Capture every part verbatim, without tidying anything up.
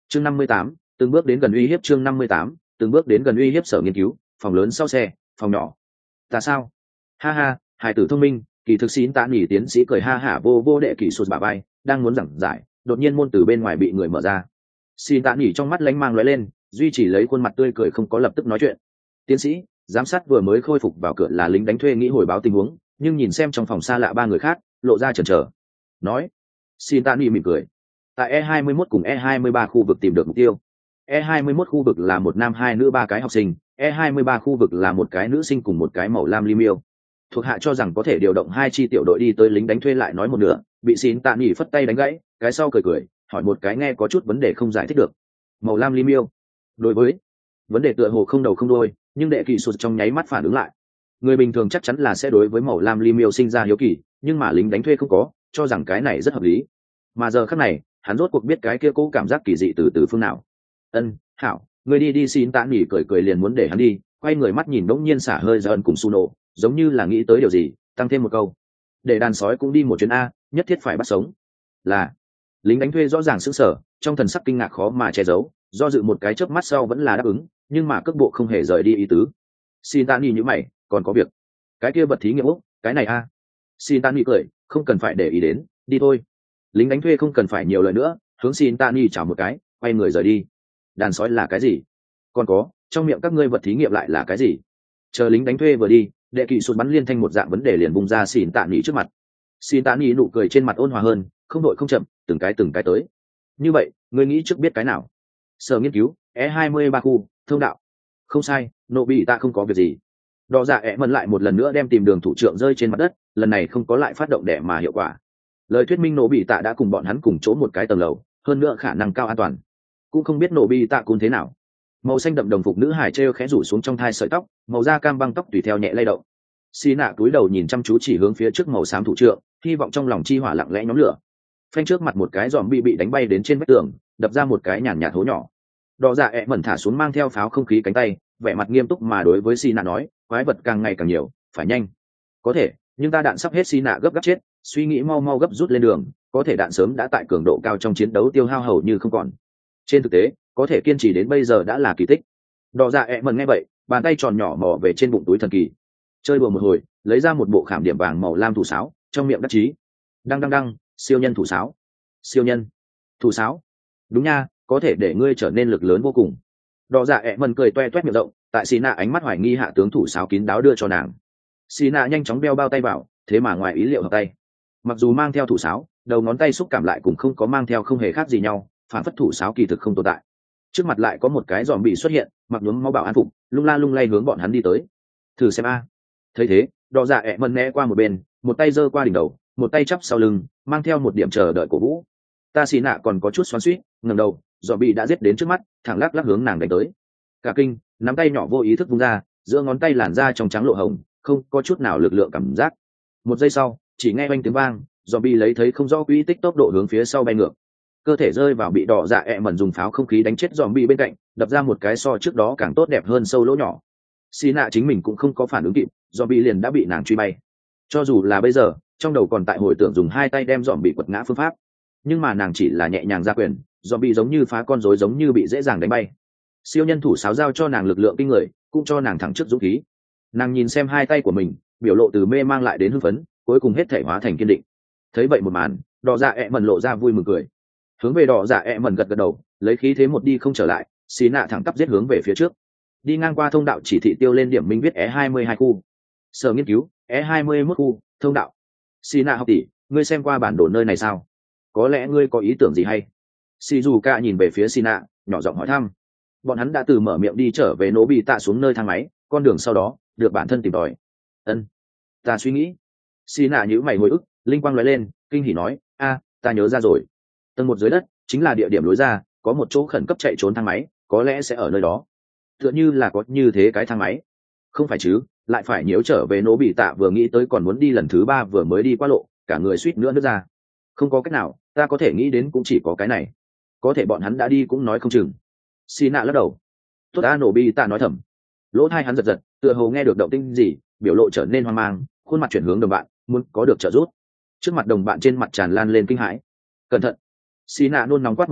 chương năm mươi tám, từng bước đến gần uy hiếp. chương năm mươi tám, từng bước đến gần uy hiếp. Sở nghiên cứu, phòng lớn sau xe, phòng nhỏ. Ta sao? Ha ha, hải tử thông minh. Kỳ thực xin tạ nghỉ tiến sĩ cười ha hả vô vô đệ kỳ sụt bả vai, đang muốn giảng giải, đột nhiên môn từ bên ngoài bị người mở ra. Xin tạ nghỉ trong mắt lánh mang lóe lên, duy chỉ lấy khuôn mặt tươi cười không có lập tức nói chuyện. Tiến sĩ, giám sát vừa mới khôi phục vào cửa là lính đánh thuê nghĩ hồi báo tình huống, nhưng nhìn xem trong phòng xa lạ ba người khác, lộ ra chần chờ. Nói, xin tạ nghỉ mỉm cười. Tại E hai mươi mốt cùng E hai mươi ba khu vực tìm được mục tiêu. E hai mươi mốt khu vực là một nam hai nữ ba cái học sinh, E hai mươi ba khu vực là một cái nữ sinh cùng một cái màu lam lim yêu. Thuộc hạ cho rằng có thể điều động hai chi tiểu đội đi tới, lính đánh thuê lại nói một nửa, bị xin tạ nghỉ phất tay đánh gãy, cái sau cười cười, hỏi một cái nghe có chút vấn đề không giải thích được. Màu lam lim yêu. Đối với vấn đề tựa hồ không đầu không đuôi, nhưng đệ kỳ sụt trong nháy mắt phản ứng lại. Người bình thường chắc chắn là sẽ đối với màu lam lim yêu sinh ra hiếu kỳ, nhưng mà lính đánh thuê không có, cho rằng cái này rất hợp lý. Mà giờ khắc này, hắn rốt cuộc biết cái kia cố cảm giác kỳ dị từ từ phương nào. Ân, hảo, người đi đi. Xin tạ nghỉ cười cười liền muốn để hắn đi, quay người mắt nhìn đống nhiên xả hơi ra ân cùng Suno, giống như là nghĩ tới điều gì, tăng thêm một câu: để đàn sói cũng đi một chuyến a, nhất thiết phải bắt sống. Là. Lính đánh thuê rõ ràng sững sờ, trong thần sắc kinh ngạc khó mà che giấu, do dự một cái chớp mắt sau vẫn là đáp ứng, nhưng mà cước bộ không hề rời đi ý tứ. Xin tạ nghỉ nhíu mày, còn có việc. Cái kia vật thí nghiệm úc, cái này a. Xin tạ nghỉ cười, không cần phải để ý đến, đi thôi. Lính đánh thuê không cần phải nhiều lời nữa, hướng xin tạ nghỉ chào một cái, quay người rời đi. Đàn sói là cái gì? Còn có, trong miệng các ngươi vật thí nghiệm lại là cái gì? Chờ lính đánh thuê vừa đi, đệ kỳ sụt bắn liên thanh một dạng vấn đề liền bung ra xin tạ nghỉ trước mặt. Xin tạ nghỉ nụ cười trên mặt ôn hòa hơn, không đội không chậm, từng cái từng cái tới. Như vậy, ngươi nghĩ trước biết cái nào? Sở nghiên cứu, E hai mươi ba khu, thông đạo. Không sai, nộ bị ta không có việc gì. Đỏ dạ ẹ mần lại một lần nữa đem tìm đường thủ trưởng rơi trên mặt đất, lần này không có lại phát động đẻ mà hiệu quả. Lời thuyết minh nộ bị tạ đã cùng bọn hắn cùng chỗ một cái tầng lầu, hơn nữa khả năng cao an toàn. Cũng không biết nộ bị tạ cún thế nào. Màu xanh đậm đồng phục nữ hải treo khẽ rủ xuống trong thai sợi tóc, màu da cam băng tóc tùy theo nhẹ lay động. Xi nạ cúi đầu nhìn chăm chú chỉ hướng phía trước màu xám thủ trưởng, hy vọng trong lòng chi hỏa lặng lẽ nhóm lửa. Phanh trước mặt một cái giòm bị bị đánh bay đến trên vách tường, đập ra một cái nhàn nhạt hố nhỏ. Đỏ dạ ẹ mẩn thả xuống mang theo pháo không khí cánh tay, vẻ mặt nghiêm túc mà đối với Xi nạ nói, quái vật càng ngày càng nhiều, phải nhanh. Có thể, nhưng ta đạn sắp hết. Xi nạ gấp gáp chết, suy nghĩ mau mau gấp rút lên đường, có thể đạn sớm đã tại cường độ cao trong chiến đấu tiêu hao hầu như không còn. Trên thực tế, có thể kiên trì đến bây giờ đã là kỳ tích. Đỏ dạ ẹ mẩn nghe vậy, bàn tay tròn nhỏ mò về trên bụng túi thần kỳ, chơi đùa một hồi, lấy ra một bộ khảm điểm vàng màu lam thủ sáo, trong miệng đắc chí: đăng đăng đăng, siêu nhân thủ sáo, siêu nhân thủ sáo. Đúng nha, có thể để ngươi trở nên lực lớn vô cùng. Đỏ dạ ẹ mẩn cười toe toét miệng rộng, tại xì nạ ánh mắt hoài nghi hạ tướng thủ sáo kín đáo đưa cho nàng. Xì nạ nhanh chóng đeo bao tay vào, thế mà ngoài ý liệu hợp tay. Mặc dù mang theo thủ sáo, đầu ngón tay xúc cảm lại cũng không có mang theo không hề khác gì nhau, phản phất thủ sáo kỳ thực không tồn tại. Trước mặt lại có một cái giòm bị xuất hiện, mặc nhuốm máu bảo an phục, lung la lung lay hướng bọn hắn đi tới. Thử xem a. Thấy thế, đỏ dạ ẹ mẩn né qua một bên, một tay giơ qua đỉnh đầu, một tay chắp sau lưng, mang theo một điểm chờ đợi cổ vũ. Ta xì nạ còn có chút xoắn xuýt, ngẩng đầu, giòm bị đã giết đến trước mắt, thẳng lắc lắc hướng nàng đánh tới. Cả kinh, nắm tay nhỏ vô ý thức vung ra, giữa ngón tay làn da trong trắng lộ hồng, không có chút nào lực lượng cảm giác. Một giây sau, chỉ nghe oanh tiếng vang, giòm bị lấy thấy không rõ quỹ tích tốc độ hướng phía sau bay ngược. Cơ thể rơi vào bị đỏ dạ ẹ mẩn dùng pháo không khí đánh chết giòm bị bên cạnh, đập ra một cái so trước đó càng tốt đẹp hơn sâu lỗ nhỏ. Xì nạ chính mình cũng không có phản ứng kịp, giòm bị liền đã bị nàng truy bay. Cho dù là bây giờ, trong đầu còn tại hồi tưởng dùng hai tay đem giòm bị quật ngã phương pháp, nhưng mà nàng chỉ là nhẹ nhàng ra quyền, giòm bị giống như phá con rối giống như bị dễ dàng đánh bay. Siêu nhân thủ sáo giao cho nàng lực lượng kinh người, cũng cho nàng thẳng trước dũng khí. Nàng nhìn xem hai tay của mình, biểu lộ từ mê mang lại đến hưng phấn, cuối cùng hết thể hóa thành kiên định. Thấy vậy một màn, đỏ dạ ẹ mẩn lộ ra vui mừng cười, hướng về đỏ dạ ẹ mẩn gật gật đầu, lấy khí thế một đi không trở lại, xí nạ thẳng tắp giết hướng về phía trước. Đi ngang qua thông đạo chỉ thị tiêu lên điểm minh viết E hai mươi hai khu. Sở nghiên cứu, E hai mươi mốt khu, thông đạo. Xí nạ học tỷ, ngươi xem qua bản đồ nơi này sao? Có lẽ ngươi có ý tưởng gì hay? Shizuka nhìn về phía xí nạ, nhỏ giọng hỏi thăm. Bọn hắn đã từ mở miệng đi trở về nổ bị tạ xuống nơi thang máy, con đường sau đó được bản thân tìm tòi. Ân, ta suy nghĩ. Xí nạ nhíu mày hồi ức, linh quang lóe lên, kinh hỉ nói, a, ta nhớ ra rồi. Tầng một dưới đất chính là địa điểm lối ra, có một chỗ khẩn cấp chạy trốn thang máy, có lẽ sẽ ở nơi đó. Tựa như là có như thế cái thang máy. Không phải chứ, lại phải nhiễu trở về nổ bị tạ, vừa nghĩ tới còn muốn đi lần thứ ba vừa mới đi qua lộ, cả người suýt nữa nứt ra. Không có cách nào, ta có thể nghĩ đến cũng chỉ có cái này. Có thể bọn hắn đã đi cũng nói không chừng. Xì nạ lắc đầu. Tốt đã, nổ bị tạ nói thầm. Lỗ tai hắn giật giật, tựa hồ nghe được động tĩnh gì, biểu lộ trở nên hoang mang, khuôn mặt chuyển hướng đồng bạn, muốn có được trợ giúp. Trước mặt đồng bạn trên mặt tràn lan lên kinh hãi. Cẩn thận. Xì nạ nôn nóng quát một câu,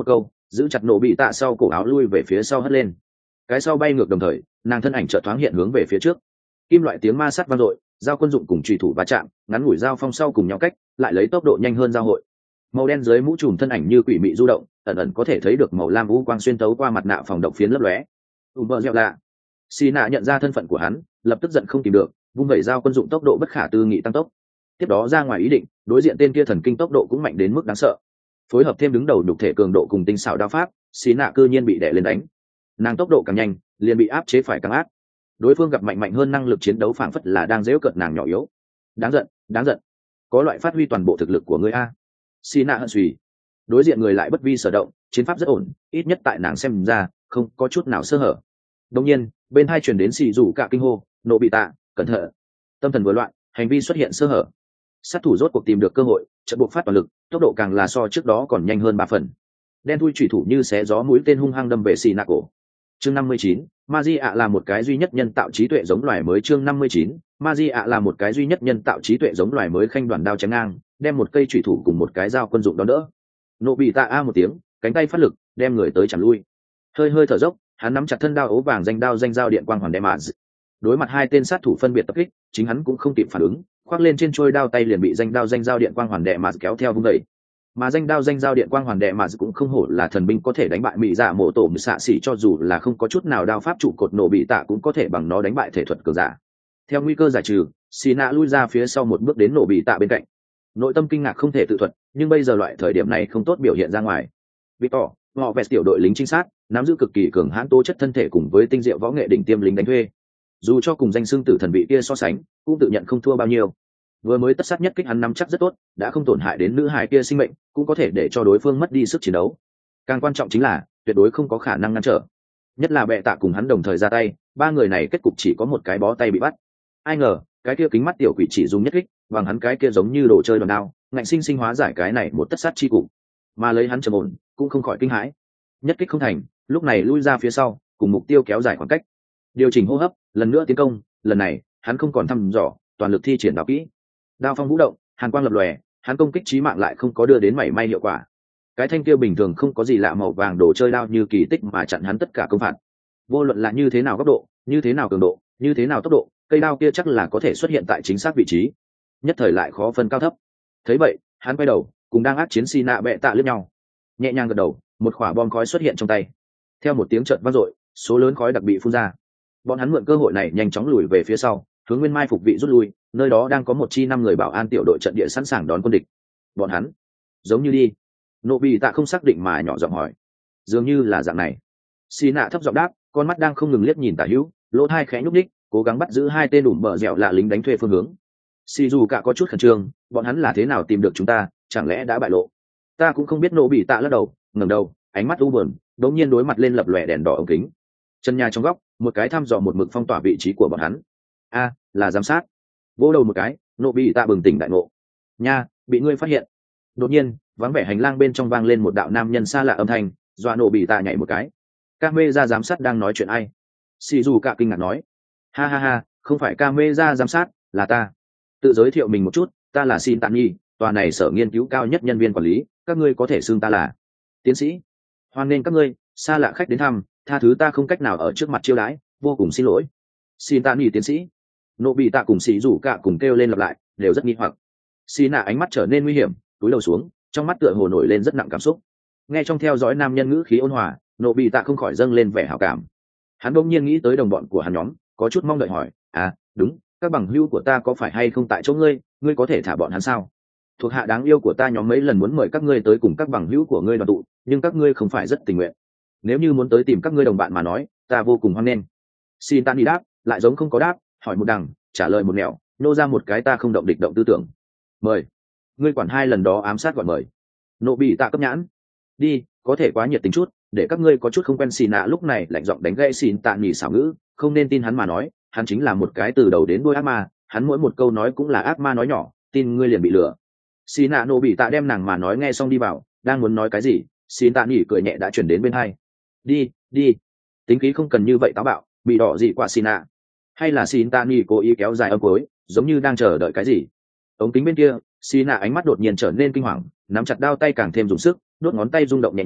giữ chặt nổ bị tạ sau cổ áo lui về phía sau hất lên, cái sau bay ngược, đồng thời nàng thân ảnh chợt thoáng hiện hướng về phía trước. Kim loại tiếng ma sát vang dội, dao quân dụng cùng chủy thủ va chạm, ngắn ngủi dao phong sau cùng nhau cách, lại lấy tốc độ nhanh hơn giao hội. Màu đen dưới mũ trùm thân ảnh như quỷ mị du động, ẩn ẩn có thể thấy được màu lam u quang xuyên tấu qua mặt nạ phòng động phiến lấp lóe. ùm bờ dẹo lạ. Xì nạ nhận ra thân phận của hắn, lập tức giận không tìm được, vung vẩy dao quân dụng tốc độ bất khả tư nghị tăng tốc. Tiếp đó ra ngoài ý định, đối diện tên kia thần kinh tốc độ cũng mạnh đến mức đáng sợ. Phối hợp thêm đứng đầu nhục thể cường độ cùng tinh xảo đao pháp, xì nạ cư nhiên bị đè lên đánh. Nàng tốc độ càng nhanh, liền bị áp chế phải càng ác. Đối phương gặp mạnh mạnh hơn năng lực chiến đấu, phảng phất là đang giễu cợt nàng nhỏ yếu. Đáng giận, đáng giận. Có loại phát huy toàn bộ thực lực của ngươi a. Xì nạ hận suy. Đối diện người lại bất vi sở động, chiến pháp rất ổn, ít nhất tại nàng xem ra không có chút nào sơ hở. Đương nhiên, bên hai truyền đến xì rủ cả kinh hô, nổ bị tạ, cẩn thận. Tâm thần vừa loạn, hành vi xuất hiện sơ hở. Sát thủ rốt cuộc tìm được cơ hội, trận buộc phát toàn lực, tốc độ càng là so trước đó còn nhanh hơn ba phần. Đen thui chủy thủ như xé gió mũi tên hung hăng đâm về xì nạ cổ. Chương năm mươi chín, Magi ạ là một cái duy nhất nhân tạo trí tuệ giống loài mới. Chương năm mươi chín, Magi ạ là một cái duy nhất nhân tạo trí tuệ giống loài mới. Khanh đoàn đao chém ngang, đem một cây chủy thủ cùng một cái dao quân dụng đón đỡ. Nộ bị tạ a một tiếng, cánh tay phát lực, đem người tới chặn lui. Hơi hơi thở dốc, hắn nắm chặt thân đao ố vàng danh đao danh dao điện quang hoàn đệ mạ. Đối mặt hai tên sát thủ phân biệt tập kích, chính hắn cũng không kịp phản ứng, khoác lên trên trôi đao tay liền bị danh đao danh dao điện quang hoàn đệ mạ kéo theo vung đẩy. Mà danh đao danh dao điện quang hoàn đệ mạ cũng không hổ là thần binh có thể đánh bại mỹ dạ mổ tổ mười xạ xỉ, cho dù là không có chút nào đao pháp trụ cột nổ bị tạ cũng có thể bằng nó đánh bại thể thuật cường giả. Theo nguy cơ giải trừ, xì nạ lui ra phía sau một bước đến nổ bị tạ bên cạnh. Nội tâm kinh ngạc không thể tự thuật, nhưng bây giờ loại thời điểm này không tốt biểu hiện ra ngoài. Victor, họ vẹt tiểu đội lính trinh sát, nắm giữ cực kỳ cường hãn tố chất thân thể cùng với tinh diệu võ nghệ đỉnh tiêm lính đánh thuê. Dù cho cùng danh xưng tử thần vị kia so sánh, cũng tự nhận không thua bao nhiêu. Vừa mới tất sát nhất kích hắn nắm chắc rất tốt, đã không tổn hại đến nữ hài kia sinh mệnh, cũng có thể để cho đối phương mất đi sức chiến đấu. Càng quan trọng chính là tuyệt đối không có khả năng ngăn trở. Nhất là bệ tạ cùng hắn đồng thời ra tay, ba người này kết cục chỉ có một cái bó tay bị bắt. Ai ngờ cái kia kính mắt tiểu quỷ chỉ dùng nhất kích, bằng hắn cái kia giống như đồ chơi đòn đao, ngạnh sinh sinh hóa giải cái này một tất sát chi cục, mà lấy hắn trầm ổn, cũng không khỏi kinh hãi. Nhất kích không thành, lúc này lui ra phía sau, cùng mục tiêu kéo dài khoảng cách, điều chỉnh hô hấp, lần nữa tiến công. Lần này hắn không còn thăm dò, toàn lực thi triển đao kỹ. Đao phong vũ động, hàn quang lập lòe, hắn công kích chí mạng lại không có đưa đến mảy may hiệu quả. Cái thanh kia bình thường không có gì lạ màu vàng đồ chơi đao như kỳ tích mà chặn hắn tất cả công phạt. Vô luận là như thế nào góc độ, như thế nào cường độ, như thế nào tốc độ, cây đao kia chắc là có thể xuất hiện tại chính xác vị trí, nhất thời lại khó phân cao thấp. Thấy vậy, hắn quay đầu, cùng đang ác chiến xì nạ bệ tạ liếc nhau, nhẹ nhàng gật đầu, một quả bom khói xuất hiện trong tay. Theo một tiếng chợt vang dội, số lớn khói đặc bị phun ra. Bọn hắn mượn cơ hội này nhanh chóng lùi về phía sau, hướng nguyên mai phục vị rút lui, nơi đó đang có một chi năm người bảo an tiểu đội trận địa sẵn sàng đón quân địch. Bọn hắn giống như đi. Nộ bị tạ không xác định mà nhỏ giọng hỏi. Dường như là dạng này. Xì nạ thấp giọng đáp, con mắt đang không ngừng liếc nhìn tả hữu, lỗ tai khẽ nhúc nhích, cố gắng bắt giữ hai tên đủm bờ dẻo là lính đánh thuê phương hướng. Xì dù cả có chút khẩn trương, bọn hắn là thế nào tìm được chúng ta, chẳng lẽ đã bại lộ? Ta cũng không biết. Nộ bị tạ lắc đầu, ngẩng đầu, ánh mắt u buồn, đột nhiên đối mặt lên lập lòe đèn đỏ ống kính. Chân nhà trong góc, một cái thăm dò một mực phong tỏa vị trí của bọn hắn. A, là giám sát. Vỗ đầu một cái, Nộ bị tạ bừng tỉnh đại ngộ. Nha, bị ngươi phát hiện. Đột nhiên, vắng vẻ hành lang bên trong vang lên một đạo nam nhân xa lạ âm thanh, dọa Nộ bị tạ nhảy một cái. Camera giám sát đang nói chuyện ai? Sì dù cả kinh ngạc nói. Ha ha ha, không phải camera giám sát, là ta. Tự giới thiệu mình một chút, ta là Shin Tạn Nhi, tòa này sở nghiên cứu cao nhất nhân viên quản lý, các ngươi có thể xưng ta là tiến sĩ. Hoan nghênh các ngươi, xa lạ khách đến thăm, tha thứ ta không cách nào ở trước mặt chiêu đãi, vô cùng xin lỗi. Shin Tạn Nhi tiến sĩ. Nộ bị tạ cùng Sì dù cả cùng kêu lên lặp lại, đều rất nghi hoặc. Xì nạ ánh mắt trở nên nguy hiểm, túi đầu xuống, trong mắt tựa hồ nổi lên rất nặng cảm xúc. Nghe trong theo dõi nam nhân ngữ khí ôn hòa, Nộ bị tạ không khỏi dâng lên vẻ hảo cảm. Hắn bỗng nhiên nghĩ tới đồng bọn của hắn nhóm, có chút mong đợi hỏi, à đúng, các bằng hữu của ta có phải hay không tại chỗ ngươi, ngươi có thể thả bọn hắn sao? Thuộc hạ đáng yêu của ta nhóm mấy lần muốn mời các ngươi tới cùng các bằng hữu của ngươi đoàn tụ, nhưng các ngươi không phải rất tình nguyện. Nếu như muốn tới tìm các ngươi đồng bạn mà nói, ta vô cùng hoan nghênh. Xin tan đi đáp, lại giống không có đáp, hỏi một đằng, trả lời một nẻo, nô ra một cái ta không động địch động tư tưởng. Mời. Ngươi quản hai lần đó ám sát gọi mời. Nộ bị tạ cấp nhãn. Đi, có thể quá nhiệt tình chút, để các ngươi có chút không quen. Xì nạ lúc này lạnh giọng đánh gãy Xin tạ nhỉ xảo ngữ, không nên tin hắn mà nói, hắn chính là một cái từ đầu đến đuôi ác ma, hắn mỗi một câu nói cũng là ác ma nói nhỏ, tin ngươi liền bị lừa. Xì nạ nộ bị tạ đem nàng mà nói nghe xong đi vào, đang muốn nói cái gì, Xin tạ nhỉ cười nhẹ đã chuyển đến bên hai. Đi, đi. Tính khí không cần như vậy táo bạo, bị đỏ gì qua Xì nạ. Hay là Xin tạ nhỉ cố ý kéo dài âm cuối, giống như đang chờ đợi cái gì. Ống kính bên kia, Xì nạ ánh mắt đột nhiên trở nên kinh hoàng, nắm chặt đao tay càng thêm dùng sức, đốt ngón tay rung động nhẹ nhẹ,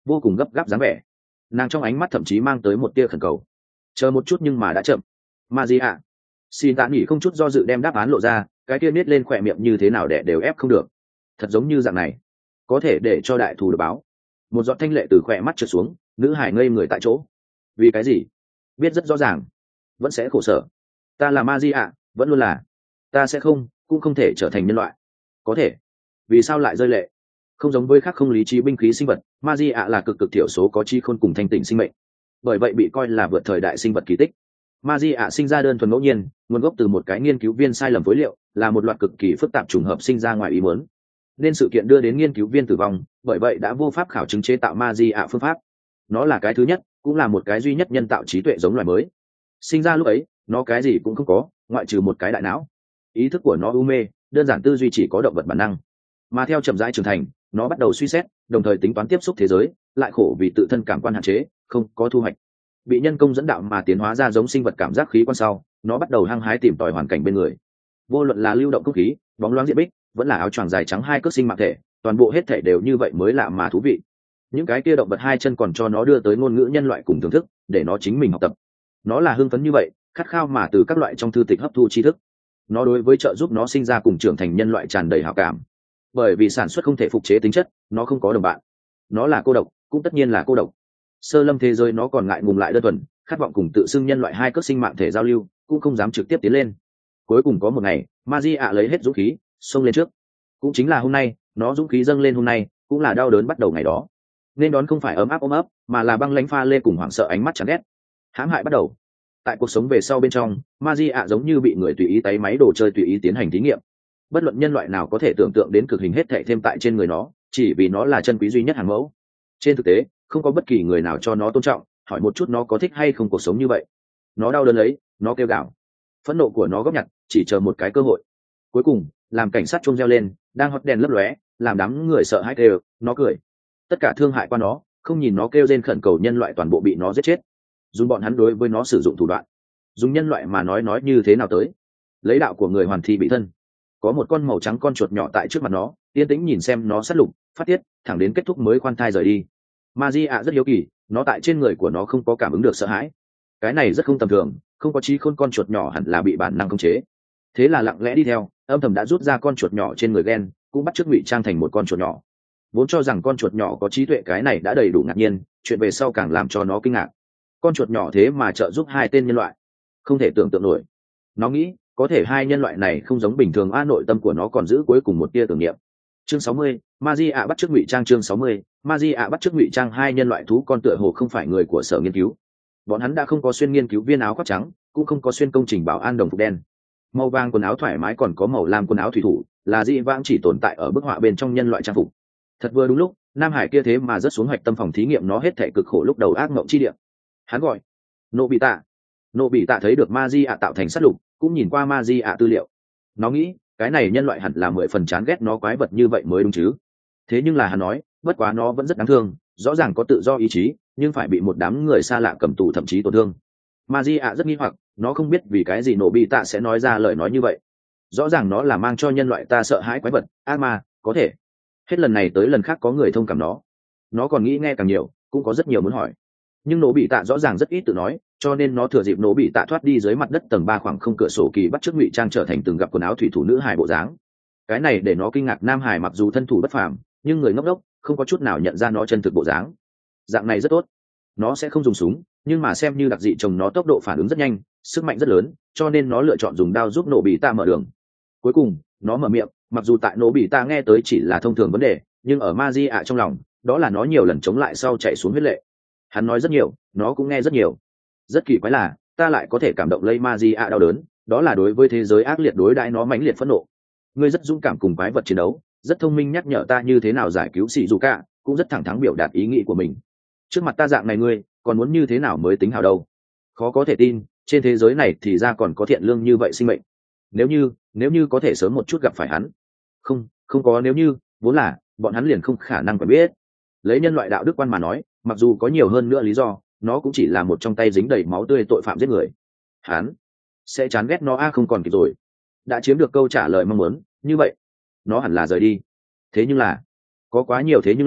vô cùng gấp gáp dáng vẻ. Nàng trong ánh mắt thậm chí mang tới một tia khẩn cầu. Chờ một chút nhưng mà đã chậm. Ma di ạ. Xin tạ nghỉ không chút do dự đem đáp án lộ ra, cái kia nết lên khỏe miệng như thế nào để đều ép không được. Thật giống như dạng này, có thể để cho đại thù được báo. Một giọt thanh lệ từ khỏe mắt trượt xuống, nữ hải ngây người tại chỗ. Vì cái gì? Biết rất rõ ràng, vẫn sẽ khổ sở. Ta là Ma di ạ, vẫn luôn là. Ta sẽ không, cũng không thể trở thành nhân loại. Có thể. Vì sao lại rơi lệ? Không giống với khác không lý trí binh khí sinh vật, Ma di ạ là cực cực thiểu số có trí khôn cùng thanh tỉnh sinh mệnh, bởi vậy bị coi là vượt thời đại sinh vật kỳ tích. Ma di ạ sinh ra đơn thuần ngẫu nhiên, nguồn gốc từ một cái nghiên cứu viên sai lầm phối liệu, là một loạt cực kỳ phức tạp trùng hợp sinh ra ngoài ý muốn, nên sự kiện đưa đến nghiên cứu viên tử vong, bởi vậy đã vô pháp khảo chứng chế tạo Ma di ạ phương pháp. Nó là cái thứ nhất, cũng là một cái duy nhất nhân tạo trí tuệ giống loài mới. Sinh ra lúc ấy, nó cái gì cũng không có, ngoại trừ một cái đại não. Ý thức của nó u mê, đơn giản tư duy chỉ có động vật bản năng. Mà theo chậm rãi trưởng thành, nó bắt đầu suy xét, đồng thời tính toán tiếp xúc thế giới, lại khổ vì tự thân cảm quan hạn chế, không có thu hoạch. Bị nhân công dẫn đạo mà tiến hóa ra giống sinh vật cảm giác khí quan sau, nó bắt đầu hăng hái tìm tòi hoàn cảnh bên người. Vô luận là lưu động không khí, bóng loáng diện bích, vẫn là áo choàng dài trắng hai cước sinh mạng thể, toàn bộ hết thể đều như vậy mới lạ mà thú vị. Những cái kia động vật hai chân còn cho nó đưa tới ngôn ngữ nhân loại cùng thưởng thức, để nó chính mình học tập. Nó là hưng phấn như vậy, khát khao mà từ các loại trong thư tịch hấp thu tri thức. Nó đối với trợ giúp nó sinh ra cùng trưởng thành nhân loại tràn đầy hảo cảm. Bởi vì sản xuất không thể phục chế tính chất, nó không có đồng bạn. Nó là cô độc, cũng tất nhiên là cô độc. Sơ lâm thế giới nó còn ngại ngùng lại đơn thuần, khát vọng cùng tự xưng nhân loại hai cước sinh mạng thể giao lưu, cũng không dám trực tiếp tiến lên. Cuối cùng có một ngày, Ma di ạ lấy hết dũng khí, xông lên trước. Cũng chính là hôm nay, nó dũng khí dâng lên hôm nay, cũng là đau đớn bắt đầu ngày đó. Nên đón không phải ấm áp ôm ấp, mà là băng lãnh pha lê cùng hoảng sợ ánh mắt chán ghét. Hãm hại bắt đầu. Tại cuộc sống về sau bên trong, Ma di ạ giống như bị người tùy ý táy máy đồ chơi tùy ý tiến hành thí nghiệm. Bất luận nhân loại nào có thể tưởng tượng đến cực hình hết thảy thêm tại trên người nó, chỉ vì nó là chân quý duy nhất hàng mẫu. Trên thực tế, không có bất kỳ người nào cho nó tôn trọng, hỏi một chút nó có thích hay không cuộc sống như vậy. Nó đau đớn lấy, nó kêu gào. Phẫn nộ của nó góp nhặt, chỉ chờ một cái cơ hội. Cuối cùng, làm cảnh sát chuông reo lên, đang hót đèn lấp lóe, làm đám người sợ hãi kêu, nó cười. Tất cả thương hại qua nó, không nhìn nó kêu rên khẩn cầu nhân loại toàn bộ bị nó giết chết. Dùng bọn hắn đối với nó sử dụng thủ đoạn. Dùng nhân loại mà nói nói như thế nào tới? Lấy đạo của người hoàn thi bị thân. Có một con màu trắng con chuột nhỏ tại trước mặt nó, yên tĩnh nhìn xem nó sát lục, phát tiết, thẳng đến kết thúc mới khoan thai rời đi. Ma di ạ rất hiếu kỳ, nó tại trên người của nó không có cảm ứng được sợ hãi. Cái này rất không tầm thường, không có trí khôn con chuột nhỏ hẳn là bị bản năng khống chế. Thế là lặng lẽ đi theo, âm thầm đã rút ra con chuột nhỏ trên người ghen, cũng bắt chước ngụy trang thành một con chuột nhỏ. Vốn cho rằng con chuột nhỏ có trí tuệ, cái này đã đầy đủ ngạc nhiên, chuyện về sau càng làm cho nó kinh ngạc. Con chuột nhỏ thế mà trợ giúp hai tên nhân loại, không thể tưởng tượng nổi. Nó nghĩ, có thể hai nhân loại này không giống bình thường, a nội tâm của nó còn giữ cuối cùng một tia tưởng niệm. Chương sáu mươi, Magia bắt chước ngụy trang. Chương sáu mươi, Magia bắt chước ngụy trang. Hai nhân loại thú con tựa hồ không phải người của sở nghiên cứu. Bọn hắn đã không có xuyên nghiên cứu viên áo khoác trắng, cũng không có xuyên công trình bảo an đồng phục đen. Màu vàng quần áo thoải mái, còn có màu lam quần áo thủy thủ, là dị vãng chỉ tồn tại ở bức họa bên trong nhân loại trang phục. Thật vừa đúng lúc, Nam Hải kia thế mà rớt xuống hoạch tâm phòng thí nghiệm nó hết thảy cực khổ lúc đầu ác mộng chi địa. Hắn gọi Nộ Bị Tạ. Nộ Bị Tạ thấy được Magia tạo thành sát lục, cũng nhìn qua Magia tư liệu. Nó nghĩ, cái này nhân loại hẳn là mười phần chán ghét nó quái vật như vậy mới đúng chứ. Thế nhưng là hắn nói, bất quá nó vẫn rất đáng thương, rõ ràng có tự do ý chí, nhưng phải bị một đám người xa lạ cầm tù, thậm chí tổn thương. Magia rất nghi hoặc, nó không biết vì cái gì Nộ Bị Tạ sẽ nói ra lời nói như vậy. Rõ ràng nó là mang cho nhân loại ta sợ hãi quái vật, ác ma, có thể. Hết lần này tới lần khác có người thông cảm nó. Nó còn nghĩ nghe càng nhiều, cũng có rất nhiều muốn hỏi. Nhưng Nộ Bị Tạ rõ ràng rất ít tự nói, cho nên nó thừa dịp Nộ Bị Tạ thoát đi dưới mặt đất tầng ba khoảng không cửa sổ kỳ bắt chước ngụy trang trở thành từng gặp quần áo thủy thủ nữ hài bộ dáng. Cái này để nó kinh ngạc, Nam Hải mặc dù thân thủ bất phàm, nhưng người ngốc đốc không có chút nào nhận ra nó chân thực bộ dáng. Dạng này rất tốt. Nó sẽ không dùng súng, nhưng mà xem như đặc dị chồng nó tốc độ phản ứng rất nhanh, sức mạnh rất lớn, cho nên nó lựa chọn dùng đao giúp Nộ Bị Tạ mở đường. Cuối cùng, nó mở miệng, mặc dù tại Nộ Bị Tạ nghe tới chỉ là thông thường vấn đề, nhưng ở Magia trong lòng, đó là nó nhiều lần chống lại sau chạy xuống huyết lệ. Hắn nói rất nhiều, nó cũng nghe rất nhiều. Rất kỳ quái là, ta lại có thể cảm động lây Magia đau đớn, đó là đối với thế giới ác liệt đối đãi nó mãnh liệt phẫn nộ. Ngươi rất dũng cảm cùng quái vật chiến đấu, rất thông minh nhắc nhở ta như thế nào giải cứu sĩ dù cả, cũng rất thẳng thắn biểu đạt ý nghĩ của mình. Trước mặt ta dạng này ngươi, còn muốn như thế nào mới tính hào đâu? Khó có thể tin, trên thế giới này thì ra còn có thiện lương như vậy sinh mệnh. Nếu như, nếu như có thể sớm một chút gặp phải hắn. Không, không có nếu như, vốn là, bọn hắn liền không khả năng phải biết. Lấy nhân loại đạo đức quan mà nói, mặc dù có nhiều hơn nữa lý do, nó cũng chỉ là một trong tay dính đầy máu tươi tội phạm giết người. Hắn sẽ chán ghét nó a, không còn kịp rồi. Đã chiếm được câu trả lời mong muốn, như vậy, nó hẳn là rời đi. Thế nhưng là, có quá nhiều thế nhưng là,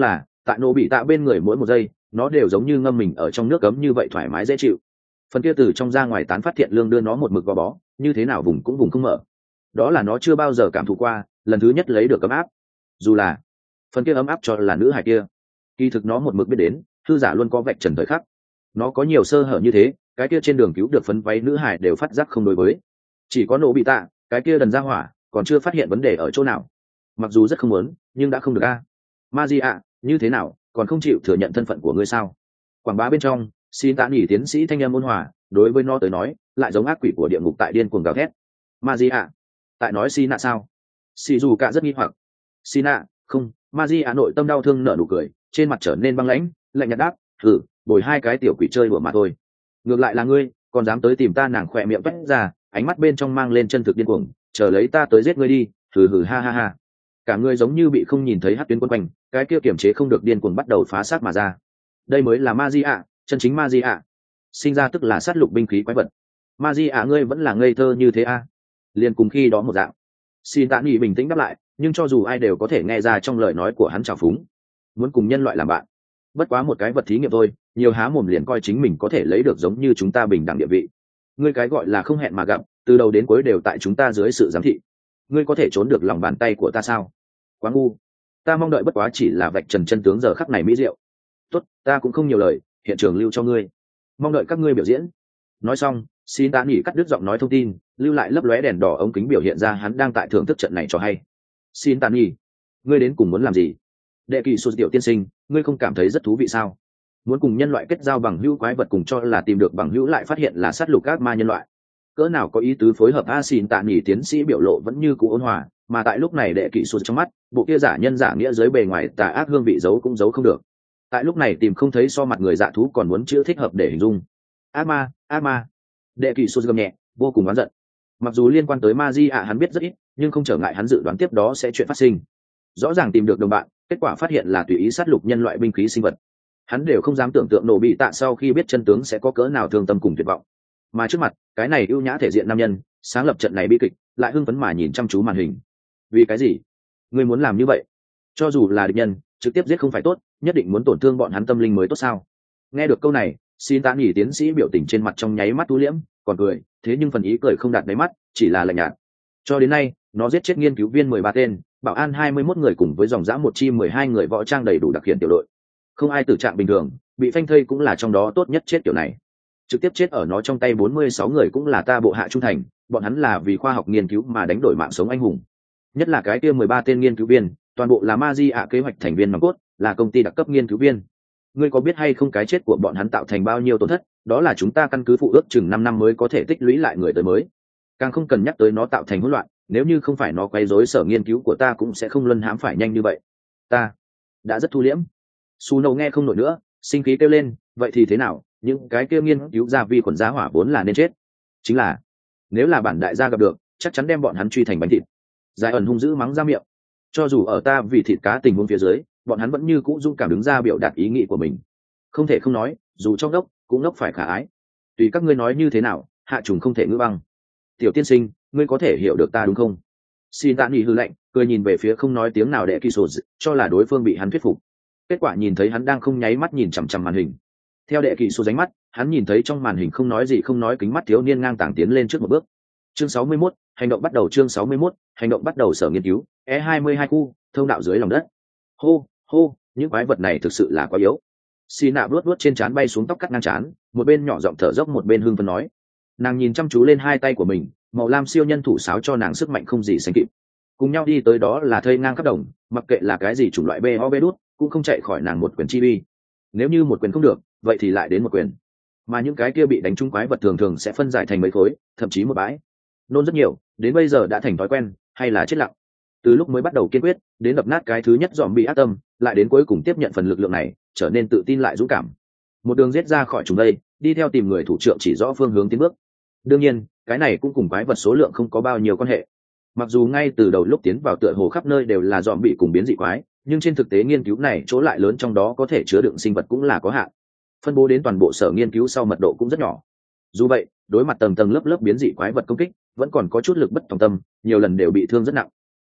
tại nổ bị tạ bên người mỗi một giây nó đều giống như ngâm mình ở trong nước cấm như vậy thoải mái dễ chịu. Phần kia từ trong ra ngoài tán phát thiện lương đưa nó một mực gò bó, như thế nào vùng cũng vùng không mở. Đó là nó chưa bao giờ cảm thụ qua, lần thứ nhất lấy được ấm áp. Dù là phần kia ấm áp cho là nữ hải kia, kỳ thực nó một mực biết đến thư giả luôn có vạch trần thời khắc. Nó có nhiều sơ hở như thế, cái kia trên đường cứu được phấn váy nữ hải đều phát giác không đối với. Chỉ có nổ bị tạ, cái kia đần ra hỏa còn chưa phát hiện vấn đề ở chỗ nào. Mặc dù rất không muốn, nhưng đã không được a. Magia, như thế nào, còn không chịu thừa nhận thân phận của ngươi sao? Quảng bá bên trong, xin tạ nghỉ tiến sĩ thanh em ôn hòa, đối với nó tới nói, lại giống ác quỷ của địa ngục tại điên cuồng gào thét. Magia, tại nói Sina sao? Sì dù cả rất nghi hoặc. Sina, không, Magia nội tâm đau thương nở nụ cười, trên mặt trở nên băng lãnh, lạnh nhạt đáp, thử, bồi hai cái tiểu quỷ chơi đùa mà thôi. Ngược lại là ngươi, còn dám tới tìm ta, nàng khỏe miệng vét ra, ánh mắt bên trong mang lên chân thực điên cuồng, chờ lấy ta tới giết ngươi đi, hừ hừ ha ha ha. Cả người giống như bị không nhìn thấy hắc tuyến quân quanh, cái kia kiềm chế không được điên cuồng bắt đầu phá sát mà ra. Đây mới là Magia, chân chính Magia. Sinh ra tức là sát lục binh khí quái vật. Magia, ngươi vẫn là ngây thơ như thế a? À? Liền cùng khi đó một dạng. Xin tạ nghỉ bình tĩnh đáp lại, nhưng cho dù ai đều có thể nghe ra trong lời nói của hắn trào phúng. Muốn cùng nhân loại làm bạn, bất quá một cái vật thí nghiệm thôi, nhiều há mồm liền coi chính mình có thể lấy được giống như chúng ta bình đẳng địa vị. Ngươi cái gọi là không hẹn mà gặp, từ đầu đến cuối đều tại chúng ta dưới sự giám thị. Ngươi có thể trốn được lòng bàn tay của ta sao? Quá ngu. Ta mong đợi bất quá chỉ là vạch trần chân tướng giờ khắc này mỹ diệu. Tốt, ta cũng không nhiều lời, hiện trường lưu cho ngươi. Mong đợi các ngươi biểu diễn. Nói xong, xin tạ nghỉ cắt đứt giọng nói thông tin, lưu lại lấp lóe đèn đỏ ống kính biểu hiện ra hắn đang tại thưởng thức trận này cho hay. Xin tạ nghỉ, ngươi đến cùng muốn làm gì? Đệ kỳ sụt tiểu tiên sinh, ngươi không cảm thấy rất thú vị sao? Muốn cùng nhân loại kết giao bằng hữu quái vật, cùng cho là tìm được bằng hữu lại phát hiện là sát lục các ma nhân loại. Cỡ nào có ý tứ phối hợp a? Xin tạ nghỉ tiến sĩ biểu lộ vẫn như cũ ôn hòa, mà tại lúc này đệ kỳ sụt trong mắt, bộ kia giả nhân giả nghĩa dưới bề ngoài tà ác hương vị giấu cũng giấu không được. Tại lúc này tìm không thấy so mặt người dạ thú còn muốn chữ thích hợp để hình dung. Ác ma, ác ma. Đệ kỳ sụt gầm nhẹ, vô cùng oán giận. Mặc dù liên quan tới Magia hắn biết rất ít, nhưng không trở ngại hắn dự đoán tiếp đó sẽ chuyện phát sinh. Rõ ràng tìm được đồng bạn, kết quả phát hiện là tùy ý sát lục nhân loại binh khí sinh vật. Hắn đều không dám tưởng tượng nổ bị tạ sau khi biết chân tướng sẽ có cỡ nào thương tâm cùng tuyệt vọng. Mà trước mặt, cái này ưu nhã thể diện nam nhân, sáng lập trận này bi kịch, lại hưng phấn mà nhìn chăm chú màn hình. Vì cái gì? Ngươi muốn làm như vậy? Cho dù là địch nhân, trực tiếp giết không phải tốt, nhất định muốn tổn thương bọn hắn tâm linh mới tốt sao? Nghe được câu này, xin tạ nghỉ tiến sĩ biểu tình trên mặt trong nháy mắt tú liễm, còn cười, thế nhưng phần ý cười không đạt đáy mắt, chỉ là lạnh nhạt. Cho đến nay, nó giết chết nghiên cứu viên mười ba tên, bảo an hai mươi mốt người cùng với dòng dã một chi mười hai người võ trang đầy đủ đặc hiện tiểu đội. Không ai tử trạng bình thường, bị phanh thây cũng là trong đó tốt nhất chết kiểu này. Trực tiếp chết ở nó trong tay bốn mươi sáu người cũng là ta bộ hạ trung thành, bọn hắn là vì khoa học nghiên cứu mà đánh đổi mạng sống anh hùng. Nhất là cái kia mười ba tên nghiên cứu viên, toàn bộ là Magia kế hoạch thành viên nòng cốt, là công ty đặc cấp nghiên cứu viên. Ngươi có biết hay không cái chết của bọn hắn tạo thành bao nhiêu tổn thất, đó là chúng ta căn cứ phụ ước chừng năm năm mới có thể tích lũy lại người tới mới. Càng không cần nhắc tới nó tạo thành hỗn loạn, nếu như không phải nó quấy rối sở nghiên cứu của ta cũng sẽ không luân hãm phải nhanh như vậy. Ta đã rất thu liễm. Suno nghe không nổi nữa, sinh khí kêu lên, vậy thì thế nào, những cái kia nghiên cứu ra vi khuẩn giá hỏa vốn là nên chết. Chính là, nếu là bản đại gia gặp được, chắc chắn đem bọn hắn truy thành bánh thịt. Giải ẩn hung dữ mắng ra miệng. Cho dù ở ta vì thịt cá tình huống phía dưới, bọn hắn vẫn như cũ dũng cảm đứng ra biểu đạt ý nghĩ của mình. Không thể không nói, dù trong đốc cũng đốc phải khả ái. Tùy các ngươi nói như thế nào, hạ trùng không thể ngữ băng. Tiểu tiên sinh, ngươi có thể hiểu được ta đúng không? Xin tạ nghỉ hư lạnh, cười nhìn về phía không nói tiếng nào đệ kỳ sổ, cho là đối phương bị hắn thuyết phục. Kết quả nhìn thấy hắn đang không nháy mắt nhìn chằm chằm màn hình. Theo đệ kỳ sổ ránh mắt, hắn nhìn thấy trong màn hình không nói gì không nói kính mắt thiếu niên ngang tàng tiến lên trước một bước. Chương sáu mươi mốt, hành động bắt đầu. Chương sáu mươi mốt, hành động bắt đầu. Sở nghiên cứu E hai mươi hai khu, thông đạo dưới lòng đất. Hô, hô, những quái vật này thực sự là quá yếu. Xì nạ vuốt vuốt trên trán bay xuống tóc cắt ngang trán, một bên nhỏ giọng thở dốc một bên hưng phấn nói. Nàng nhìn chăm chú lên hai tay của mình, màu lam siêu nhân thủ sáo cho nàng sức mạnh không gì sánh kịp. Cùng nhau đi tới đó là thây ngang khắp đồng, mặc kệ là cái gì chủng loại bê ho bê đút, cũng không chạy khỏi nàng một quyền chi uy. Nếu như một quyền không được, vậy thì lại đến một quyền. Mà những cái kia bị đánh trúng quái vật thường thường sẽ phân giải thành mấy khối, thậm chí một bãi. Nôn rất nhiều, đến bây giờ đã thành thói quen, hay là chết lặng. Từ lúc mới bắt đầu kiên quyết, đến đập nát cái thứ nhất dòm bị ác tâm, lại đến cuối cùng tiếp nhận phần lực lượng này, trở nên tự tin lại dũng cảm. Một đường giết ra khỏi chúng đây, đi theo tìm người thủ trưởng chỉ rõ phương hướng tiến bước. Đương nhiên, cái này cũng cùng quái vật số lượng không có bao nhiêu quan hệ. Mặc dù ngay từ đầu lúc tiến vào tựa hồ khắp nơi đều là dòm bị cùng biến dị quái, nhưng trên thực tế nghiên cứu này chỗ lại lớn trong đó có thể chứa đựng sinh vật cũng là có hạn. Phân bố đến toàn bộ sở nghiên cứu sau mật độ cũng rất nhỏ. Dù vậy, đối mặt tầng tầng lớp lớp biến dị quái vật công kích, vẫn còn có chút lực bất tòng tâm, nhiều lần đều bị thương rất nặng.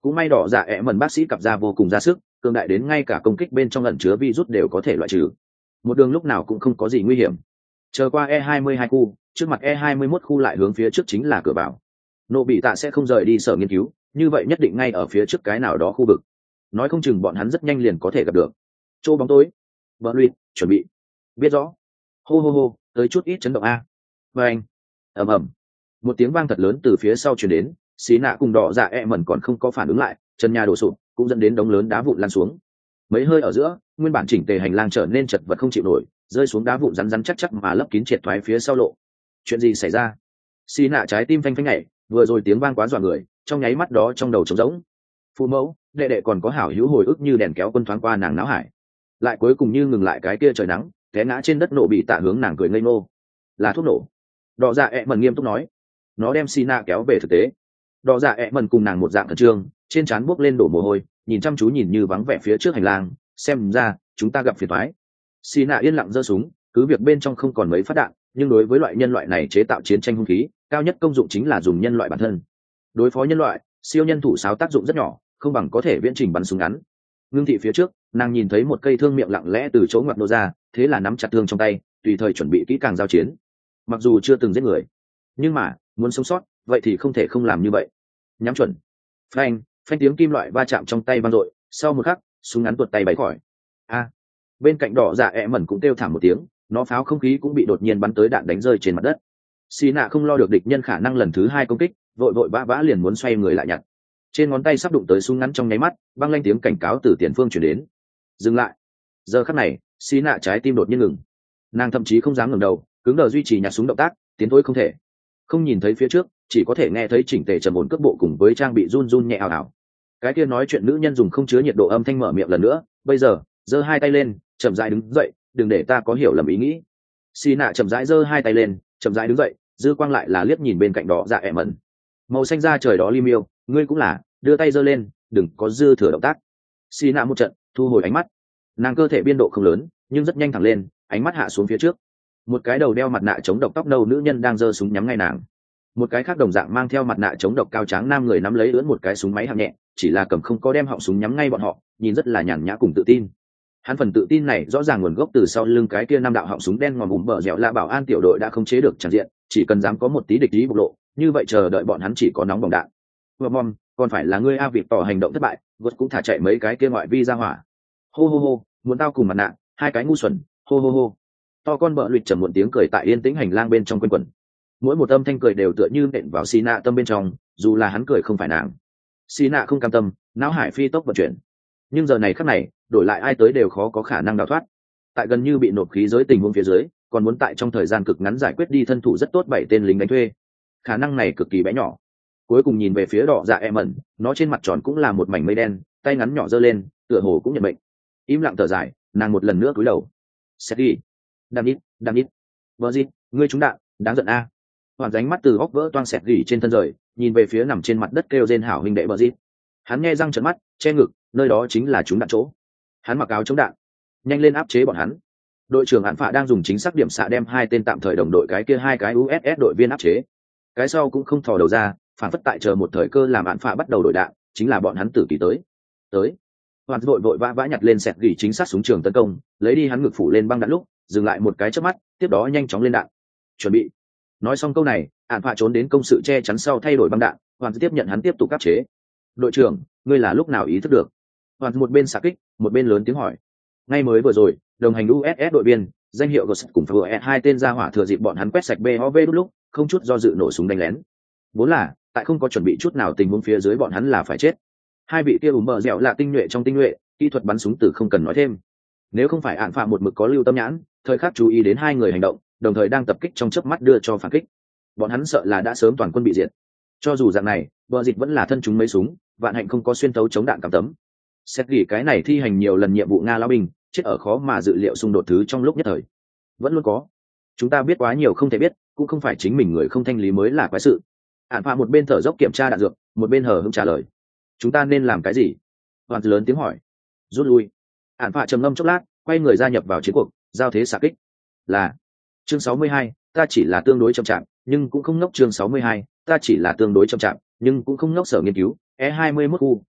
cũng may đỏ dạ ẹ mần bác sĩ cặp ra vô cùng ra sức, cường đại đến ngay cả công kích bên trong ẩn chứa virus đều có thể loại trừ, một đường lúc nào cũng không có gì nguy hiểm. Chờ qua E hai mươi hai khu, trước mặt E hai mươi mốt khu lại hướng phía trước chính là cửa vào. Nộ bị tạ sẽ không rời đi sở nghiên cứu, như vậy nhất định ngay ở phía trước cái nào đó khu vực, nói không chừng bọn hắn rất nhanh liền có thể gặp được. Chỗ bóng tối, bờ luyện chuẩn bị, biết rõ. Hô hô hô, tới chút ít chấn động a. Và anh, ầm ầm, một tiếng vang thật lớn từ phía sau truyền đến, xí nạ cùng đỏ dạ e mẩn còn không có phản ứng lại, chân nhà đổ sụp, cũng dẫn đến đống lớn đá vụn lan xuống. Mấy hơi ở giữa, nguyên bản chỉnh tề hành lang trở nên chật vật không chịu nổi, rơi xuống đá vụn rắn rắn chắc chắc mà lấp kín triệt thoái phía sau lộ. Chuyện gì xảy ra? Xí nạ trái tim phanh phanh nhảy, vừa rồi tiếng vang quá dọa người, trong nháy mắt đó trong đầu trống rỗng. Phụ mẫu, đệ đệ còn có hảo hữu hồi ức như đèn kéo quân thoáng qua nàng náo hải, lại cuối cùng như ngừng lại cái kia trời nắng, té ngã trên đất nổ bị tạ hướng nàng cười ngây ngô. Là thuốc nổ. Đỏ dạ ẹ mẩn nghiêm túc nói. Nó đem Sina kéo về thực tế. Đỏ dạ ẹ mẩn cùng nàng một dạng khẩn trương, trên trán buốc lên đổ mồ hôi, nhìn chăm chú nhìn như vắng vẻ phía trước hành lang, xem ra chúng ta gặp phiền toái. Sina yên lặng giơ súng, cứ việc bên trong không còn mấy phát đạn, nhưng đối với loại nhân loại này chế tạo chiến tranh hung khí, cao nhất công dụng chính là dùng nhân loại bản thân. Đối phó nhân loại, siêu nhân thủ sáo tác dụng rất nhỏ, không bằng có thể viễn trình bắn súng ngắn. Ngưng thị phía trước, nàng nhìn thấy một cây thương miệng lặng lẽ từ chỗ ngoặt nô ra, thế là nắm chặt thương trong tay, tùy thời chuẩn bị kỹ càng giao chiến. Mặc dù chưa từng giết người, nhưng mà muốn sống sót, vậy thì không thể không làm như vậy. Nhắm chuẩn. Phanh, phanh tiếng kim loại va chạm trong tay vang dội, sau một khắc, súng ngắn tuột tay bay khỏi. A. Bên cạnh đỏ dạ ẹ mẩn cũng kêu thảm một tiếng, nó pháo không khí cũng bị đột nhiên bắn tới đạn đánh rơi trên mặt đất. Xì nạ không lo được địch nhân khả năng lần thứ hai công kích, vội vội vã vã liền muốn xoay người lại nhặt. Trên ngón tay sắp đụng tới súng ngắn trong nháy mắt, băng lanh tiếng cảnh cáo từ tiền phương truyền đến. Dừng lại. Giờ khắc này, xì nạ trái tim đột nhiên ngừng. Nàng thậm chí không dám ngẩng đầu, cứng đờ duy trì nhặt súng động tác, tiến thôi không thể. Không nhìn thấy phía trước, chỉ có thể nghe thấy chỉnh tề trầm ổn cước bộ cùng với trang bị run run nhẹ ảo ảo. Cái kia nói chuyện nữ nhân dùng không chứa nhiệt độ âm thanh mở miệng lần nữa, bây giờ, giơ hai tay lên, chậm rãi đứng dậy, đừng để ta có hiểu lầm ý nghĩ. Xì nạ chậm rãi giơ hai tay lên, chậm rãi đứng dậy, dư quang lại là liếc nhìn bên cạnh đó dạ ẹ mẩn. Màu xanh da trời đó li miêu, ngươi cũng là, đưa tay giơ lên, đừng có dư thừa động tác. Xì nạ một trận, thu hồi ánh mắt. Nàng cơ thể biên độ không lớn, nhưng rất nhanh thẳng lên, ánh mắt hạ xuống phía trước. Một cái đầu đeo mặt nạ chống độc tóc nâu nữ nhân đang giơ súng nhắm ngay nàng. Một cái khác đồng dạng mang theo mặt nạ chống độc cao tráng nam người nắm lấy ưỡn một cái súng máy hạng nhẹ, chỉ là cầm không có đem họng súng nhắm ngay bọn họ, nhìn rất là nhàn nhã cùng tự tin. Hắn phần tự tin này rõ ràng nguồn gốc từ sau lưng cái kia năm đạo họng súng đen ngòm bùm bờ dẻo là bảo an tiểu đội đã không chế được tràn diện, chỉ cần dám có một tí địch ý bộc lộ, như vậy chờ đợi bọn hắn chỉ có nóng bỏng đạn. Mom, còn phải là ngươi a việc tỏ hành động thất bại, vượt cũng thả chạy mấy cái kia ngoại vi ra hỏa. Hô hô hô, muốn tao cùng mặt nạ, hai cái ngu xuẩn, hô hô hô. To con bợ lụt trầm một tiếng cười tại yên tĩnh hành lang bên trong quanh quẩn. Mỗi một âm thanh cười đều tựa như nện vào Sina tâm bên trong, dù là hắn cười không phải nàng. Sina không cam tâm, não hải phi tốc vận chuyển. Nhưng giờ này khắc này, đổi lại ai tới đều khó có khả năng đào thoát. Tại gần như bị nộp khí giới tình huống phía dưới, còn muốn tại trong thời gian cực ngắn giải quyết đi thân thủ rất tốt bảy tên lính đánh thuê. Khả năng này cực kỳ bé nhỏ. Cuối cùng nhìn về phía đỏ dạ em ẩn, nó trên mặt tròn cũng là một mảnh mây đen, tay ngắn nhỏ giơ lên, tựa hồ cũng nhận bệnh. Im lặng thở dài, nàng một lần nữa cúi đầu. Xét đi. Đam ít, đam ít. Vợ gì, ngươi trúng đạn, đáng giận a. Hoàn ránh mắt từ góc vỡ toang xẹt gỉ trên thân rời, nhìn về phía nằm trên mặt đất kêu rên hảo huynh đệ bờ dít. Hắn nghe răng trợn mắt, che ngực, nơi đó chính là trúng đạn chỗ. Hắn mặc áo chống đạn, nhanh lên áp chế bọn hắn. Đội trưởng Hạn Phạ đang dùng chính xác điểm xạ đem hai tên tạm thời đồng đội cái kia hai cái u ét ét đội viên áp chế. Cái sau cũng không thò đầu ra, phản phất tại chờ một thời cơ làm Hạn Phạ bắt đầu đội đạn, chính là bọn hắn tử kỳ tới. Tới. Hoàn vội vội vã vã nhặt lên xẹt gỉ chính xác súng trường tấn công, lấy đi hắn ngực phủ lên băng đạn lúc, dừng lại một cái chớp mắt, tiếp đó nhanh chóng lên đạn. Chuẩn bị. Nói xong câu này, Hạn Phạ trốn đến công sự che chắn sau thay đổi băng đạn, Hoàn tiếp nhận hắn tiếp tục áp chế. Đội trưởng, ngươi là lúc nào ý thức được? Hoàn một bên xạ kích, một bên lớn tiếng hỏi. Ngay mới vừa rồi, đồng hành u ét ét đội viên, danh hiệu Ghost cùng phờ hai tên ra hỏa thừa dịp bọn hắn quét sạch bê o vê đút lúc, không chút do dự nổ súng đánh lén. Vốn là, tại không có chuẩn bị chút nào tình huống phía dưới bọn hắn là phải chết. Hai vị kia ùm bờ dẻo là tinh nhuệ trong tinh nhuệ, kỹ thuật bắn súng từ không cần nói thêm. Nếu không phải Hạn Phạ một mực có lưu tâm nhãn, thời khắc chú ý đến hai người hành động, đồng thời đang tập kích trong chớp mắt đưa cho phản kích, bọn hắn sợ là đã sớm toàn quân bị diệt. Cho dù dạng này, bờ dịch vẫn là thân chúng mấy súng, vạn hạnh không có xuyên tấu chống đạn cảm tấm. Xét gỉ cái này thi hành nhiều lần nhiệm vụ Nga lao binh, chết ở khó mà dự liệu xung đột thứ trong lúc nhất thời. Vẫn luôn có. Chúng ta biết quá nhiều không thể biết, cũng không phải chính mình người không thanh lý mới là quái sự. Hạn Phạ một bên thở dốc kiểm tra đạn dược, một bên hờ hững trả lời. Chúng ta nên làm cái gì? Hoàn lớn tiếng hỏi. Rút lui. Hạn Phạ trầm ngâm chốc lát, quay người gia nhập vào chiến cuộc, giao thế xạ kích. Là. Chương sáu mươi hai, ta chỉ là tương đối chậm chạp, nhưng cũng không ngốc. Chương sáu mươi hai, ta chỉ là tương đối chậm chạp, nhưng cũng không ngốc. Sở nghiên cứu, E hai mươi mốt khu,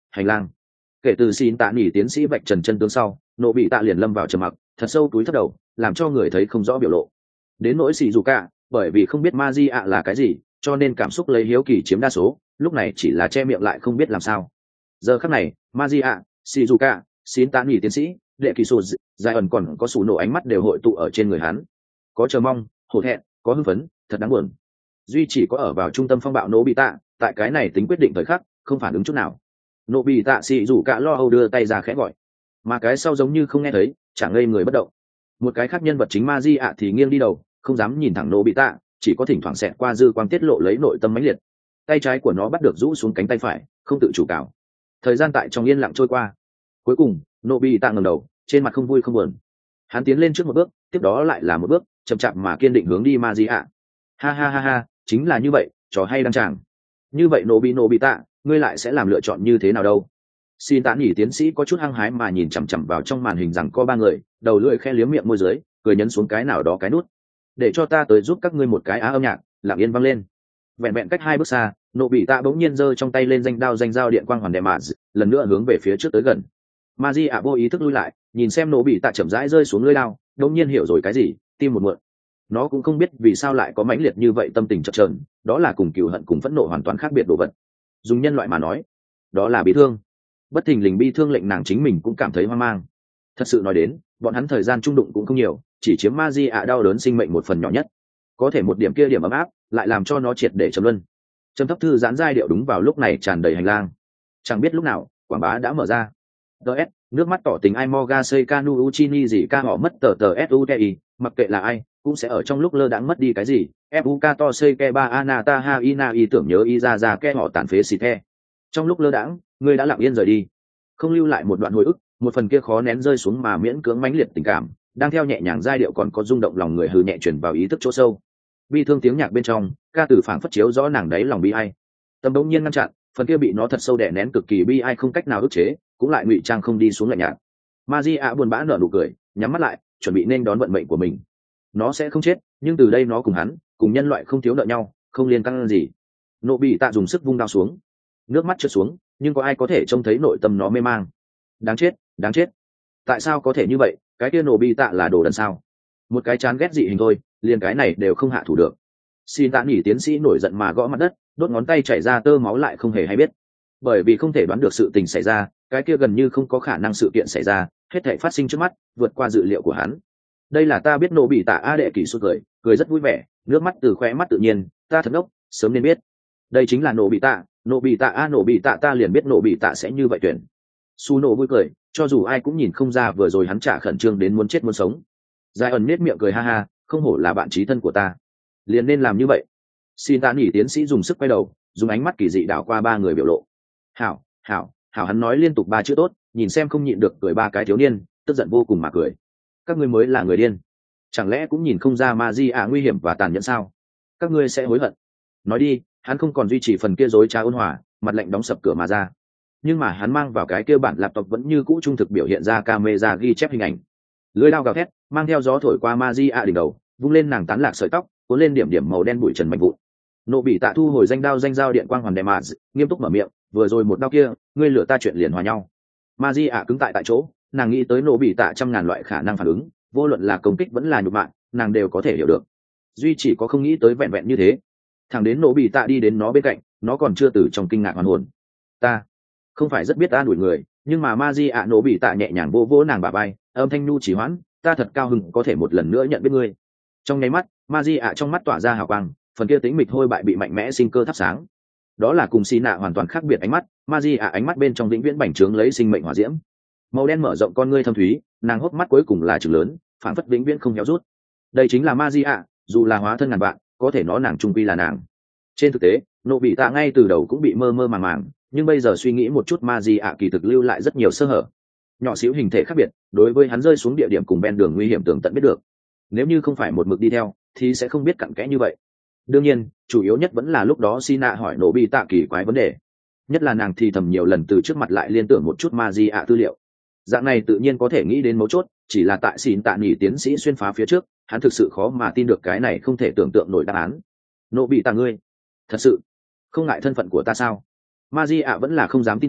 hành lang. Kể từ xin tạ nghỉ tiến sĩ vạch trần chân tướng sau, nộ bị tạ liền lâm vào trầm mặc, thật sâu túi thấp đầu, làm cho người thấy không rõ biểu lộ. Đến nỗi xì dù cả, bởi vì không biết ma di ạ là cái gì, cho nên cảm xúc lấy hiếu kỳ chiếm đa số, lúc này chỉ là che miệng lại không biết làm sao. Giờ khắc này, ma di ạ, xì dù cả, xin tạ nghỉ tiến sĩ, đệ kỳ sô dài ẩn còn có sủ nổ ánh mắt đều hội tụ ở trên người hắn, có chờ mong, hổ thẹn, có hưng phấn, thật đáng buồn. Duy chỉ có ở vào trung tâm phong bạo nổ bị tạ, tại cái này tính quyết định thời khắc, không phản ứng chút nào. Nổ bị tạ xì dù cả lo âu đưa tay ra khẽ gọi, mà cái sau giống như không nghe thấy, chẳng ngây người bất động. Một cái khác nhân vật chính ma di ạ thì nghiêng đi đầu, không dám nhìn thẳng nổ bị tạ, chỉ có thỉnh thoảng xẹt qua dư quang tiết lộ lấy nội tâm mãnh liệt. Tay trái của nó bắt được rũ xuống cánh tay phải, không tự chủ cào. Thời gian tại trong yên lặng trôi qua. Cuối cùng, nổ bị tạ ngẩng đầu, trên mặt không vui không buồn. Hắn tiến lên trước một bước, tiếp đó lại là một bước, chậm chạp mà kiên định hướng đi ma di ạ. Ha ha ha ha, chính là như vậy, trò hay đăng tràng. Như vậy nổ bị nổ bị tạ, ngươi lại sẽ làm lựa chọn như thế nào đâu? Xin tán nhỉ tiến sĩ có chút hăng hái mà nhìn chằm chằm vào trong màn hình rằng có ba người, đầu lưỡi khe liếm miệng môi dưới, cười nhấn xuống cái nào đó cái nút. Để cho ta tới giúp các ngươi một cái á âm nhạc, lặng yên vang lên. Vẹn vẹn cách hai bước xa, nổ bị tạ bỗng nhiên giơ trong tay lên danh đao danh dao điện quang hoàn đè mạ, lần nữa hướng về phía trước tới gần. Ma Di ạ vô ý thức lui lại, nhìn xem nổ bị tạ chậm rãi rơi xuống lưỡi đao, đột nhiên hiểu rồi cái gì, tim một muộn. Nó cũng không biết vì sao lại có mãnh liệt như vậy tâm tình chập chờn, đó là cùng cừu hận cùng phẫn nộ hoàn toàn khác biệt đồ vật. Dùng nhân loại mà nói, đó là bi thương. Bất thình lình bi thương lệnh nàng chính mình cũng cảm thấy hoang mang. Thật sự nói đến, bọn hắn thời gian trung đụng cũng không nhiều, chỉ chiếm ma di ạ đau đớn sinh mệnh một phần nhỏ nhất. Có thể một điểm kia điểm ấm áp, lại làm cho nó triệt để trầm luân. Trầm thấp thư giãn giai điệu đúng vào lúc này tràn đầy hành lang. Chẳng biết lúc nào, quảng bá đã mở ra. ds nước mắt tỏ tình ai moga seikanu uchini gì ca họ mất tờ tờ suti, mặc kệ là ai, cũng sẽ ở trong lúc lơ đãng mất đi cái gì. Fuka to seike ba anata ha ina y tưởng nhớ y ra ra ke họ tàn phế xịt the. Trong lúc lơ đãng, ngươi đã lặng yên rời đi, không lưu lại một đoạn hồi ức, một phần kia khó nén rơi xuống mà miễn cưỡng mãnh liệt tình cảm, đang theo nhẹ nhàng giai điệu còn có rung động lòng người hừ nhẹ truyền vào ý thức chỗ sâu. Bi thương tiếng nhạc bên trong, ca từ phảng phất chiếu rõ nàng đáy lòng bi ai. Tâm đống nhiên ngăn chặn, phần kia bị nó thật sâu đè nén cực kỳ bi ai không cách nào ức chế, cũng lại ngụy trang không đi xuống lạnh nhạt. Magia buồn bã nở nụ cười, nhắm mắt lại, chuẩn bị nên đón vận mệnh của mình. Nó sẽ không chết, nhưng từ đây nó cùng hắn, cùng nhân loại không thiếu nợ nhau, không liên căng gì. Nộ bị tạ dùng sức vung đao xuống, nước mắt trượt xuống, nhưng có ai có thể trông thấy nội tâm nó mê mang. Đáng chết, đáng chết. Tại sao có thể như vậy? Cái kia nổ bị tạ là đồ đần sao? Một cái chán ghét dị hình thôi, liền cái này đều không hạ thủ được. Xin tạ nghỉ tiến sĩ nổi giận mà gõ mặt đất, đốt ngón tay chảy ra tơ máu lại không hề hay biết. Bởi vì không thể đoán được sự tình xảy ra, cái kia gần như không có khả năng sự kiện xảy ra, hết thảy phát sinh trước mắt, vượt qua dự liệu của hắn. Đây là ta biết nổ bị tạ a đệ kỳ suốt cười, cười rất vui vẻ, nước mắt từ khóe mắt tự nhiên, ta thật ngốc, sớm nên biết. Đây chính là nổ bị tạ, nổ bị tạ a nổ bị tạ ta liền biết nổ bị tạ sẽ như vậy tuyển. Su nổ vui cười, cho dù ai cũng nhìn không ra vừa rồi hắn trả khẩn trương đến muốn chết muốn sống. Giai ẩn nết miệng cười ha ha, không hổ là bạn chí thân của ta, liền nên làm như vậy. Xin ta nghỉ tiến sĩ dùng sức quay đầu, dùng ánh mắt kỳ dị đảo qua ba người biểu lộ. Hảo, hảo, hảo, hắn nói liên tục ba chữ tốt, nhìn xem không nhịn được cười ba cái thiếu niên, tức giận vô cùng mà cười. Các ngươi mới là người điên, chẳng lẽ cũng nhìn không ra ma di ạ nguy hiểm và tàn nhẫn sao? Các ngươi sẽ hối hận. Nói đi, hắn không còn duy trì phần kia dối trá ôn hòa, mặt lạnh đóng sập cửa mà ra. Nhưng mà hắn mang vào cái kia bản laptop vẫn như cũ trung thực biểu hiện ra camera ghi chép hình ảnh. Lưỡi dao gào thét, mang theo gió thổi qua Magia đỉnh đầu, vung lên nàng tán lạc sợi tóc, cuốn lên điểm điểm màu đen bụi trần mạnh vụn. Nộ bị tạ thu hồi danh đao danh dao điện quang hoàn đè mà, nghiêm túc mở miệng, vừa rồi một đao kia, ngươi lửa ta chuyện liền hòa nhau. Magia cứng tại tại chỗ, nàng nghĩ tới nộ bị tạ trăm ngàn loại khả năng phản ứng, vô luận là công kích vẫn là nhục mạ, nàng đều có thể hiểu được. Duy chỉ có không nghĩ tới vẹn vẹn như thế. Thằng đến nộ bị tạ đi đến nó bên cạnh, nó còn chưa từ trong kinh ngạc hoàn hồn. Ta không phải rất biết ta đuổi người, nhưng mà Magia nộ bị tạ nhẹ nhàng vô vỗ nàng bả vai, âm thanh nhu chỉ hoãn, ta thật cao hứng có thể một lần nữa nhận biết ngươi. Trong nháy mắt, Magia trong mắt tỏa ra hào quang, phần kia tĩnh mịch hôi bại bị mạnh mẽ sinh cơ thắp sáng. Đó là cùng Sina hoàn toàn khác biệt ánh mắt, Magia ánh mắt bên trong vĩnh viễn bành trướng lấy sinh mệnh hỏa diễm. Màu đen mở rộng con ngươi thâm thúy, nàng hốc mắt cuối cùng là trừng lớn, phản phất vĩnh viễn không héo rút. Đây chính là Magia, dù là hóa thân ngàn vạn, có thể nó nàng trung quy là nàng. Trên thực tế, nộ bị tạ ngay từ đầu cũng bị mơ mơ màng màng, nhưng bây giờ suy nghĩ một chút Magia kỳ thực lưu lại rất nhiều sơ hở. Nhỏ xíu hình thể khác biệt, đối với hắn rơi xuống địa điểm cùng ven đường nguy hiểm tường tận biết được. Nếu như không phải một mực đi theo, thì sẽ không biết cặn kẽ như vậy. Đương nhiên, chủ yếu nhất vẫn là lúc đó Sina hỏi nổ bị tạ kỳ quái vấn đề. Nhất là nàng thì thầm nhiều lần từ trước mặt lại liên tưởng một chút Magia tư liệu. Dạng này tự nhiên có thể nghĩ đến mấu chốt, chỉ là tại xin tạ nghỉ tiến sĩ xuyên phá phía trước, hắn thực sự khó mà tin được cái này không thể tưởng tượng nổi đáp án. Nộ bị tạ ngươi, thật sự không ngại thân phận của ta sao? Magia vẫn là không dám tin tưởng,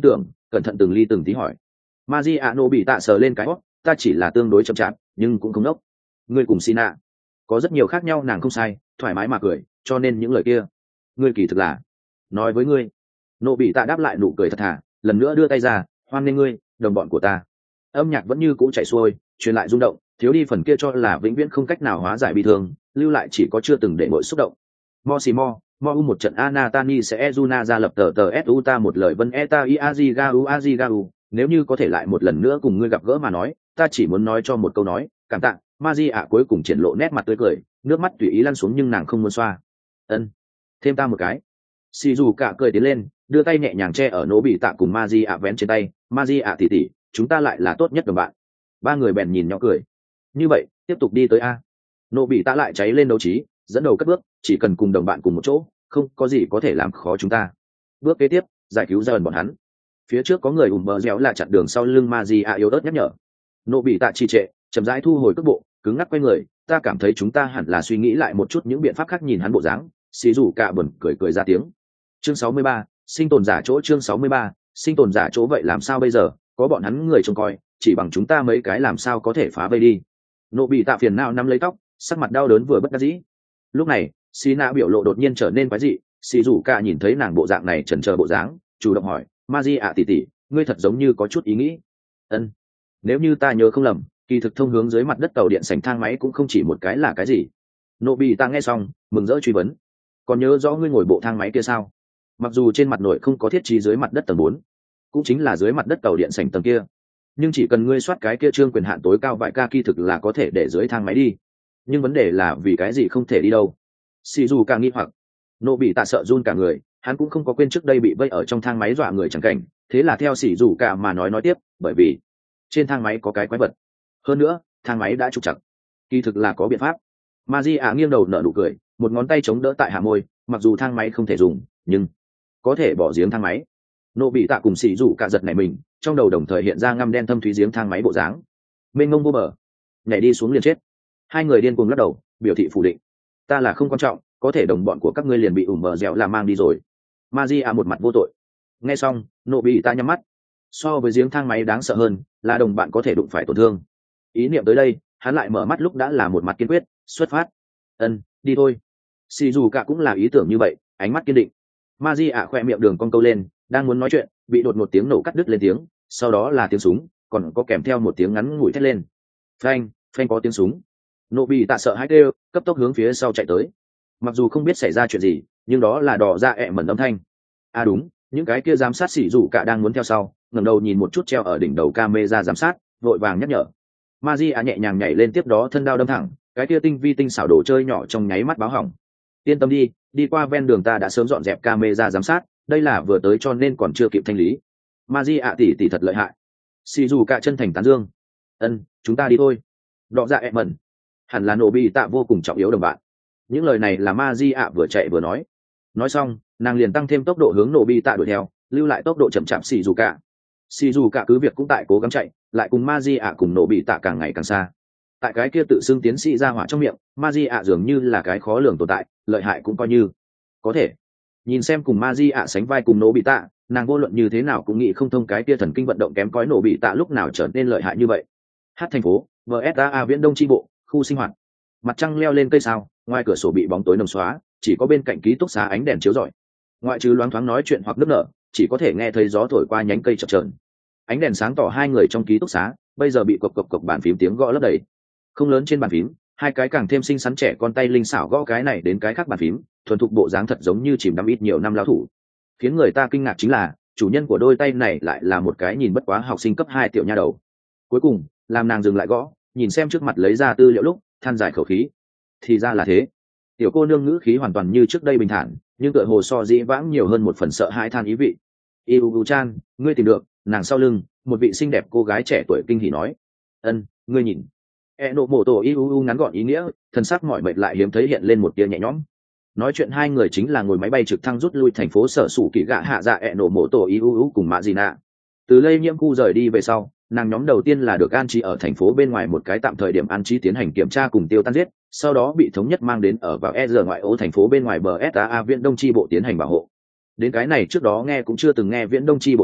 cẩn thận từng ly từng tí hỏi. Maria bị tạ sờ lên cái hót, ta chỉ là tương đối chậm chạp nhưng cũng không nốc. Ngươi cùng Sina có rất nhiều khác nhau, nàng không sai, thoải mái mà cười, cho nên những lời kia ngươi kỳ thực là nói với ngươi. Nô bị tạ đáp lại nụ cười thật thà, lần nữa đưa tay ra, hoan nghênh ngươi đồng bọn của ta. Âm nhạc vẫn như cũ chảy xuôi, truyền lại rung động, thiếu đi phần kia cho là vĩnh viễn không cách nào hóa giải bi thương, lưu lại chỉ có chưa từng để mỗi xúc động. Mo xì mo mo u một trận Anatani sẽ Ezuna ra lập tờ tờ su ta một lời vân eta iazi gau azi gau. Nếu như có thể lại một lần nữa cùng ngươi gặp gỡ mà nói, ta chỉ muốn nói cho một câu nói cảm tạ. Maji ạ cuối cùng triển lộ nét mặt tươi cười, nước mắt tùy ý lăn xuống nhưng nàng không muốn xoa. Ân, thêm ta một cái. Sì dù cả cười tiến lên, đưa tay nhẹ nhàng che ở nỗ bị tạ cùng Maji ạ vén trên tay. Maji ạ tỉ tỉ, chúng ta lại là tốt nhất đồng bạn. Ba người bèn nhìn nhỏ cười. Như vậy, tiếp tục đi tới a. Nỗ bị tạ lại cháy lên đấu trí, dẫn đầu cất bước, chỉ cần cùng đồng bạn cùng một chỗ, không có gì có thể làm khó chúng ta. Bước kế tiếp, giải cứu ra bọn hắn. Phía trước có người ùm bờ réo là chặn đường sau lưng Maji ạ yếu ớt nhắc nhở. Nỗ bị tạ trì trệ, chậm rãi thu hồi cước bộ, cứng ngắc quay người. Ta cảm thấy chúng ta hẳn là suy nghĩ lại một chút những biện pháp khác. Nhìn hắn bộ dáng, xì rủ cả buồn cười cười ra tiếng. Chương sáu mươi ba, sinh tồn giả chỗ. Chương sáu mươi ba, sinh tồn giả chỗ. Vậy làm sao bây giờ, có bọn hắn người trông coi, chỉ bằng chúng ta mấy cái làm sao có thể phá vây đi. Nỗ bị tạ phiền não nắm lấy tóc, sắc mặt đau đớn vừa bất đắc dĩ. Lúc này Sina biểu lộ đột nhiên trở nên quái dị, xì rủ cả nhìn thấy nàng bộ dạng này chần chờ bộ dáng, chủ động hỏi, Maji ạ tỷ tỷ, ngươi thật giống như có chút ý nghĩ. Ân, nếu như ta nhớ không lầm, kỳ thực thông hướng dưới mặt đất tàu điện sảnh thang máy cũng không chỉ một cái là cái gì. Nỗ bị tạ nghe xong mừng rỡ truy vấn, còn nhớ rõ ngươi ngồi bộ thang máy kia sao? Mặc dù trên mặt nội không có thiết trí dưới mặt đất tầng bốn, cũng chính là dưới mặt đất tàu điện sảnh tầng kia, nhưng chỉ cần ngươi soát cái kia trương quyền hạn tối cao vài ca kỳ thực là có thể để dưới thang máy đi. Nhưng vấn đề là vì cái gì không thể đi đâu? Sì dù càng nghi hoặc. Nô bị tạ sợ run cả người, hắn cũng không có quên trước đây bị vây ở trong thang máy dọa người chẳng cảnh, thế là theo Sì dù cả mà nói nói tiếp, bởi vì trên thang máy có cái quái vật, hơn nữa thang máy đã trục chặt, kỳ thực là có biện pháp. Maji nghiêng đầu nở nụ cười, một ngón tay chống đỡ tại hạ môi, mặc dù thang máy không thể dùng, nhưng có thể bỏ giếng thang máy. Nô bị tạ cùng Sì dù cả giật nảy mình, trong đầu đồng thời hiện ra ngăm đen thâm thúy giếng thang máy bộ dáng, mênh mông vô bờ, nhảy đi xuống liền chết. Hai người điên cuồng lắc đầu, biểu thị phủ định. Ta là không quan trọng, có thể đồng bọn của các ngươi liền bị ủm bờ dẻo là mang đi rồi. Maji một mặt vô tội. Nghe xong, nộ bị ta nhắm mắt. So với giếng thang máy đáng sợ hơn là đồng bạn có thể đụng phải tổn thương. Ý niệm tới đây, hắn lại mở mắt lúc đã là một mặt kiên quyết, xuất phát. Ân, đi thôi. Sì dù cả cũng là ý tưởng như vậy, ánh mắt kiên định. Maji khoe miệng đường cong câu lên, đang muốn nói chuyện, bị đột một tiếng nổ cắt đứt lên tiếng, sau đó là tiếng súng, còn có kèm theo một tiếng ngắn ngủi thét lên. Phanh, phanh có tiếng súng. Nộ bị tạ sợ hãi kêu, cấp tốc hướng phía sau chạy tới. Mặc dù không biết xảy ra chuyện gì, nhưng đó là đỏ ra ẹ mẩn âm thanh. À đúng, những cái kia giám sát xỉ rủ cả đang muốn theo sau, ngẩng đầu nhìn một chút treo ở đỉnh đầu camera giám sát, vội vàng nhắc nhở. Maji nhẹ nhàng nhảy lên, tiếp đó thân đao đâm thẳng, cái kia tinh vi tinh xảo đồ chơi nhỏ trong nháy mắt báo hỏng. Yên tâm đi, đi qua ven đường ta đã sớm dọn dẹp camera giám sát, đây là vừa tới cho nên còn chưa kịp thanh lý. Maji ạ tỷ tỷ thật lợi hại. Xỉ rủ cả chân thành tán dương. Ân, chúng ta đi thôi. Đọ dạ ẹ mẩn, hẳn là nổ bị tạ vô cùng trọng yếu đồng bạn. Những lời này là Maji ạ vừa chạy vừa nói. Nói xong, nàng liền tăng thêm tốc độ hướng nổ bị tạ đuổi theo, lưu lại tốc độ chậm chạp xì dù cả. Xì dù cả cứ việc cũng tại cố gắng chạy, lại cùng Maji ạ cùng nổ bị tạ càng ngày càng xa. Tại cái kia tự xưng tiến sĩ ra hỏa trong miệng, Maji ạ dường như là cái khó lường tồn tại, lợi hại cũng coi như có thể. Nhìn xem cùng Maji ạ sánh vai cùng nổ bị tạ, nàng vô luận như thế nào cũng nghĩ không thông cái kia thần kinh vận động kém cỏi nổ bị tạ lúc nào trở nên lợi hại như vậy. Hát thành phố, vê ét a Viễn Đông chi bộ, khu sinh hoạt. Mặt trăng leo lên cây sao, ngoài cửa sổ bị bóng tối nồng xóa, chỉ có bên cạnh ký túc xá ánh đèn chiếu rọi. Ngoại trừ loáng thoáng nói chuyện hoặc nước nở, chỉ có thể nghe thấy gió thổi qua nhánh cây chập chờn. Ánh đèn sáng tỏ hai người trong ký túc xá, bây giờ bị cộc cộc cộc bàn phím tiếng gõ lấp đầy. Không lớn trên bàn phím, hai cái càng thêm xinh xắn trẻ con tay linh xảo gõ cái này đến cái khác bàn phím, thuần thục bộ dáng thật giống như chìm đắm ít nhiều năm lao thủ. Khiến người ta kinh ngạc chính là, chủ nhân của đôi tay này lại là một cái nhìn bất quá học sinh cấp hai tiểu nha đầu. Cuối cùng, làm nàng dừng lại gõ, nhìn xem trước mặt lấy ra tư liệu lúc, than dài khẩu khí. Thì ra là thế. Tiểu cô nương ngữ khí hoàn toàn như trước đây bình thản, nhưng tựa hồ so dĩ vãng nhiều hơn một phần sợ hãi than ý vị. Iugu chan, ngươi tìm được? Nàng sau lưng, một vị xinh đẹp cô gái trẻ tuổi kinh hỉ nói. Ân, ngươi nhìn. Eno mổ tổ Iugu ngắn gọn ý nghĩa, thân xác mỏi mệt lại hiếm thấy hiện lên một tia nhẹ nhõm. Nói chuyện hai người chính là ngồi máy bay trực thăng rút lui thành phố sở sủ kỳ gạ hạ dạ Eno mổ tổ Iugu cùng Mã Gina. Từ lây nhiễm khu rời đi về sau, nàng nhóm đầu tiên là được an trí ở thành phố bên ngoài một cái tạm thời điểm an trí tiến hành kiểm tra cùng tiêu tan giết, sau đó bị thống nhất mang đến ở vào e rờ ngoại ô thành phố bên ngoài bờ ét a Viễn Đông chi bộ tiến hành bảo hộ. Đến cái này trước đó nghe cũng chưa từng nghe Viễn Đông chi bộ sau,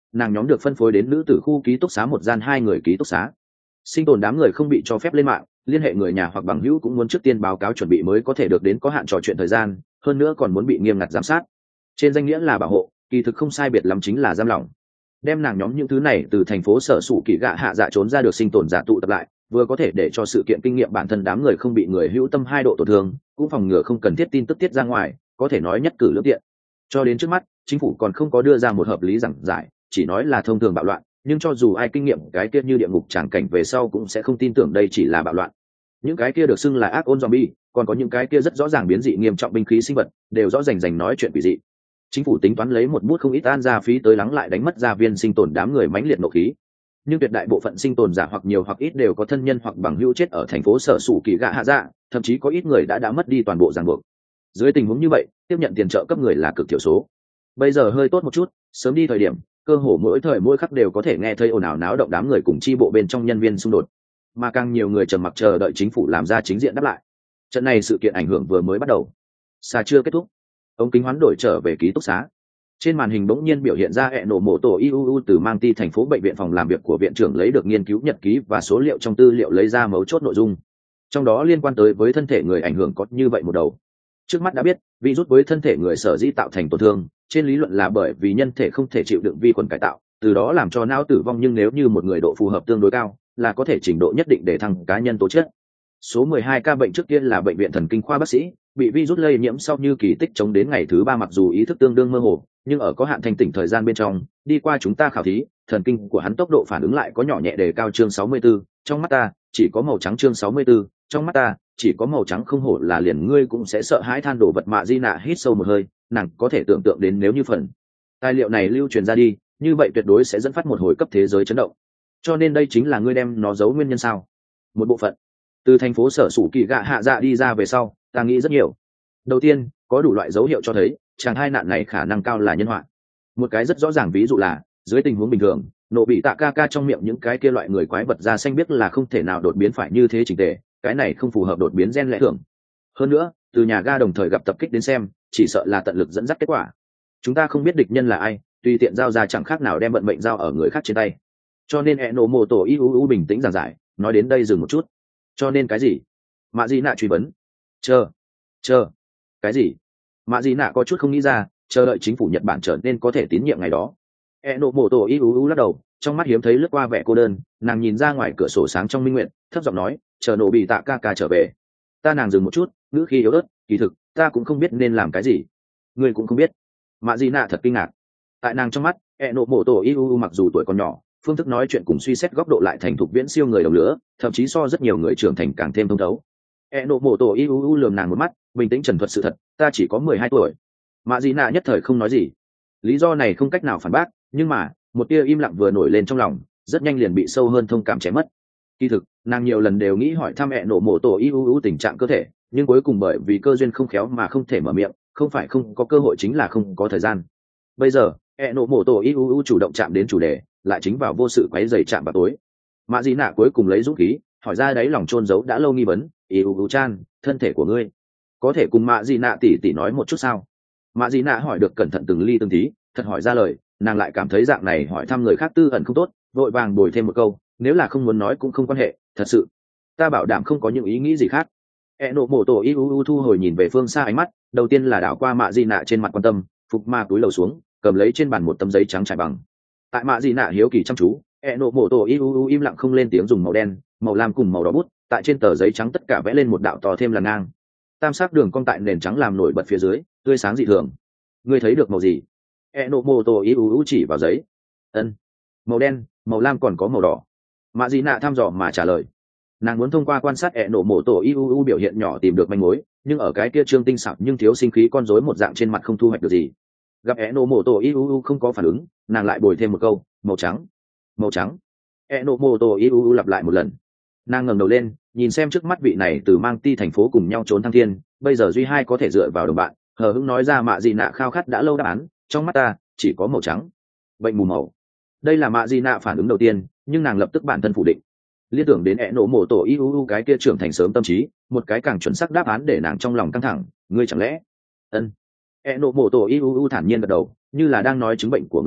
nàng nhóm được phân phối đến nữ tử khu ký túc xá một gian hai người ký túc xá. Sinh tồn đám người không bị cho phép lên mạng, liên hệ người nhà hoặc bằng hữu cũng muốn trước tiên báo cáo chuẩn bị mới có thể được đến có hạn trò chuyện thời gian, hơn nữa còn muốn bị nghiêm ngặt giám sát. Trên danh nghĩa là bảo hộ, kỳ thực không sai biệt lắm chính là giam lỏng. Đem nàng nhóm những thứ này từ thành phố sở sủ kỳ gạ hạ dạ trốn ra được sinh tồn giả tụ tập lại, vừa có thể để cho sự kiện kinh nghiệm bản thân đám người không bị người hữu tâm hai độ tổn thương, cũng phòng ngừa không cần thiết tin tức tiết ra ngoài, có thể nói nhất cử lưỡng tiện. Cho đến trước mắt, chính phủ còn không có đưa ra một hợp lý giảng giải, chỉ nói là thông thường bạo loạn, nhưng cho dù ai kinh nghiệm cái kia như địa ngục tràng cảnh về sau cũng sẽ không tin tưởng đây chỉ là bạo loạn. Những cái kia được xưng là ác ôn zombie, còn có những cái kia rất rõ ràng biến dị nghiêm trọng binh khí sinh vật, đều rõ rành rành nói chuyện quỷ dị. Chính phủ tính toán lấy một bút không ít an ra phí tới lắng lại đánh mất gia viên sinh tồn đám người mãnh liệt nộ khí. Nhưng tuyệt đại bộ phận sinh tồn giả hoặc nhiều hoặc ít đều có thân nhân hoặc bằng hữu chết ở thành phố sở sủ kỳ gạ hạ dạ, thậm chí có ít người đã đã mất đi toàn bộ ràng buộc. Dưới tình huống như vậy, tiếp nhận tiền trợ cấp người là cực thiểu số. Bây giờ hơi tốt một chút, sớm đi thời điểm, cơ hồ mỗi thời mỗi khắc đều có thể nghe thấy ồn ào náo động đám người cùng chi bộ bên trong nhân viên xung đột, mà càng nhiều người trầm mặc chờ đợi chính phủ làm ra chính diện đáp lại. Trận này sự kiện ảnh hưởng vừa mới bắt đầu, xa chưa kết thúc. Ống kính hoán đổi trở về ký túc xá. Trên màn hình bỗng nhiên biểu hiện ra hệ nổ mổ tổ i u u từ mang ti thành phố bệnh viện phòng làm việc của viện trưởng lấy được nghiên cứu nhật ký và số liệu trong tư liệu lấy ra mấu chốt nội dung. Trong đó liên quan tới với thân thể người ảnh hưởng có như vậy một đầu. Trước mắt đã biết, virus với thân thể người sở dĩ tạo thành tổn thương, trên lý luận là bởi vì nhân thể không thể chịu đựng vi khuẩn cải tạo, từ đó làm cho não tử vong, nhưng nếu như một người độ phù hợp tương đối cao, là có thể trình độ nhất định để thăng cá nhân tố chất. Số mười hai ca bệnh trước tiên là bệnh viện thần kinh khoa bác sĩ, bị virus lây nhiễm sau như kỳ tích chống đến ngày thứ ba, mặc dù ý thức tương đương mơ hồ, nhưng ở có hạn thanh tỉnh thời gian bên trong, đi qua chúng ta khảo thí, thần kinh của hắn tốc độ phản ứng lại có nhỏ nhẹ đề cao. Chương sáu mươi tư, trong mắt ta chỉ có màu trắng. Chương sáu mươi tư, trong mắt ta chỉ có màu trắng. Không hổ là liền ngươi cũng sẽ sợ hãi than đồ vật. Mạ Di Nạ hít sâu một hơi, nàng có thể tưởng tượng đến nếu như phần tài liệu này lưu truyền ra đi, như vậy tuyệt đối sẽ dẫn phát một hồi cấp thế giới chấn động. Cho nên đây chính là ngươi đem nó giấu nguyên nhân sao? Một bộ phận. Từ thành phố sở sủ kỳ gạ hạ dạ đi ra về sau, ta nghĩ rất nhiều. Đầu tiên, có đủ loại dấu hiệu cho thấy chàng hai nạn này khả năng cao là nhân họa. Một cái rất rõ ràng ví dụ là, dưới tình huống bình thường, nổ bị tạ ca ca trong miệng những cái kia loại người quái vật da xanh biết là không thể nào đột biến phải như thế chỉnh tề, cái này không phù hợp đột biến gen lẽ thường. Hơn nữa, từ nhà ga đồng thời gặp tập kích đến xem, chỉ sợ là tận lực dẫn dắt kết quả. Chúng ta không biết địch nhân là ai, tùy tiện giao ra chẳng khác nào đem vận mệnh giao ở người khác trên tay. Cho nên ẹ nổ mô tổ i u u bình tĩnh giảng giải, nói đến đây dừng một chút. Cho nên cái gì? Mạ Di Nạ truy vấn. Chờ, chờ, cái gì? Mạ Di Nạ có chút không nghĩ ra, chờ đợi chính phủ Nhật Bản trở nên có thể tín nhiệm ngày đó. E nộ mổ tổ i u u lắc đầu, trong mắt hiếm thấy lướt qua vẻ cô đơn, nàng nhìn ra ngoài cửa sổ sáng trong minh nguyện, thấp giọng nói, chờ nổ bị tạ ca ca trở về. Ta nàng dừng một chút, ngữ khí yếu ớt, kỳ thực ta cũng không biết nên làm cái gì. Ngươi cũng không biết? Mạ Di Nạ thật kinh ngạc. Tại nàng trong mắt, E nộ mổ tổ i u u mặc dù tuổi còn nhỏ, phương thức nói chuyện cùng suy xét góc độ lại thành thục viễn siêu người đồng lứa, thậm chí so rất nhiều người trưởng thành càng thêm thông thấu. E nộ mổ tổ i u u lườm nàng một mắt, bình tĩnh trần thuật sự thật, ta chỉ có mười hai tuổi. Mạ Di Nạ nhất thời không nói gì. Lý do này không cách nào phản bác, nhưng mà một tia im lặng vừa nổi lên trong lòng, rất nhanh liền bị sâu hơn thông cảm chém mất. Kỳ thực nàng nhiều lần đều nghĩ hỏi thăm mẹ nổ mổ tổ i u u tình trạng cơ thể, nhưng cuối cùng bởi vì cơ duyên không khéo mà không thể mở miệng, không phải không có cơ hội chính là không có thời gian. Bây giờ mẹ nổ mổ tổ i u u chủ động chạm đến chủ đề, lại chính vào vô sự quấy rầy chạm vào tối. Mạ Di Nạ cuối cùng lấy dũng khí hỏi ra đáy lòng chôn giấu đã lâu nghi vấn, i u u chan, thân thể của ngươi có thể cùng Mạ Di Nạ tỉ tỉ nói một chút sao? Mạ Di Nạ hỏi được cẩn thận từng ly từng tí, thật hỏi ra lời, nàng lại cảm thấy dạng này hỏi thăm người khác tư ẩn không tốt, vội vàng bồi thêm một câu, nếu là không muốn nói cũng không quan hệ, thật sự ta bảo đảm không có những ý nghĩ gì khác. E nộ mổ tổ i u u thu hồi nhìn về phương xa ánh mắt, đầu tiên là đảo qua Mạ Di Nạ trên mặt quan tâm, phục ma túi lầu xuống, cầm lấy trên bàn một tấm giấy trắng trải bằng. Tại Mạ Di Nạ hiếu kỳ chăm chú, E nộ mổ tổ i u u im lặng không lên tiếng, dùng màu đen, màu lam cùng màu đỏ bút, tại trên tờ giấy trắng tất cả vẽ lên một đạo to thêm là ngang. Tam sắc đường cong tại nền trắng làm nổi bật phía dưới, tươi sáng dị thường. Ngươi thấy được màu gì? E nộ mô tô i u u chỉ vào giấy. Ân, màu đen, màu lam còn có màu đỏ. Mạ Di Nạ thăm dò mà trả lời. Nàng muốn thông qua quan sát E nộ mô tô i u u biểu hiện nhỏ tìm được manh mối, nhưng ở cái kia trương tinh xảo nhưng thiếu sinh khí con rối một dạng trên mặt không thu hoạch được gì. Gặp E nộ mô tô i u u không có phản ứng, nàng lại bồi thêm một câu, màu trắng, màu trắng. E nộ mô tô i u u lặp lại một lần. Nàng ngẩng đầu lên, nhìn xem trước mắt vị này từ mang ti thành phố cùng nhau trốn thăng thiên, bây giờ duy hai có thể dựa vào đồng bạn, hờ hững nói ra Mạ Di Nạ khao khát đã lâu đáp án, trong mắt ta chỉ có màu trắng. Bệnh mù màu. Đây là Mạ Di Nạ phản ứng đầu tiên, nhưng nàng lập tức bản thân phủ định. Liên tưởng đến ẹ nổ mổ tổ i u u cái kia trưởng thành sớm tâm trí, một cái càng chuẩn xác đáp án để nàng trong lòng căng thẳng, ngươi chẳng lẽ? Ân. ẹ nổ mổ tổ i u u thản nhiên gật đầu, như là đang nói chứng bệnh của người khác,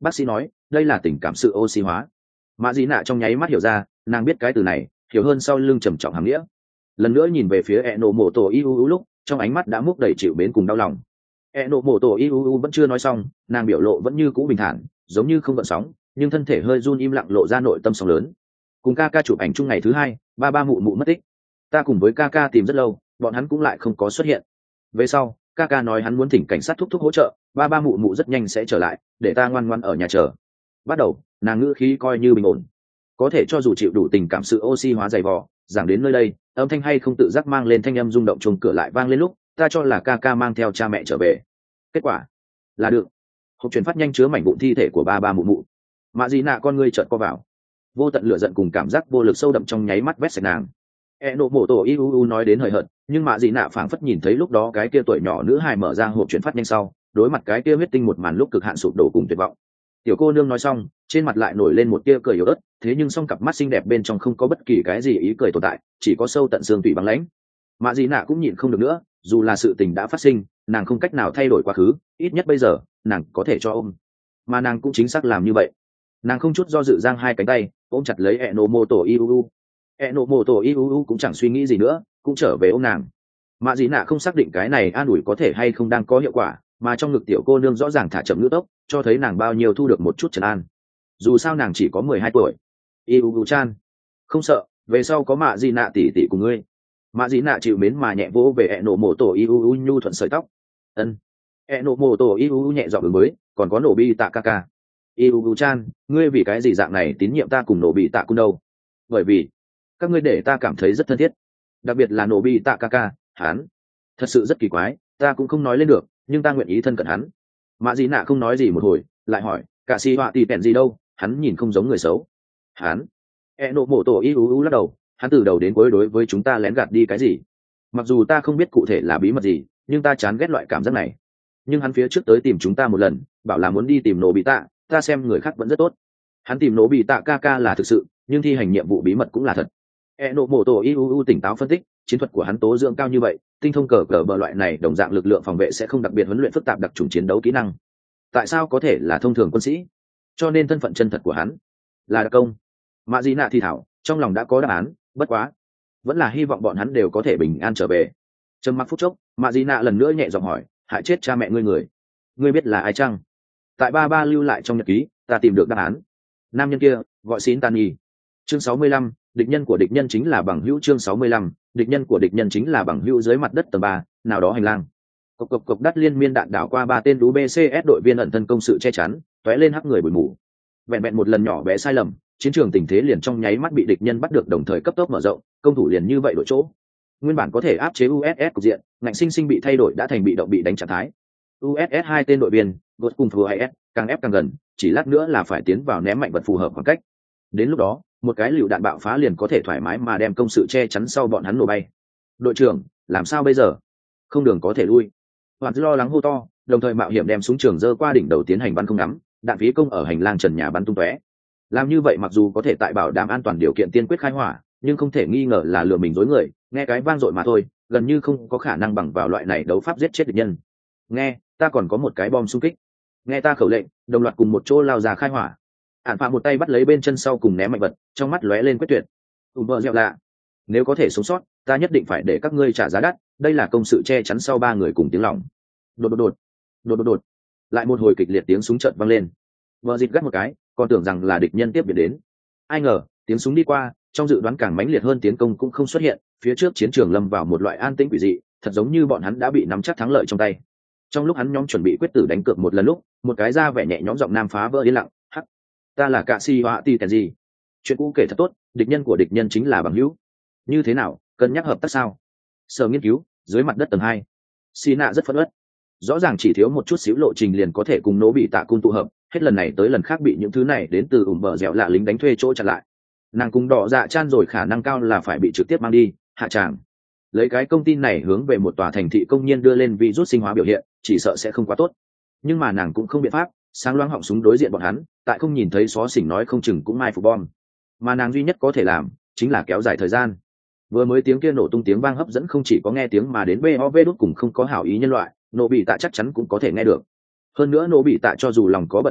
Bác sĩ nói đây là tình cảm sự oxy hóa. Mã Dĩ Nạ trong nháy mắt hiểu ra, nàng biết cái từ này hiểu hơn sau lưng trầm trọng hàm nghĩa. Lần nữa nhìn về phía Eno Mộ Tổ Iuu lúc trong ánh mắt đã múc đầy chịu mến cùng đau lòng. Eno Mộ Tổ Iuu vẫn chưa nói xong, nàng biểu lộ vẫn như cũ bình thản, giống như không gợn sóng, nhưng thân thể hơi run im lặng lộ ra nội tâm sóng lớn. Cùng ca ca chụp ảnh chung ngày thứ hai, ba ba mụ mụ mất tích. Ta cùng với ca ca tìm rất lâu, bọn hắn cũng lại không có xuất hiện. Về sau ca ca nói hắn muốn thỉnh cảnh sát thúc thúc hỗ trợ, ba ba mụ mụ rất nhanh sẽ trở lại, để ta ngoan ngoan ở nhà chờ. Bắt đầu nàng ngữ khí coi như bình ổn, có thể cho dù chịu đủ tình cảm sự oxy hóa dày vò. Giảng đến nơi đây, âm thanh hay không tự giác mang lên thanh âm rung động, chuông cửa lại vang lên lúc ta cho là ca ca mang theo cha mẹ trở về, kết quả là được hộp chuyển phát nhanh chứa mảnh vụn thi thể của ba ba mụ mụ. Mạ Dị Nạ con ngươi trợn co vào, vô tận lửa giận cùng cảm giác vô lực sâu đậm trong nháy mắt vét sạch nàng. Eno Mộ Tổ Iuu nói đến hời hợt, nhưng Mạ Dị Nạ phảng phất nhìn thấy lúc đó cái kia tuổi nhỏ nữ hài mở ra hộp chuyển phát nhanh sau, đối mặt cái kia huyết tinh một màn lúc cực hạn sụp đổ cùng tuyệt vọng. Tiểu cô nương nói xong, trên mặt lại nổi lên một tia cười yếu ớt, thế nhưng song cặp mắt xinh đẹp bên trong không có bất kỳ cái gì ý cười tồn tại, chỉ có sâu tận xương tủy băng lãnh. Mạ Dị Nạ cũng nhịn không được nữa, dù là sự tình đã phát sinh, nàng không cách nào thay đổi quá khứ, ít nhất bây giờ nàng có thể cho ôm, mà nàng cũng chính xác làm như vậy. Nàng không chút do dự giang hai cánh tay ôm chặt lấy Eno Mộ Tổ Iuu. Eno Mộ Tổ Iuu cũng chẳng suy nghĩ gì nữa, cũng trở về ôm nàng. Mạ Dị Nạ không xác định cái này an ủi có thể hay không đang có hiệu quả, mà trong ngực tiểu cô nương rõ ràng thả chậm ngữ tốc, cho thấy nàng bao nhiêu thu được một chút trấn an. Dù sao nàng chỉ có mười hai tuổi. Iuu chan, không sợ, về sau có Mạ Dị Nạ tỷ tỷ của ngươi. Mạ Dị Nạ chịu mến mà nhẹ vỗ về Eno Mộ Tổ Iuu nhu thuận sợi tóc. Ân. Eno Mộ Tổ Iuu nhẹ giọng ứng mới, còn có nổ bi tạ ca ca. Iuu chan, ngươi vì cái gì dạng này tín nhiệm ta cùng nổ bị tạ cung đâu? Bởi vì các ngươi để ta cảm thấy rất thân thiết, đặc biệt là nổ bị tạ ca ca, hắn thật sự rất kỳ quái, ta cũng không nói lên được, nhưng ta nguyện ý thân cận hắn. Mạ Dị Nạ không nói gì một hồi, lại hỏi, cả si họa tì tẹn gì đâu, hắn nhìn không giống người xấu. Hắn Eno Mộ Tổ Iuu lắc đầu, hắn từ đầu đến cuối đối với chúng ta lén gạt đi cái gì. Mặc dù ta không biết cụ thể là bí mật gì, nhưng ta chán ghét loại cảm giác này. Nhưng hắn phía trước tới tìm chúng ta một lần, bảo là muốn đi tìm nổ bị tạ, ta xem người khác vẫn rất tốt. Hắn tìm nổ bị tạ ca ca là thực sự, nhưng thi hành nhiệm vụ bí mật cũng là thật. Eno Mộ Tổ Iuu tỉnh táo phân tích, chiến thuật của hắn tố dưỡng cao như vậy, tinh thông cờ cờ bờ loại này đồng dạng lực lượng phòng vệ sẽ không đặc biệt huấn luyện phức tạp đặc trùng chiến đấu kỹ năng. Tại sao có thể là thông thường quân sĩ? Cho nên thân phận chân thật của hắn là đặc công. Mạ Dị Nạ thì thảo, trong lòng đã có đáp án, bất quá vẫn là hy vọng bọn hắn đều có thể bình an trở về. Trầm mặc phút chốc, Mạ Dị Nạ lần nữa nhẹ giọng hỏi, hại chết cha mẹ ngươi người, ngươi biết là ai chăng? Tại ba ba lưu lại trong nhật ký, ta tìm được đáp án. Nam nhân kia gọi Xin Tan Nhi. Chương sáu mươi lăm, địch nhân của địch nhân chính là bằng hữu. Chương sáu mươi lăm, địch nhân của địch nhân chính là bằng hữu. Dưới mặt đất tầng ba, nào đó hành lang. Cộc cộc cộc đắt liên miên đạn đảo qua ba tên đú bê xê ét đội viên ẩn thân công sự che chắn, tóe lên hắc người bụi mù. Vẹn vẹn một lần nhỏ bé sai lầm, chiến trường tình thế liền trong nháy mắt bị địch nhân bắt được, đồng thời cấp tốc mở rộng, công thủ liền như vậy đổi chỗ. Nguyên bản có thể áp chế u ét ét cục diện, ngạnh sinh sinh bị thay đổi đã thành bị động bị đánh trạng thái. u ét ét hai tên đội viên, vượt cùng phù hai s, càng ép càng gần, chỉ lát nữa là phải tiến vào ném mạnh vật phù hợp khoảng cách. Đến lúc đó, một cái lựu đạn bạo phá liền có thể thoải mái mà đem công sự che chắn sau bọn hắn nổ bay. Đội trưởng, làm sao bây giờ? Không đường có thể lui. Hoàn lo lắng hô to, đồng thời mạo hiểm đem súng trường giơ qua đỉnh đầu tiến hành bắn không ngắm, đạn phí công ở hành lang trần nhà bắn tung tóe. Làm như vậy mặc dù có thể tại bảo đảm an toàn điều kiện tiên quyết khai hỏa, nhưng không thể nghi ngờ là lừa mình dối người, nghe cái vang dội mà thôi, gần như không có khả năng bằng vào loại này đấu pháp giết chết địch nhân. Nghe, ta còn có một cái bom xung kích. Nghe ta khẩu lệnh, đồng loạt cùng một chỗ lao ra khai hỏa. Ản Phạ một tay bắt lấy bên chân sau cùng ném mạnh vật, trong mắt lóe lên quyết tuyệt. Ùm bờ dẻo lạ, nếu có thể sống sót, ta nhất định phải để các ngươi trả giá đắt. Đây là công sự che chắn sau ba người cùng tiếng lòng. Đột đột đột, đột đột đột, lại một hồi kịch liệt tiếng súng chợt vang lên. Vợ dịt gắt một cái, còn tưởng rằng là địch nhân tiếp biệt đến. Ai ngờ, tiếng súng đi qua, trong dự đoán càng mãnh liệt hơn tiến công cũng không xuất hiện, phía trước chiến trường lâm vào một loại an tĩnh quỷ dị, thật giống như bọn hắn đã bị nắm chắc thắng lợi trong tay. Trong lúc hắn nhóm chuẩn bị quyết tử đánh cược một lần lúc, một cái ra vẻ nhẹ nhõm giọng nam phá vỡ yên lặng, hắc, ta là cạ si họa ti tèn gì, chuyện cũ kể thật tốt, địch nhân của địch nhân chính là bằng hữu. Như thế nào, cân nhắc hợp tác sao? Sở nghiên cứu, dưới mặt đất tầng hai. Xì nạ rất phẫn uất, rõ ràng chỉ thiếu một chút xíu lộ trình liền có thể cùng nỗ bị tạ cung tụ hợp, hết lần này tới lần khác bị những thứ này đến từ ủng bờ dẻo lạ lính đánh thuê chỗ chặn lại. Nàng cùng đỏ dạ chan rồi khả năng cao là phải bị trực tiếp mang đi hạ tràng. Lấy cái công tin này hướng về một tòa thành thị công nhiên đưa lên virus sinh hóa biểu hiện, chỉ sợ sẽ không quá tốt. Nhưng mà nàng cũng không biện pháp, sáng loáng họng súng đối diện bọn hắn, tại không nhìn thấy xó xỉnh nói không chừng cũng mai phục bom. Mà nàng duy nhất có thể làm chính là kéo dài thời gian. Vừa mới tiếng kia nổ tung tiếng vang hấp dẫn không chỉ có nghe tiếng mà đến bê o vê đút cùng không có hảo ý nhân loại, nổ bị tạ chắc chắn cũng có thể nghe được. Hơn nữa nổ bị tạ cho dù lòng có bận tâm,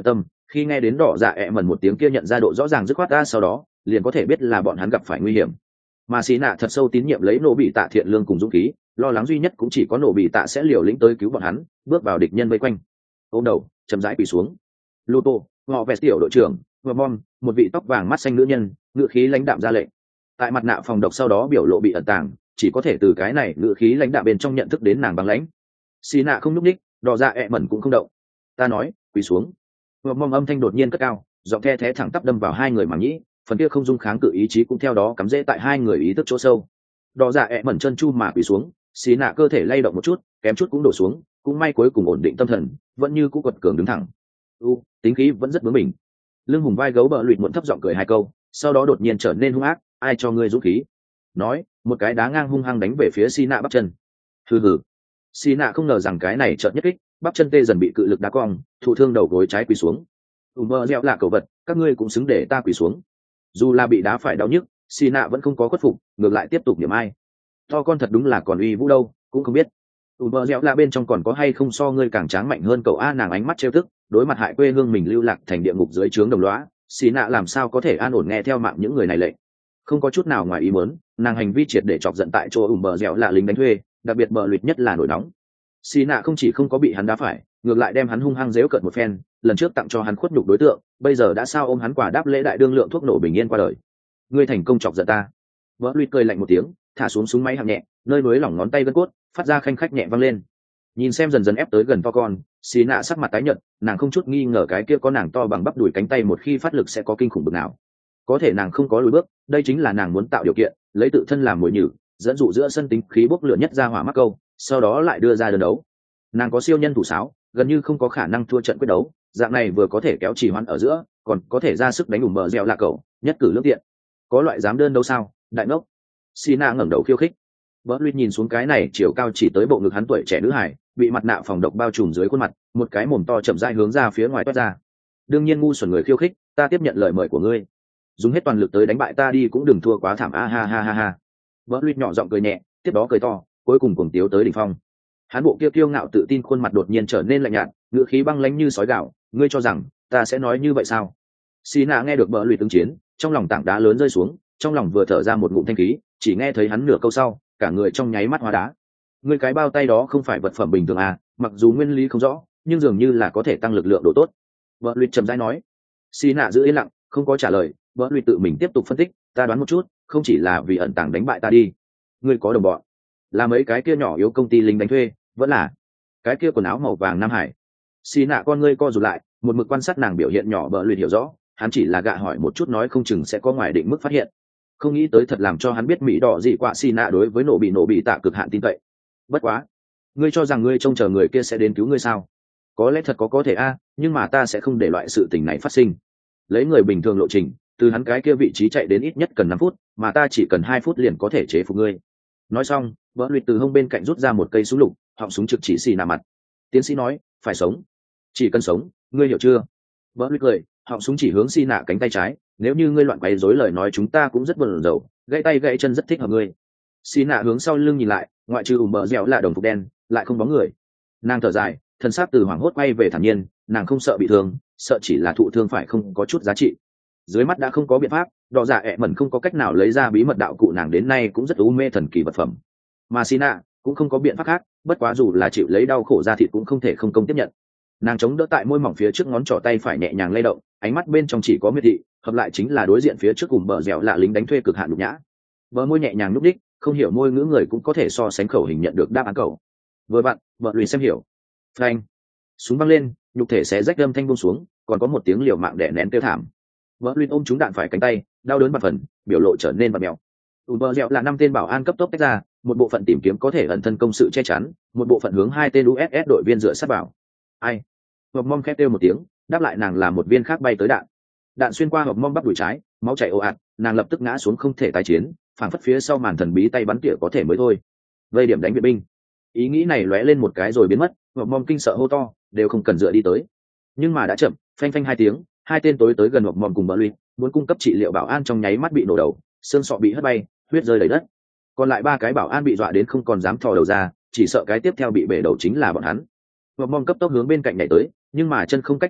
Khi nghe đến đỏ dạ ẹ mẩn một tiếng kia nhận ra độ rõ ràng dứt khoát ra, sau đó liền có thể biết là bọn hắn gặp phải nguy hiểm. Mà xì nạ thật sâu tín nhiệm lấy nổ bị tạ thiện lương cùng dũng khí, lo lắng duy nhất cũng chỉ có nổ bị tạ sẽ liều lĩnh tới cứu bọn hắn, bước vào địch nhân vây quanh. Ôm đầu chậm rãi quỳ xuống. Luto, họ vest tiểu đội trưởng, Vermont, một vị tóc vàng mắt xanh nữ nhân, ngữ khí lãnh đạm ra lệnh. Tại mặt nạ phòng độc sau đó biểu lộ bị ẩn tàng, chỉ có thể từ cái này ngữ khí lãnh đạm bên trong nhận thức đến nàng băng lãnh. Xì nạ không nhúc ních, đỏ dạ ẹ mẩn cũng không động. Ta nói, quỳ xuống. Vermont âm thanh đột nhiên cất cao, giọng the thé thẳng tắp đâm vào hai người màng nhĩ, phần kia không dung kháng cự ý chí cũng theo đó cắm rễ tại hai người ý thức chỗ sâu. Đỏ dạ ẹ mẩn chân chu mà quỳ xuống, xì nạ cơ thể lay động một chút, kém chút cũng đổ xuống, cũng may cuối cùng ổn định tâm thần, vẫn như cũ quật cường đứng thẳng. U, tính khí vẫn rất bướng bỉnh. Lưng hùng vai gấu bờ lụy muộn thấp giọng cười hai câu, sau đó đột nhiên trở nên hung ác, ai cho ngươi dũng khí? Nói, một cái đá ngang hung hăng đánh về phía xì nạ bắp chân. Hừ hừ. Xì nạ không ngờ rằng cái này chợt nhất kích, bắp chân tê dần bị cự lực đá cong, thụ thương đầu gối trái quỳ xuống. Ùm bơ gieo là cầu vật, các ngươi cũng xứng để ta quỳ xuống. Dù là bị đá phải đau nhức, xì nạ vẫn không có khuất phục, ngược lại tiếp tục niệm ai. To con thật đúng là còn uy vũ đâu, cũng không biết. Ùm bơ gieo là bên trong còn có hay không so ngươi càng tráng mạnh hơn cậu a, nàng ánh mắt trêu tức, đối mặt hại quê hương mình lưu lạc thành địa ngục dưới trướng đồng lõa, xì nạ làm sao có thể an ổn nghe theo mạng những người này lệnh. Không có chút nào ngoài ý muốn, nàng hành vi triệt để chọc giận tại chỗ ùm bờ dẻo là lính đánh thuê, đặc biệt bờ lụt nhất là nổi nóng. Xì nạ không chỉ không có bị hắn đá phải, ngược lại đem hắn hung hăng dếu cợt một phen, lần trước tặng cho hắn khuất nhục đối tượng, bây giờ đã sao ôm hắn quả đáp lễ đại đương lượng thuốc nổ bình yên qua đời. Ngươi thành công chọc giận ta. Bờ lụt cười lạnh một tiếng, thả xuống súng máy hạng nhẹ, nơi núi lỏng ngón tay gân cốt, phát ra khanh khách nhẹ vang lên. Nhìn xem dần dần ép tới gần to con, xì nạ sắc mặt tái nhợt, nàng không chút nghi ngờ cái kia có nàng to bằng bắp đùi cánh tay một khi phát lực sẽ có kinh khủng bực nào. Có thể nàng không có lùi bước, đây chính là nàng muốn tạo điều kiện, lấy tự thân làm mồi nhử, dẫn dụ giữa sân tính khí bốc lửa nhất ra hỏa mắc câu, sau đó lại đưa ra đơn đấu. Nàng có siêu nhân thủ sáo, gần như không có khả năng thua trận quyết đấu, dạng này vừa có thể kéo trì hoãn ở giữa, còn có thể ra sức đánh ủng bờ dẻo là cậu, nhất cử lưỡng tiện. Có loại dám đơn đấu sao, đại ngốc. Xì nạ ngẩng đầu khiêu khích. Bỡ Luis nhìn xuống cái này chiều cao chỉ tới bộ ngực hắn tuổi trẻ nữ hải, bị mặt nạ phòng độc bao trùm dưới khuôn mặt, một cái mồm to chậm rãi hướng ra phía ngoài toát ra. Đương nhiên ngu xuẩn người khiêu khích, ta tiếp nhận lời mời của ngươi. Dùng hết toàn lực tới đánh bại ta đi cũng đừng thua quá thảm a ha ha ha ha. Bỡ Luis nhỏ giọng cười nhẹ, tiếp đó cười to, cuối cùng cuồng tiếu tới đỉnh phong. Hắn bộ kia kiêu ngạo tự tin khuôn mặt đột nhiên trở nên lạnh nhạt, ngữ khí băng lãnh như sói gạo, ngươi cho rằng ta sẽ nói như vậy sao? Sina nghe được Bỡ Luis ứng chiến, trong lòng tảng đá lớn rơi xuống, trong lòng vừa thở ra một ngụm thanh khí, chỉ nghe thấy hắn nửa câu sau, cả người trong nháy mắt hóa đá. Ngươi cái bao tay đó không phải vật phẩm bình thường à, mặc dù nguyên lý không rõ, nhưng dường như là có thể tăng lực lượng độ tốt. Bỡ Luis chậm rãi nói. Sina giữ yên lặng, không có trả lời. Bỡ Luis tự mình tiếp tục phân tích, ta đoán một chút, không chỉ là vì ẩn tàng đánh bại ta đi. Ngươi có đồng bọn, là mấy cái kia nhỏ yếu công ty lính đánh thuê, vẫn là cái kia quần áo màu vàng Nam Hải. Sina con ngươi co rụt lại, một mực quan sát nàng biểu hiện nhỏ. Bỡ Luis hiểu rõ, hắn chỉ là gạ hỏi một chút nói không chừng sẽ có ngoài định mức phát hiện. Không nghĩ tới thật làm cho hắn biết mỹ đỏ gì quả Sina đối với nổ bị nổ bị tạ cực hạn tin cậy. Bất quá, ngươi cho rằng ngươi trông chờ người kia sẽ đến cứu ngươi sao? Có lẽ thật có có thể a, nhưng mà ta sẽ không để loại sự tình này phát sinh. Lấy người bình thường lộ trình, từ hắn cái kia vị trí chạy đến ít nhất cần năm phút, mà ta chỉ cần hai phút liền có thể chế phục ngươi. Nói xong, Bỡ Luis từ hông bên cạnh rút ra một cây súng lục, họng súng trực chỉ xì nạ mặt. Tiến sĩ nói, phải sống, chỉ cần sống, ngươi hiểu chưa? Bỡ Luis cười, họng súng chỉ hướng xì nạ cánh tay trái, nếu như ngươi loạn quấy rối lời nói chúng ta cũng rất buồn rầu, gãy tay gãy chân rất thích hợp ngươi. Xì nạ hướng sau lưng nhìn lại, ngoại trừ ùm bờ dẻo là đồng phục đen, lại không bóng người. Nàng thở dài, thân xác từ hoảng hốt quay về thản nhiên, nàng không sợ bị thương, sợ chỉ là thụ thương phải không có chút giá trị. Dưới mắt đã không có biện pháp, đỏ dạ ẹ mẩn không có cách nào lấy ra bí mật đạo cụ nàng đến nay cũng rất u mê thần kỳ vật phẩm. Mà Sina cũng không có biện pháp khác, bất quá dù là chịu lấy đau khổ ra thịt cũng không thể không công tiếp nhận. Nàng chống đỡ tại môi mỏng phía trước ngón trỏ tay phải nhẹ nhàng lay động, ánh mắt bên trong chỉ có miệt thị, hợp lại chính là đối diện phía trước cùng bờ dẻo là lính đánh thuê cực hạn nhục nhã. Bờ môi nhẹ nhàng núp đích, không hiểu môi ngữ người cũng có thể so sánh khẩu hình nhận được đáp án cầu. Vừa bạn, vợ lùi xem hiểu. Phanh, súng văng lên, nhục thể xé rách âm thanh buông xuống, còn có một tiếng liều mạng đè nén kêu thảm. Vợ lùi ôm trúng đạn phải cánh tay, đau đớn bạt phần, biểu lộ trở nên bạt mèo. Ùn bờ dẻo là năm tên bảo an cấp tốc tách ra, một bộ phận tìm kiếm có thể ẩn thân công sự che chắn, một bộ phận hướng hai tên u ét ét đội viên dựa sát vào. Ai? Hộp mom khét kêu một tiếng, đáp lại nàng là một viên khác bay tới đạn. Đạn xuyên qua hộp mom bắp đùi trái, máu chảy ồ ạt, nàng lập tức ngã xuống không thể tái chiến, phảng phất phía sau màn thần bí tay bắn tỉa có thể mới thôi. Vây điểm đánh viện binh. Ý nghĩ này lóe lên một cái rồi biến mất, hộp mom kinh sợ hô to, đều không cần dựa đi tới. Nhưng mà đã chậm, phanh phanh hai tiếng, hai tên tối tới gần hộp mom cùng bờ lùi, muốn cung cấp trị liệu bảo an trong nháy mắt bị nổ đầu, xương sọ bị hất bay, huyết rơi đầy đất. Còn lại ba cái bảo an bị dọa đến không còn dám thò đầu ra, chỉ sợ cái tiếp theo bị bể đầu chính là bọn hắn. Hộp mom cấp tốc hướng bên cạnh nhảy tới, nhưng mà chân không cách mặt đất,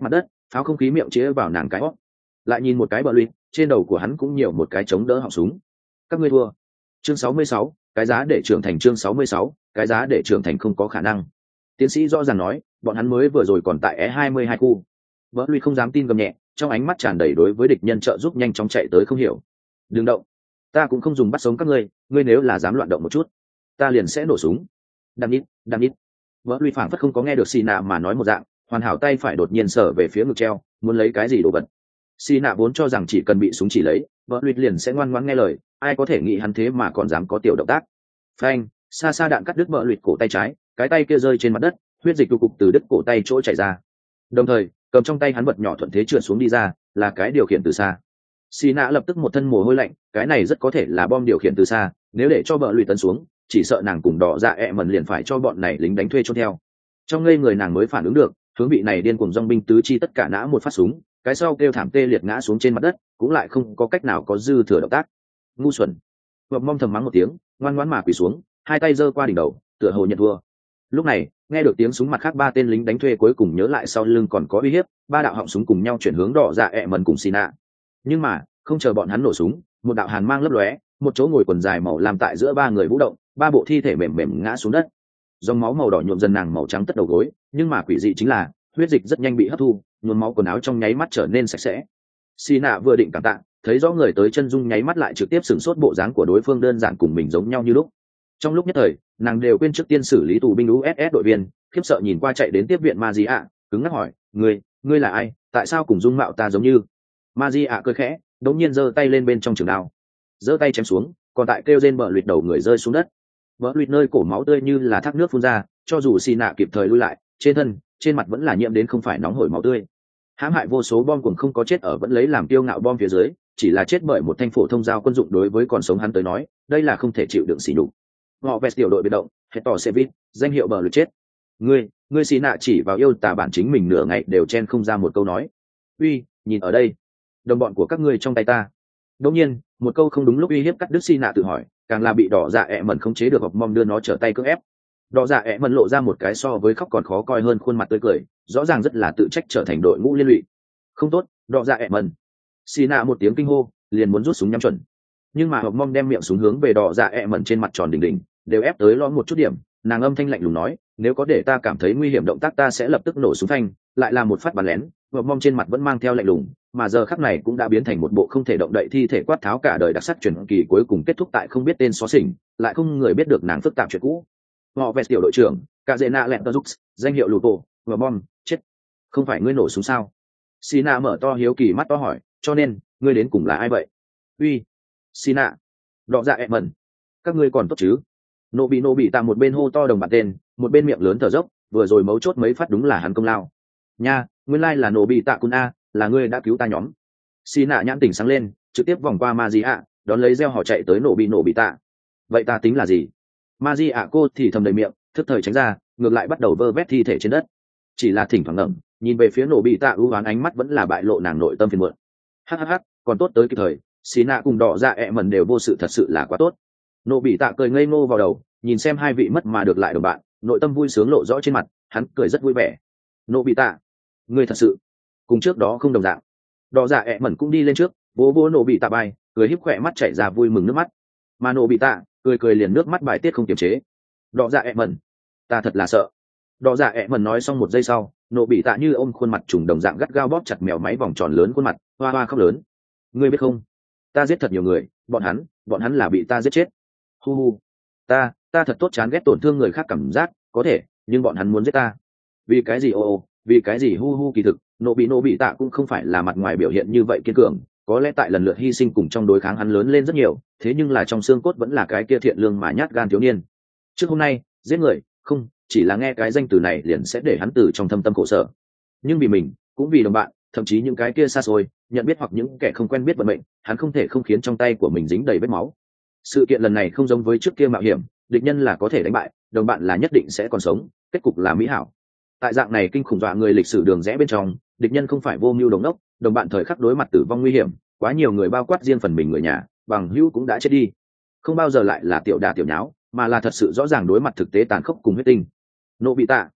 pháo không khí miệng chĩa vào nàng cái hót. Lại nhìn một cái bờ luyện, trên đầu của hắn cũng nhiều một cái chống đỡ họng súng. Các ngươi thua. Chương sáu mươi sáu, cái giá để trưởng thành. Chương sáu mươi sáu, cái giá để trưởng thành không có khả năng. Tiến sĩ rõ ràng nói, bọn hắn mới vừa rồi còn tại E hai mươi hai khu. Bờ luyện không dám tin gầm nhẹ, trong ánh mắt tràn đầy đối với địch nhân trợ giúp nhanh chóng chạy tới không hiểu. Đừng động, ta cũng không dùng bắt sống các ngươi, ngươi nếu là dám loạn động một chút, ta liền sẽ nổ súng. Đam ít, đam ít. Vỡ lùi phảng phất không có nghe được xì nạ mà nói một dạng, hoàn hảo tay phải đột nhiên sở về phía ngực treo, muốn lấy cái gì đồ vật. Xì nạ vốn cho rằng chỉ cần bị súng chỉ lấy, vỡ lùi liền sẽ ngoan ngoãn nghe lời, ai có thể nghĩ hắn thế mà còn dám có tiểu động tác. Phanh, xa xa đạn cắt đứt vỡ lùi cổ tay trái, cái tay kia rơi trên mặt đất, huyết dịch cục từ đứt cổ tay chỗ chảy ra. Đồng thời, cầm trong tay hắn vật nhỏ thuận thế trượt xuống đi ra, là cái điều khiển từ xa. Xì nạ lập tức một thân mồ hôi lạnh, cái này rất có thể là bom điều khiển từ xa, nếu để cho vợ lùi tấn xuống, chỉ sợ nàng cùng đỏ dạ ẹ mẩn liền phải cho bọn này lính đánh thuê trốn theo. Trong ngây người nàng mới phản ứng được, hướng vị này điên cuồng dòng binh tứ chi tất cả nã một phát súng, cái sau kêu thảm tê liệt ngã xuống trên mặt đất, cũng lại không có cách nào có dư thừa động tác. Ngu xuẩn. Vập mong thầm mắng một tiếng, ngoan ngoãn mà quỳ xuống, hai tay giơ qua đỉnh đầu, tựa hồ nhận thua. Lúc này, nghe được tiếng súng mặt khác ba tên lính đánh thuê cuối cùng nhớ lại sau lưng còn có uy hiếp, ba đạo họng súng cùng nhau chuyển hướng đỏ dạ ẹ mẩn cùng xì nạ. Nhưng mà không chờ bọn hắn nổ súng, một đạo hàn mang lấp lóe, một chỗ ngồi quần dài màu làm tại giữa ba người vũ động, ba bộ thi thể mềm mềm ngã xuống đất. Dòng máu màu đỏ nhuộm dần nàng màu trắng tất đầu gối, nhưng mà quỷ dị chính là huyết dịch rất nhanh bị hấp thu, nhuộm máu quần áo trong nháy mắt trở nên sạch sẽ. Xì nạ vừa định cảm tạ, thấy rõ người tới chân dung nháy mắt lại trực tiếp sửng sốt bộ dáng của đối phương đơn giản cùng mình giống nhau như lúc. Trong lúc nhất thời, nàng đều quên trước tiên xử lý tù binh u ét ét đội viên, khiếp sợ nhìn qua chạy đến tiếp viện Ma Di ạ, cứng ngắc hỏi, "Ngươi, ngươi là ai? Tại sao cùng dung mạo ta giống như?" Ma Di ạ cười khẽ, đống nhiên giơ tay lên bên trong trường đao, giơ tay chém xuống, còn tại kêu rên bờ luyện đầu người rơi xuống đất. Bờ luyện nơi cổ máu tươi như là thác nước phun ra, cho dù xì nạ kịp thời lui lại, trên thân, trên mặt vẫn là nhiễm đến không phải nóng hổi máu tươi. Hãm hại vô số bom cùng không có chết ở vẫn lấy làm kiêu ngạo bom phía dưới, chỉ là chết bởi một thanh phổ thông dao quân dụng đối với còn sống hắn tới nói, đây là không thể chịu đựng sỉ nhục. Họ vẹt tiểu đội biệt động, hết tỏ xe vít, danh hiệu bờ luyện chết. Ngươi, ngươi xì nạ chỉ vào yêu tà bản chính mình nửa ngày đều chen không ra một câu nói. Uy, nhìn ở đây, đồng bọn của các ngươi trong tay ta. Đương nhiên, một câu không đúng lúc uy hiếp cắt đứt xì nạ tự hỏi, càng là bị đỏ dạ ẹ mẩn không chế được hoặc mong đưa nó trở tay cưỡng ép. Đỏ dạ ẹ mẩn lộ ra một cái so với khóc còn khó coi hơn khuôn mặt tươi cười, rõ ràng rất là tự trách trở thành đội ngũ liên lụy. Không tốt, đỏ dạ ẹ mẩn. Xì nạ một tiếng kinh hô, liền muốn rút súng nhắm chuẩn. Nhưng mà hoặc mong đem miệng súng hướng về đỏ dạ ẹ mẩn trên mặt tròn đỉnh đỉnh, đều ép tới lõm một chút điểm, nàng âm thanh lạnh lùng nói, nếu có để ta cảm thấy nguy hiểm động tác ta sẽ lập tức nổ súng thanh, lại là một phát bắn lén. Hoặc mong trên mặt vẫn mang theo lạnh lùng, mà giờ khắc này cũng đã biến thành một bộ không thể động đậy thi thể quát tháo cả đời đặc sắc truyền kỳ cuối cùng kết thúc tại không biết tên xóa xỉnh, lại không người biết được nàng phức tạp chuyện cũ. Họ vẹt tiểu đội trưởng, cả dễ nạ lẹn tơ giúp, danh hiệu Lupo, và bom, chết. Không phải ngươi nổ súng sao? Sina mở to hiếu kỳ mắt to hỏi, cho nên ngươi đến cùng là ai vậy? Uy, Sina, đọ dạ ẹ mẩn, các ngươi còn tốt chứ? Nô bị nô bị tạm một bên hô to đồng bạn tên, một bên miệng lớn thở dốc, vừa rồi mấu chốt mấy phát đúng là hắn công lao. Nha, nguyên lai là nô bị tạ cun a, là ngươi đã cứu ta nhóm. Sina nhãn tỉnh sáng lên, trực tiếp vòng qua Magia, đón lấy gieo họ chạy tới nô bị nô bị tạ. Vậy ta tính là gì? Magia cô thì thầm đầy miệng, thức thời tránh ra, ngược lại bắt đầu vơ vét thi thể trên đất. Chỉ là thỉnh thoảng ngẩng, nhìn về phía nô bị tạ ưu ám ánh mắt vẫn là bại lộ nàng nội tâm phiền muộn. Hhh, còn tốt tới kịp thời, Sina cùng đỏ dạ ẹ mẩn đều vô sự thật sự là quá tốt. Nô bị tạ cười ngây ngô vào đầu, nhìn xem hai vị mất mà được lại đồng bạn, nội tâm vui sướng lộ rõ trên mặt, hắn cười rất vui vẻ. Nô bị tạ, ngươi thật sự cùng trước đó không đồng dạng. Đỏ dạ ẹ mẩn cũng đi lên trước, vỗ vỗ nô bị tạ bay, cười híp khỏe mắt chảy ra vui mừng nước mắt. Mà nô bị tạ cười cười liền nước mắt bài tiết không kiềm chế. Đỏ dạ ẹ mẩn, ta thật là sợ. Đỏ dạ ẹ mẩn nói xong một giây sau, nô bị tạ như ôm khuôn mặt trùng đồng dạng gắt gao bóp chặt mèo máy vòng tròn lớn khuôn mặt, hoa hoa khóc lớn. Ngươi biết không, ta giết thật nhiều người, bọn hắn, bọn hắn là bị ta giết chết. Hu hu, ta, ta thật tốt chán ghét tổn thương người khác cảm giác, có thể, nhưng bọn hắn muốn giết ta. Vì cái gì ô ô, vì cái gì hu hu kỳ thực, nô bị nô bị tạ cũng không phải là mặt ngoài biểu hiện như vậy kiên cường, có lẽ tại lần lượt hy sinh cùng trong đối kháng hắn lớn lên rất nhiều, thế nhưng là trong xương cốt vẫn là cái kia thiện lương mà nhát gan thiếu niên. Trước hôm nay, giết người, không, chỉ là nghe cái danh từ này liền sẽ để hắn từ trong thâm tâm khổ sở. Nhưng vì mình, cũng vì đồng bạn, thậm chí những cái kia xa xôi, nhận biết hoặc những kẻ không quen biết vận mệnh, hắn không thể không khiến trong tay của mình dính đầy vết máu. Sự kiện lần này không giống với trước kia mạo hiểm, địch nhân là có thể đánh bại, đồng bạn là nhất định sẽ còn sống, kết cục là mỹ hảo. Tại dạng này kinh khủng dọa người lịch sử đường rẽ bên trong, địch nhân không phải vô mưu đồng đốc, đồng bạn thời khắc đối mặt tử vong nguy hiểm, quá nhiều người bao quát riêng phần mình người nhà, bằng hữu cũng đã chết đi. Không bao giờ lại là tiểu đà tiểu nháo, mà là thật sự rõ ràng đối mặt thực tế tàn khốc cùng huyết tinh. Nô bị tạ,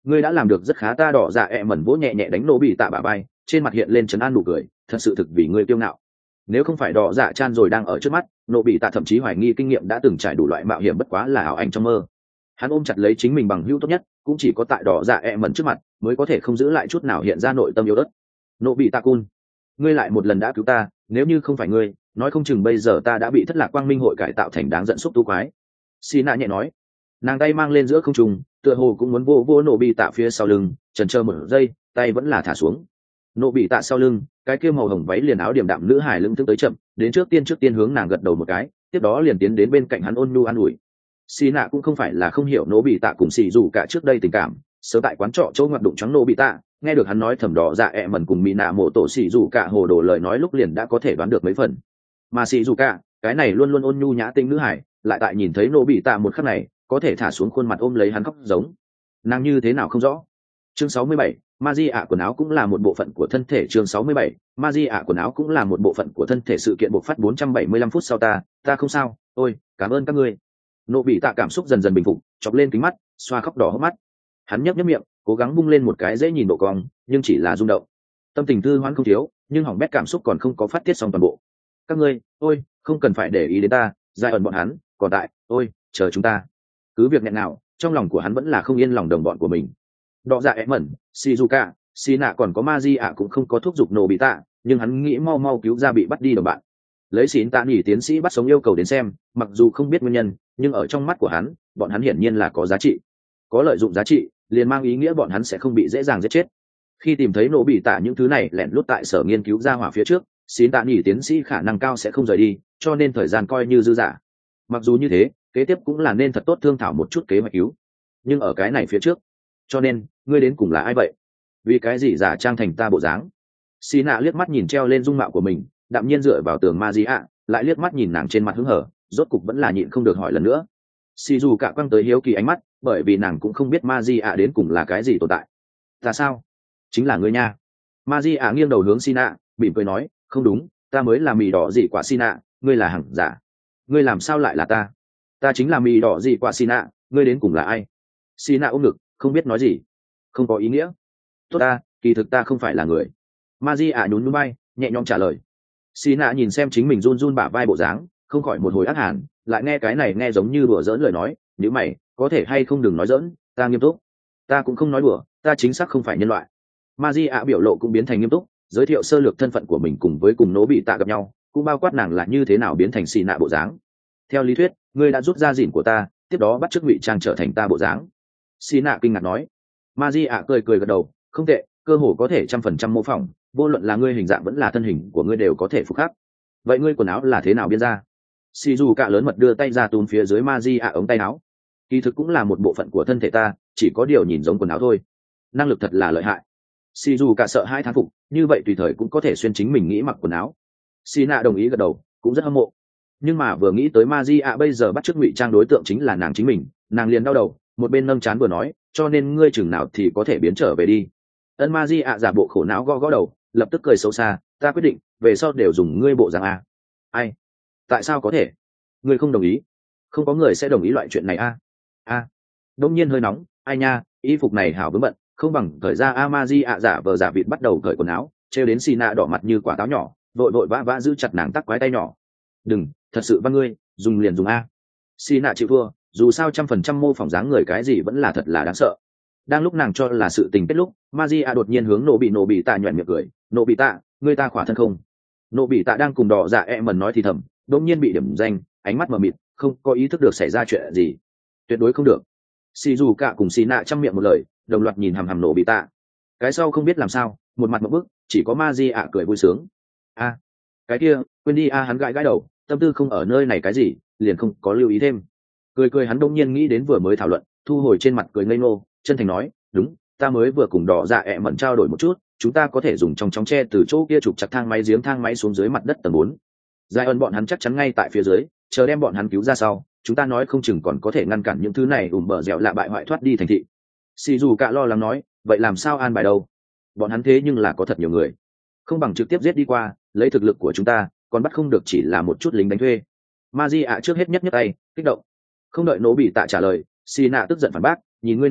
ngươi đã làm được rất khá. Ta đỏ dạ ẹ mẩn vỗ nhẹ nhẹ đánh nổ bị tạ bả vai, trên mặt hiện lên trấn an nụ cười, thật sự thực vì ngươi kiêu ngạo. Nếu không phải đỏ dạ chan rồi đang ở trước mắt, nổ bị tạ thậm chí hoài nghi kinh nghiệm đã từng trải đủ loại mạo hiểm bất quá là ảo ảnh trong mơ. Hắn ôm chặt lấy chính mình bằng hữu tốt nhất, cũng chỉ có tại đỏ dạ ẹ mẩn trước mặt mới có thể không giữ lại chút nào hiện ra nội tâm yếu ớt. Nổ bị tạ cun, ngươi lại một lần đã cứu ta, nếu như không phải ngươi, nói không chừng bây giờ ta đã bị thất lạc quang minh hội cải tạo thành đáng giận xúc tu quái. Xì nạ nhẹ nói, nàng tay mang lên giữa không trung, tựa hồ cũng muốn vô vô nổ bị tạ phía sau lưng, chần chờ một giây, tay vẫn là thả xuống. Nổ bị tạ sau lưng, cái kia màu hồng váy liền áo điểm đạm nữ hải lưng thức tới chậm, đến trước tiên trước tiên hướng nàng gật đầu một cái, tiếp đó liền tiến đến bên cạnh hắn ôn nhu an ủi. Xì nạ cũng không phải là không hiểu nổ bị tạ cùng xì dù cả trước đây tình cảm, sớm tại quán trọ chỗ ngoặt đụng trắng nổ bị tạ, nghe được hắn nói thầm đỏ dạ ẹ mẩn cùng mỹ nạ mộ tổ xì dù cả hồ đồ lời nói lúc liền đã có thể đoán được mấy phần. Mà xì dù cả, cái này luôn luôn ôn nhu nhã tinh nữ hải, lại tại nhìn thấy nổ bị tạ một khắc này, có thể thả xuống khuôn mặt ôm lấy hắn khóc giống. Nàng như thế nào không rõ. Chương sáu mươi bảy, Maji ạ quần áo cũng là một bộ phận của thân thể. Chương sáu mươi bảy, Maji ạ quần áo cũng là một bộ phận của thân thể. Sự kiện bộc phát bốn trăm bảy mươi lăm phút sau ta, ta không sao, ôi, cảm ơn các ngươi. Nộ bị tạ cảm xúc dần dần bình phục, chọc lên kính mắt, xoa khóc đỏ hốc mắt. Hắn nhấp nhấp miệng, cố gắng bung lên một cái dễ nhìn độ cong, nhưng chỉ là rung động. Tâm tình thư hoán không thiếu, nhưng hỏng bét cảm xúc còn không có phát tiết xong toàn bộ. Các ngươi, ôi, không cần phải để ý đến ta, giai ẩn bọn hắn, còn tại, ôi, chờ chúng ta. Cứ việc nghẹn nào, trong lòng của hắn vẫn là không yên lòng đồng bọn của mình. Đọ dạ ém mẩn, Shizuka, Sina còn có Maji ạ cũng không có thúc giục nổ bị tạ, nhưng hắn nghĩ mau mau cứu ra bị bắt đi đồng bạn. Lấy xín tạ nghỉ tiến sĩ bắt sống yêu cầu đến xem, mặc dù không biết nguyên nhân, nhưng ở trong mắt của hắn, bọn hắn hiển nhiên là có giá trị. Có lợi dụng giá trị, liền mang ý nghĩa bọn hắn sẽ không bị dễ dàng giết chết. Khi tìm thấy nổ bị tạ những thứ này lẻn lút tại sở nghiên cứu ra hỏa phía trước, xín tạ nghỉ tiến sĩ khả năng cao sẽ không rời đi, cho nên thời gian coi như dư dả. Mặc dù như thế, kế tiếp cũng là nên thật tốt thương thảo một chút kế hoạch cứu. Nhưng ở cái này phía trước, cho nên ngươi đến cùng là ai vậy? Vì cái gì giả trang thành ta bộ dáng? Xí nạ liếc mắt nhìn treo lên dung mạo của mình, đạm nhiên dựa vào tường ma di ạ, lại liếc mắt nhìn nàng trên mặt hứng hở, rốt cục vẫn là nhịn không được hỏi lần nữa. Xì dù cả quăng tới hiếu kỳ ánh mắt, bởi vì nàng cũng không biết ma di ạ đến cùng là cái gì tồn tại. Ta sao? Chính là ngươi nha. Ma di ạ nghiêng đầu hướng xí nạ, mỉm cười nói, không đúng, ta mới là mì đỏ gì quả xí nạ, ngươi là hằng giả. Ngươi làm sao lại là ta? Ta chính là mì đỏ gì quả xí nạ, ngươi đến cùng là ai? Xí nạ ôm ngực, không biết nói gì. Không có ý nghĩa. Tốt ta, kỳ thực ta không phải là người. Ma di ạ nhún nhún bay, nhẹ nhõm trả lời. Xí nạ nhìn xem chính mình run run bả vai bộ dáng, không khỏi một hồi ác hàn, lại nghe cái này nghe giống như đùa giỡn lời nói, nếu mày, có thể hay không đừng nói giỡn, ta nghiêm túc. Ta cũng không nói đùa, ta chính xác không phải nhân loại. Ma di ạ biểu lộ cũng biến thành nghiêm túc, giới thiệu sơ lược thân phận của mình cùng với cùng nỗ bị tạ gặp nhau, cũng bao quát nàng là như thế nào biến thành xì nạ bộ dáng. Theo lý thuyết, ngươi đã rút ra dỉn của ta, tiếp đó bắt chước ngụy trang trở thành ta bộ dáng. Xì nạ kinh ngạc nói. Ma di ạ cười cười gật đầu, không tệ, cơ hồ có thể trăm phần trăm mô phỏng, vô luận là ngươi hình dạng vẫn là thân hình của ngươi đều có thể phục khắc. Vậy ngươi quần áo là thế nào biên ra? Xì dù cả lớn mật đưa tay ra túm phía dưới Ma di ạ ống tay áo. Kỳ thực cũng là một bộ phận của thân thể ta, chỉ có điều nhìn giống quần áo thôi. Năng lực thật là lợi hại. Xì dù cả sợ hai thán phục, như vậy tùy thời cũng có thể xuyên chính mình nghĩ mặc quần áo. Xì nạ đồng ý gật đầu, cũng rất hâm mộ. Nhưng mà vừa nghĩ tới Ma di ạ bây giờ bắt chước ngụy trang đối tượng chính là nàng chính mình, nàng liền đau đầu, một bên nâng chán vừa nói, cho nên ngươi chừng nào thì có thể biến trở về đi. Ân Ma di ạ giả bộ khổ não gõ gõ đầu, lập tức cười xấu xa, ta quyết định về sau đều dùng ngươi bộ dạng a. Ai? Tại sao có thể? Ngươi không đồng ý? Không có người sẽ đồng ý loại chuyện này a. A. Đông nhiên hơi nóng, ai nha, y phục này hảo vướng bận, không bằng thời ra a. Ma di ạ giả vờ giả vịt bắt đầu cởi quần áo, treo đến xì nạ đỏ mặt như quả táo nhỏ, vội vội vã vã giữ chặt nàng tắc quái tay nhỏ. Đừng, thật sự văn ngươi, dùng liền dùng a. Xì nạ chịu thua, dù sao trăm phần trăm mô phỏng dáng người cái gì vẫn là thật là đáng sợ. Đang lúc nàng cho là sự tình kết lúc, Magia đột nhiên hướng nổ bị nổ bị tạ nhoẻn miệng cười, nổ bị tạ, ngươi ta khỏa thân không? Nổ bị tạ đang cùng đỏ dạ e mần nói thì thầm, đột nhiên bị điểm danh, ánh mắt mờ mịt, không có ý thức được xảy ra chuyện gì, tuyệt đối không được. Xì dù cả cùng xì nạ trong miệng một lời, đồng loạt nhìn hằm hằm nổ bị tạ. Cái sau không biết làm sao, một mặt một bức, chỉ có Magia cười vui sướng. A, cái kia, quên đi a. Hắn gãi gãi đầu, tâm tư không ở nơi này cái gì, liền không có lưu ý thêm. Cười cười hắn đông nhiên nghĩ đến vừa mới thảo luận, thu hồi trên mặt cười ngây ngô, chân thành nói, đúng, ta mới vừa cùng đỏ dạ ẹ mẩn trao đổi một chút, chúng ta có thể dùng trong chóng tre từ chỗ kia trục chặt thang máy giếng thang máy xuống dưới mặt đất tầng bốn. Giai ơn bọn hắn chắc chắn ngay tại phía dưới, chờ đem bọn hắn cứu ra sau, chúng ta nói không chừng còn có thể ngăn cản những thứ này ùm bờ dẻo lạ bại hoại thoát đi thành thị. Xì dù cả lo lắng nói, vậy làm sao an bài đâu? Bọn hắn thế nhưng là có thật nhiều người, không bằng trực tiếp giết đi qua, lấy thực lực của chúng ta, còn bắt không được chỉ là một chút lính đánh thuê. Magia trước hết nhất nhất tay, kích động. Không đợi nổ bị tạ trả lời, xì nạ tức giận phản bác, nhìn ngươi nói,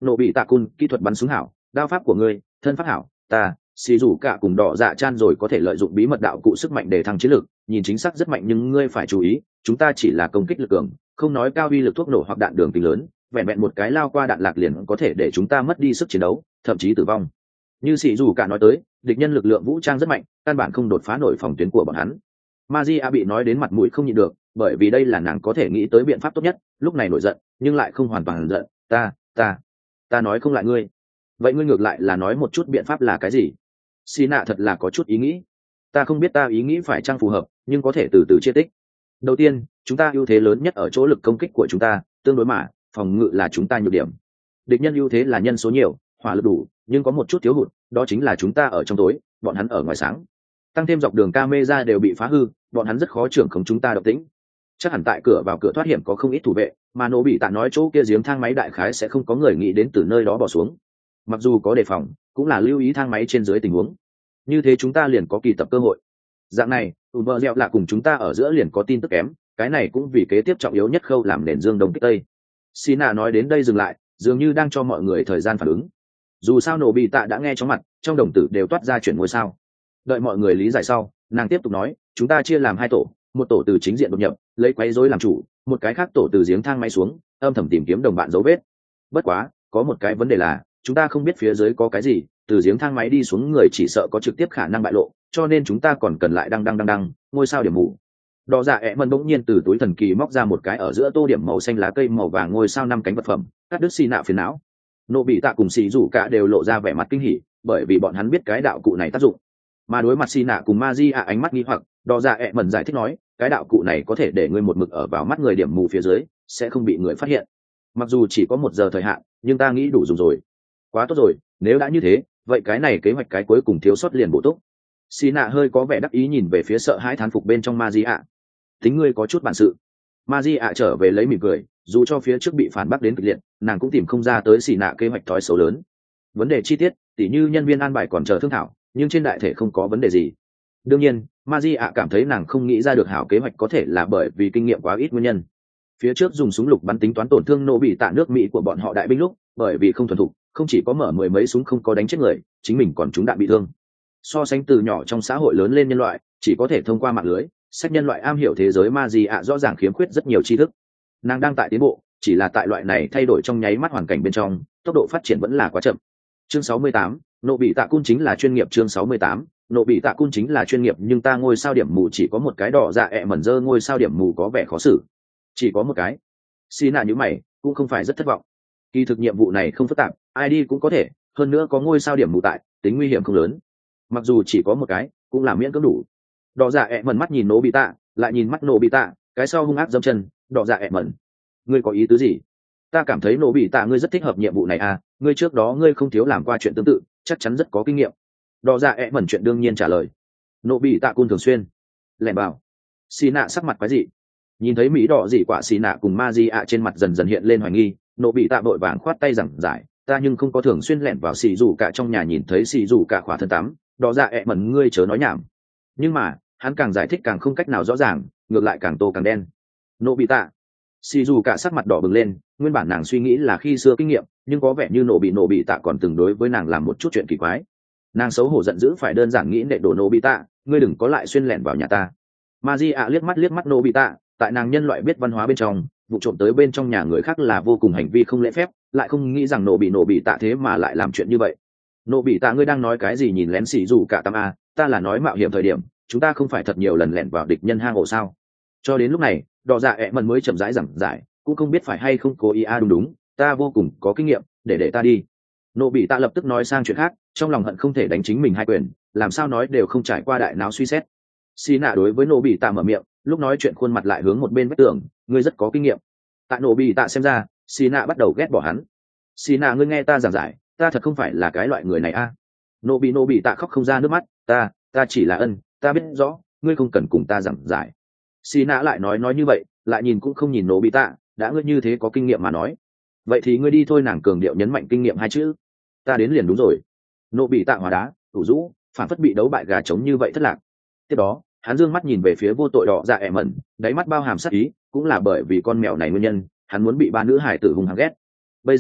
nổ bị tạ cun kỹ thuật bắn súng hảo, đao pháp của ngươi thân pháp hảo, ta xì rủ cả cùng đỏ dạ chan rồi có thể lợi dụng bí mật đạo cụ sức mạnh để thăng chiến lược, nhìn chính xác rất mạnh, nhưng ngươi phải chú ý, chúng ta chỉ là công kích lực cường, không nói cao uy lực thuốc nổ hoặc đạn đường kính lớn, vẹn vẹn một cái lao qua đạn lạc liền có thể để chúng ta mất đi sức chiến đấu, thậm chí tử vong. Như xì rủ cả nói tới, địch nhân lực lượng vũ trang rất mạnh, căn bản không đột phá nổi phòng tuyến của bọn hắn. Magia bị nói đến mặt mũi không nhịn được, bởi vì đây là nàng có thể nghĩ tới biện pháp tốt nhất, lúc này nổi giận, nhưng lại không hoàn toàn giận, ta, ta, ta nói không lại ngươi. Vậy ngươi ngược lại là nói một chút biện pháp là cái gì? Xì nạ thật là có chút ý nghĩ. Ta không biết ta ý nghĩ phải chăng phù hợp, nhưng có thể từ từ chia tích. Đầu tiên, chúng ta ưu thế lớn nhất ở chỗ lực công kích của chúng ta, tương đối mà, phòng ngự là chúng ta nhược điểm. Địch nhân ưu thế là nhân số nhiều, hỏa lực đủ, nhưng có một chút thiếu hụt, đó chính là chúng ta ở trong tối, bọn hắn ở ngoài sáng. Tăng thêm dọc đường camera đều bị phá hư, bọn hắn rất khó trưởng khống chúng ta động tĩnh. Chắc hẳn tại cửa vào cửa thoát hiểm có không ít thủ vệ, mà nổ bị tạ nói chỗ kia giếng thang máy đại khái sẽ không có người nghĩ đến từ nơi đó bỏ xuống. Mặc dù có đề phòng, cũng là lưu ý thang máy trên dưới tình huống. Như thế chúng ta liền có kỳ tập cơ hội. Dạng này, ùn vợ dẹo là cùng chúng ta ở giữa liền có tin tức kém, cái này cũng vì kế tiếp trọng yếu nhất khâu làm nền dương đông kích tây. Sina nói đến đây dừng lại, dường như đang cho mọi người thời gian phản ứng. Dù sao nổ bị tạ đã nghe chóng mặt, trong đồng tử đều toát ra chuyển ngôi sao. Đợi mọi người lý giải sau, nàng tiếp tục nói, chúng ta chia làm hai tổ, một tổ từ chính diện đột nhập, lấy quấy rối làm chủ, một cái khác tổ từ giếng thang máy xuống, âm thầm tìm kiếm đồng bạn dấu vết. Bất quá, có một cái vấn đề là, chúng ta không biết phía dưới có cái gì, từ giếng thang máy đi xuống người chỉ sợ có trực tiếp khả năng bại lộ, cho nên chúng ta còn cần lại đăng đăng đăng đăng, ngôi sao điểm mù. Đỏ dạ ẹ mần bỗng nhiên từ túi thần kỳ móc ra một cái ở giữa tô điểm màu xanh lá cây màu vàng ngôi sao năm cánh vật phẩm, cắt đứt xì nạ phiền não. Nô bị tạ cùng xì rủ cả đều lộ ra vẻ mặt kinh hỉ, bởi vì bọn hắn biết cái đạo cụ này tác dụng. Mà đối mặt xì nạ cùng ma di ạ ánh mắt nghi hoặc, đỏ dạ ẹ mần giải thích nói, cái đạo cụ này có thể để ngươi một mực ở vào mắt người điểm mù phía dưới, sẽ không bị người phát hiện. Mặc dù chỉ có một giờ thời hạn, nhưng ta nghĩ đủ dùng rồi. Quá tốt rồi, nếu đã như thế, vậy cái này kế hoạch cái cuối cùng thiếu sót liền bổ túc. Xì nạ hơi có vẻ đắc ý nhìn về phía sợ hãi thán phục bên trong ma di ạ. Tính ngươi có chút bản sự. Ma di ạ trở về lấy mỉm cười, dù cho phía trước bị phản bác đến cực liệt, nàng cũng tìm không ra tới xì nạ kế hoạch thói xấu lớn. Vấn đề chi tiết, tỉ như nhân viên an bài còn chờ thương thảo, nhưng trên đại thể không có vấn đề gì. Đương nhiên, ma di ạ cảm thấy nàng không nghĩ ra được hảo kế hoạch có thể là bởi vì kinh nghiệm quá ít nguyên nhân. Phía trước dùng súng lục bắn tính toán tổn thương nổ bị tạ nước Mỹ của bọn họ đại binh lúc, bởi vì không thuần thục, không chỉ có mở mười mấy súng không có đánh chết người, chính mình còn trúng đạn bị thương. So sánh từ nhỏ trong xã hội lớn lên nhân loại, chỉ có thể thông qua mạng lưới, sách nhân loại am hiểu thế giới ma di ạ rõ ràng khiếm khuyết rất nhiều tri thức. Nàng đang tại tiến bộ, chỉ là tại loại này thay đổi trong nháy mắt hoàn cảnh bên trong, tốc độ phát triển vẫn là quá chậm. Chương sáu mươi tám, nộ bị tạ cun chính là chuyên nghiệp. Chương sáu mươi tám, nộ bị tạ cun chính là chuyên nghiệp, nhưng ta ngôi sao điểm mù chỉ có một cái, đỏ dạ ẹ mẩn dơ ngôi sao điểm mù có vẻ khó xử. Chỉ có một cái. Xì nạ như mày, cũng không phải rất thất vọng. Kỳ thực nhiệm vụ này không phức tạp, ai đi cũng có thể, hơn nữa có ngôi sao điểm mù tại, tính nguy hiểm không lớn. Mặc dù chỉ có một cái, cũng là miễn cưỡng đủ. Đỏ dạ ẹ mẩn mắt nhìn nổ bị tạ, lại nhìn mắt nổ bị tạ, cái sau hung ác dâm chân. Đỏ dạ ẹ mẩn, ngươi có ý tứ gì? Ta cảm thấy nổ bị tạ ngươi rất thích hợp nhiệm vụ này à, ngươi trước đó ngươi không thiếu làm qua chuyện tương tự, chắc chắn rất có kinh nghiệm. Đỏ dạ ẹ mẩn chuyện đương nhiên trả lời. Nổ bị tạ cun thường xuyên lẻn vào. Xì nạ sắc mặt quái dị, nhìn thấy mỹ đỏ dị quả xì nạ cùng ma di ạ trên mặt dần dần hiện lên hoài nghi, nổ bị tạ vội vàng khoát tay giảng giải, ta nhưng không có thường xuyên lẻn vào xì dù cả trong nhà nhìn thấy xì dù cả khỏa thân tắm. Đỏ dạ ẹ mẩn ngươi chớ nói nhảm. Nhưng mà hắn càng giải thích càng không cách nào rõ ràng, ngược lại càng tô càng đen. Nổ bị tạ. Xì dù cả sắc mặt đỏ bừng lên, nguyên bản nàng suy nghĩ là khi xưa kinh nghiệm, nhưng có vẻ như nổ bị nổ bị tạ còn từng đối với nàng làm một chút chuyện kỳ quái. Nàng xấu hổ giận dữ phải đơn giản nghĩ nệ đổ nổ bị tạ, ngươi đừng có lại xuyên lẻn vào nhà ta. Ma di ạ liếc mắt liếc mắt nổ bị tạ, tại nàng nhân loại biết văn hóa bên trong, vụ trộm tới bên trong nhà người khác là vô cùng hành vi không lễ phép, lại không nghĩ rằng nổ bị nổ bị tạ thế mà lại làm chuyện như vậy. Nổ bị tạ ngươi đang nói cái gì? Nhìn lén xì dù cả tam a, ta là nói mạo hiểm thời điểm, chúng ta không phải thật nhiều lần lẻn vào địch nhân hang ổ sao? Cho đến lúc này, đỏ dạ ẹ mần mới chậm rãi giảng giải, cũng không biết phải hay không cố ý a. Đúng đúng, ta vô cùng có kinh nghiệm, để để ta đi. Nổ bị tạ lập tức nói sang chuyện khác, trong lòng hận không thể đánh chính mình hai quyền, làm sao nói đều không trải qua đại não suy xét. Xì nạ đối với nổ bị tạ mở miệng, lúc nói chuyện khuôn mặt lại hướng một bên vách tường, ngươi rất có kinh nghiệm. Tại nổ bị tạ xem ra, xì nạ bắt đầu ghét bỏ hắn. Xì nạ ngươi nghe ta giảng giải, ta thật không phải là cái loại người này a. Nổ bị nổ bị tạ khóc không ra nước mắt, ta ta chỉ là ân, ta biết rõ, ngươi không cần cùng ta giảng giải. Xì nạ lại nói nói như vậy, lại nhìn cũng không nhìn nổ bị tạ, đã ngươi như thế có kinh nghiệm mà nói, vậy thì ngươi đi thôi. Nàng cường điệu nhấn mạnh kinh nghiệm hai chữ. Ta đến liền đúng rồi. Nổ bị tạ hóa đá thủ rũ, phản phất bị đấu bại gà trống như vậy thất lạc. Tiếp đó hắn dương mắt nhìn về phía vô tội đỏ dạ ẹ mẩn, đáy mắt bao hàm sát ý, cũng là bởi vì con mèo này nguyên nhân, hắn muốn bị ba nữ hải tử hung hăng ghét. Bây giờ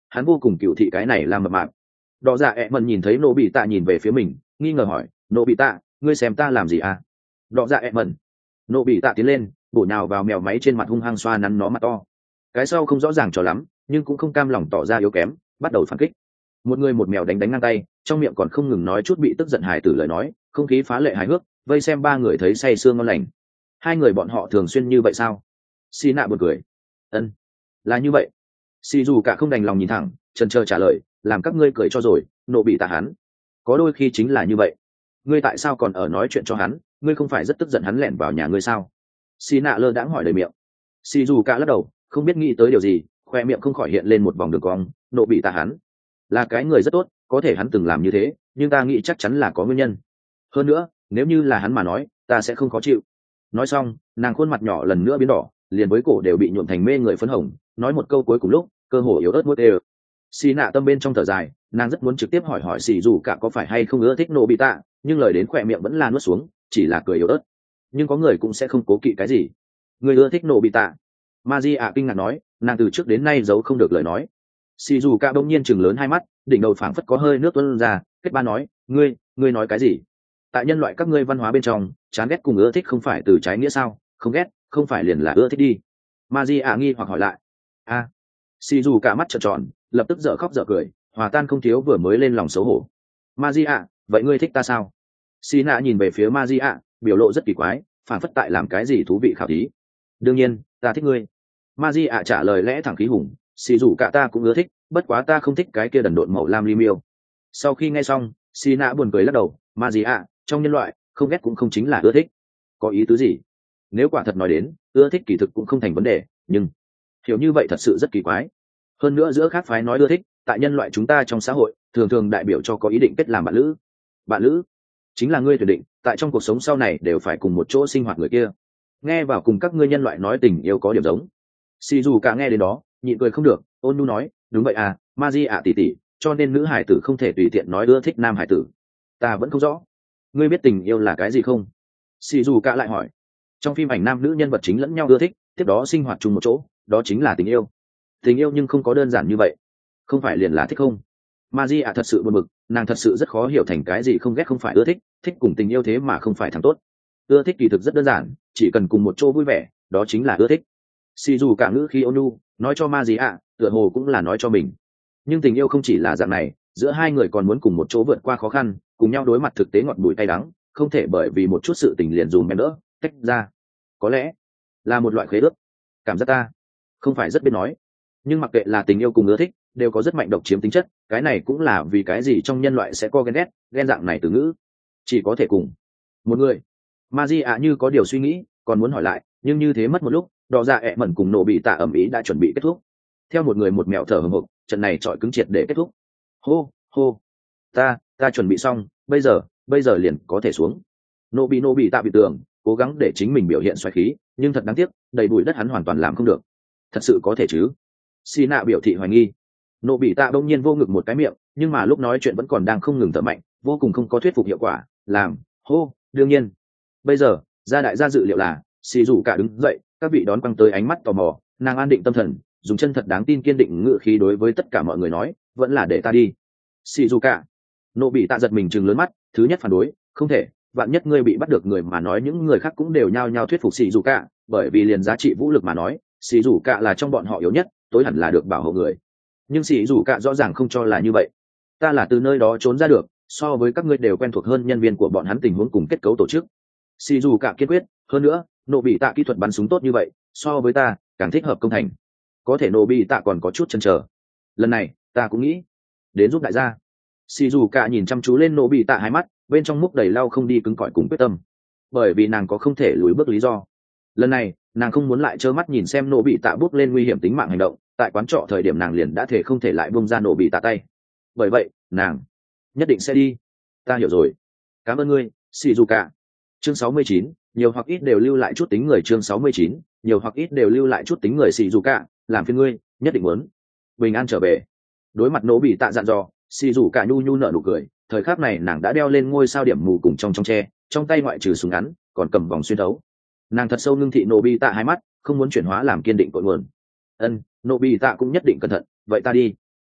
hắn vô cùng cựu thị cái này làm mập mạp. Đỏ dạ ẹ mần nhìn thấy nô bị tạ nhìn về phía mình, nghi ngờ hỏi, nô bị tạ, ngươi xem ta làm gì à? Đỏ dạ ẹ mần. Nô bị tạ tiến lên, bổ nhào vào mèo máy trên mặt hung hăng xoa nắn nó mặt to. Cái sau không rõ ràng cho lắm, nhưng cũng không cam lòng tỏ ra yếu kém, bắt đầu phản kích. Một người một mèo đánh đánh ngang tay, trong miệng còn không ngừng nói chút bị tức giận hài tử lời nói, không khí phá lệ hài hước, vây xem ba người thấy say sương ngon lành. Hai người bọn họ thường xuyên như vậy sao? Xì nạ buồn cười. Ân, là như vậy. Xì dù cả không đành lòng nhìn thẳng, chần chờ trả lời, làm các ngươi cười cho rồi, nộ bị tạ hắn. Có đôi khi chính là như vậy. Ngươi tại sao còn ở nói chuyện cho hắn? Ngươi không phải rất tức giận hắn lẻn vào nhà ngươi sao? Xì nạ lơ đãng hỏi đầy miệng. Xì dù cả lắc đầu, không biết nghĩ tới điều gì, khoe miệng không khỏi hiện lên một vòng đường cong. Nộ bị tạ hắn là cái người rất tốt, có thể hắn từng làm như thế, nhưng ta nghĩ chắc chắn là có nguyên nhân. Hơn nữa, nếu như là hắn mà nói, ta sẽ không khó chịu. Nói xong, nàng khuôn mặt nhỏ lần nữa biến đỏ, liền với cổ đều bị nhuộm thành mê người phấn hồng, nói một câu cuối cùng lúc, cơ hồ yếu ớt muốt đều. Xì nạ tâm bên trong thở dài, nàng rất muốn trực tiếp hỏi hỏi xì dù cả có phải hay không ưa thích nô bị tạ, nhưng lời đến khỏe miệng vẫn là nuốt xuống, chỉ là cười yếu ớt. Nhưng có người cũng sẽ không cố kỵ cái gì. Người ưa thích nô bị tạ? Maji ạ kinh ngạc nói, nàng từ trước đến nay giấu không được lời nói. Xì dù cả bỗng nhiên chừng lớn hai mắt, đỉnh đầu phảng phất có hơi nước tuôn ra, kết ba nói, ngươi, ngươi nói cái gì? Tại nhân loại các ngươi văn hóa bên trong, chán ghét cùng ưa thích không phải từ trái nghĩa sao? Không ghét, không phải liền là ưa thích đi. Maji ạ nghi hoặc hỏi lại. A. À. Xì dù cả mắt trợn tròn, lập tức dở khóc dở cười, hòa tan không thiếu vừa mới lên lòng xấu hổ. Maji ạ, vậy ngươi thích ta sao? Xì nạ nhìn về phía Maji ạ, biểu lộ rất kỳ quái, phảng phất tại làm cái gì thú vị khảo thí. Đương nhiên, ta thích ngươi. Maji ạ trả lời lẽ thẳng khí hùng, xì dù cả ta cũng ưa thích, bất quá ta không thích cái kia đần độn màu lam li miêu. Sau khi nghe xong, xì nạ buồn cười lắc đầu, Maji ạ, trong nhân loại, không ghét cũng không chính là ưa thích. Có ý tứ gì? Nếu quả thật nói đến, ưa thích kỳ thực cũng không thành vấn đề, nhưng hiểu như vậy thật sự rất kỳ quái. Hơn nữa giữa khác phái nói ưa thích, tại nhân loại chúng ta trong xã hội, thường thường đại biểu cho có ý định kết làm bạn lữ. Bạn lữ chính là ngươi tuyển định, tại trong cuộc sống sau này đều phải cùng một chỗ sinh hoạt người kia. Nghe vào cùng các ngươi nhân loại nói tình yêu có điểm giống. Xì dù cả nghe đến đó, nhịn cười không được, ôn nhu nói, đúng vậy à, Maji ạ tỷ tỷ, cho nên nữ hải tử không thể tùy tiện nói ưa thích nam hải tử. Ta vẫn không rõ, ngươi biết tình yêu là cái gì không? Xì dù cả lại hỏi. Trong phim ảnh nam nữ nhân vật chính lẫn nhau ưa thích, tiếp đó sinh hoạt chung một chỗ, đó chính là tình yêu. Tình yêu nhưng không có đơn giản như vậy, không phải liền là thích không? Maji ạ thật sự buồn bực, nàng thật sự rất khó hiểu thành cái gì không ghét không phải ưa thích, thích cùng tình yêu thế mà không phải thằng tốt. Ưa thích kỳ thực rất đơn giản, chỉ cần cùng một chỗ vui vẻ, đó chính là ưa thích. Xì dù cả ngữ khi ôn nhu, nói cho Maji ạ, tựa hồ cũng là nói cho mình. Nhưng tình yêu không chỉ là dạng này, giữa hai người còn muốn cùng một chỗ vượt qua khó khăn, cùng nhau đối mặt thực tế ngọt bùi cay đắng, không thể bởi vì một chút sự tình liền dùm em đỡ, tách ra. Có lẽ là một loại khế ước. Cảm giác ta không phải rất biết nói, nhưng mặc kệ là tình yêu cùng ưa thích, đều có rất mạnh độc chiếm tính chất, cái này cũng là vì cái gì trong nhân loại sẽ có ghen ghét, ghen dạng này từ ngữ. Chỉ có thể cùng một người. Maji ạ như có điều suy nghĩ, còn muốn hỏi lại, nhưng như thế mất một lúc, đỏ dạ ẹ mẩn cùng nổ bị tạ ẩm ý đã chuẩn bị kết thúc. Theo một người một mèo thở hổn hộc, trận này trọi cứng triệt để kết thúc. Hô, hô, ta, ta chuẩn bị xong, bây giờ, bây giờ liền có thể xuống. Nổ bị nổ bị tạ bị tường, cố gắng để chính mình biểu hiện xoáy khí, nhưng thật đáng tiếc, đầy bụi đất hắn hoàn toàn làm không được. Thật sự có thể chứ? Xì nạ biểu thị hoài nghi. Nổ bị tạ bỗng nhiên vô ngực một cái miệng, nhưng mà lúc nói chuyện vẫn còn đang không ngừng thở mạnh, vô cùng không có thuyết phục hiệu quả. Làm, hô, đương nhiên. Bây giờ, gia đại gia dự liệu là, xì rủ cả đứng dậy, các vị đón quăng tới ánh mắt tò mò, nàng an định tâm thần, dùng chân thật đáng tin kiên định ngự khí đối với tất cả mọi người nói, vẫn là để ta đi. Xì rủ cả. Nổ bị tạ giật mình trừng lớn mắt, thứ nhất phản đối, không thể, vạn nhất ngươi bị bắt được người mà nói những người khác cũng đều nhao nhao thuyết phục xì rủ cả, bởi vì liền giá trị vũ lực mà nói, xì rủ cả là trong bọn họ yếu nhất, tối hẳn là được bảo hộ người. Nhưng xì rủ cả rõ ràng không cho là như vậy. Ta là từ nơi đó trốn ra được, so với các ngươi đều quen thuộc hơn nhân viên của bọn hắn tình huống cùng kết cấu tổ chức. Xì rủ cả kiên quyết, hơn nữa, nổ bị tạ kỹ thuật bắn súng tốt như vậy, so với ta càng thích hợp công thành. Có thể nổ bị tạ còn có chút chần chờ. Lần này ta cũng nghĩ đến giúp đại gia. Xì dù cả nhìn chăm chú lên nổ bị tạ hai mắt, bên trong múc đầy lau không đi cứng cỏi cùng quyết tâm, bởi vì nàng có không thể lùi bước lý do. Lần này nàng không muốn lại trơ mắt nhìn xem nổ bị tạ bước lên nguy hiểm tính mạng hành động, tại quán trọ thời điểm nàng liền đã thể không thể lại bông ra nổ bị tạ tay, bởi vậy nàng nhất định sẽ đi. Ta hiểu rồi, cảm ơn ngươi, xì dù cả. Chương sáu mươi chín, nhiều hoặc ít đều lưu lại chút tính người. Chương sáu mươi chín, nhiều hoặc ít đều lưu lại chút tính người. Xì dù cả, làm phiền ngươi, nhất định muốn bình an trở về. Đối mặt nổ bị tạ dặn dò, xì dù cả nhu nhu nở nụ cười. Thời khắc này nàng đã đeo lên ngôi sao điểm mù cùng trong trong tre, trong tay ngoại trừ súng ngắn còn cầm vòng xuyên thấu. Nàng thật sâu ngưng thị nổ bị tạ hai mắt, không muốn chuyển hóa làm kiên định cội nguồn. Ân, nổ bị tạ cũng nhất định cẩn thận, vậy ta đi.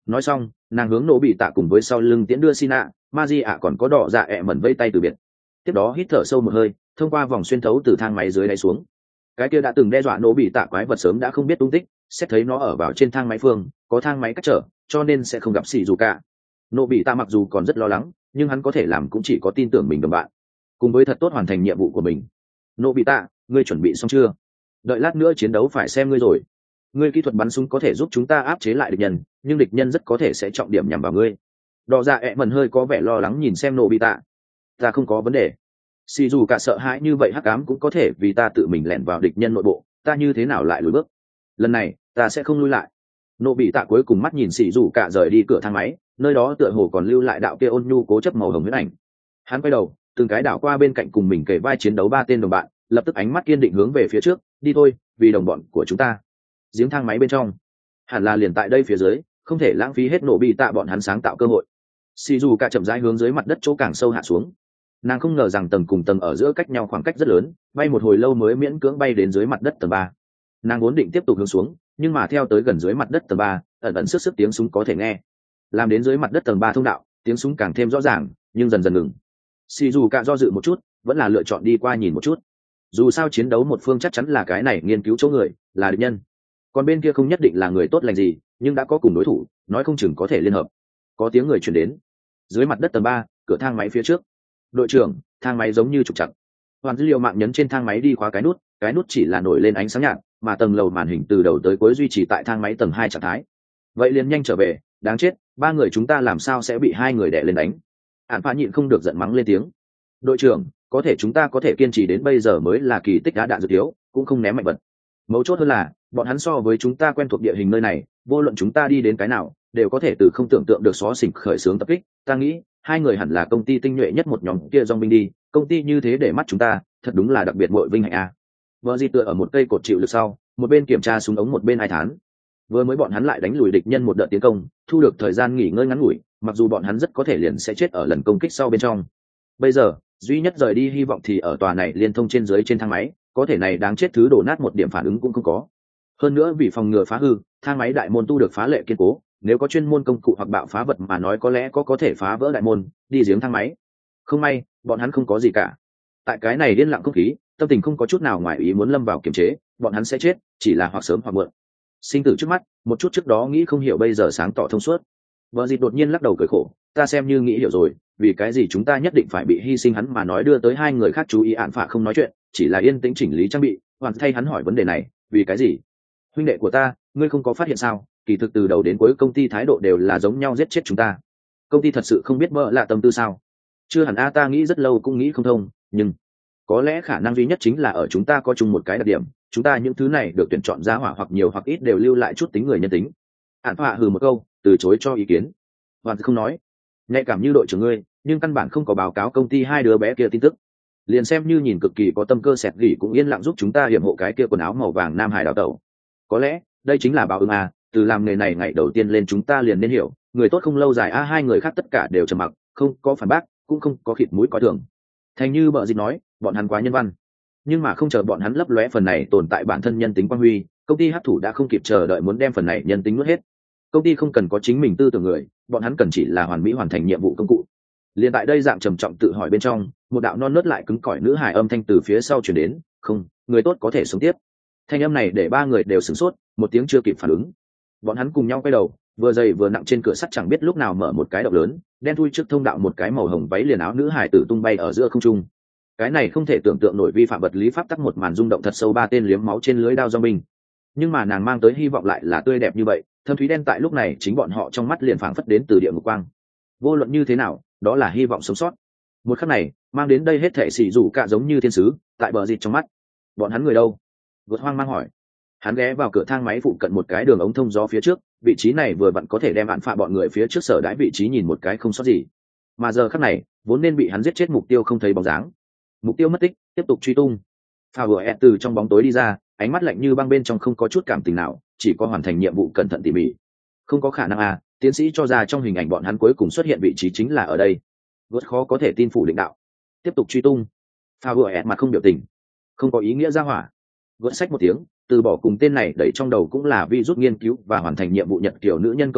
nói xong nàng hướng nổ bị tạ cùng với sau lưng tiễn đưa xin ạ ma di ạ còn có đỏ dạ ẹ mẩn vây tay từ biệt. Tiếp đó hít thở sâu một hơi, thông qua vòng xuyên thấu từ thang máy dưới đáy xuống. Cái kia đã từng đe dọa nổ bị tạ quái vật sớm đã không biết tung tích, xét thấy nó ở vào trên thang máy phương có thang máy cách trở, cho nên sẽ không gặp xì dù cả. Nổ bị tạ mặc dù còn rất lo lắng, nhưng hắn có thể làm cũng chỉ có tin tưởng mình đồng bạn cùng với thật tốt hoàn thành nhiệm vụ của mình. Nổ bị tạ, ngươi chuẩn bị xong chưa? Đợi lát nữa chiến đấu phải xem ngươi rồi. Ngươi kỹ thuật bắn súng có thể giúp chúng ta áp chế lại địch nhân, nhưng địch nhân rất có thể sẽ trọng điểm nhắm vào ngươi. Đỏ dạ ẹ mẩn hơi có vẻ lo lắng nhìn xem nổ bị tạ. Ta không có vấn đề. Xì dù cả sợ hãi như vậy hắc ám cũng có thể vì ta tự mình lẻn vào địch nhân nội bộ, ta như thế nào lại lùi bước? Lần này ta sẽ không lui lại. Nộ bị tạ cuối cùng mắt nhìn xì dù cả rời đi cửa thang máy, nơi đó tựa hồ còn lưu lại đạo kia ôn nhu cố chấp màu hồng huyết ảnh. Hắn quay đầu, từng cái đảo qua bên cạnh cùng mình kề vai chiến đấu ba tên đồng bạn, lập tức ánh mắt kiên định hướng về phía trước, đi thôi, vì đồng bọn của chúng ta. Giếng thang máy bên trong, hẳn là liền tại đây phía dưới, không thể lãng phí hết nộ bị tạ bọn hắn sáng tạo cơ hội. Xì dù cả chậm rãi hướng dưới mặt đất chỗ càng sâu hạ xuống. Nàng không ngờ rằng tầng cùng tầng ở giữa cách nhau khoảng cách rất lớn, bay một hồi lâu mới miễn cưỡng bay đến dưới mặt đất tầng ba. Nàng vốn định tiếp tục hướng xuống, nhưng mà theo tới gần dưới mặt đất tầng ba, ẩn ẩn sức sức tiếng súng có thể nghe. Làm đến dưới mặt đất tầng ba thông đạo, tiếng súng càng thêm rõ ràng, nhưng dần dần ngừng. Xì dù cả do dự một chút, vẫn là lựa chọn đi qua nhìn một chút. Dù sao chiến đấu một phương chắc chắn là cái này nghiên cứu chỗ người, là địch nhân. Còn bên kia không nhất định là người tốt lành gì, nhưng đã có cùng đối thủ, nói không chừng có thể liên hợp. Có tiếng người truyền đến. Dưới mặt đất tầng ba, cửa thang máy phía trước. Đội trưởng, thang máy giống như trục chặt. Hoàn dữ liệu mạng nhấn trên thang máy đi khóa cái nút, cái nút chỉ là nổi lên ánh sáng nhạt, mà tầng lầu màn hình từ đầu tới cuối duy trì tại thang máy tầng hai trạng thái. Vậy liền nhanh trở về, đáng chết, ba người chúng ta làm sao sẽ bị hai người đè lên đánh? Hạn Phá nhịn không được giận mắng lên tiếng. Đội trưởng, có thể chúng ta có thể kiên trì đến bây giờ mới là kỳ tích, đá đạn dược thiếu, cũng không ném mạnh vật. Mấu chốt hơn là, bọn hắn so với chúng ta quen thuộc địa hình nơi này, vô luận chúng ta đi đến cái nào, đều có thể từ không tưởng tượng được xó xỉnh khởi xướng tập kích. Ta nghĩ hai người hẳn là công ty tinh nhuệ nhất một nhóm kia dòng binh đi, công ty như thế để mắt chúng ta, thật đúng là đặc biệt mội vinh hạnh a. Vợ di tựa ở một cây cột chịu lực sau, một bên kiểm tra súng ống một bên ai thán. Vừa mới bọn hắn lại đánh lùi địch nhân một đợt tiến công, thu được thời gian nghỉ ngơi ngắn ngủi, mặc dù bọn hắn rất có thể liền sẽ chết ở lần công kích sau bên trong. Bây giờ duy nhất rời đi hy vọng thì ở tòa này liên thông trên dưới trên thang máy, có thể này đáng chết thứ đổ nát một điểm phản ứng cũng không có. Hơn nữa vì phòng ngừa phá hư, thang máy đại môn tu được phá lệ kiên cố, nếu có chuyên môn công cụ hoặc bạo phá vật mà nói có lẽ có có thể phá vỡ đại môn, đi giếng thang máy. Không may, bọn hắn không có gì cả. Tại cái này điên lặng không khí, tâm tình không có chút nào ngoài ý muốn lâm vào kiềm chế, bọn hắn sẽ chết, chỉ là hoặc sớm hoặc muộn. Sinh tử trước mắt, một chút trước đó nghĩ không hiểu bây giờ sáng tỏ thông suốt. Vợ dịt đột nhiên lắc đầu cười khổ, ta xem như nghĩ hiểu rồi, vì cái gì chúng ta nhất định phải bị hy sinh hắn mà nói đưa tới hai người khác chú ý Án Phạ không nói chuyện, chỉ là yên tĩnh chỉnh lý trang bị, hoàn thay hắn hỏi vấn đề này, vì cái gì? Huynh đệ của ta, ngươi không có phát hiện sao? Kỳ thực từ đầu đến cuối công ty thái độ đều là giống nhau giết chết chúng ta. Công ty thật sự không biết mơ lạ tâm tư sao? Chưa hẳn a, ta nghĩ rất lâu cũng nghĩ không thông, nhưng có lẽ khả năng duy nhất chính là ở chúng ta có chung một cái đặc điểm, chúng ta những thứ này được tuyển chọn ra hỏa hoặc nhiều hoặc ít đều lưu lại chút tính người nhân tính. Án Phạ hừ một câu, từ chối cho ý kiến. Hoàn không nói, nhạy cảm như đội trưởng ngươi, nhưng căn bản không có báo cáo công ty hai đứa bé kia tin tức. Liền xem như nhìn cực kỳ có tâm cơ sẹt gỉ cũng yên lặng giúp chúng ta hiểm hộ cái kia quần áo màu vàng nam hải đào tẩu. Có lẽ đây chính là báo ứng à, từ làm nghề này ngày đầu tiên lên chúng ta liền nên hiểu, người tốt không lâu dài a. Hai người khác tất cả đều trầm mặc, không có phản bác, cũng không có khịt mũi coi thường. Thành như bợ dịch nói, bọn hắn quá nhân văn. Nhưng mà không chờ bọn hắn lấp lóe phần này tồn tại bản thân nhân tính quang huy, công ty hấp thủ đã không kịp chờ đợi muốn đem phần này nhân tính nuốt hết. Công ty không cần có chính mình tư tưởng người, bọn hắn cần chỉ là hoàn mỹ hoàn thành nhiệm vụ công cụ. Liên tại đây dạng trầm trọng tự hỏi bên trong, một đạo non nớt lại cứng cỏi nữ hài âm thanh từ phía sau truyền đến, không, người tốt có thể sống tiếp. Thanh âm này để ba người đều sửng sốt, một tiếng chưa kịp phản ứng. Bọn hắn cùng nhau quay đầu, vừa dày vừa nặng trên cửa sắt chẳng biết lúc nào mở một cái động lớn, đen thui trước thông đạo một cái màu hồng váy liền áo nữ hài tử tung bay ở giữa không trung. Cái này không thể tưởng tượng nổi vi phạm vật lý pháp tắc, một màn rung động thật sâu, ba tên liếm máu trên lưới đao do mình. Nhưng mà nàng mang tới hy vọng lại là tươi đẹp như vậy, thâm thúy đen tại lúc này chính bọn họ trong mắt liền phảng phất đến từ địa ngục quang. Vô luận như thế nào, đó là hy vọng sống sót. Một khắc này mang đến đây hết thể xỉ rủ cả giống như thiên sứ tại bờ dịt trong mắt. Bọn hắn người đâu? Vượt hoang mang hỏi. Hắn ghé vào cửa thang máy phụ cận một cái đường ống thông gió phía trước, vị trí này vừa vặn có thể đem Án Phạ bọn người phía trước sở đãi vị trí nhìn một cái không sót gì. Mà giờ khắc này vốn nên bị hắn giết chết mục tiêu không thấy bóng dáng. Mục tiêu mất tích, tiếp tục truy tung. Phà vừa ẹt từ trong bóng tối đi ra, ánh mắt lạnh như băng, bên trong không có chút cảm tình nào, chỉ có hoàn thành nhiệm vụ cẩn thận tỉ mỉ. Không có khả năng à, tiến sĩ cho ra trong hình ảnh bọn hắn cuối cùng xuất hiện vị trí chính là ở đây. Vớt khó có thể tin phủ định đạo. Tiếp tục truy tung. Phà vừa ẹt mặt không biểu tình. Không có ý nghĩa ra hỏa. Vớt sách một tiếng, từ bỏ cùng tên này đẩy trong đầu cũng là vi rút nghiên cứu và hoàn thành nhiệm vụ nhật kiểu nữ nhân câu thông,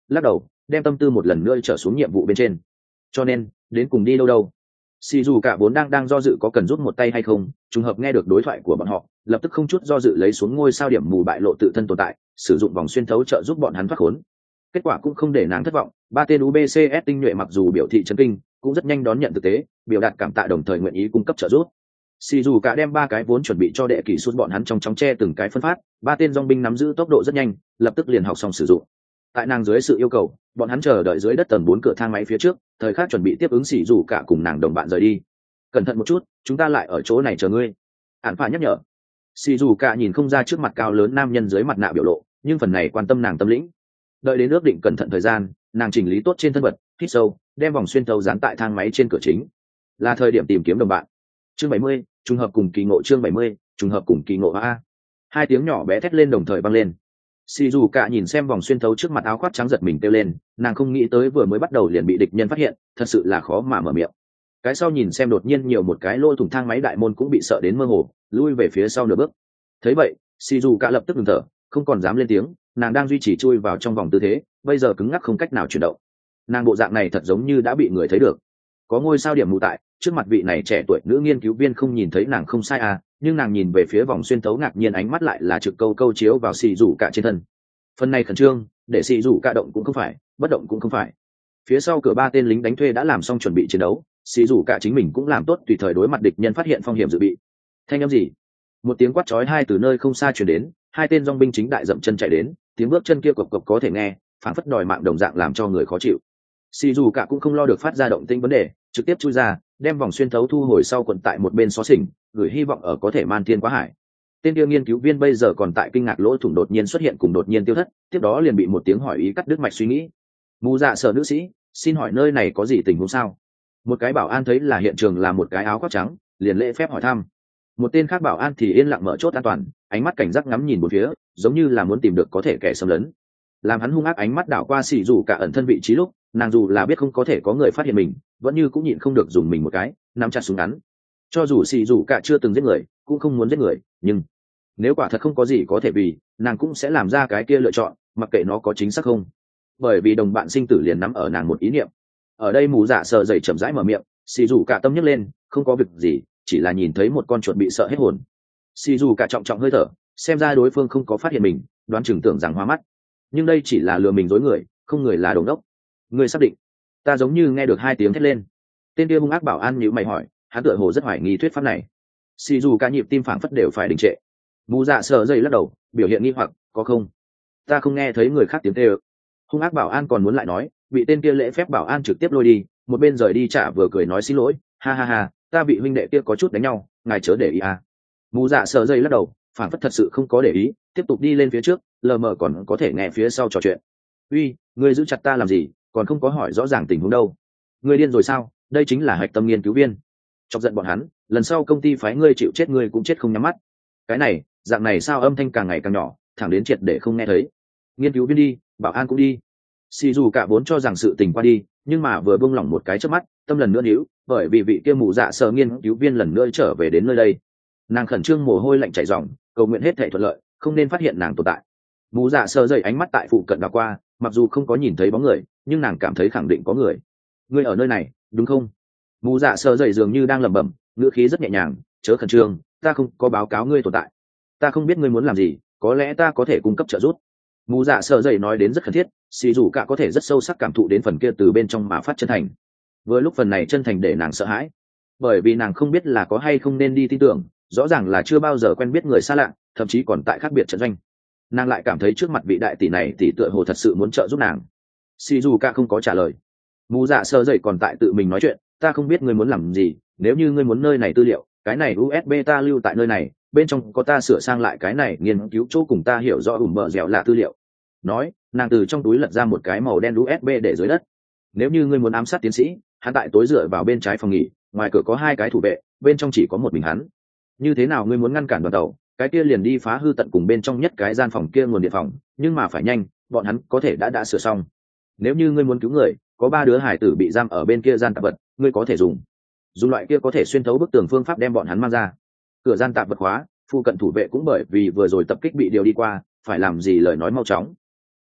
lắc đầu đem tâm tư một lần nữa trở xuống nhiệm vụ bên trên. Cho nên đến cùng đi đâu đâu. Xì dù cả vốn đang đang do dự có cần rút một tay hay không, trùng hợp nghe được đối thoại của bọn họ, lập tức không chút do dự lấy xuống ngôi sao điểm mù bại lộ tự thân tồn tại, sử dụng vòng xuyên thấu trợ giúp bọn hắn thoát khốn. Kết quả cũng không để nàng thất vọng, ba tên u bê xê ét tinh nhuệ mặc dù biểu thị chấn kinh, cũng rất nhanh đón nhận thực tế, biểu đạt cảm tạ đồng thời nguyện ý cung cấp trợ giúp. Xì dù cả đem ba cái vốn chuẩn bị cho đệ kỳ suốt bọn hắn trong chóng che từng cái phân phát, ba tên dòng binh nắm giữ tốc độ rất nhanh, lập tức liền học xong sử dụng. Tại nàng dưới sự yêu cầu, bọn hắn chờ đợi dưới đất tầng bốn cửa thang máy phía trước, thời khắc chuẩn bị tiếp ứng xì dù cả cùng nàng đồng bạn rời đi. Cẩn thận một chút, chúng ta lại ở chỗ này chờ ngươi. Án phạ nhắc nhở. Xì dù cả nhìn không ra trước mặt cao lớn nam nhân dưới mặt nạ biểu lộ, nhưng phần này quan tâm nàng tâm lĩnh. Đợi đến ước định cẩn thận thời gian, nàng chỉnh lý tốt trên thân vật, hít sâu, đem vòng xuyên thấu dán tại thang máy trên cửa chính. Là thời điểm tìm kiếm đồng bạn. Chương bảy mươi, trùng hợp cùng kỳ ngộ. Chương bảy mươi, trùng hợp cùng kỳ ngộ. A. Hai tiếng nhỏ bé thét lên đồng thời vang lên. Xì dù cả nhìn xem vòng xuyên thấu trước mặt áo khoác trắng giật mình kêu lên, nàng không nghĩ tới vừa mới bắt đầu liền bị địch nhân phát hiện, thật sự là khó mà mở miệng. Cái sau nhìn xem đột nhiên nhiều một cái lỗ thủng thang máy đại môn cũng bị sợ đến mơ hồ, lui về phía sau nửa bước. Thấy vậy, xì dù cả lập tức ngừng thở, không còn dám lên tiếng, nàng đang duy trì chui vào trong vòng tư thế, bây giờ cứng ngắc không cách nào chuyển động. Nàng bộ dạng này thật giống như đã bị người thấy được. Có ngôi sao điểm mù tại, trước mặt vị này trẻ tuổi nữ nghiên cứu viên không nhìn thấy nàng không sai à, nhưng nàng nhìn về phía vòng xuyên thấu ngạc nhiên ánh mắt lại là trực câu câu chiếu vào xì rủ cả trên thân. Phần này khẩn trương, để xì rủ cả động cũng không phải, bất động cũng không phải. Phía sau cửa ba tên lính đánh thuê đã làm xong chuẩn bị chiến đấu, xì rủ cả chính mình cũng làm tốt tùy thời đối mặt địch nhân phát hiện phong hiểm dự bị. Thanh âm gì? Một tiếng quát chói hai từ nơi không xa truyền đến, hai tên dòng binh chính đại dậm chân chạy đến, tiếng bước chân kia cộc cộc có thể nghe, phản phất đòi mạng đồng dạng làm cho người khó chịu. Xì dù cả cũng không lo được phát ra động tĩnh vấn đề, trực tiếp chui ra, đem vòng xuyên thấu thu hồi sau quần tại một bên xó xỉnh, gửi hy vọng ở có thể man thiên quá hải. Tên kia nghiên cứu viên bây giờ còn tại kinh ngạc lỗ thủng đột nhiên xuất hiện cùng đột nhiên tiêu thất, tiếp đó liền bị một tiếng hỏi ý cắt đứt mạch suy nghĩ. Mù dạ sở nữ sĩ, xin hỏi nơi này có gì tình huống sao? Một cái bảo an thấy là hiện trường là một cái áo khoác trắng, liền lễ phép hỏi thăm. Một tên khác bảo an thì yên lặng mở chốt an toàn, ánh mắt cảnh giác ngắm nhìn bốn phía, giống như là muốn tìm được có thể kẻ xâm lấn. Làm hắn hung ác ánh mắt đảo qua xì dù cả ẩn thân vị trí lúc, nàng dù là biết không có thể có người phát hiện mình, vẫn như cũng nhịn không được dùng mình một cái, nắm chặt súng ngắn. Cho dù xì dù cả chưa từng giết người, cũng không muốn giết người, nhưng nếu quả thật không có gì có thể vì, nàng cũng sẽ làm ra cái kia lựa chọn, mặc kệ nó có chính xác không. Bởi vì đồng bạn sinh tử liền nắm ở nàng một ý niệm. Ở đây mù dạ sờ dậy chậm rãi mở miệng, xì dù cả tâm nhấc lên, không có việc gì, chỉ là nhìn thấy một con chuột bị sợ hết hồn. Xì dù cả trọng trọng hơi thở, xem ra đối phương không có phát hiện mình, đoán chừng tưởng rằng hoa mắt, nhưng đây chỉ là lừa mình dối người, không người là đồ ngốc. Người xác định? Ta giống như nghe được hai tiếng thét lên. Tên kia hung ác bảo an nhíu mày hỏi, hắn tựa hồ rất hoài nghi thuyết pháp này. Xì dù cả nhịp tim phảng phất đều phải đình trệ. Mù dạ sờ dậy lắc đầu, biểu hiện nghi hoặc, có không? Ta không nghe thấy người khác tiếng kêu. Hung ác bảo an còn muốn lại nói, bị tên kia lễ phép bảo an trực tiếp lôi đi, một bên rời đi trả vừa cười nói xin lỗi, ha ha ha, ta bị huynh đệ kia có chút đánh nhau, ngài chớ để ý à. Mù dạ sờ dậy lắc đầu, phảng phất thật sự không có để ý, tiếp tục đi lên phía trước, lờ mờ còn có thể nghe phía sau trò chuyện. Uy, ngươi giữ chặt ta làm gì, còn không có hỏi rõ ràng tình huống đâu. Ngươi điên rồi sao? Đây chính là hạch tâm nghiên cứu viên. Chọc giận bọn hắn, lần sau công ty phái ngươi chịu chết ngươi cũng chết không nhắm mắt. Cái này, dạng này sao âm thanh càng ngày càng nhỏ, thẳng đến triệt để không nghe thấy. Nghiên cứu viên đi, bảo an cũng đi. Xì dù cả vốn cho rằng sự tình qua đi, nhưng mà vừa buông lỏng một cái chớp mắt, tâm lần nữa níu, bởi vì vị kia mù dạ sở nghiên cứu viên lần nữa trở về đến nơi đây. Nàng khẩn trương mồ hôi lạnh chảy ròng, cầu nguyện hết thảy thuận lợi, không nên phát hiện nàng tồn tại. Mù dạ sở dậy ánh mắt tại phụ cận đảo qua, mặc dù không có nhìn thấy bóng người, nhưng nàng cảm thấy khẳng định có người. Ngươi ở nơi này, đúng không? Mù dạ sở dậy dường như đang lẩm bẩm, ngữ khí rất nhẹ nhàng, chớ khẩn trương, ta không có báo cáo ngươi tồn tại. Ta không biết ngươi muốn làm gì, có lẽ ta có thể cung cấp trợ giúp. Mù dạ sở dậy nói đến rất khẩn thiết, xì dù cả có thể rất sâu sắc cảm thụ đến phần kia từ bên trong mà phát chân thành. Vừa lúc phần này chân thành để nàng sợ hãi, bởi vì nàng không biết là có hay không nên đi tin tưởng, rõ ràng là chưa bao giờ quen biết người xa lạ, thậm chí còn tại khác biệt trận doanh. Nàng lại cảm thấy trước mặt vị đại tỷ này tỷ tựa hồ thật sự muốn trợ giúp nàng. Xì dù cả không có trả lời. Mù dạ sở dậy còn tại tự mình nói chuyện, ta không biết ngươi muốn làm gì, nếu như ngươi muốn nơi này tư liệu, cái này u ét bê ta lưu tại nơi này, bên trong có ta sửa sang lại cái này nghiên cứu chỗ cùng ta hiểu rõ ủm bờ dẻo là tư liệu. Nói, nàng từ trong túi lật ra một cái màu đen u ét bê để dưới đất. Nếu như ngươi muốn ám sát tiến sĩ, hắn tại tối dựa vào bên trái phòng nghỉ, ngoài cửa có hai cái thủ vệ, bên trong chỉ có một mình hắn. Như thế nào ngươi muốn ngăn cản đoàn tàu, cái kia liền đi phá hư tận cùng bên trong nhất cái gian phòng kia nguồn điện phòng, nhưng mà phải nhanh, bọn hắn có thể đã đã sửa xong. Nếu như ngươi muốn cứu người, có ba đứa hải tử bị giam ở bên kia gian tạp vật, ngươi có thể dùng dùng loại kia có thể xuyên thấu bức tường phương pháp đem bọn hắn mang ra. Cửa gian tạp vật khóa, phụ cận thủ vệ cũng bởi vì vừa rồi tập kích bị điều đi qua, phải làm gì lời nói mau chóng.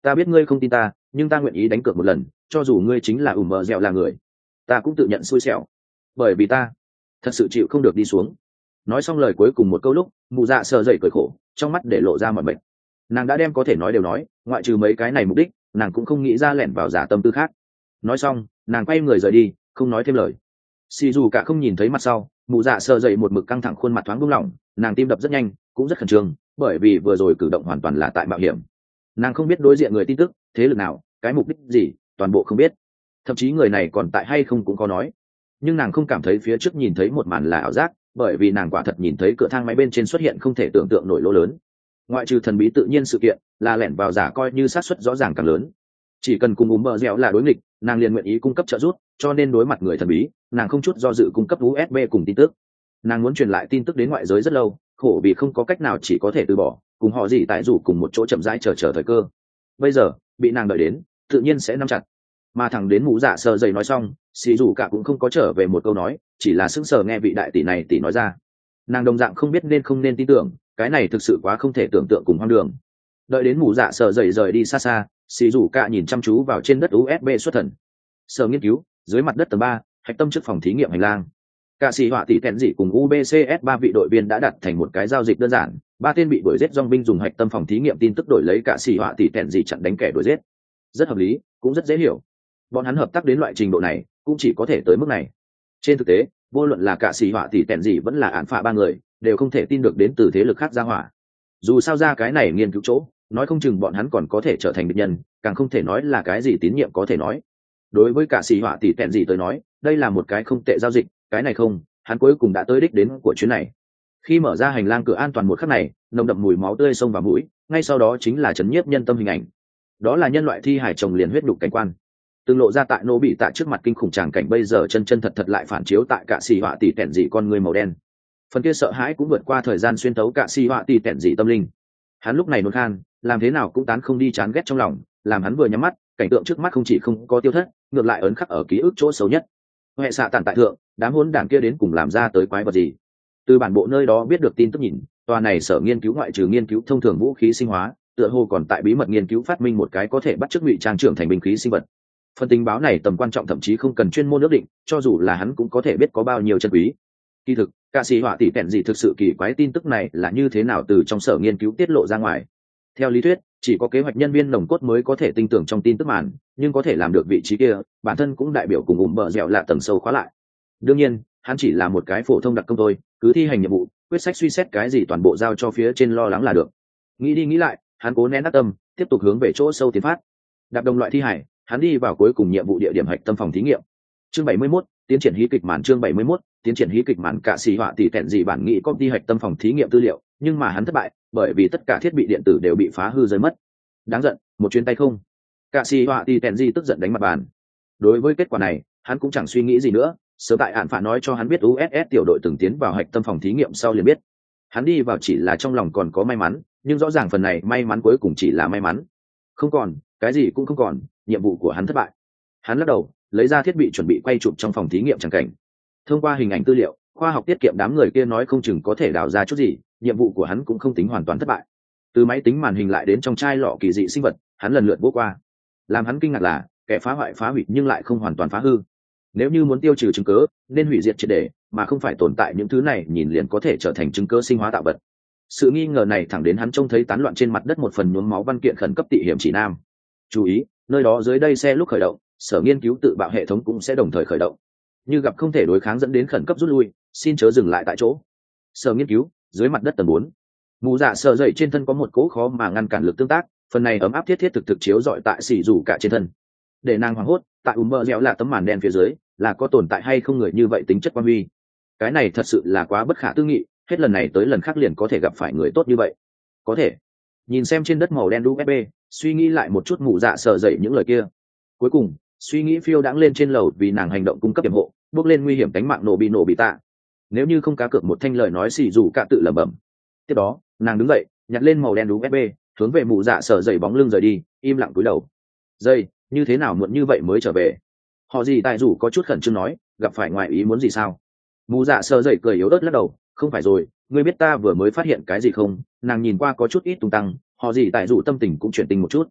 ta biết ngươi không tin ta, nhưng ta nguyện ý đánh cược một lần, cho dù ngươi chính là ủm mờ dẻo là người, ta cũng tự nhận xui xẻo, bởi vì ta thật sự chịu không được đi xuống. Nói xong lời cuối cùng một câu lúc, mụ dạ sợ dậy cười khổ, trong mắt để lộ ra mọi mệt. Nàng đã đem có thể nói đều nói, ngoại trừ mấy cái này mục đích, nàng cũng không nghĩ ra lẻn vào giả tâm tư khác. Nói xong, nàng quay người rời đi, không nói thêm lời. Xì dù cả không nhìn thấy mặt sau, mụ dạ sợ dậy một mực căng thẳng, khuôn mặt thoáng buông lỏng, nàng tim đập rất nhanh, cũng rất khẩn trương, bởi vì vừa rồi cử động hoàn toàn là tại mạo hiểm. Nàng không biết đối diện người tin tức, thế lực nào, cái mục đích gì, toàn bộ không biết. Thậm chí người này còn tại hay không cũng có nói. Nhưng nàng không cảm thấy phía trước nhìn thấy một màn là ảo giác, bởi vì nàng quả thật nhìn thấy cửa thang máy bên trên xuất hiện không thể tưởng tượng nổi lỗ lớn. Ngoại trừ thần bí tự nhiên sự kiện, là lẻn vào giả coi như xác suất rõ ràng càng lớn. Chỉ cần cùng ùm bờ dẻo là đối nghịch, nàng liền nguyện ý cung cấp trợ giúp, cho nên đối mặt người thần bí, nàng không chút do dự cung cấp u ét bê cùng tin tức. Nàng muốn truyền lại tin tức đến ngoại giới rất lâu, khổ vì không có cách nào chỉ có thể từ bỏ, cùng họ gì tại rủ cùng một chỗ chậm rãi chờ chờ thời cơ. Bây giờ bị nàng đợi đến, tự nhiên sẽ nắm chặt. Mà thẳng đến mũ dạ sờ dày nói xong, xì dù cả cũng không có trở về một câu nói, chỉ là sững sờ nghe vị đại tỷ này tỷ nói ra. Nàng đồng dạng không biết nên không nên tin tưởng, cái này thực sự quá không thể tưởng tượng cùng hoang đường. Đợi đến mũ dạ sờ dày rời đi xa xa, xì dù cả nhìn chăm chú vào trên đất u ét bê xuất thần. Sở nghiên cứu dưới mặt đất tầng ba, hạch tâm trước phòng thí nghiệm hành lang. Cả sĩ họa tỷ tẹn dị cùng u bê xê ét ba vị đội viên đã đặt thành một cái giao dịch đơn giản, ba tên bị đuổi giết dòng binh dùng hạch tâm phòng thí nghiệm tin tức đổi lấy cả sĩ họa tỷ tẹn dị chặn đánh kẻ đuổi giết. Rất hợp lý, cũng rất dễ hiểu. Bọn hắn hợp tác đến loại trình độ này, cũng chỉ có thể tới mức này. Trên thực tế, vô luận là cả sĩ họa tỷ tẹn dị vẫn là án phạ ba người, đều không thể tin được đến từ thế lực khác ra hỏa. Dù sao ra cái này nghiên cứu chỗ, nói không chừng bọn hắn còn có thể trở thành địch nhân, càng không thể nói là cái gì tín nhiệm có thể nói. Đối với cả sĩ họa tỷ tẹn dị tới nói, đây là một cái không tệ giao dịch, cái này không, hắn cuối cùng đã tới đích đến của chuyến này. Khi mở ra hành lang cửa an toàn một khắc này, nồng đậm mùi máu tươi xông vào mũi, ngay sau đó chính là chấn nhiếp nhân tâm hình ảnh. Đó là nhân loại thi hải chồng liền huyết đục cảnh quan. Từng lộ ra tại nô bị tạ trước mặt kinh khủng tràng cảnh bây giờ chân chân thật thật lại phản chiếu tại cả xì họa tỷ tẹn dị con người màu đen. Phần kia sợ hãi cũng vượt qua thời gian xuyên tấu cả xì họa tỷ tẹn dị tâm linh. Hắn lúc này nôn khan, làm thế nào cũng tán không đi chán ghét trong lòng, làm hắn vừa nhắm mắt, cảnh tượng trước mắt không chỉ không có tiêu thất, ngược lại ấn khắc ở ký ức chỗ xấu nhất. Hệ xạ tản tại thượng, đám hỗn đảng kia đến cùng làm ra tới quái vật gì? Từ bản bộ nơi đó biết được tin tức nhìn, tòa này sở nghiên cứu ngoại trừ nghiên cứu thông thường vũ khí sinh hóa, tựa hồ còn tại bí mật nghiên cứu phát minh một cái có thể bắt chước ngụy trang trưởng thành binh khí sinh vật. Phần tình báo này tầm quan trọng thậm chí không cần chuyên môn ước định, cho dù là hắn cũng có thể biết có bao nhiêu chân quý. Kỳ thực, ca sĩ họa tỷ tẹn gì thực sự kỳ quái tin tức này là như thế nào từ trong sở nghiên cứu tiết lộ ra ngoài. Theo lý thuyết, chỉ có kế hoạch nhân viên nồng cốt mới có thể tin tưởng trong tin tức màn, nhưng có thể làm được vị trí kia, bản thân cũng đại biểu cùng ủng bờ dẻo là tầng sâu khóa lại. Đương nhiên, hắn chỉ là một cái phổ thông đặc công thôi, cứ thi hành nhiệm vụ, quyết sách suy xét cái gì toàn bộ giao cho phía trên lo lắng là được. Nghĩ đi nghĩ lại, hắn cố nén đắc tâm, tiếp tục hướng về chỗ sâu tiến phát. Đạp đồng loại thi hải, hắn đi vào cuối cùng nhiệm vụ địa điểm hạch tâm phòng thí nghiệm. Chương bảy mươi mốt, tiến triển hí kịch màn chương bảy mươi mốt, tiến triển hí kịch màn cả sĩ họa tỷ tẹn gì bản nghĩ copy hạch tâm phòng thí nghiệm tư liệu, nhưng mà hắn thất bại, bởi vì tất cả thiết bị điện tử đều bị phá hư rơi mất. Đáng giận, một chuyến tay không. Cả sĩ họa tỷ tẹn gì tức giận đánh mặt bàn. Đối với kết quả này, hắn cũng chẳng suy nghĩ gì nữa, sớm tại hạn phả nói cho hắn biết u ét ét tiểu đội từng tiến vào hạch tâm phòng thí nghiệm sau liền biết. Hắn đi vào chỉ là trong lòng còn có may mắn, nhưng rõ ràng phần này may mắn cuối cùng chỉ là may mắn. Không còn, cái gì cũng không còn, nhiệm vụ của hắn thất bại. Hắn lắc đầu, lấy ra thiết bị chuẩn bị quay chụp trong phòng thí nghiệm chẳng cảnh. Thông qua hình ảnh tư liệu, khoa học tiết kiệm đám người kia nói không chừng có thể đào ra chút gì, nhiệm vụ của hắn cũng không tính hoàn toàn thất bại. Từ máy tính màn hình lại đến trong chai lọ kỳ dị sinh vật, hắn lần lượt vô qua. Làm hắn kinh ngạc là, kẻ phá hoại phá hủy nhưng lại không hoàn toàn phá hư. Nếu như muốn tiêu trừ chứng cứ, nên hủy diệt triệt để, mà không phải tồn tại những thứ này nhìn liền có thể trở thành chứng cứ sinh hóa tạo vật. Sự nghi ngờ này thẳng đến hắn trông thấy tán loạn trên mặt đất một phần nhuốm máu văn kiện khẩn cấp tị hiểm chỉ nam. Chú ý, nơi đó dưới đây xe lúc khởi động, sở nghiên cứu tự bạo hệ thống cũng sẽ đồng thời khởi động. Như gặp không thể đối kháng dẫn đến khẩn cấp rút lui, xin chớ dừng lại tại chỗ. Sở nghiên cứu, dưới mặt đất tầng bốn. Mù dạ sợ dậy trên thân có một cỗ khó mà ngăn cản lực tương tác, phần này ấm áp thiết thiết thực thực chiếu dọi tại xỉ rủ cả trên thân. Để nàng hoảng hốt, tại ùm bờ dẻo là tấm màn đen phía dưới, là có tồn tại hay không người như vậy tính chất quan huy. Cái này thật sự là quá bất khả tư nghị, hết lần này tới lần khác liền có thể gặp phải người tốt như vậy. Có thể. Nhìn xem trên đất màu đen u ét bê, suy nghĩ lại một chút mù dạ sợ dậy những lời kia. Cuối cùng, suy nghĩ phiêu đãng lên trên lầu vì nàng hành động cung cấp hiểm hộ, bước lên nguy hiểm cánh mạng nổ bị nổ bị tạ. Nếu như không cá cược một thanh lời nói xì dù cả tự lẩm bẩm. Tiếp đó, nàng đứng dậy, nhặt lên màu đen u ét bê, hướng về mù dạ sợ dậy bóng lưng rời đi, im lặng cúi đầu. Dây, như thế nào muộn như vậy mới trở về? Họ gì tài rủ có chút khẩn trương nói, gặp phải ngoại ý muốn gì sao? Mù dạ sợ dậy cười yếu ớt lắc đầu, không phải rồi, ngươi biết ta vừa mới phát hiện cái gì không? Nàng nhìn qua có chút ít tung tăng, họ gì tài rủ tâm tình cũng chuyển tình một chút.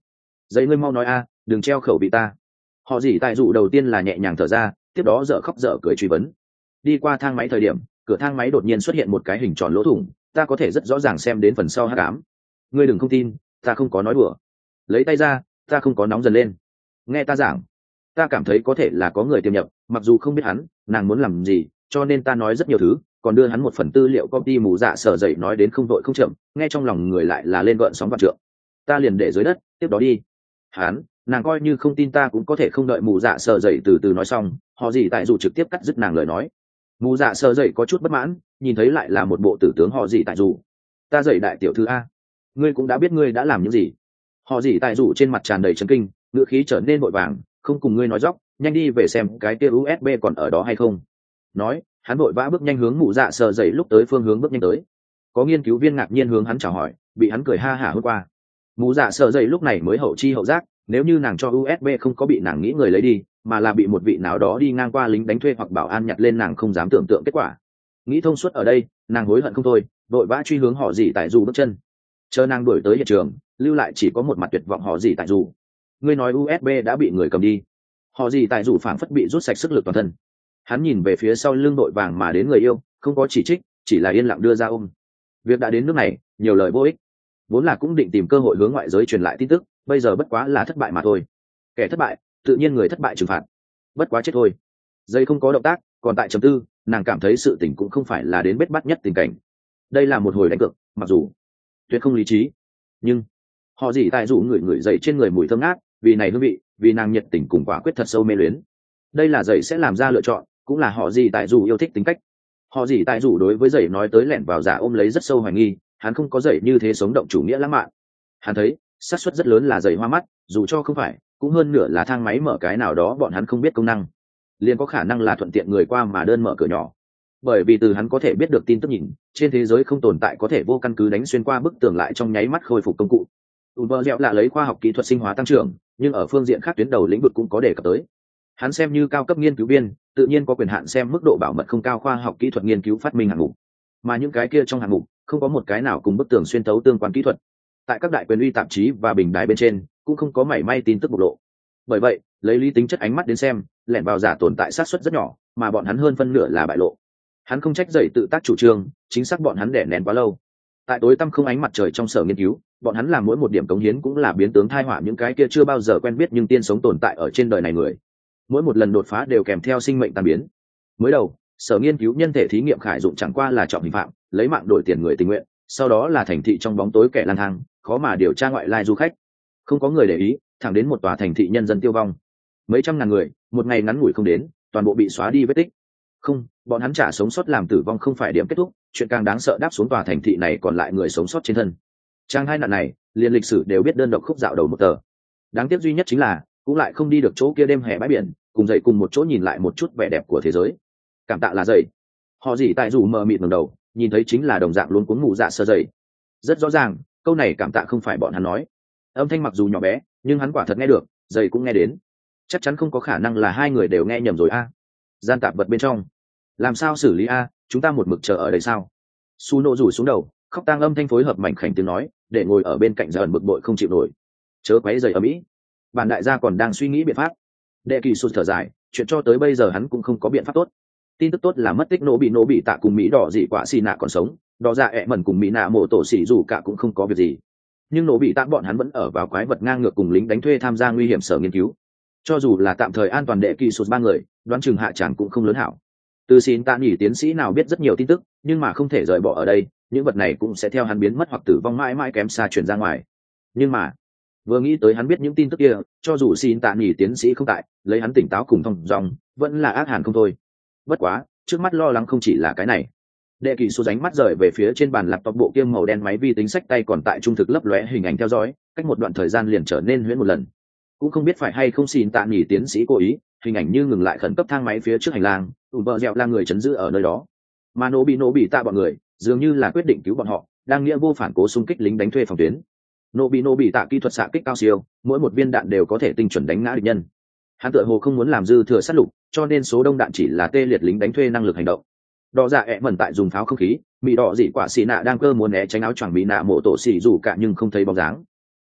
Dậy ngươi mau nói a, đừng treo khẩu bị ta. Họ gì tại dụ đầu tiên là nhẹ nhàng thở ra, tiếp đó dở khóc dở cười truy vấn. Đi qua thang máy thời điểm, cửa thang máy đột nhiên xuất hiện một cái hình tròn lỗ thủng, ta có thể rất rõ ràng xem đến phần sau hắc ám. Ngươi đừng không tin, ta không có nói đùa. Lấy tay ra, ta không có nóng dần lên. Nghe ta giảng, ta cảm thấy có thể là có người tiềm nhập, mặc dù không biết hắn nàng muốn làm gì, cho nên ta nói rất nhiều thứ, còn đưa hắn một phần tư liệu copy mù dạ sở dậy nói đến không vội không chậm, nghe trong lòng người lại là lên gợn sóng vạn trượng. Ta liền để dưới đất, tiếp đó đi. Hắn, nàng coi như không tin ta cũng có thể không đợi mù dạ sở dậy từ từ nói xong, họ gì tại dù trực tiếp cắt dứt nàng lời nói. Mù dạ sở dậy có chút bất mãn, nhìn thấy lại là một bộ tử tướng họ gì tại dù. Ta dậy đại tiểu thư a, ngươi cũng đã biết ngươi đã làm những gì. Họ gì tại dù trên mặt tràn đầy chấn kinh, ngữ khí trở nên vội vàng, không cùng ngươi nói dóc, nhanh đi về xem cái kia u ét bê còn ở đó hay không. Nói, hắn vội vã bước nhanh hướng mụ dạ sờ dậy lúc tới phương hướng bước nhanh tới. Có nghiên cứu viên ngạc nhiên hướng hắn chào hỏi, bị hắn cười ha hả hôm qua. Mụ dạ sờ dậy lúc này mới hậu chi hậu giác, nếu như nàng cho u ét bê không có bị nàng nghĩ người lấy đi, mà là bị một vị nào đó đi ngang qua lính đánh thuê hoặc bảo an nhặt lên, nàng không dám tưởng tượng kết quả. Nghĩ thông suốt ở đây, nàng hối hận không thôi, vội vã truy hướng họ gì tại dù bước chân. Chờ nàng đuổi tới hiện trường, lưu lại chỉ có một mặt tuyệt vọng họ gì tại dù. Ngươi nói u ét bê đã bị người cầm đi. Họ gì tại dù phảng phất bị rút sạch sức lực toàn thân. Hắn nhìn về phía sau lưng đội vàng mà đến người yêu, không có chỉ trích, chỉ là yên lặng đưa ra ôm. Việc đã đến nước này, nhiều lời vô ích. Vốn là cũng định tìm cơ hội hướng ngoại giới truyền lại tin tức, bây giờ bất quá là thất bại mà thôi. Kẻ thất bại, tự nhiên người thất bại trừng phạt. Bất quá chết thôi. Dây không có động tác, còn tại chấm tư, nàng cảm thấy sự tình cũng không phải là đến bết bát nhất tình cảnh. Đây là một hồi đánh cược, mặc dù tuyệt không lý trí, nhưng họ gì tại dù người người dậy trên người mùi thơm ngát, vì này hương vị, vì nàng nhiệt tình cùng quả quyết thật sâu mê luyến. Đây là dậy sẽ làm ra lựa chọn, cũng là họ gì tại dù yêu thích tính cách. Họ gì tại dù đối với dậy nói tới lẻn vào giả ôm lấy rất sâu hoài nghi, hắn không có dậy như thế sống động chủ nghĩa lãng mạn. Hắn thấy xác suất rất lớn là dậy hoa mắt, dù cho không phải, cũng hơn nửa là thang máy mở cái nào đó bọn hắn không biết công năng, liền có khả năng là thuận tiện người qua mà đơn mở cửa nhỏ. Bởi vì từ hắn có thể biết được tin tức nhìn, trên thế giới không tồn tại có thể vô căn cứ đánh xuyên qua bức tường lại trong nháy mắt khôi phục công cụ. Uber dẻo là lấy khoa học kỹ thuật sinh hóa tăng trưởng, nhưng ở phương diện khác tuyến đầu lĩnh vực cũng có đề cập tới. Hắn xem như cao cấp nghiên cứu viên, tự nhiên có quyền hạn xem mức độ bảo mật không cao khoa học kỹ thuật nghiên cứu phát minh hạng mục, mà những cái kia trong hạng mục không có một cái nào cùng bức tường xuyên tấu tương quan kỹ thuật. Tại các đại quyền uy tạp chí và bình đài bên trên cũng không có mảy may tin tức bộc lộ. Bởi vậy, lấy lý tính chất ánh mắt đến xem, lẻn vào giả tồn tại xác suất rất nhỏ, mà bọn hắn hơn phân nửa là bại lộ. Hắn không trách dậy tự tác chủ trương, chính xác bọn hắn đè nén quá lâu. Tại tối tăm không ánh mặt trời trong sở nghiên cứu, bọn hắn làm mỗi một điểm cống hiến cũng là biến tướng thai họa những cái kia chưa bao giờ quen biết nhưng tiên sống tồn tại ở trên đời này người. Mỗi một lần đột phá đều kèm theo sinh mệnh tan biến. Mới đầu, sở nghiên cứu nhân thể thí nghiệm khải dụng chẳng qua là trọng hình phạm, lấy mạng đổi tiền người tình nguyện, sau đó là thành thị trong bóng tối kẻ lang thang, khó mà điều tra ngoại lai du khách. Không có người để ý, thẳng đến một tòa thành thị nhân dân tiêu vong. Mấy trăm ngàn người, một ngày ngắn ngủi không đến, toàn bộ bị xóa đi vết tích. Không, bọn hắn trả sống sót làm tử vong không phải điểm kết thúc, chuyện càng đáng sợ đáp xuống tòa thành thị này còn lại người sống sót trên thân. Trang hai nạn này, liền lịch sử đều biết đơn độc khúc dạo đầu một tờ. Đáng tiếc duy nhất chính là, cũng lại không đi được chỗ kia đêm hè bãi biển, cùng dậy cùng một chỗ nhìn lại một chút vẻ đẹp của thế giới. Cảm tạ là dậy. Họ gì tại dù mờ mịt ngẩng đầu, nhìn thấy chính là đồng dạng luống cuống mù dạ sơ dậy. Rất rõ ràng, câu này cảm tạ không phải bọn hắn nói. Âm thanh mặc dù nhỏ bé, nhưng hắn quả thật nghe được, dậy cũng nghe đến. Chắc chắn không có khả năng là hai người đều nghe nhầm rồi a. Gian tạp vật bên trong, làm sao xử lý a, chúng ta một mực chờ ở đây sao? Su nộ rủ xuống đầu, khóc tang âm thanh phối hợp mảnh khảnh tiếng nói, để ngồi ở bên cạnh dần bực bội không chịu nổi. Chớ quấy rầy ở mỹ. Bản đại gia còn đang suy nghĩ biện pháp. Đệ kỳ sụt thở dài, chuyện cho tới bây giờ hắn cũng không có biện pháp tốt. Tin tức tốt là mất tích nổ bị nổ bị tạ cùng mỹ đỏ dị quả xì nạ còn sống, đỏ dạ ẹ mẩn cùng mỹ nạ mổ tổ xỉ dù cả cũng không có việc gì. Nhưng nổ bị tạ bọn hắn vẫn ở vào quái vật ngang ngược cùng lính đánh thuê tham gia nguy hiểm sở nghiên cứu. Cho dù là tạm thời an toàn đệ kỳ sụt ba người, đoán chừng hạ chẳng cũng không lớn hảo. Từ xin tạ nghỉ tiến sĩ nào biết rất nhiều tin tức, nhưng mà không thể rời bỏ ở đây, những vật này cũng sẽ theo hắn biến mất hoặc tử vong mãi mãi kém xa chuyển ra ngoài. Nhưng mà vừa nghĩ tới hắn biết những tin tức kia, cho dù xin tạ nghỉ tiến sĩ không tại, lấy hắn tỉnh táo cùng thông dòng vẫn là ác hàn không thôi. Bất quá trước mắt lo lắng không chỉ là cái này. Đệ kỳ số ránh mắt rời về phía trên bàn laptop bộ kiêm màu đen máy vi tính sách tay còn tại trung thực lấp lóe hình ảnh theo dõi, cách một đoạn thời gian liền trở nên huyễn một lần. Cũng không biết phải hay không xin tạ nghỉ tiến sĩ cố ý, hình ảnh như ngừng lại khẩn cấp thang máy phía trước hành lang, ùn bờ dẹo là người chấn giữ ở nơi đó, mà nổ bị nổ bị tạ bọn người dường như là quyết định cứu bọn họ, đang nghĩa vô phản cố xung kích lính đánh thuê phòng tuyến. Nổ bị nổ bị tạ kỹ thuật xạ kích cao siêu, mỗi một viên đạn đều có thể tinh chuẩn đánh ngã địch nhân. Hắn tựa hồ không muốn làm dư thừa sát lục, cho nên số đông đạn chỉ là tê liệt lính đánh thuê năng lực hành động. Đỏ dạ ẹ mẩn tại dùng pháo không khí, bị đỏ dị quả xì nạ đang cơ muốn né tránh áo choàng bị nạ mộ tổ xì dù cả nhưng không thấy bóng dáng.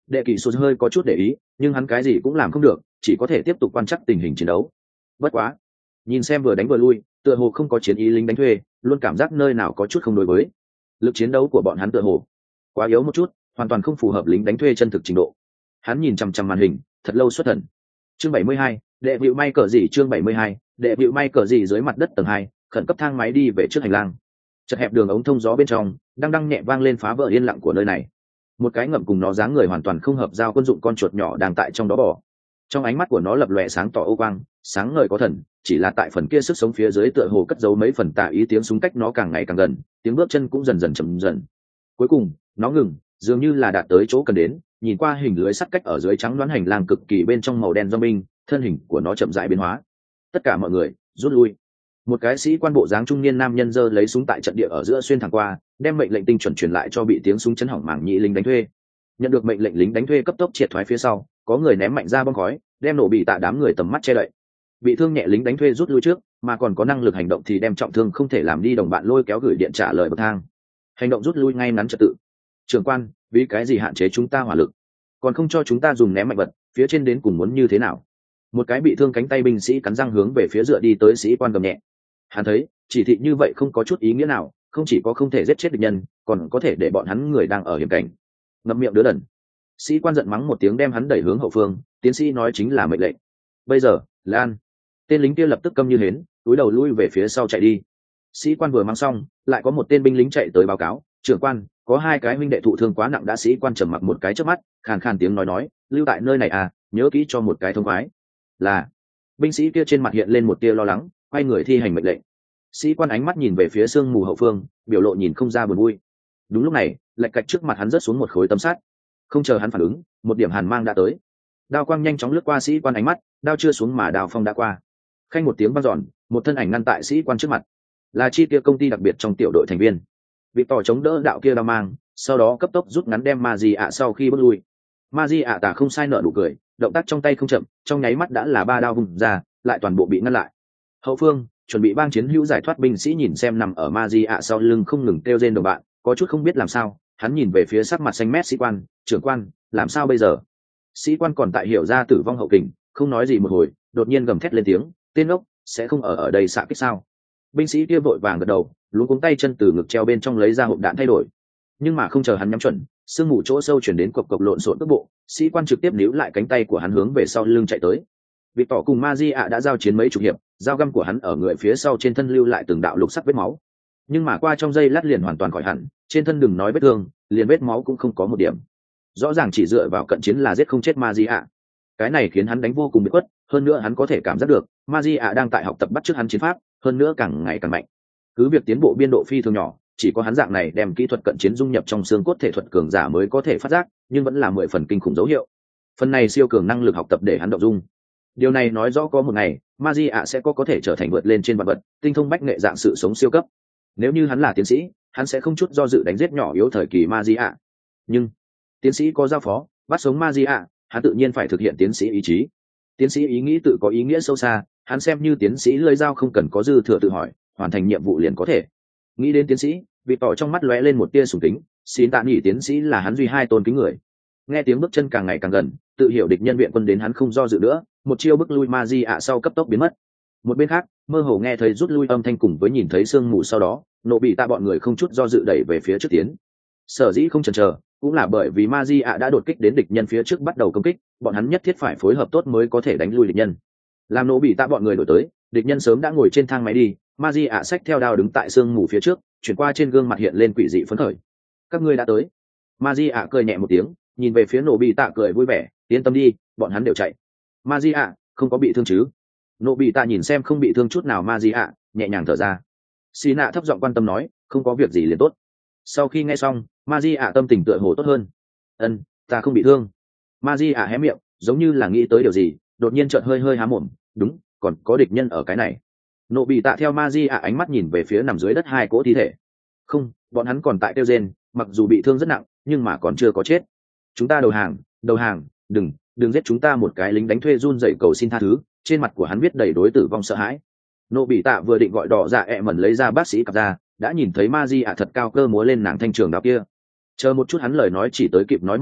Đệ kỳ sụt hơi có chút để ý, nhưng hắn cái gì cũng làm không được, chỉ có thể tiếp tục quan trắc tình hình chiến đấu. Bất quá, nhìn xem vừa đánh vừa lui, tựa hồ không có chiến ý lính đánh thuê, luôn cảm giác nơi nào có chút không đối với. Lực chiến đấu của bọn hắn tựa hồ quá yếu một chút, hoàn toàn không phù hợp lính đánh thuê chân thực trình độ. Hắn nhìn chằm chằm màn hình, thật lâu xuất thần. Chương bảy mươi hai, đệ vịu may cờ gì chương bảy mươi hai, đệ vịu may cờ gì dưới mặt đất tầng hai, khẩn cấp thang máy đi về trước hành lang. Chật hẹp đường ống thông gió bên trong, đang đang nhẹ vang lên phá vỡ yên lặng của nơi này. Một cái ngậm cùng nó dáng người hoàn toàn không hợp giao quân dụng con chuột nhỏ đang tại trong đó bò. Trong ánh mắt của nó lập lòe sáng tỏ ô quang, sáng ngời có thần, chỉ là tại phần kia sức sống phía dưới tựa hồ cất giấu mấy phần tà ý, tiếng súng cách nó càng ngày càng gần, tiếng bước chân cũng dần dần chậm dần. Cuối cùng, nó ngừng, dường như là đạt tới chỗ cần đến, nhìn qua hình lưới sắt cách ở dưới trắng đoán hành lang cực kỳ bên trong màu đen do binh, thân hình của nó chậm rãi biến hóa. Tất cả mọi người rút lui. Một cái sĩ quan bộ dáng trung niên nam nhân giơ lấy súng tại trận địa ở giữa xuyên thẳng qua, đem mệnh lệnh tinh chuẩn truyền lại cho bị tiếng súng chấn hỏng mảng nhị lính đánh thuê. Nhận được mệnh lệnh, lính đánh thuê cấp tốc triệt thoái phía sau, có người ném mạnh ra bom khói, đem nổ bị tạ đám người tầm mắt che đậy. Bị thương nhẹ lính đánh thuê rút lui trước, mà còn có năng lực hành động thì đem trọng thương không thể làm đi đồng bạn lôi kéo gửi điện trả lời bậc thang. Hành động rút lui ngay ngắn trật tự. Trưởng quan, vì cái gì hạn chế chúng ta hỏa lực, còn không cho chúng ta dùng ném mạnh vật, phía trên đến cùng muốn như thế nào? Một cái bị thương cánh tay binh sĩ cắn răng hướng về phía dựa đi tới sĩ quan gầm nhẹ. Hắn thấy chỉ thị như vậy không có chút ý nghĩa nào, không chỉ có không thể giết chết địch nhân, còn có thể để bọn hắn người đang ở hiểm cảnh ngậm miệng đứa đần. Sĩ quan giận mắng một tiếng đem hắn đẩy hướng hậu phương. Tiến sĩ nói chính là mệnh lệnh. Bây giờ lan. Tên lính kia lập tức câm như hến, túi đầu lui về phía sau chạy đi. Sĩ quan vừa mang xong, lại có một tên binh lính chạy tới báo cáo, trưởng quan, có hai cái huynh đệ thụ thương quá nặng. Đã sĩ quan trầm mặc một cái trước mắt, khàn khàn tiếng nói nói, lưu tại nơi này à, nhớ kỹ cho một cái thông khoái. Là. Binh sĩ kia trên mặt hiện lên một tia lo lắng, quay người thi hành mệnh lệnh. Sĩ quan ánh mắt nhìn về phía sương mù hậu phương, biểu lộ nhìn không ra buồn vui. Đúng lúc này, lạch cạch trước mặt hắn rớt xuống một khối tấm sắt. Không chờ hắn phản ứng, một điểm hàn mang đã tới. Đao quang nhanh chóng lướt qua sĩ quan ánh mắt, đao chưa xuống mà đao phong đã qua. Khanh một tiếng vang dọn, một thân ảnh ngăn tại sĩ quan trước mặt. Là chi kia công ty đặc biệt trong tiểu đội thành viên. Vị tỏ chống đỡ đạo kia đao mang, sau đó cấp tốc rút ngắn đem ma di ạ sau khi bước lui. Ma di ạ tả không sai nợ nụ cười, động tác trong tay không chậm, trong nháy mắt đã là ba đao vùng ra, lại toàn bộ bị ngăn lại. Hậu phương chuẩn bị bang chiến hữu giải thoát binh sĩ nhìn xem nằm ở ma di ạ sau lưng không ngừng kêu rên đồng bạn, có chút không biết làm sao. Hắn nhìn về phía sắc mặt xanh mét sĩ quan, trưởng quan, làm sao bây giờ? Sĩ quan còn tại hiểu ra tử vong hậu kình, không nói gì một hồi, đột nhiên gầm thét lên tiếng, tên ốc, sẽ không ở ở đây xạ kích sao? Binh sĩ kia vội vàng gật đầu, luống cuống tay chân từ ngực treo bên trong lấy ra hộp đạn thay đổi. Nhưng mà không chờ hắn nhắm chuẩn, sương mù chỗ sâu chuyển đến cộc cộc lộn xộn cước bộ, sĩ quan trực tiếp níu lại cánh tay của hắn hướng về sau lưng chạy tới. Vị tỏ cùng ma di ạ đã giao chiến mấy chục hiệp, dao găm của hắn ở người phía sau trên thân lưu lại từng đạo lục sắc vết máu. Nhưng mà qua trong giây lát liền hoàn toàn khỏi hẳn, trên thân đừng nói vết thương, liền vết máu cũng không có một điểm. Rõ ràng chỉ dựa vào cận chiến là giết không chết ma di ạ. Cái này khiến hắn đánh vô cùng bị khuất, hơn nữa hắn có thể cảm giác được ma di ạ đang tại học tập bắt chước hắn chiến pháp, hơn nữa càng ngày càng mạnh. Cứ việc tiến bộ biên độ phi thường nhỏ, chỉ có hắn dạng này đem kỹ thuật cận chiến dung nhập trong xương cốt thể thuật cường giả mới có thể phát giác, nhưng vẫn là mười phần kinh khủng dấu hiệu. Phần này siêu cường năng lực học tập để hắn động dung. Điều này nói rõ có một ngày ma di ạ sẽ có có thể trở thành vượt lên trên vạn vật, tinh thông bách nghệ dạng sự sống siêu cấp. Nếu như hắn là tiến sĩ, hắn sẽ không chút do dự đánh giết nhỏ yếu thời kỳ ma di ạ. Nhưng tiến sĩ có giao phó bắt sống ma di ạ, hắn tự nhiên phải thực hiện tiến sĩ ý chí. Tiến sĩ ý nghĩ tự có ý nghĩa sâu xa, hắn xem như tiến sĩ lưỡi dao không cần có dư thừa tự hỏi, hoàn thành nhiệm vụ liền có thể. Nghĩ đến tiến sĩ, vị tỏ trong mắt lóe lên một tia sùng kính, xin tạ nghỉ tiến sĩ là hắn duy hai tôn kính người. Nghe tiếng bước chân càng ngày càng gần, tự hiểu địch nhân viện quân đến hắn không do dự nữa, một chiêu bức lui ma di ạ sau cấp tốc biến mất. Một bên khác, mơ hồ nghe thấy rút lui âm thanh cùng với nhìn thấy sương mù sau đó, nộ bị tạ bọn người không chút do dự đẩy về phía trước tiến. Sở dĩ không chần chờ, cũng là bởi vì ma di ạ đã đột kích đến địch nhân phía trước bắt đầu công kích, bọn hắn nhất thiết phải phối hợp tốt mới có thể đánh lui địch nhân. Làm nộ bị tạ bọn người đổi tới, địch nhân sớm đã ngồi trên thang máy đi, ma di ạ xách theo đao đứng tại sương mù phía trước, chuyển qua trên gương mặt hiện lên quỷ dị phấn khởi. Các ngươi đã tới. Ma di ạ cười nhẹ một tiếng, nhìn về phía nộ bị tạ cười vui vẻ, yên tâm đi, bọn hắn đều chạy. Ma di ạ không có bị thương chứ? Nộ bị tạ nhìn xem không bị thương chút nào ma di ạ, nhẹ nhàng thở ra. Xì nạ thấp giọng quan tâm nói, không có việc gì liền tốt. Sau khi nghe xong, ma di ạ tâm tình tựa hồ tốt hơn. Ân, ta không bị thương. Ma di ạ hé miệng, giống như là nghĩ tới điều gì, đột nhiên chợt hơi hơi há mồm, đúng, còn có địch nhân ở cái này. Nộ bị tạ theo ma di ạ ánh mắt nhìn về phía nằm dưới đất hai cỗ thi thể. Không, bọn hắn còn tại tiêu gen, mặc dù bị thương rất nặng, nhưng mà còn chưa có chết. Chúng ta đầu hàng, đầu hàng, đừng, đừng giết chúng ta. Một cái lính đánh thuê run rẩy cầu xin tha thứ, trên mặt của hắn viết đầy đối tử vong sợ hãi. Nộ bị tạ vừa định gọi đỏ dạ ẹ mẩn lấy ra bác sĩ cặp ra, đã nhìn thấy ma di ạ thật cao cơ múa lên nàng thanh trường đao kia. Chờ một chút, hắn lời nói chỉ tới kịp nói một nửa,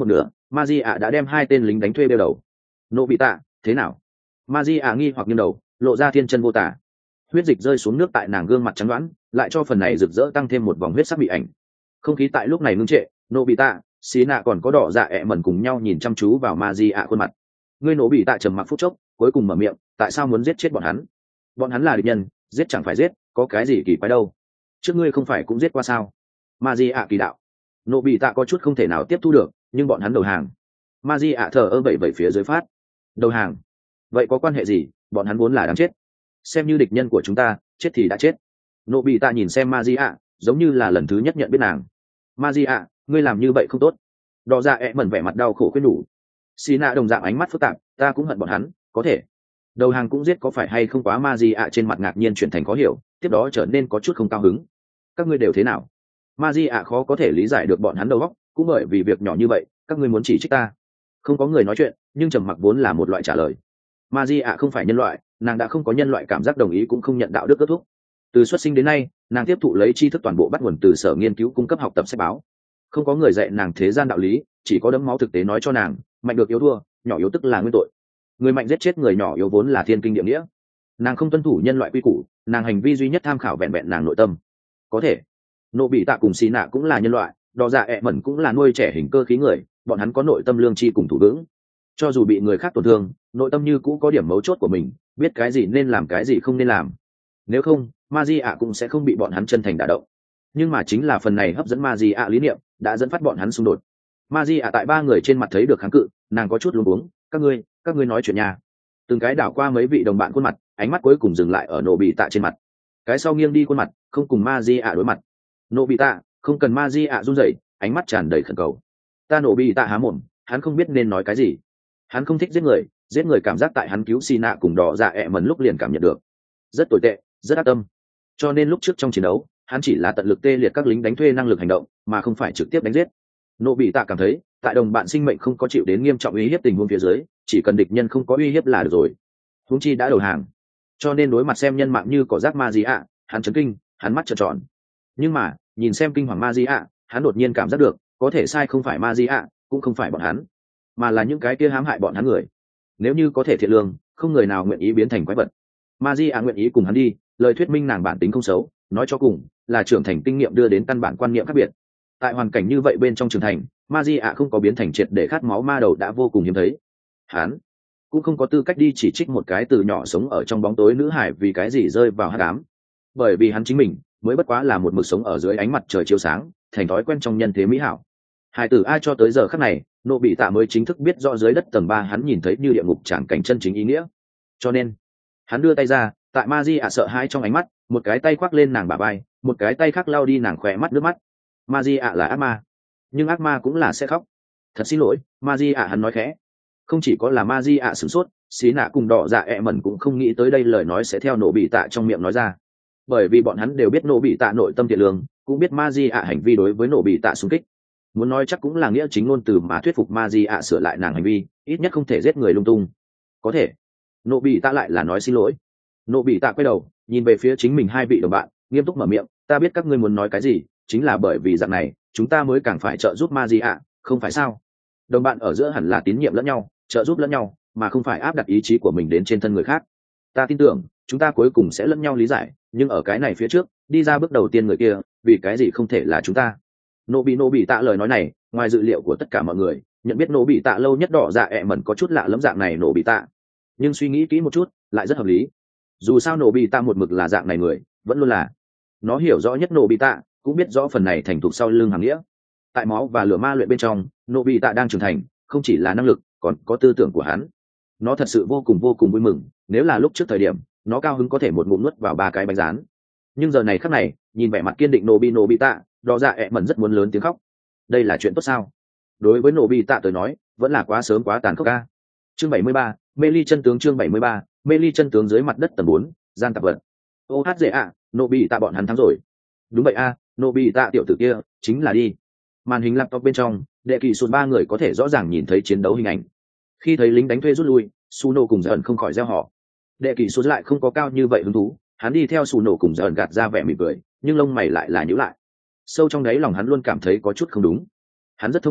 Maria đã đem hai tên lính đánh thuê đeo đầu. Nộ bị tạ, thế nào? Maria nghi hoặc nghiêng đầu, lộ ra thiên chân vô tả. Huyết dịch rơi xuống nước tại nàng gương mặt trắng đoán, lại cho phần này rực rỡ tăng thêm một vòng huyết sắc bị ảnh. Không khí tại lúc này ngưng trệ, Nộ bị tạ, xí nạ còn có đỏ dạ ẹ mẩn cùng nhau nhìn chăm chú vào Maria khuôn mặt. Ngươi Nộ bị tạ trầm mặc phút chốc, cuối cùng mở miệng, tại sao muốn giết chết bọn hắn? Bọn hắn là địch nhân, giết chẳng phải giết, có cái gì kỳ quái đâu? Trước ngươi không phải cũng giết qua sao? Maria kỳ đạo. Nộ bị tạ có chút không thể nào tiếp thu được, nhưng bọn hắn đầu hàng. Maria thở ơ vẩy vẩy phía dưới phát. Đầu hàng? Vậy có quan hệ gì? Bọn hắn vốn là đáng chết. Xem như địch nhân của chúng ta, chết thì đã chết. Nộ bị tạ nhìn xem Maria, giống như là lần thứ nhất nhận biết nàng. Maria, ngươi làm như vậy không tốt. Đỏ dạ ẹ mẩn vẻ mặt đau khổ khuyên nhủ. Xí nạ đồng dạng ánh mắt phức tạp, ta cũng hận bọn hắn, có thể. Đầu hàng cũng giết có phải hay không quá Maria trên mặt ngạc nhiên chuyển thành khó hiểu, tiếp đó trở nên có chút không cao hứng. Các ngươi đều thế nào? Maria khó có thể lý giải được bọn hắn đầu óc, cũng bởi vì việc nhỏ như vậy, các ngươi muốn chỉ trích ta. Không có người nói chuyện, nhưng trầm mặc vốn là một loại trả lời. Maria không phải nhân loại, nàng đã không có nhân loại cảm giác đồng ý cũng không nhận đạo đức kết thúc. Từ xuất sinh đến nay, nàng tiếp thụ lấy tri thức toàn bộ bắt nguồn từ sở nghiên cứu cung cấp học tập sách báo. Không có người dạy nàng thế gian đạo lý, chỉ có đấm máu thực tế nói cho nàng, mạnh được yếu thua, nhỏ yếu tức là nguyên tội. Người mạnh giết chết người nhỏ yếu vốn là thiên kinh địa nghĩa. Nàng không tuân thủ nhân loại quy củ, nàng hành vi duy nhất tham khảo vẹn vẹn nàng nội tâm. Có thể Nộ bị tạ cùng xì nạ cũng là nhân loại, đỏ dạ ẹ mẩn cũng là nuôi trẻ hình cơ khí người, bọn hắn có nội tâm lương tri cùng thủ vững. Cho dù bị người khác tổn thương, nội tâm như cũ có điểm mấu chốt của mình, biết cái gì nên làm cái gì không nên làm. Nếu không, Magia cũng sẽ không bị bọn hắn chân thành đả động. Nhưng mà chính là phần này hấp dẫn Magia lý niệm, đã dẫn phát bọn hắn xung đột. Magia tại ba người trên mặt thấy được kháng cự, nàng có chút luống cuống, các ngươi, các ngươi nói chuyện nhà. Từng cái đảo qua mấy vị đồng bạn khuôn mặt, ánh mắt cuối cùng dừng lại ở Nộ bị tạ trên mặt. Cái sau nghiêng đi khuôn mặt, không cùng Magia đối mặt. Nộ bị tạ, không cần Magia run rẩy, ánh mắt tràn đầy khẩn cầu. Ta Nộ bị tạ há mồm, hắn không biết nên nói cái gì. Hắn không thích giết người, giết người cảm giác tại hắn cứu xì nạ cùng đỏ dạ ẹ mẩn lúc liền cảm nhận được, rất tồi tệ, rất ác tâm. Cho nên lúc trước trong chiến đấu, hắn chỉ là tận lực tê liệt các lính đánh thuê năng lực hành động, mà không phải trực tiếp đánh giết. Nộ bị tạ cảm thấy, tại đồng bạn sinh mệnh không có chịu đến nghiêm trọng uy hiếp tình huống phía dưới, chỉ cần địch nhân không có uy hiếp là được rồi. Huống chi đã đầu hàng, cho nên đối mặt xem nhân mạng như cỏ rác Magia, hắn chấn kinh, hắn mắt trợn tròn. Nhưng mà nhìn xem kinh hoàng Magia, hắn đột nhiên cảm giác được, có thể sai không phải Magia, cũng không phải bọn hắn, mà là những cái kia hãm hại bọn hắn người. Nếu như có thể thiện lương, không người nào nguyện ý biến thành quái vật. Magia nguyện ý cùng hắn đi, lời thuyết minh nàng bản tính không xấu, nói cho cùng là trưởng thành kinh nghiệm đưa đến căn bản quan niệm khác biệt. Tại hoàn cảnh như vậy bên trong trưởng thành, Magia không có biến thành triệt để khát máu ma đầu đã vô cùng hiếm thấy. Hắn cũng không có tư cách đi chỉ trích một cái từ nhỏ sống ở trong bóng tối nữ hải vì cái gì rơi vào hắc ám, bởi vì hắn chính mình mới bất quá là một mực sống ở dưới ánh mặt trời chiếu sáng, thành thói quen trong nhân thế mỹ hảo. Hải tử ai cho tới giờ khắc này, Nộ bị tạ mới chính thức biết rõ dưới đất tầng ba hắn nhìn thấy như địa ngục tràng cảnh chân chính ý nghĩa. Cho nên hắn đưa tay ra, tại Magia sợ hãi trong ánh mắt, một cái tay khoác lên nàng bả vai, một cái tay khác lau đi nàng khỏe mắt nước mắt. Magia là ác ma, nhưng ác ma cũng là sẽ khóc. Thật xin lỗi, Magia, hắn nói khẽ. Không chỉ có là Magia sửng sốt, xí nạ cùng đỏ dạ ẹ mẩn cũng không nghĩ tới đây lời nói sẽ theo Nộ bị tạ trong miệng nói ra, bởi vì bọn hắn đều biết Nộ bị tạ nội tâm thiện lương, cũng biết Magia hành vi đối với Nộ bị tạ xung kích. Muốn nói chắc cũng là nghĩa chính ngôn từ mà thuyết phục Magia sửa lại nàng hành vi, ít nhất không thể giết người lung tung. Có thể Nộ bị tạ lại là nói xin lỗi. Nộ bị tạ quay đầu nhìn về phía chính mình hai vị đồng bạn, nghiêm túc mở miệng, ta biết các ngươi muốn nói cái gì, chính là bởi vì dạng này chúng ta mới càng phải trợ giúp Magia, không phải sao? Đồng bạn ở giữa hẳn là tín nhiệm lẫn nhau, trợ giúp lẫn nhau, mà không phải áp đặt ý chí của mình đến trên thân người khác. Ta tin tưởng chúng ta cuối cùng sẽ lẫn nhau lý giải, nhưng ở cái này phía trước, đi ra bước đầu tiên người kia, vì cái gì không thể là chúng ta? Nộ bị nộ bị tạ lời nói này, ngoài dự liệu của tất cả mọi người, nhận biết nộ bị tạ lâu nhất đỏ dạ ẹ mẩn có chút lạ lẫm dạng này nộ bị tạ, nhưng suy nghĩ kỹ một chút lại rất hợp lý. Dù sao nộ bị tạ một mực là dạng này người, vẫn luôn là. Nó hiểu rõ nhất nộ bị tạ, cũng biết rõ phần này thành thục sau lưng hàng nghĩa. Tại máu và lửa ma luyện bên trong, nộ bị tạ đang trưởng thành, không chỉ là năng lực, còn có tư tưởng của hắn. Nó thật sự vô cùng vô cùng vui mừng, nếu là lúc trước thời điểm, nó cao hứng có thể một ngụm nuốt vào ba cái bánh rán. Nhưng giờ này khắc này, nhìn vẻ mặt kiên định nộ bị nộ bị tạ, đỏ dạ ẹ mẩn rất muốn lớn tiếng khóc. Đây là chuyện tốt sao? Đối với nộ bị tạ tới nói, vẫn là quá sớm quá tàn khốc ca. Chương bảy mươi ba, mê ly chân tướng. Chương bảy mươi ba, mê ly chân tướng. Dưới mặt đất tầng bốn, gian tạp vật. Ô hát dễ ạ, nộ bị tạ bọn hắn thắng rồi. Đúng vậy a, nộ bị tạ tiểu tử kia chính là đi. Màn hình laptop bên trong, đệ kỳ sụt ba người có thể rõ ràng nhìn thấy chiến đấu hình ảnh. Khi thấy lính đánh thuê rút lui, Suno cùng Dần không khỏi reo hò. Đệ kỳ sụt lại không có cao như vậy hứng thú, hắn đi theo Suno cùng Dần gạt ra vẻ mỉm cười, nhưng lông mày lại là nhíu lại. Sâu trong đáy lòng hắn luôn cảm thấy có chút không đúng. Hắn rất thông minh,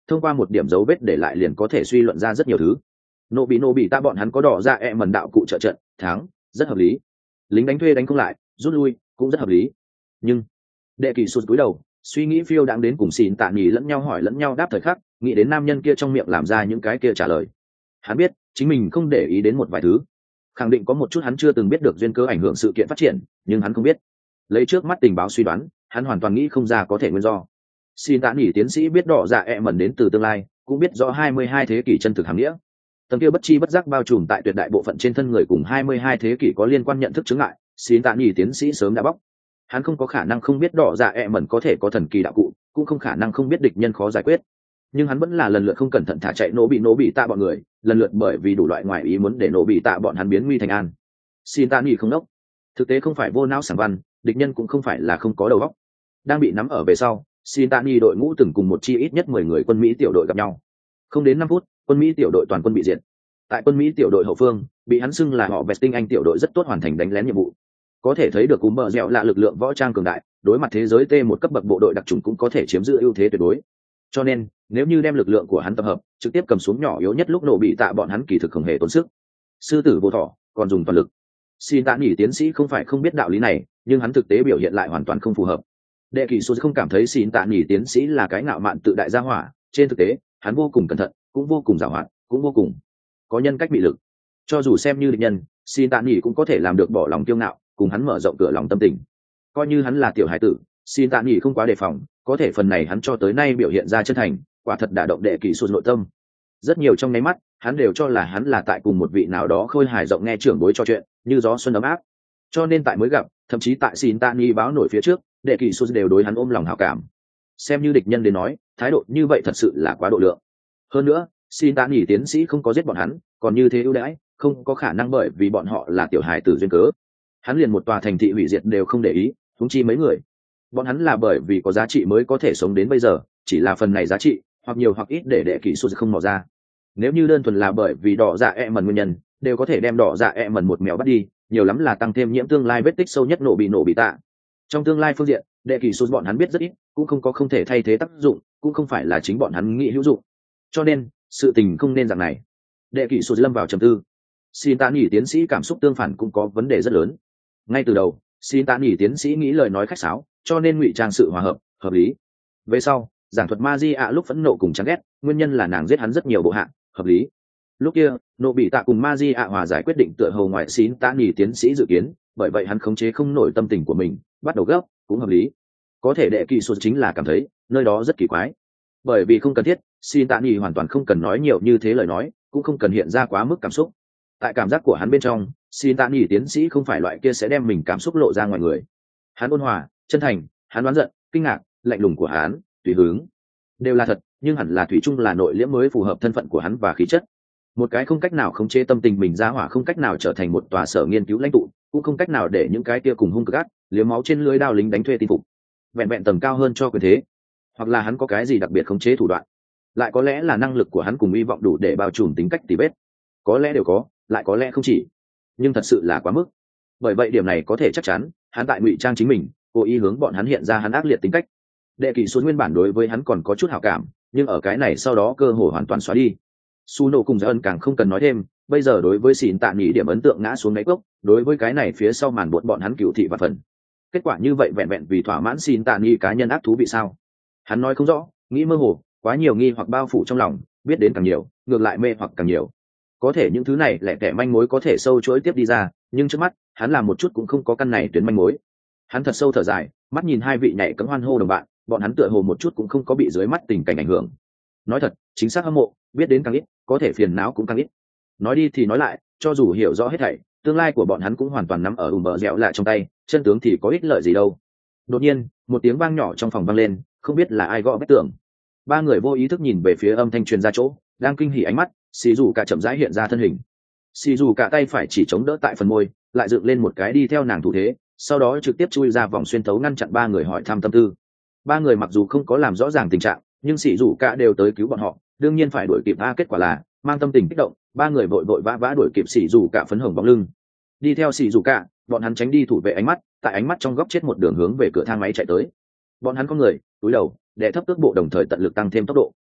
thông qua một điểm dấu vết để lại liền có thể suy luận ra rất nhiều thứ. Nộ bị nộ bị ta bọn hắn có đỏ ra e mần đạo cụ trợ trận thắng, rất hợp lý. Lính đánh thuê đánh không lại, rút lui cũng rất hợp lý. Nhưng đệ kỳ sụt cúi đầu, suy nghĩ phiêu đang đến cùng xỉn tạ nhì lẫn nhau hỏi lẫn nhau đáp thời khắc, nghĩ đến nam nhân kia trong miệng làm ra những cái kia trả lời. Hắn biết chính mình không để ý đến một vài thứ, khẳng định có một chút hắn chưa từng biết được duyên cớ ảnh hưởng sự kiện phát triển, nhưng hắn không biết. Lấy trước mắt tình báo suy đoán, hắn hoàn toàn nghĩ không ra có thể nguyên do. Xin tạ nghỉ tiến sĩ biết đỏ dạ e mẩn đến từ tương lai, cũng biết rõ hai mươi hai thế kỷ chân thực hàm nghĩa. Tầng kia bất chi bất giác bao trùm tại tuyệt đại bộ phận trên thân người cùng hai mươi hai thế kỷ có liên quan nhận thức chứng ngại, xin tạ nghỉ tiến sĩ sớm đã bóc. Hắn không có khả năng không biết đỏ dạ e mẩn có thể có thần kỳ đạo cụ, cũng không khả năng không biết địch nhân khó giải quyết. Nhưng hắn vẫn là lần lượt không cẩn thận thả chạy nổ bị nổ bị tạ bọn người, lần lượt bởi vì đủ loại ngoại ý muốn để nổ bị tạ bọn hắn biến nguy thành an. Xin tạ nghỉ không đốc, thực tế không phải vô não sảng văn, địch nhân cũng không phải là không có đầu óc. Đang bị nắm ở về sau, Sintani đội ngũ từng cùng một chi ít nhất mười người quân Mỹ tiểu đội gặp nhau. Không đến năm phút, quân Mỹ tiểu đội toàn quân bị diệt. Tại quân Mỹ tiểu đội hậu phương, bị hắn xưng là họ Vesting Anh tiểu đội rất tốt hoàn thành đánh lén nhiệm vụ. Có thể thấy được cúm bờ dẻo là lực lượng võ trang cường đại, đối mặt thế giới T một cấp bậc bộ đội đặc chủng cũng có thể chiếm giữ ưu thế tuyệt đối. Cho nên, nếu như đem lực lượng của hắn tập hợp, trực tiếp cầm xuống nhỏ yếu nhất lúc nổ bị tạ bọn hắn kỳ thực không hề tốn sức. Sư tử vô thọ, còn dùng toàn lực. Sintani tiến sĩ không phải không biết đạo lý này, nhưng hắn thực tế biểu hiện lại hoàn toàn không phù hợp. Đệ kỳ số không cảm thấy xin tạ nghỉ tiến sĩ là cái ngạo mạn tự đại gia hỏa, trên thực tế hắn vô cùng cẩn thận, cũng vô cùng giàu hoạt, cũng vô cùng có nhân cách bị lực. Cho dù xem như địch nhân, xin tạ nghỉ cũng có thể làm được bỏ lòng kiêu ngạo, cùng hắn mở rộng cửa lòng tâm tình. Coi như hắn là tiểu hải tử, xin tạ nghỉ không quá đề phòng, có thể phần này hắn cho tới nay biểu hiện ra chân thành, quả thật đả động đệ kỳ số nội tâm. Rất nhiều trong nháy mắt, hắn đều cho là hắn là tại cùng một vị nào đó khôi hài rộng nghe trưởng bối trò chuyện, như gió xuân ấm áp. Cho nên tại mới gặp, thậm chí tại xin tạ nghỉ báo nổi phía trước, đệ kỳ số đều đối hắn ôm lòng hảo cảm. Xem như địch nhân đến nói, thái độ như vậy thật sự là quá độ lượng. Hơn nữa, xin tạ nghỉ tiến sĩ không có giết bọn hắn, còn như thế ưu đãi, không có khả năng bởi vì bọn họ là tiểu hài tử duyên cớ. Hắn liền một tòa thành thị hủy diệt đều không để ý, huống chi mấy người. Bọn hắn là bởi vì có giá trị mới có thể sống đến bây giờ, chỉ là phần này giá trị, hoặc nhiều hoặc ít để đệ kỳ số không mò ra. Nếu như đơn thuần là bởi vì đỏ dạ e mần nguyên nhân, đều có thể đem đỏ dạ e mần một mèo bắt đi, nhiều lắm là tăng thêm nhiễm tương lai vết tích sâu nhất nổ bị nổ bị tạ. Trong tương lai phương diện, đệ kỳ số bọn hắn biết rất ít, cũng không có không thể thay thế tác dụng, cũng không phải là chính bọn hắn nghĩ hữu dụng. Cho nên, sự tình không nên dạng này. Đệ kỳ số lâm vào trầm tư. Xin tạ nghỉ tiến sĩ cảm xúc tương phản cũng có vấn đề rất lớn. Ngay từ đầu, xin tạ nghỉ tiến sĩ nghĩ lời nói khách sáo, cho nên ngụy trang sự hòa hợp, hợp lý. Về sau, giảng thuật Magia lúc phẫn nộ cùng chán ghét, nguyên nhân là nàng giết hắn rất nhiều bộ hạ, hợp lý. Lúc kia, nộ bị tạ cùng Magia hòa giải quyết định tựa hồ ngoại xin tạ nghỉ tiến sĩ dự kiến, bởi vậy hắn khống chế không nổi tâm tình của mình, bắt đầu gấp, cũng hợp lý. Có thể đệ kỳ số chính là cảm thấy nơi đó rất kỳ quái, bởi vì không cần thiết, xin tạ nghỉ hoàn toàn không cần nói nhiều như thế lời nói, cũng không cần hiện ra quá mức cảm xúc. Tại cảm giác của hắn bên trong, xin tạ nghỉ tiến sĩ không phải loại kia sẽ đem mình cảm xúc lộ ra ngoài người. Hắn ôn hòa, chân thành, hắn đoán giận, kinh ngạc, lạnh lùng của hắn, tùy hứng, đều là thật, nhưng hẳn là thủy chung là nội liễm mới phù hợp thân phận của hắn và khí chất. Một cái không cách nào khống chế tâm tình mình ra hỏa, không cách nào trở thành một tòa sở nghiên cứu lãnh tụ, cũng không cách nào để những cái kia cùng hung cực ác, liếm máu trên lưới đao lính đánh thuê tin phục. Vẹn vẹn tầm cao hơn cho quyền thế, hoặc là hắn có cái gì đặc biệt khống chế thủ đoạn, lại có lẽ là năng lực của hắn cùng hy vọng đủ để bao trùm tính cách tỉ vết, có lẽ đều có, lại có lẽ không chỉ, nhưng thật sự là quá mức. Bởi vậy điểm này có thể chắc chắn, hắn tại ngụy trang chính mình, cố ý hướng bọn hắn hiện ra hắn ác liệt tính cách. Đệ kỳ xuống nguyên bản đối với hắn còn có chút hảo cảm, nhưng ở cái này sau đó cơ hội hoàn toàn xóa đi. Suno cùng Gia Ân càng không cần nói thêm, bây giờ đối với xỉn tạ nghỉ điểm ấn tượng ngã xuống đáy cốc, đối với cái này phía sau màn buộc bọn hắn cựu thị và phần. Kết quả như vậy vẹn vẹn vì thỏa mãn xỉn tạ nghỉ cá nhân ác thú bị sao? Hắn nói không rõ, nghĩ mơ hồ, quá nhiều nghi hoặc bao phủ trong lòng, biết đến càng nhiều, ngược lại mê hoặc càng nhiều. Có thể những thứ này lẻ tẻ manh mối có thể sâu chuỗi tiếp đi ra, nhưng trước mắt, hắn làm một chút cũng không có căn này tuyến manh mối. Hắn thật sâu thở dài, mắt nhìn hai vị nhảy cẫng hoan hô đồng bạn, bọn hắn tựa hồ một chút cũng không có bị dưới mắt tình cảnh ảnh hưởng. Nói thật, chính xác hâm mộ, biết đến càng ít, có thể phiền não cũng càng ít. Nói đi thì nói lại, cho dù hiểu rõ hết thảy, tương lai của bọn hắn cũng hoàn toàn nắm ở ùm bờ dẻo lại trong tay, chân tướng thì có ích lợi gì đâu. Đột nhiên, một tiếng vang nhỏ trong phòng vang lên, không biết là ai gõ vách tường. Ba người vô ý thức nhìn về phía âm thanh truyền ra chỗ, đang kinh hỉ ánh mắt, xì dù cả chậm rãi hiện ra thân hình. Xì dù cả tay phải chỉ chống đỡ tại phần môi, lại dựng lên một cái đi theo nàng thủ thế, sau đó trực tiếp chui ra vòng xuyên thấu ngăn chặn ba người hỏi thăm tâm tư. Ba người mặc dù không có làm rõ ràng tình trạng, nhưng xì dù cả đều tới cứu bọn họ, đương nhiên phải đuổi kịp. A kết quả là mang tâm tình kích động, ba người vội vội vã vã đuổi kịp xì dù cả phấn hồng bóng lưng. Đi theo xì dù cả, bọn hắn tránh đi thủ vệ ánh mắt, tại ánh mắt trong góc chết một đường hướng về cửa thang máy chạy tới. Bọn hắn có người túi đầu, để thấp tước bộ đồng thời tận lực tăng thêm tốc độ.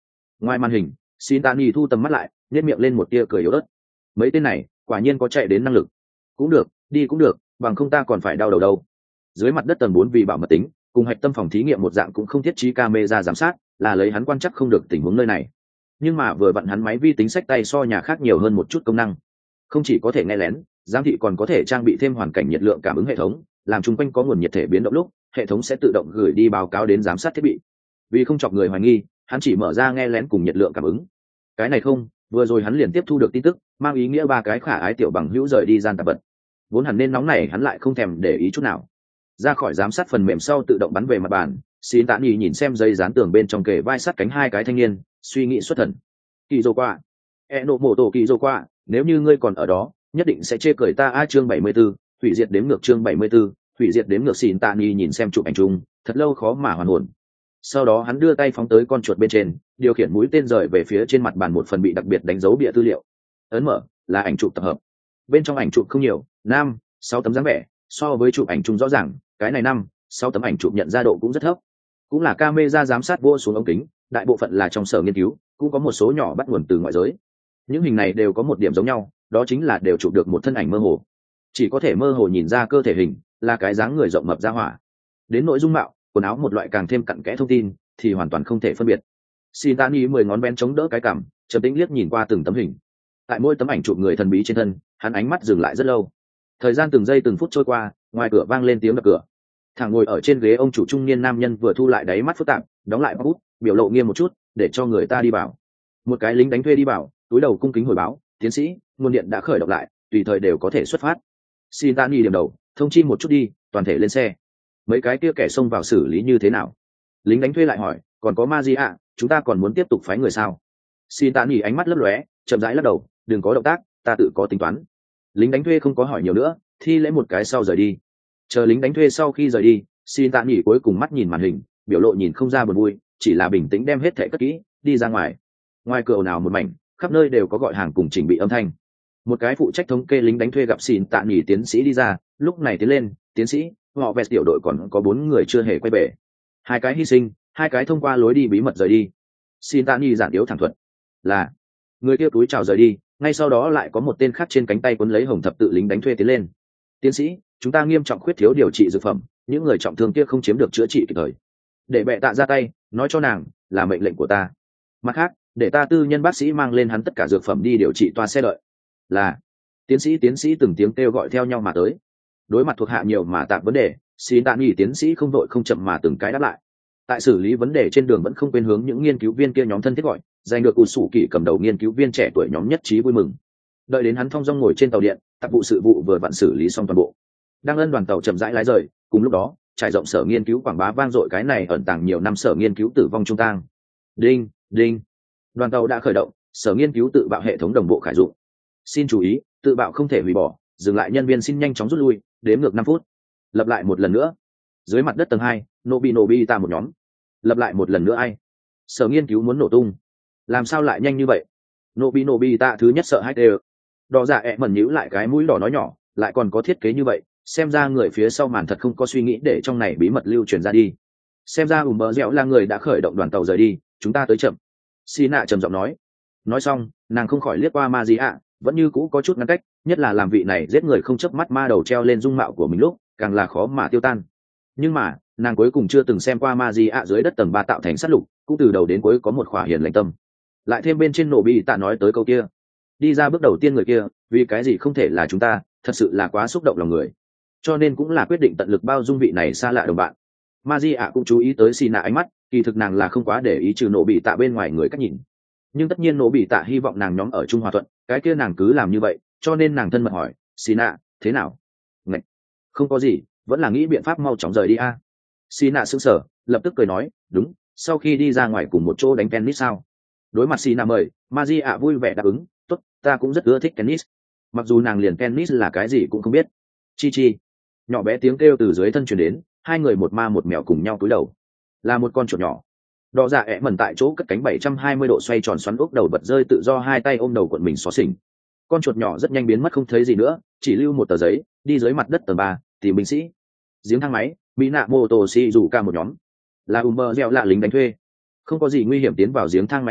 Ngoài màn hình, xin tạ nghỉ thu tầm mắt lại, nhếch miệng lên một tia cười yếu ớt. Mấy tên này quả nhiên có chạy đến năng lực. Cũng được, đi cũng được, bằng không ta còn phải đau đầu đâu. Dưới mặt đất tầng bốn vì bảo mật tính, cùng hạch tâm phòng thí nghiệm một dạng cũng không thiết trí camera giám sát, là lấy hắn quan chắc không được tình huống nơi này. Nhưng mà vừa vặn hắn máy vi tính sách tay so nhà khác nhiều hơn một chút công năng. Không chỉ có thể nghe lén, giám thị còn có thể trang bị thêm hoàn cảnh nhiệt lượng cảm ứng hệ thống, làm chung quanh có nguồn nhiệt thể biến động lúc, hệ thống sẽ tự động gửi đi báo cáo đến giám sát thiết bị. Vì không chọc người hoài nghi, hắn chỉ mở ra nghe lén cùng nhiệt lượng cảm ứng. Cái này không, vừa rồi hắn liền tiếp thu được tin tức, mang ý nghĩa ba cái khả ái tiểu bằng hữu rời đi gian tạp vật. Vốn hẳn nên nóng này hắn lại không thèm để ý chút nào. Ra khỏi giám sát phần mềm sau tự động bắn về mặt bàn, xin tạ nghỉ nhìn xem dây dán tường bên trong kề vai sát cánh hai cái thanh niên, suy nghĩ xuất thần. Kỳ dô qua, e nộ mổ tổ kỳ dô qua, nếu như ngươi còn ở đó, nhất định sẽ chê cười ta. A chương bảy mươi 74, hủy diệt đếm ngược chương bảy mươi 74, hủy diệt đếm ngược. Xin tạ nghỉ nhìn xem chụp ảnh chung, thật lâu khó mà hoàn hồn. Sau đó hắn đưa tay phóng tới con chuột bên trên, điều khiển mũi tên rời về phía trên mặt bàn một phần bị đặc biệt đánh dấu bìa tư liệu. Ấn mở là ảnh chụp tập hợp. Bên trong ảnh chụp không nhiều, năm sáu tấm dáng vẻ, so với chụp ảnh chung rõ ràng cái này năm sáu tấm ảnh chụp nhận ra độ cũng rất thấp. Cũng là camera giám sát vô xuống ống kính, đại bộ phận là trong sở nghiên cứu, cũng có một số nhỏ bắt nguồn từ ngoại giới. Những hình này đều có một điểm giống nhau, đó chính là đều chụp được một thân ảnh mơ hồ, chỉ có thể mơ hồ nhìn ra cơ thể hình, là cái dáng người rộng mập ra hỏa. Đến nội dung mạo, quần áo một loại càng thêm cặn kẽ thông tin thì hoàn toàn không thể phân biệt. Sintani mười ngón bén chống đỡ cái cằm, trầm tĩnh liếc nhìn qua từng tấm hình. Tại mỗi tấm ảnh chụp người thần bí trên thân, hắn ánh mắt dừng lại rất lâu. Thời gian từng giây từng phút trôi qua, ngoài cửa vang lên tiếng đập cửa. Thằng ngồi ở trên ghế ông chủ trung niên nam nhân vừa thu lại đáy mắt phức tạp, đóng lại bút, biểu lộ nghiêm một chút, để cho người ta đi vào. Một cái lính đánh thuê đi vào, túi đầu cung kính hồi báo, tiến sĩ, nguồn điện đã khởi động lại, tùy thời đều có thể xuất phát. Sintani điểm đầu, thông chi một chút đi, toàn thể lên xe. Mấy cái kia kẻ xông vào xử lý như thế nào? Lính đánh thuê lại hỏi, còn có Magia, chúng ta còn muốn tiếp tục phái người sao? Sintani ánh mắt lấp lóe, chậm rãi lắc đầu, đừng có động tác, ta tự có tính toán. Lính đánh thuê không có hỏi nhiều nữa, thi lễ một cái sau rời đi. Chờ lính đánh thuê sau khi rời đi, Sintani cuối cùng mắt nhìn màn hình, biểu lộ nhìn không ra buồn vui, chỉ là bình tĩnh đem hết thẻ cất kỹ, đi ra ngoài. Ngoài cửa ồn ào một mảnh, khắp nơi đều có gọi hàng cùng chỉnh bị âm thanh. Một cái phụ trách thống kê lính đánh thuê gặp Sintani tiến sĩ đi ra, lúc này tiến lên, tiến sĩ, họ vẹt tiểu đội còn có bốn người chưa hề quay về. Hai cái hy sinh, hai cái thông qua lối đi bí mật rời đi. Sintani giản yếu thẳng thuật là người kia túi chào rời đi, ngay sau đó lại có một tên khác trên cánh tay quấn lấy hồng thập tự lính đánh thuê tiến lên. Tiến sĩ, chúng ta nghiêm trọng khuyết thiếu điều trị dược phẩm, những người trọng thương kia không chiếm được chữa trị kịp thời. Để bệ tạ ra tay, nói cho nàng là mệnh lệnh của ta. Mặt khác, để ta tư nhân bác sĩ mang lên hắn tất cả dược phẩm đi điều trị toa xe đợi. Là tiến sĩ tiến sĩ từng tiếng kêu gọi theo nhau mà tới. Đối mặt thuộc hạ nhiều mà tạp vấn đề, xin tạ nghỉ tiến sĩ không đội không chậm mà từng cái đáp lại. Tại xử lý vấn đề trên đường vẫn không quên hướng những nghiên cứu viên kia nhóm thân thiết gọi, giành được ủ sủ kỳ cầm đầu nghiên cứu viên trẻ tuổi nhóm nhất trí vui mừng. Đợi đến hắn thong dong ngồi trên tàu điện, tạp vụ sự vụ vừa vặn xử lý xong toàn bộ, đang ân đoàn tàu chậm rãi lái rời. Cùng lúc đó, trải rộng sở nghiên cứu quảng bá vang dội cái này ẩn tàng nhiều năm sở nghiên cứu tử vong trung tang. Đinh đinh, đoàn tàu đã khởi động, sở nghiên cứu tự bạo hệ thống đồng bộ khởi dụng. Xin chú ý, tự bạo không thể hủy bỏ, dừng lại nhân viên xin nhanh chóng rút lui, đếm ngược năm phút. Lập lại một lần nữa. Dưới mặt đất tầng hai, Nobi Nobi ta một nhóm. Lập lại một lần nữa ai? Sở nghiên cứu muốn nổ tung. Làm sao lại nhanh như vậy? Nobi Nobi ta thứ nhất sợ hai tê. Đỏ dạ ẹ mẩn nhíu lại cái mũi đỏ nói nhỏ, lại còn có thiết kế như vậy, xem ra người phía sau màn thật không có suy nghĩ để trong này bí mật lưu truyền ra đi. Xem ra ùm bờ dẻo là người đã khởi động đoàn tàu rời đi, chúng ta tới chậm. Sina trầm giọng nói. Nói xong, nàng không khỏi liếc qua Magia, vẫn như cũ có chút ngăn cách, nhất là làm vị này giết người không chớp mắt ma đầu treo lên dung mạo của mình lúc, càng là khó mà tiêu tan. Nhưng mà, nàng cuối cùng chưa từng xem qua Magia dưới đất tầng ba tạo thành sát lục, cũng từ đầu đến cuối có một khỏa hiền lành tâm. Lại thêm bên trên nổ bị tạ nói tới câu kia, đi ra bước đầu tiên người kia, vì cái gì không thể là chúng ta, thật sự là quá xúc động lòng người. Cho nên cũng là quyết định tận lực bao dung vị này xa lạ đồng bạn. Magia cũng chú ý tới Sina ánh mắt, kỳ thực nàng là không quá để ý trừ nổ bị tạ bên ngoài người cách nhìn. Nhưng tất nhiên nổ bị tạ hy vọng nàng nhóm ở chung hòa thuận, cái kia nàng cứ làm như vậy, cho nên nàng thân mật hỏi, Sina, thế nào? Ngậy! Không có gì, vẫn là nghĩ biện pháp mau chóng rời đi a. À? Sina sững sờ, lập tức cười nói, đúng, sau khi đi ra ngoài cùng một chỗ đánh tennis sao? Đối mặt Sina mời, Magia vui vẻ đáp ứng, tốt, ta cũng rất ưa thích tennis. Mặc dù nàng liền tennis là cái gì cũng không biết. Chi chi! Nhỏ bé tiếng kêu từ dưới thân truyền đến, hai người một ma một mèo cùng nhau cúi đầu. Là một con chuột nhỏ. Đỏ dạ ẹ mẩn tại chỗ cất cánh bảy trăm hai mươi độ xoay tròn xoắn ốc đầu bật rơi tự do hai tay ôm đầu cuộn mình xó xỉnh. Con chuột nhỏ rất nhanh biến mất không thấy gì nữa, chỉ lưu một tờ giấy, đi dưới mặt đất tầng ba, tìm binh sĩ. Giếng thang máy, mỹ nạ mô tô si rủ ca một nhóm. Là Umber gieo lạ lính đánh thuê. Không có gì nguy hiểm tiến vào giếng thang máy sau,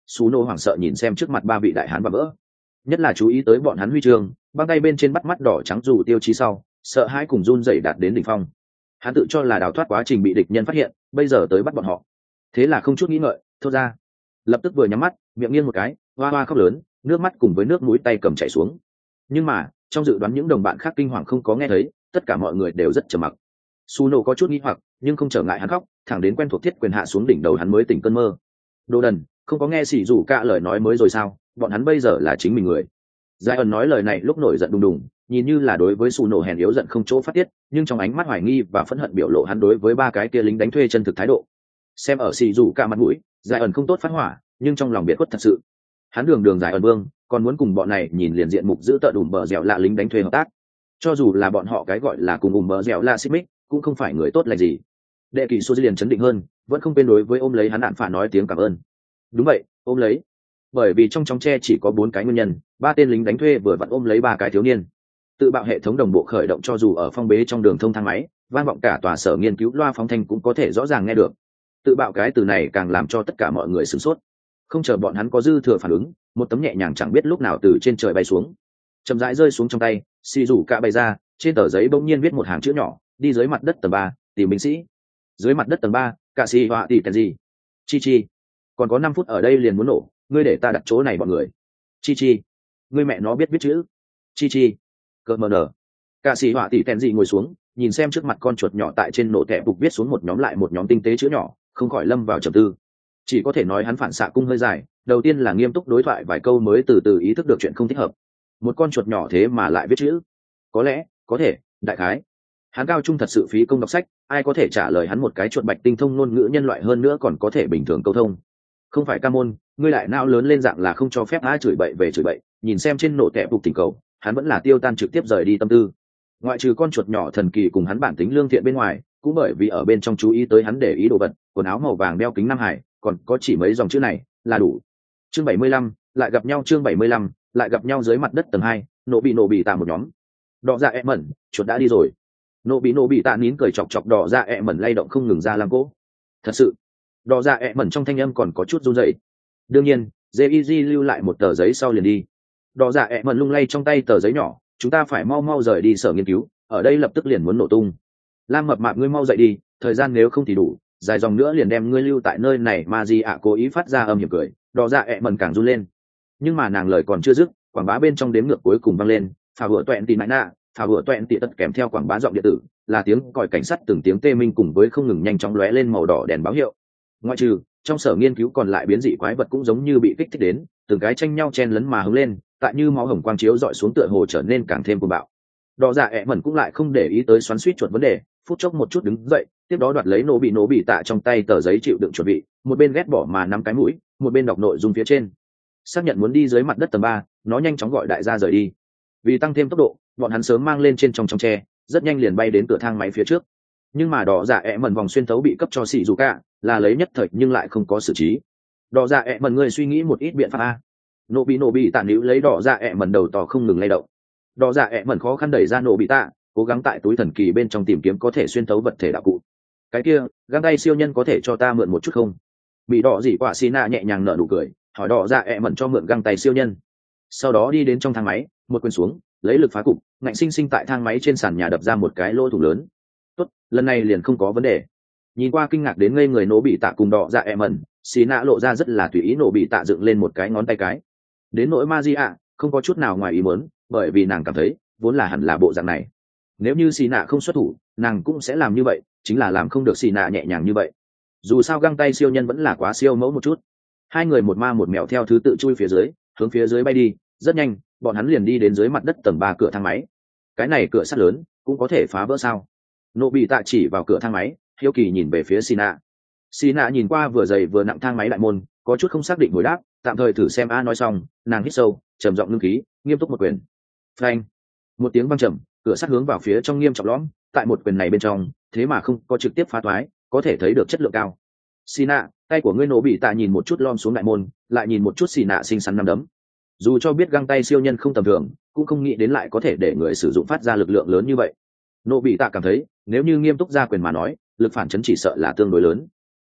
Sú nô hoảng sợ nhìn xem trước mặt ba vị đại hán và vỡ, nhất là chú ý tới bọn hắn huy chương băng tay bên trên bắt mắt đỏ trắng dù tiêu chí sau, sợ hãi cùng run dậy đạt đến đỉnh phong. Hắn tự cho là đào thoát quá trình bị địch nhân phát hiện, bây giờ tới bắt bọn họ, thế là không chút nghĩ ngợi thốt ra, lập tức vừa nhắm mắt miệng nghiêng một cái, hoa hoa khóc lớn, nước mắt cùng với nước mũi tay cầm chảy xuống. Nhưng mà trong dự đoán những đồng bạn khác kinh hoàng không có nghe thấy, tất cả mọi người đều rất trầm mặc. Su nô có chút nghi hoặc nhưng không trở ngại hắn khóc, thẳng đến quen thuộc thiết quyền hạ xuống đỉnh đầu hắn mới tỉnh cơn mơ. Đồ đần, không có nghe xỉ rủ cả lời nói mới rồi sao? Bọn hắn bây giờ là chính mình người. Giải ẩn nói lời này lúc nổi giận đùng đùng, nhìn như là đối với Su nô hèn yếu giận không chỗ phát tiết, nhưng trong ánh mắt hoài nghi và phẫn hận biểu lộ hắn đối với ba cái kia lính đánh thuê chân thực thái độ. Xem ở xỉ rủ cả mặt mũi, Giải ẩn không tốt phát hỏa, nhưng trong lòng biệt khuất thật sự. Hắn đường đường Giải ẩn vương, còn muốn cùng bọn này nhìn liền diện mục giữ tợn đùm bờ dẻo lạ lính đánh thuê hợp tác. Cho dù là bọn họ cái gọi là cùng ùm bờ dẻo lạ xích mích, cũng không phải người tốt lành gì. Đệ kỳ số liền chấn định hơn, vẫn không quên đối với ôm lấy hắn đạn phả nói tiếng cảm ơn. Đúng vậy, ôm lấy. Bởi vì trong trong tre chỉ có bốn cái nguyên nhân, ba tên lính đánh thuê vừa vặn ôm lấy ba cái thiếu niên. Tự bạo hệ thống đồng bộ khởi động, cho dù ở phong bế trong đường thông thang máy, vang vọng cả tòa sở nghiên cứu loa phóng thanh cũng có thể rõ ràng nghe được. Tự bạo cái từ này càng làm cho tất cả mọi người sửng sốt. Không chờ bọn hắn có dư thừa phản ứng, một tấm nhẹ nhàng chẳng biết lúc nào từ trên trời bay xuống, chậm rãi rơi xuống trong tay. Xì rủ cả bay ra, trên tờ giấy bỗng nhiên viết một hàng chữ nhỏ, đi dưới mặt đất tầng ba tìm binh sĩ. Dưới mặt đất tầng ba, cả xì họa tỷ tèn gì. Chi chi, còn có năm phút ở đây liền muốn nổ, ngươi để ta đặt chỗ này bọn người. Chi chi, ngươi mẹ nó biết viết chữ. Chi chi, cờ mờ nở. Cả xì họa tỷ tèn gì ngồi xuống, nhìn xem trước mặt con chuột nhỏ tại trên nổ tẹp bục viết xuống một nhóm lại một nhóm tinh tế chữ nhỏ, không khỏi lâm vào trầm tư. Chỉ có thể nói hắn phản xạ cung hơi dài, đầu tiên là nghiêm túc đối thoại vài câu mới từ từ ý thức được chuyện không thích hợp. Một con chuột nhỏ thế mà lại viết chữ, có lẽ có thể đại khái hắn cao trung thật sự phí công đọc sách, ai có thể trả lời hắn một cái chuột bạch tinh thông ngôn ngữ nhân loại, hơn nữa còn có thể bình thường câu thông. Không phải ca môn, ngươi lại não lớn lên dạng là không cho phép ai chửi bậy về chửi bậy. Nhìn xem trên nổ tẹp bục tình cầu, hắn vẫn là tiêu tan trực tiếp rời đi tâm tư. Ngoại trừ con chuột nhỏ thần kỳ cùng hắn bản tính lương thiện bên ngoài, cũng bởi vì ở bên trong chú ý tới hắn để ý đồ vật, quần áo màu vàng, đeo kính Nam Hải, còn có chỉ mấy dòng chữ này là đủ. Chương bảy mươi lăm, lại gặp nhau. Chương bảy mươi lăm, lại gặp nhau dưới mặt đất tầng hai, nổ bị nổ bị tạ một nhóm. Đỏ dạ ẹ mẩn, chuột đã đi rồi. Nổ bị nổ bị tạ nín cười chọc chọc đỏ dạ ẹ mẩn lay động không ngừng ra làm cỗ. Thật sự, đỏ dạ ẹ mẩn trong thanh âm còn có chút run rẩy. Đương nhiên, jê i giê lưu lại một tờ giấy sau liền đi. Đỏ dạ ẹ mẩn lung lay trong tay tờ giấy nhỏ, chúng ta phải mau mau rời đi sở nghiên cứu, ở đây lập tức liền muốn nổ tung. Lam mập mạp, ngươi mau dậy đi, thời gian nếu không thì đủ, dài dòng nữa liền đem ngươi lưu tại nơi này. Mà gì ạ cố ý phát ra âm hiểm cười, đỏ dạ ẹ mẩn càng run lên. Nhưng mà nàng lời còn chưa dứt, quảng bá bên trong đếm ngược cuối cùng vang lên, phà vừa toẹn tì mãi nạ, phà vừa toẹn tì tất, kèm theo quảng bá giọng điện tử là tiếng còi cảnh sát từng tiếng tê minh cùng với không ngừng nhanh chóng lóe lên màu đỏ đèn báo hiệu. Ngoại trừ trong sở nghiên cứu còn lại biến dị quái vật cũng giống như bị kích thích đến, từng cái tranh nhau chen lấn mà hướng lên, tại như máu hồng quang chiếu dọi xuống tựa hồ trở nên càng thêm cuồng bạo. Đỏ dạ ẹ mẩn cũng lại không để ý tới xoắn xuýt chuột vấn đề, phút chốc một chút đứng dậy, tiếp đó đoạt lấy nổ bị nổ bị tạ trong tay tờ giấy chịu đựng chuẩn bị, một bên ghét bỏ mà nắm cái mũi, một bên đọc nội dung phía trên. Xác nhận muốn đi dưới mặt đất tầng ba, nó nhanh chóng gọi đại gia rời đi. Vì tăng thêm tốc độ, bọn hắn sớm mang lên trên trong trong tre, rất nhanh liền bay đến cửa thang máy phía trước. Nhưng mà đỏ dạ ẹ mẩn vòng xuyên thấu bị cấp cho xì dù cả, là lấy nhất thời nhưng lại không có xử trí. Đỏ dạ ẹ mẩn, người suy nghĩ một ít biện pháp a. Nổ bị nổ bị tạ níu lấy đỏ dạ ẹ mẩn đầu tò không ngừng lay động. Đỏ dạ ẹ mẩn khó khăn đẩy ra nổ bị tạ, cố gắng tại túi thần kỳ bên trong tìm kiếm có thể xuyên thấu vật thể đạo cụ. Cái kia găng tay siêu nhân có thể cho ta mượn một chút không? Bị đỏ dị quả xì nạ nhẹ nhàng nở nụ cười, hỏi đỏ dạ ẹ mẩn cho mượn găng tay siêu nhân. Sau đó đi đến trong thang máy, một quyền xuống, lấy lực phá cục, ngạnh sinh sinh tại thang máy trên sàn nhà đập ra một cái lỗ thủng lớn. Tốt, lần này liền không có vấn đề. Nhìn qua kinh ngạc đến ngây người nổ bị tạ cùng đỏ dạ ẹ mẩn, xì nạ lộ ra rất là tùy ý nổ bị tạ dựng lên một cái ngón tay cái. Đến nỗi ma di ạ không có chút nào ngoài ý muốn, bởi vì nàng cảm thấy vốn là hẳn là bộ dạng này. Nếu như xì nạ không xuất thủ, nàng cũng sẽ làm như vậy, chính là làm không được xì nạ nhẹ nhàng như vậy. Dù sao găng tay siêu nhân vẫn là quá siêu mẫu một chút. Hai người một ma một mèo theo thứ tự chui phía dưới, hướng phía dưới bay đi, rất nhanh bọn hắn liền đi đến dưới mặt đất tầng ba cửa thang máy. Cái này cửa sắt lớn cũng có thể phá vỡ sao? Nộ bị tạ chỉ vào cửa thang máy, hiếu kỳ nhìn về phía xì nạ. Xì nạ nhìn qua vừa dày vừa nặng thang máy đại môn, có chút không xác định hồi đáp, tạm thời thử xem. A nói xong, nàng hít sâu, trầm giọng ngưng khí, nghiêm túc một quyền. Phanh! Một tiếng vang trầm, cửa sắt hướng vào phía trong nghiêm trọng lõm, tại một quyền này bên trong, thế mà không có trực tiếp phá toái, có thể thấy được chất lượng cao. Xì nạ, tay của ngươi nổ bị tạ nhìn một chút lom xuống đại môn, lại nhìn một chút xì nạ xinh xắn nắm đấm. Dù cho biết găng tay siêu nhân không tầm thường, cũng không nghĩ đến lại có thể để người sử dụng phát ra lực lượng lớn như vậy. Nổ bị tạ cảm thấy, nếu như nghiêm túc ra quyền mà nói, lực phản chấn chỉ sợ là tương đối lớn.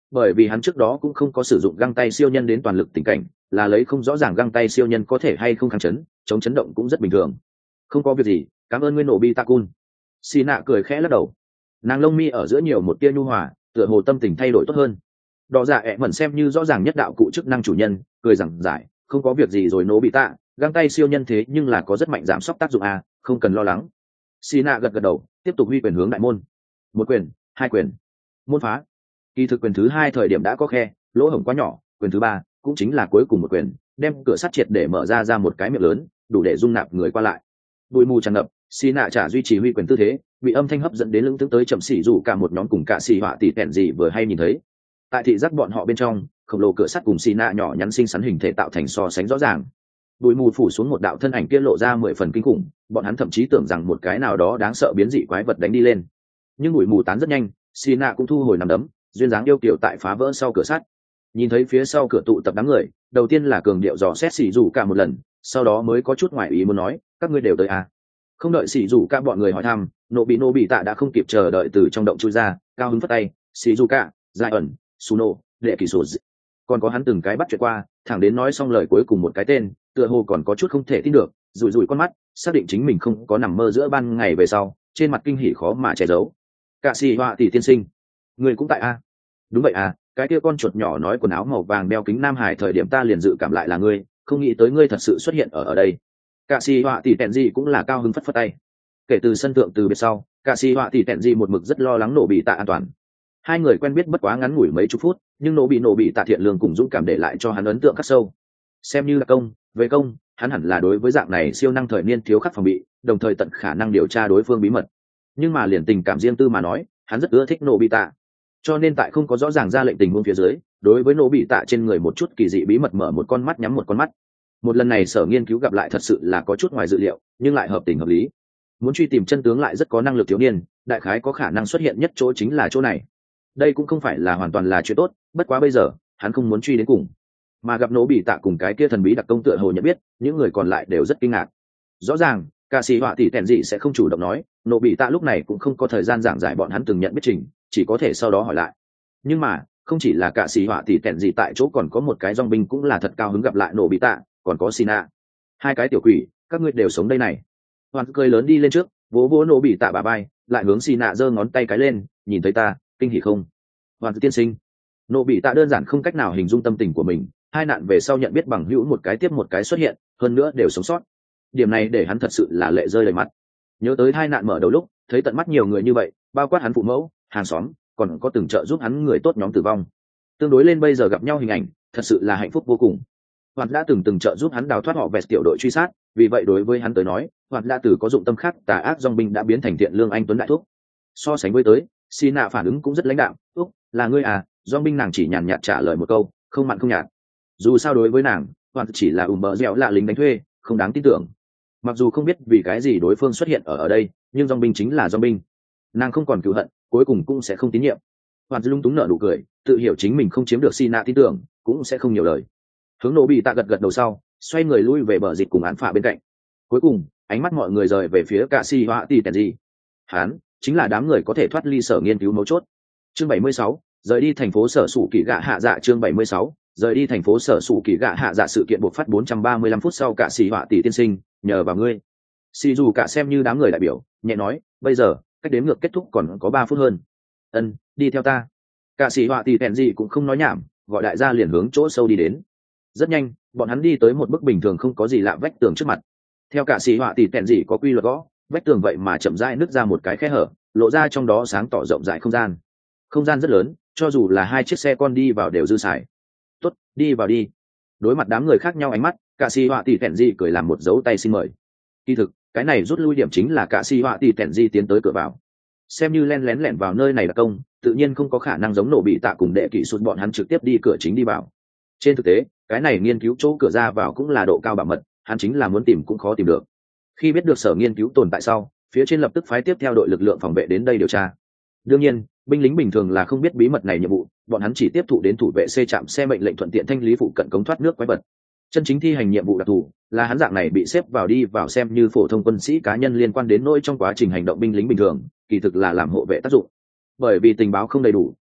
bởi vì hắn trước đó cũng không có sử dụng găng tay siêu nhân đến toàn lực tình cảnh, là lấy không rõ ràng găng tay siêu nhân có thể hay không kháng chấn, chống chấn động cũng rất bình thường. Không có việc gì, cảm ơn ngươi Nobita Kun. Xì nạ cười khẽ lắc đầu, nàng lông mi ở giữa nhiều một tia nhu hòa, tựa hồ tâm tình thay đổi tốt hơn. Đỏ dạ ẹ mẩn xem như rõ ràng nhất đạo cụ chức năng chủ nhân, cười rằng giải, không có việc gì rồi Nobita, găng tay siêu nhân thế nhưng là có rất mạnh giảm sốc tác dụng à, không cần lo lắng. Xì nạ gật gật đầu, tiếp tục huy quyền hướng đại môn. Một quyền, hai quyền, môn phá. Kỳ thực quyền thứ hai thời điểm đã có khe, lỗ hổng quá nhỏ, quyền thứ ba cũng chính là cuối cùng một quyền, đem cửa sắt triệt để mở ra ra một cái miệng lớn, đủ để dung nạp người qua lại. Bụi mù tràn ngập, xì nạ trả duy trì huy quyền tư thế, bị âm thanh hấp dẫn đến lưng tướng tới chậm xỉ rủ cả một nhóm cùng cả xì họa tỷ tẹn gì vừa hay nhìn thấy. Tại thị giác bọn họ bên trong, khổng lồ cửa sắt cùng xì nạ nhỏ nhắn xinh xắn hình thể tạo thành so sánh rõ ràng. Bụi mù phủ xuống một đạo thân ảnh kia lộ ra mười phần kinh khủng, bọn hắn thậm chí tưởng rằng một cái nào đó đáng sợ biến dị quái vật đánh đi lên. Nhưng bụi mù tán rất nhanh, xì nạ cũng thu hồi nằm đấm, duyên dáng yêu kiều tại phá vỡ sau cửa sắt. Nhìn thấy phía sau cửa tụ tập đám người, đầu tiên là cường điệu dò xét xì rủ cả một lần, sau đó mới có chút ngoài ý muốn nói, các ngươi đều tới à. Không đợi xì rủ cả bọn người hỏi thăm, nộ bị nộ bị tạ đã không kịp chờ đợi từ trong động chui ra, cao hứng phất tay, xì rủ cả, giai ẩn, suno, lệ kỳ sổ. Còn có hắn từng cái bắt chuyện qua, thẳng đến nói xong lời cuối cùng một cái tên, tựa hồ còn có chút không thể tin được, rủi rủi con mắt, xác định chính mình không có nằm mơ giữa ban ngày về sau, trên mặt kinh hỉ khó mà che giấu. Cả xì họa tỷ tiên sinh, người cũng tại a? Đúng vậy à, cái kia con chuột nhỏ nói quần áo màu vàng đeo kính Nam Hải thời điểm ta liền dự cảm lại là ngươi, không nghĩ tới ngươi thật sự xuất hiện ở ở đây. Cả xì họa tỷ tẹn gì cũng là cao hứng phất phất tay. Kể từ sân thượng từ biệt sau, cả xì họa tỷ tẹn gì một mực rất lo lắng nổ bị tạ an toàn. Hai người quen biết bất quá ngắn ngủi mấy chục phút, nhưng nổ bị nổ bị tạ thiện lương cùng dũng cảm để lại cho hắn ấn tượng khắc sâu. Xem như là công, về công, hắn hẳn là đối với dạng này siêu năng thời niên thiếu khắc phòng bị, đồng thời tận khả năng điều tra đối phương bí mật. Nhưng mà liền tình cảm riêng tư mà nói, hắn rất ưa thích nổ bị tạ. Cho nên tại không có rõ ràng ra lệnh tình huống phía dưới, đối với nổ bị tạ trên người một chút kỳ dị bí mật mở một con mắt nhắm một con mắt. Một lần này sở nghiên cứu gặp lại thật sự là có chút ngoài dự liệu, nhưng lại hợp tình hợp lý. Muốn truy tìm chân tướng lại rất có năng lực thiếu niên, đại khái có khả năng xuất hiện nhất chỗ chính là chỗ này. Đây cũng không phải là hoàn toàn là chuyện tốt, bất quá bây giờ hắn không muốn truy đến cùng, mà gặp nổ bị tạ cùng cái kia thần bí đặc công tựa hồ nhận biết, những người còn lại đều rất kinh ngạc. Rõ ràng ca sĩ họa tỷ tèn dị sẽ không chủ động nói, nổ bị tạ lúc này cũng không có thời gian giảng giải bọn hắn từng nhận biết trình, chỉ có thể sau đó hỏi lại. Nhưng mà không chỉ là ca sĩ họa tỷ tèn dị tại chỗ, còn có một cái dòng binh cũng là thật cao hứng gặp lại nổ bị tạ, còn có Sina. Hai cái tiểu quỷ, các ngươi đều sống đây này. Hoàn cười lớn đi lên trước, vỗ vỗ nổ bị tạ bà bay, lại hướng Sina giơ ngón tay cái lên, nhìn thấy ta, kinh hỉ không? Hoàn tiên sinh. Nổ bị tạ đơn giản không cách nào hình dung tâm tình của mình, hai nạn về sau nhận biết bằng hữu một cái tiếp một cái xuất hiện, hơn nữa đều sống sót. Điểm này để hắn thật sự là lệ rơi đầy mặt. Nhớ tới hai nạn mở đầu lúc, thấy tận mắt nhiều người như vậy, bao quát hắn phụ mẫu, hàng xóm, còn có từng trợ giúp hắn người tốt nhóm tử vong. Tương đối lên bây giờ gặp nhau hình ảnh, thật sự là hạnh phúc vô cùng. Hoạt đã từng từng trợ giúp hắn đào thoát họ vẹt tiểu đội truy sát, vì vậy đối với hắn tới nói, Hoạt đã từ có dụng tâm khác tà ác dòng binh đã biến thành thiện lương anh tuấn đại thúc. So sánh với tới, Sina phản ứng cũng rất lãnh đạm, "Úc, là ngươi à?" Dòng binh nàng chỉ nhàn nhạt trả lời một câu, không mặn không nhạt. Dù sao đối với nàng, Hoạt chỉ là ùm bờ dẻo lạ lính đánh thuê, không đáng tin tưởng. Mặc dù không biết vì cái gì đối phương xuất hiện ở ở đây, nhưng dòng binh chính là dòng binh. Nàng không còn cựu hận, cuối cùng cũng sẽ không tín nhiệm. Hoạt lung túng nở nụ cười, tự hiểu chính mình không chiếm được Sina tin tưởng, cũng sẽ không nhiều lời. Hướng nổ bị tạ gật gật đầu sau, xoay người lui về bờ dịch cùng án phạ bên cạnh. Cuối cùng ánh mắt mọi người rời về phía cả si họa tỷ tèn gì. Hắn chính là đám người có thể thoát ly sở nghiên cứu mấu chốt. Chương bảy mươi sáu, rời đi thành phố sở sủ kỳ gạ hạ dạ. Chương bảy mươi sáu, rời đi thành phố sở sủ kỳ gạ hạ dạ. Sự kiện buộc phát bốn trăm ba mươi lăm phút sau, cả si họa tỷ tiên sinh, nhờ vào ngươi. Si dù cả xem như đám người đại biểu, nhẹ nói, bây giờ cách đếm ngược kết thúc còn có ba phút hơn. Ân, đi theo ta. Cả si họa tỷ tèn gì cũng không nói nhảm, gọi đại gia liền hướng chỗ sâu đi đến. Rất nhanh bọn hắn đi tới một bức bình thường không có gì lạ vách tường trước mặt. Theo cả sĩ họa tỷ tẹn gì có quy luật gõ, vách tường vậy mà chậm rãi nứt ra một cái khe hở, lộ ra trong đó sáng tỏ rộng rãi không gian. Không gian rất lớn, cho dù là hai chiếc xe con đi vào đều dư xài. Tốt, đi vào đi. Đối mặt đám người khác nhau ánh mắt, cả sĩ họa tỷ tẹn gì cười làm một dấu tay xin mời. Kỳ thực cái này rút lui điểm chính là cả sĩ họa tỷ tẹn gì tiến tới cửa vào. Xem như len lén lẻn vào nơi này là công, tự nhiên không có khả năng giống nổ bị tạ cùng đệ kỵ sụt bọn hắn trực tiếp đi cửa chính đi vào. Trên thực tế cái này nghiên cứu chỗ cửa ra vào cũng là độ cao bảo mật, hắn chính là muốn tìm cũng khó tìm được. Khi biết được sở nghiên cứu tồn tại sau, phía trên lập tức phái tiếp theo đội lực lượng phòng vệ đến đây điều tra. Đương nhiên binh lính bình thường là không biết bí mật này nhiệm vụ, bọn hắn chỉ tiếp thụ đến thủ vệ xe chạm xe mệnh lệnh thuận tiện thanh lý phụ cận cống thoát nước quái vật. Chân chính thi hành nhiệm vụ đặc thù là hắn dạng này bị xếp vào đi vào xem như phổ thông quân sĩ cá nhân liên quan đến nỗi trong quá trình hành động binh lính bình thường, kỳ thực là làm hộ vệ tác dụng. Bởi vì tình báo không đầy đủ,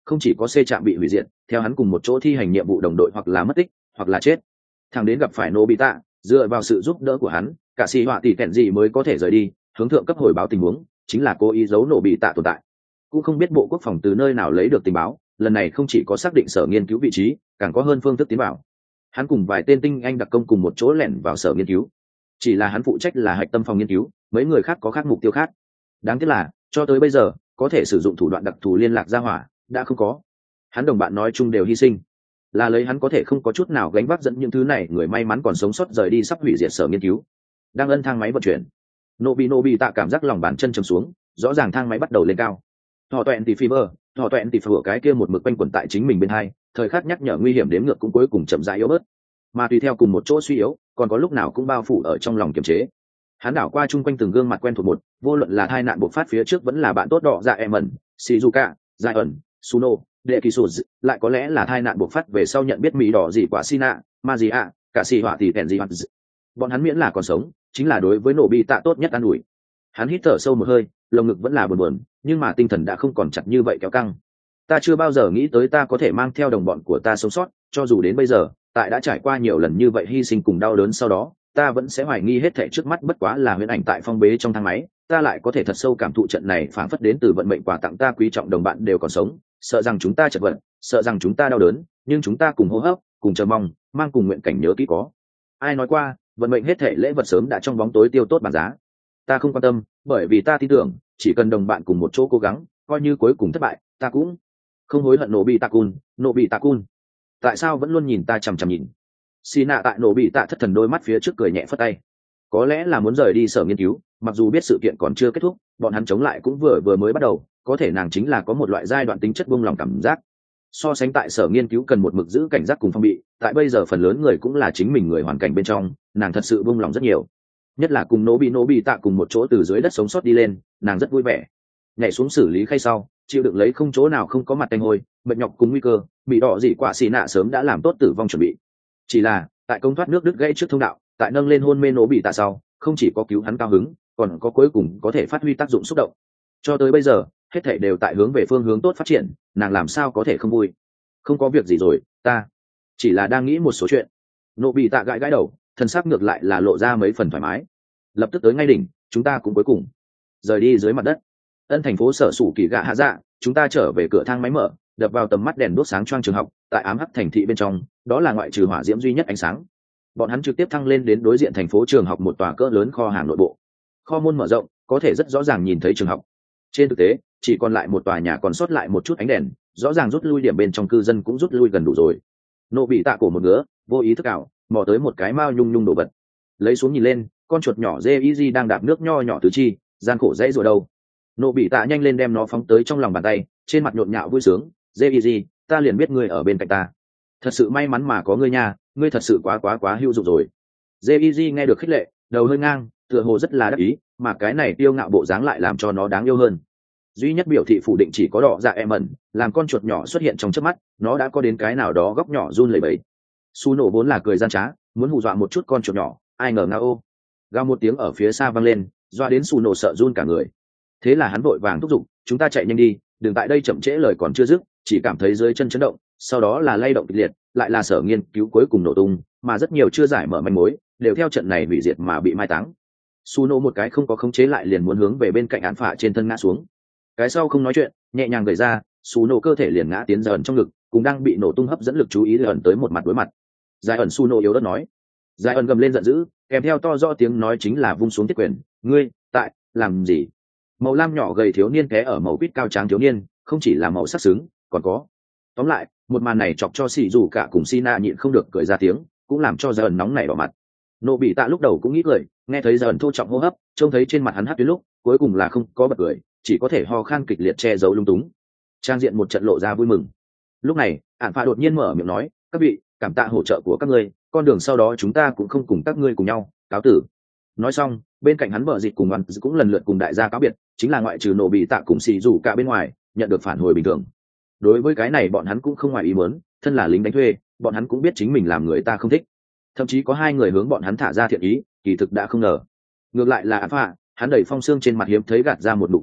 không chỉ có C trạm bị hủy diệt, theo hắn cùng một chỗ thi hành nhiệm vụ đồng đội hoặc là mất tích hoặc là chết. Thằng đến gặp phải Nobita, dựa vào sự giúp đỡ của hắn, cả sĩ họa tỷ kẹn gì mới có thể rời đi, hướng thượng cấp hồi báo tình huống, chính là cố ý giấu Nobita tồn tại. Cũng không biết bộ quốc phòng từ nơi nào lấy được tình báo, lần này không chỉ có xác định sở nghiên cứu vị trí, càng có hơn phương thức tiến vào. Hắn cùng vài tên tinh anh đặc công cùng một chỗ lẻn vào sở nghiên cứu, chỉ là hắn phụ trách là hạch tâm phòng nghiên cứu, mấy người khác có khác mục tiêu khác. Đáng tiếc là cho tới bây giờ có thể sử dụng thủ đoạn đặc thù liên lạc ra hỏa đã không có. Hắn đồng bạn nói chung đều hy sinh, là lấy hắn có thể không có chút nào gánh vác dẫn những thứ này người may mắn còn sống sót rời đi sắp hủy diệt sở nghiên cứu. Đang ân thang máy vận chuyển, Nobi Nobi tạ cảm giác lòng bàn chân chầm xuống, rõ ràng thang máy bắt đầu lên cao. Thọ toẹn tỷ fever, thọ toẹn tỷ phở cái kia một mực quanh quẩn tại chính mình bên hai, thời khắc nhắc nhở nguy hiểm đếm ngược cũng cuối cùng chậm rãi yếu bớt. Mà tùy theo cùng một chỗ suy yếu, còn có lúc nào cũng bao phủ ở trong lòng kiềm chế. Hắn đảo qua chung quanh từng gương mặt quen thuộc một, vô luận là tai nạn bộc phát phía trước vẫn là bạn tốt đỏ dạ em ẩn, Shizuka, Giai ẩn, Suno, Dekisuz, lại có lẽ là tai nạn bộc phát về sau nhận biết mỹ đỏ gì quả Sina, Mazia, cả sĩ họa tỷ kèn gì hoặc bọn hắn miễn là còn sống, chính là đối với Nobita tốt nhất an ủi. Hắn hít thở sâu một hơi, lồng ngực vẫn là buồn buồn, nhưng mà tinh thần đã không còn chặt như vậy kéo căng. Ta chưa bao giờ nghĩ tới ta có thể mang theo đồng bọn của ta sống sót, cho dù đến bây giờ, tại đã trải qua nhiều lần như vậy hy sinh cùng đau đớn sau đó, ta vẫn sẽ hoài nghi hết thảy trước mắt bất quá là huyễn ảnh tại phong bế trong thang máy, ta lại có thể thật sâu cảm thụ trận này phảng phất đến từ vận mệnh quà tặng ta quý trọng đồng bạn đều còn sống, sợ rằng chúng ta chật vật, sợ rằng chúng ta đau đớn, nhưng chúng ta cùng hô hấp, cùng chờ mong, mang cùng nguyện cảnh nhớ kỹ có. Ai nói qua, vận mệnh hết thảy lễ vật sớm đã trong bóng tối tiêu tốt bản giá. Ta không quan tâm, bởi vì ta tin tưởng, chỉ cần đồng bạn cùng một chỗ cố gắng, coi như cuối cùng thất bại, ta cũng không hối hận. Nobita-kun, Nobita-kun, tại sao vẫn luôn nhìn ta chằm chằm nhìn? Sina tại Nobita thất thần đôi mắt phía trước cười nhẹ phất tay. Có lẽ là muốn rời đi sở nghiên cứu, mặc dù biết sự kiện còn chưa kết thúc, bọn hắn chống lại cũng vừa vừa mới bắt đầu, có thể nàng chính là có một loại giai đoạn tính chất buông lòng cảm giác. So sánh tại sở nghiên cứu cần một mực giữ cảnh giác cùng phong bị, tại bây giờ phần lớn người cũng là chính mình người hoàn cảnh bên trong, nàng thật sự buông lòng rất nhiều. Nhất là cùng Nobi Nobita cùng một chỗ từ dưới đất sống sót đi lên, nàng rất vui vẻ. Nhảy xuống xử lý khay sau, chịu đựng lấy không chỗ nào không có mặt tanh hôi, mệt nhọc cùng nguy cơ, bị đỏ dị quả xì nạ sớm đã làm tốt tử vong chuẩn bị. Chỉ là tại công thoát nước đứt gãy trước thông đạo, tại nâng lên hôn mê nổ bị tạ sau, không chỉ có cứu hắn cao hứng, còn có cuối cùng có thể phát huy tác dụng xúc động. Cho tới bây giờ, hết thảy đều tại hướng về phương hướng tốt phát triển, nàng làm sao có thể không vui? Không có việc gì rồi, ta chỉ là đang nghĩ một số chuyện. Nổ bị tạ gãi gãi đầu, thân xác ngược lại là lộ ra mấy phần thoải mái. Lập tức tới ngay đỉnh, chúng ta cũng cuối cùng rời đi dưới mặt đất. Ân thành phố sở sủ kỳ gạ hạ dạ, chúng ta trở về cửa thang máy mở, đập vào tầm mắt đèn đuốc sáng choang trường học, tại ám hắc thành thị bên trong, đó là ngoại trừ hỏa diễm duy nhất ánh sáng. Bọn hắn trực tiếp thăng lên đến đối diện thành phố trường học một tòa cỡ lớn kho hàng nội bộ. Kho môn mở rộng, có thể rất rõ ràng nhìn thấy trường học. Trên thực tế, chỉ còn lại một tòa nhà còn sót lại một chút ánh đèn, rõ ràng rút lui điểm bên trong cư dân cũng rút lui gần đủ rồi. Nộ bị tạ cổ một ngứa, vô ý thức ảo, mò tới một cái mao nhung nhung đồ vật. Lấy xuống nhìn lên, con chuột nhỏ Jezi đang đạp nước nho nhỏ tứ chi, gian khổ dãy rồi đâu. Nộ bị tạ nhanh lên đem nó phóng tới trong lòng bàn tay, trên mặt nhộn nhạo vui sướng. Jezi, ta liền biết ngươi ở bên cạnh ta. Thật sự may mắn mà có ngươi nha, ngươi thật sự quá quá quá hữu dụng rồi. Jezi nghe được khích lệ, đầu hơi ngang, tựa hồ rất là đắc ý, mà cái này tiêu ngạo bộ dáng lại làm cho nó đáng yêu hơn. Duy nhất biểu thị phủ định chỉ có đỏ dạ em ẩn, làm con chuột nhỏ xuất hiện trong chớp mắt, nó đã có đến cái nào đó góc nhỏ run lẩy bẩy. Su nổ vốn là cười gian trá, muốn hù dọa một chút con chuột nhỏ, ai ngờ ngao ô. Gào một tiếng ở phía xa vang lên, doa đến Su nổ sợ run cả người. Thế là hắn vội vàng thúc giục, chúng ta chạy nhanh đi, đừng tại đây chậm trễ lời còn chưa dứt, chỉ cảm thấy dưới chân chấn động, sau đó là lay động kịch liệt, lại là sở nghiên cứu cuối cùng nổ tung, mà rất nhiều chưa giải mở manh mối, đều theo trận này hủy diệt mà bị mai táng. Suno một cái không có khống chế lại liền muốn hướng về bên cạnh án phạ trên thân ngã xuống. Cái sau không nói chuyện, nhẹ nhàng gầy ra, Suno cơ thể liền ngã tiến dần trong ngực, cũng đang bị nổ tung hấp dẫn lực chú ý ẩn tới một mặt đối mặt. Giải ẩn Suno yếu đất nói. Giải ẩn gầm lên giận dữ, kèm theo to rõ tiếng nói chính là vung xuống thiết quyền, ngươi, tại, làm gì? Màu lam nhỏ gầy thiếu niên té ở màu quýt cao tráng thiếu niên, không chỉ là màu sắc sướng, còn có. Tóm lại, một màn này chọc cho xì dù cả cùng Sina nhịn không được cười ra tiếng, cũng làm cho Dần nóng nảy đỏ mặt. Nộ bị tạ lúc đầu cũng nghĩ cười, nghe thấy Dần thô trọng hô hấp, trông thấy trên mặt hắn hắt tuyến lúc, cuối cùng là không có bật cười, chỉ có thể ho khan kịch liệt che giấu lung túng. Trang diện một trận lộ ra vui mừng. Lúc này, Ản Phạ đột nhiên mở miệng nói, các vị, cảm tạ hỗ trợ của các ngươi, con đường sau đó chúng ta cũng không cùng các ngươi cùng nhau, cáo tử. Nói xong, bên cạnh hắn vợ dịch cùng ăn cũng lần lượt cùng đại gia cáo biệt, chính là ngoại trừ nộ bị tạ cùng xì dù cả bên ngoài, nhận được phản hồi bình thường. Đối với cái này bọn hắn cũng không ngoài ý muốn, thân là lính đánh thuê, bọn hắn cũng biết chính mình làm người ta không thích. Thậm chí có hai người hướng bọn hắn thả ra thiện ý, kỳ thực đã không ngờ. Ngược lại là Alpha, hắn đẩy Phong Xương trên mặt hiếm thấy gạt ra một nụ cười,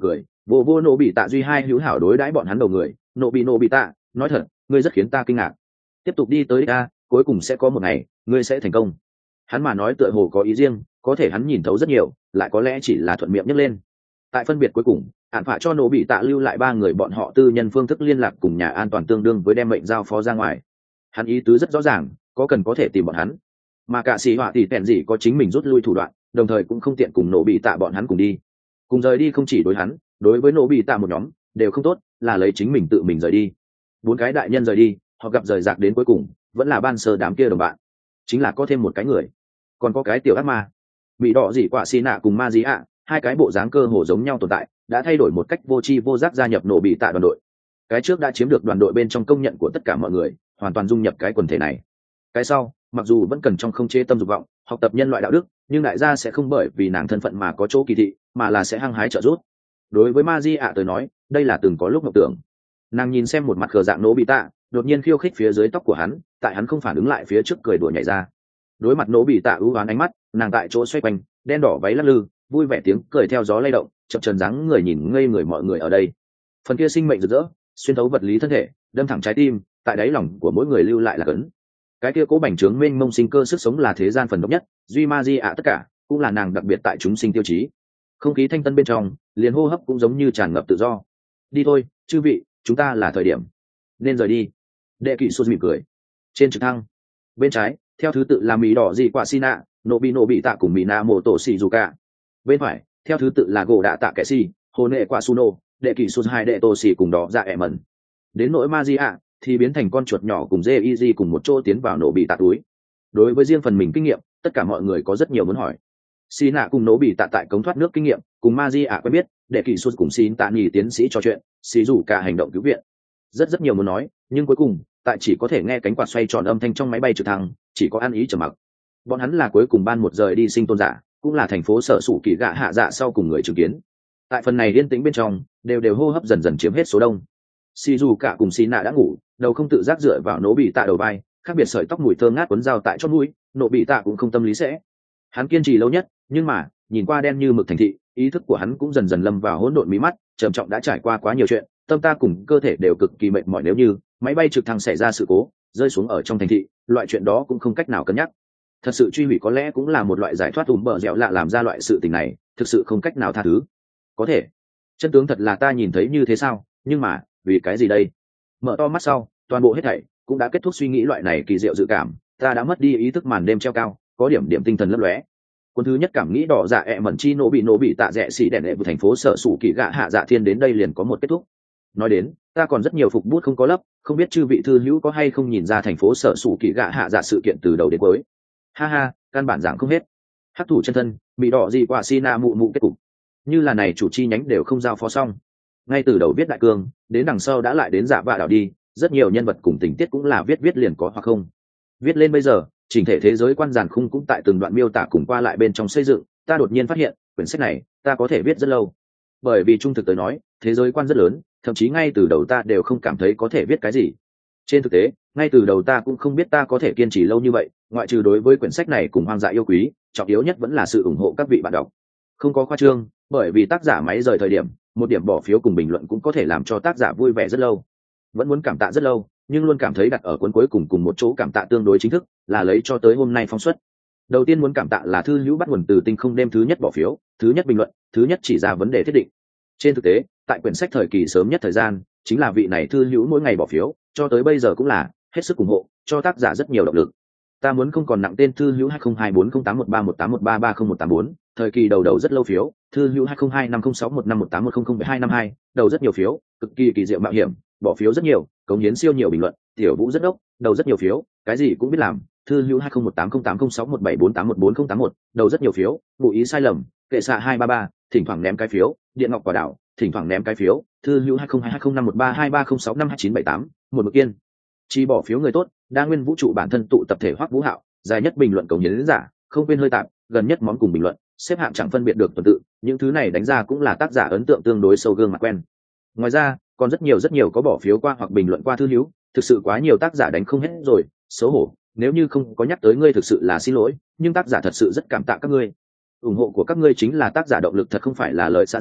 vô vô nổ bị tạ duy hai hữu hảo đối đãi bọn hắn đầu người, nổ bị nổ bị tạ nói thật ngươi rất khiến ta kinh ngạc, tiếp tục đi tới ta cuối cùng sẽ có một ngày ngươi sẽ thành công. Hắn mà nói tựa hồ có ý riêng, có thể hắn nhìn thấu rất nhiều, lại có lẽ chỉ là thuận miệng nhấc lên. Tại phân biệt cuối cùng, ạn phạ cho nổ bị tạ lưu lại ba người bọn họ tư nhân phương thức liên lạc cùng nhà an toàn tương đương với đem mệnh giao phó ra ngoài. Hắn ý tứ rất rõ ràng, có cần có thể tìm bọn hắn, mà cả sĩ họa thì tèn gì có chính mình rút lui thủ đoạn, đồng thời cũng không tiện cùng nổ bị tạ bọn hắn cùng đi. Cùng rời đi không chỉ đối hắn, đối với nổ bị tạ một nhóm đều không tốt, là lấy chính mình tự mình rời đi. Bốn cái đại nhân rời đi, họ gặp rời rạc đến cuối cùng vẫn là ban sơ đám kia đồng bạn, chính là có thêm một cái người, còn có cái tiểu ác ma bị đỏ dị quả xì nạ cùng ma dị ạ, hai cái bộ dáng cơ hồ giống nhau tồn tại đã thay đổi một cách vô tri vô giác gia nhập nổ bị tạ đoàn đội. Cái trước đã chiếm được đoàn đội bên trong công nhận của tất cả mọi người, hoàn toàn dung nhập cái quần thể này. Cái sau mặc dù vẫn cần trong không chế tâm dục vọng học tập nhân loại đạo đức, nhưng đại gia sẽ không bởi vì nàng thân phận mà có chỗ kỳ thị, mà là sẽ hăng hái trợ giúp. Đối với ma di ạ tới nói, đây là từng có lúc mộng tưởng. Nàng nhìn xem một mặt khờ dạng nổ bị tạ, đột nhiên khiêu khích phía dưới tóc của hắn, tại hắn không phản ứng lại phía trước cười đùa nhảy ra. Đối mặt nổ bị tạ ưu oán ánh mắt, nàng tại chỗ xoay quanh, đen đỏ váy lắc lư, vui vẻ tiếng cười theo gió lay động, chập chờn dáng người nhìn ngây người mọi người ở đây. Phần kia sinh mệnh rực rỡ, xuyên thấu vật lý thân thể, đâm thẳng trái tim, tại đáy lòng của mỗi người lưu lại là cấn. Cái kia cố bành trướng mênh mông sinh cơ sức sống là thế gian phần độc nhất, duy ma di ạ tất cả, cũng là nàng đặc biệt tại chúng sinh tiêu chí. Không khí thanh tân bên trong, liền hô hấp cũng giống như tràn ngập tự do. Đi thôi, chư vị, chúng ta là thời điểm nên rời đi. Đệ kỵ sô mỉm cười. Trên trực thăng bên trái theo thứ tự là mỹ đỏ dị quả xi nạ, nổ bị nổ bị tạ cùng mỹ na mô tổ xì dù cả. Bên phải theo thứ tự là gỗ đạ tạ kẻ xì, hồ nệ quả suno, đệ kỵ sô hai đệ tổ xì cùng đỏ dạ ẹ mẩn. Đến nỗi ma di ạ thì biến thành con chuột nhỏ cùng jez cùng một chỗ tiến vào nổ bị tạ túi. Đối với riêng phần mình kinh nghiệm, tất cả mọi người có rất nhiều muốn hỏi. Xi nạ cùng nổ bị tạ tại cống thoát nước kinh nghiệm, cùng ma di ạ quen biết, đệ kỵ sô cùng xin tạ nghỉ tiến sĩ trò chuyện, xì dù cả hành động cứu viện. Rất rất nhiều muốn nói, nhưng cuối cùng tại chỉ có thể nghe cánh quạt xoay tròn âm thanh trong máy bay trực thăng, chỉ có ăn ý trầm mặc. Bọn hắn là cuối cùng ban một rời đi sinh tôn giả, cũng là thành phố sở sủ kỳ gạ hạ dạ sau cùng người chứng kiến. Tại phần này yên tĩnh bên trong, đều đều hô hấp dần dần chiếm hết số đông. Xì dù cả cùng xì nạ đã ngủ, đầu không tự giác dựa vào nổ bị tạ đầu vai, khác biệt sợi tóc mùi thơm ngát cuốn dao tại chót mũi, nổ bị tạ cũng không tâm lý sẽ. Hắn kiên trì lâu nhất, nhưng mà nhìn qua đen như mực thành thị, ý thức của hắn cũng dần dần lâm vào hỗn độn mí mắt, trầm trọng đã trải qua quá nhiều chuyện, tâm ta cùng cơ thể đều cực kỳ mệt mỏi, nếu như máy bay trực thăng xảy ra sự cố rơi xuống ở trong thành thị, loại chuyện đó cũng không cách nào cân nhắc. Thật sự truy hủy có lẽ cũng là một loại giải thoát ùm bờ dẻo lạ, làm ra loại sự tình này thực sự không cách nào tha thứ. Có thể chân tướng thật là ta nhìn thấy như thế sao, nhưng mà vì cái gì đây? Mở to mắt sau, toàn bộ hết thảy cũng đã kết thúc suy nghĩ loại này kỳ diệu dự cảm, ta đã mất đi ý thức, màn đêm treo cao, có điểm điểm tinh thần lấp lóe. Cuốn thứ nhất cảm nghĩ đỏ dạ ẹ mẩn chi nổ bị nổ bị tạ rẽ xì đèn đệ của thành phố sở sủ kỳ gạ hạ dạ thiên đến đây liền có một kết thúc. Nói đến, ta còn rất nhiều phục bút không có lấp, không biết chư vị thư hữu có hay không nhìn ra thành phố sở sủ kỳ gạ hạ dạ sự kiện từ đầu đến cuối. Ha ha, căn bản giảng không hết. Hắc thủ chân thân bị đỏ gì quả si na mụ mụ kết cục, như là này chủ chi nhánh đều không giao phó xong. Ngay từ đầu viết đại cương, đến đằng sau đã lại đến dạ vạ đảo đi, rất nhiều nhân vật cùng tình tiết cũng là viết viết liền có hoặc không viết lên. Bây giờ chỉnh thể thế giới quan giàn khung cũng tại từng đoạn miêu tả cùng qua lại bên trong xây dựng. Ta đột nhiên phát hiện quyển sách này ta có thể viết rất lâu, bởi vì trung thực tới nói thế giới quan rất lớn, thậm chí ngay từ đầu ta đều không cảm thấy có thể viết cái gì. Trên thực tế ngay từ đầu ta cũng không biết ta có thể kiên trì lâu như vậy, ngoại trừ đối với quyển sách này cùng hoang dã yêu quý, trọng yếu nhất vẫn là sự ủng hộ các vị bạn đọc. Không có khoa trương, bởi vì tác giả máy rời thời điểm, một điểm bỏ phiếu cùng bình luận cũng có thể làm cho tác giả vui vẻ rất lâu. Vẫn muốn cảm tạ rất lâu, nhưng luôn cảm thấy đặt ở cuốn cuối cùng cùng một chỗ cảm tạ tương đối chính thức, là lấy cho tới hôm nay phong suất. Đầu tiên muốn cảm tạ là thư hữu bắt nguồn từ tinh không đêm thứ nhất bỏ phiếu, thứ nhất bình luận, thứ nhất chỉ ra vấn đề thiết định. Trên thực tế tại quyển sách thời kỳ sớm nhất thời gian, chính là vị này thư hữu mỗi ngày bỏ phiếu, cho tới bây giờ cũng là hết sức ủng hộ, cho tác giả rất nhiều động lực. Ta muốn không còn nặng tên thư hữu hai không hai bốn không tám một ba một tám một ba ba không một tám bốn, thời kỳ đầu đầu rất lâu phiếu, thư hữu hai không hai năm không sáu một năm một tám một không không hai năm hai, đầu rất nhiều phiếu, cực kỳ kỳ diệu mạo hiểm, bỏ phiếu rất nhiều, cống hiến siêu nhiều bình luận, tiểu vũ rất đốc, đầu rất nhiều phiếu, cái gì cũng biết làm, thư hữu hai không một tám không tám không sáu một bảy bốn tám một bốn không tám một, đầu rất nhiều phiếu, ngụ ý sai lầm, kệ xạ hai ba ba, thỉnh thoảng ném cái phiếu, điện ngọc quả đảo, thỉnh thoảng ném cái phiếu, thư hữu hai không hai hai không năm một ba hai ba không sáu năm hai chín bảy tám, một mực kiên chi bỏ phiếu người tốt, đa nguyên vũ trụ bản thân tụ tập thể Hoắc Vũ Hạo, dài nhất bình luận cống hiến giả, không quên hơi tạm, gần nhất món cùng bình luận, xếp hạng chẳng phân biệt được tuần tự, những thứ này đánh ra cũng là tác giả ấn tượng tương đối sâu, gương mặt quen. Ngoài ra còn rất nhiều rất nhiều có bỏ phiếu qua hoặc bình luận qua thư hữu, thực sự quá nhiều tác giả đánh không hết rồi, xấu hổ, nếu như không có nhắc tới ngươi thực sự là xin lỗi, nhưng tác giả thật sự rất cảm tạ các ngươi. Ủng hộ của các ngươi chính là tác giả động lực, thật không phải là lời xã giao,